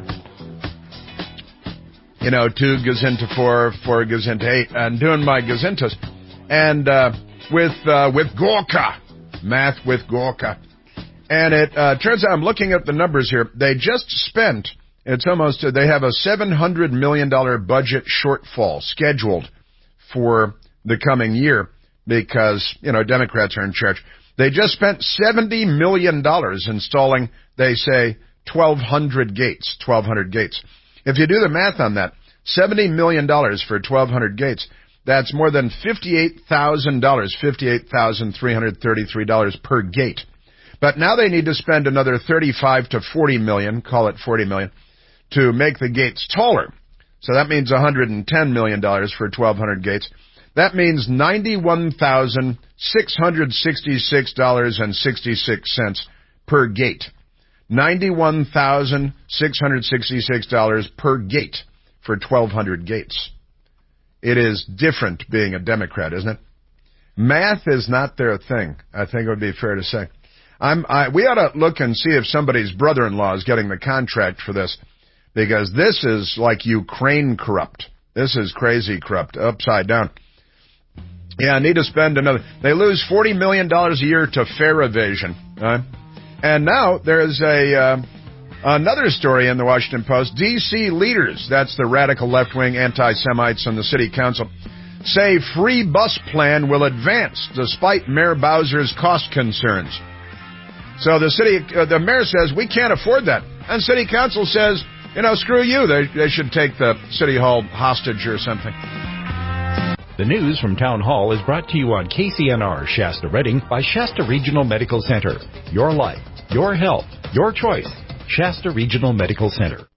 You know, two gazinta four, four gazinta eight, and doing my gazintas. And uh, with uh, with Gorka, math with Gorka. And it uh, turns out, I'm looking at the numbers here, they just spent, it's almost, they have a seven hundred million dollars budget shortfall scheduled for the coming year because, you know, Democrats are in charge. They just spent seventy million dollars installing, they say, twelve hundred gates, twelve hundred gates. If you do the math on that, seventy million dollars for twelve hundred gates, that's more than fifty-eight thousand dollars, fifty-eight thousand three hundred thirty-three dollars per gate. But now they need to spend another thirty-five to forty million, call it forty million, to make the gates taller. So that means one hundred ten million dollars for twelve hundred gates. That means ninety-one thousand six hundred sixty-six dollars and sixty-six cents per gate. ninety-one thousand six hundred sixty-six dollars per gate for twelve hundred gates. It is different being a Democrat, isn't it? Math is not their thing, I think it would be fair to say. I'm, I, we ought to look and see if somebody's brother-in-law is getting the contract for this, because this is like Ukraine corrupt. This is crazy corrupt, upside down. Yeah, I need to spend another. They lose forty million dollars a year to fare evasion. Uh, and now there's a uh, another story in the Washington Post. D C leaders, that's the radical left-wing anti-Semites on the city council, say free bus plan will advance despite Mayor Bowser's cost concerns. So the city, uh, the mayor says, we can't afford that. And city council says, you know, screw you. They, they should take the city hall hostage or something. The news from Town Hall is brought to you on K C N R Shasta Redding by Shasta Regional Medical Center. Your life, your health, your choice. Shasta Regional Medical Center.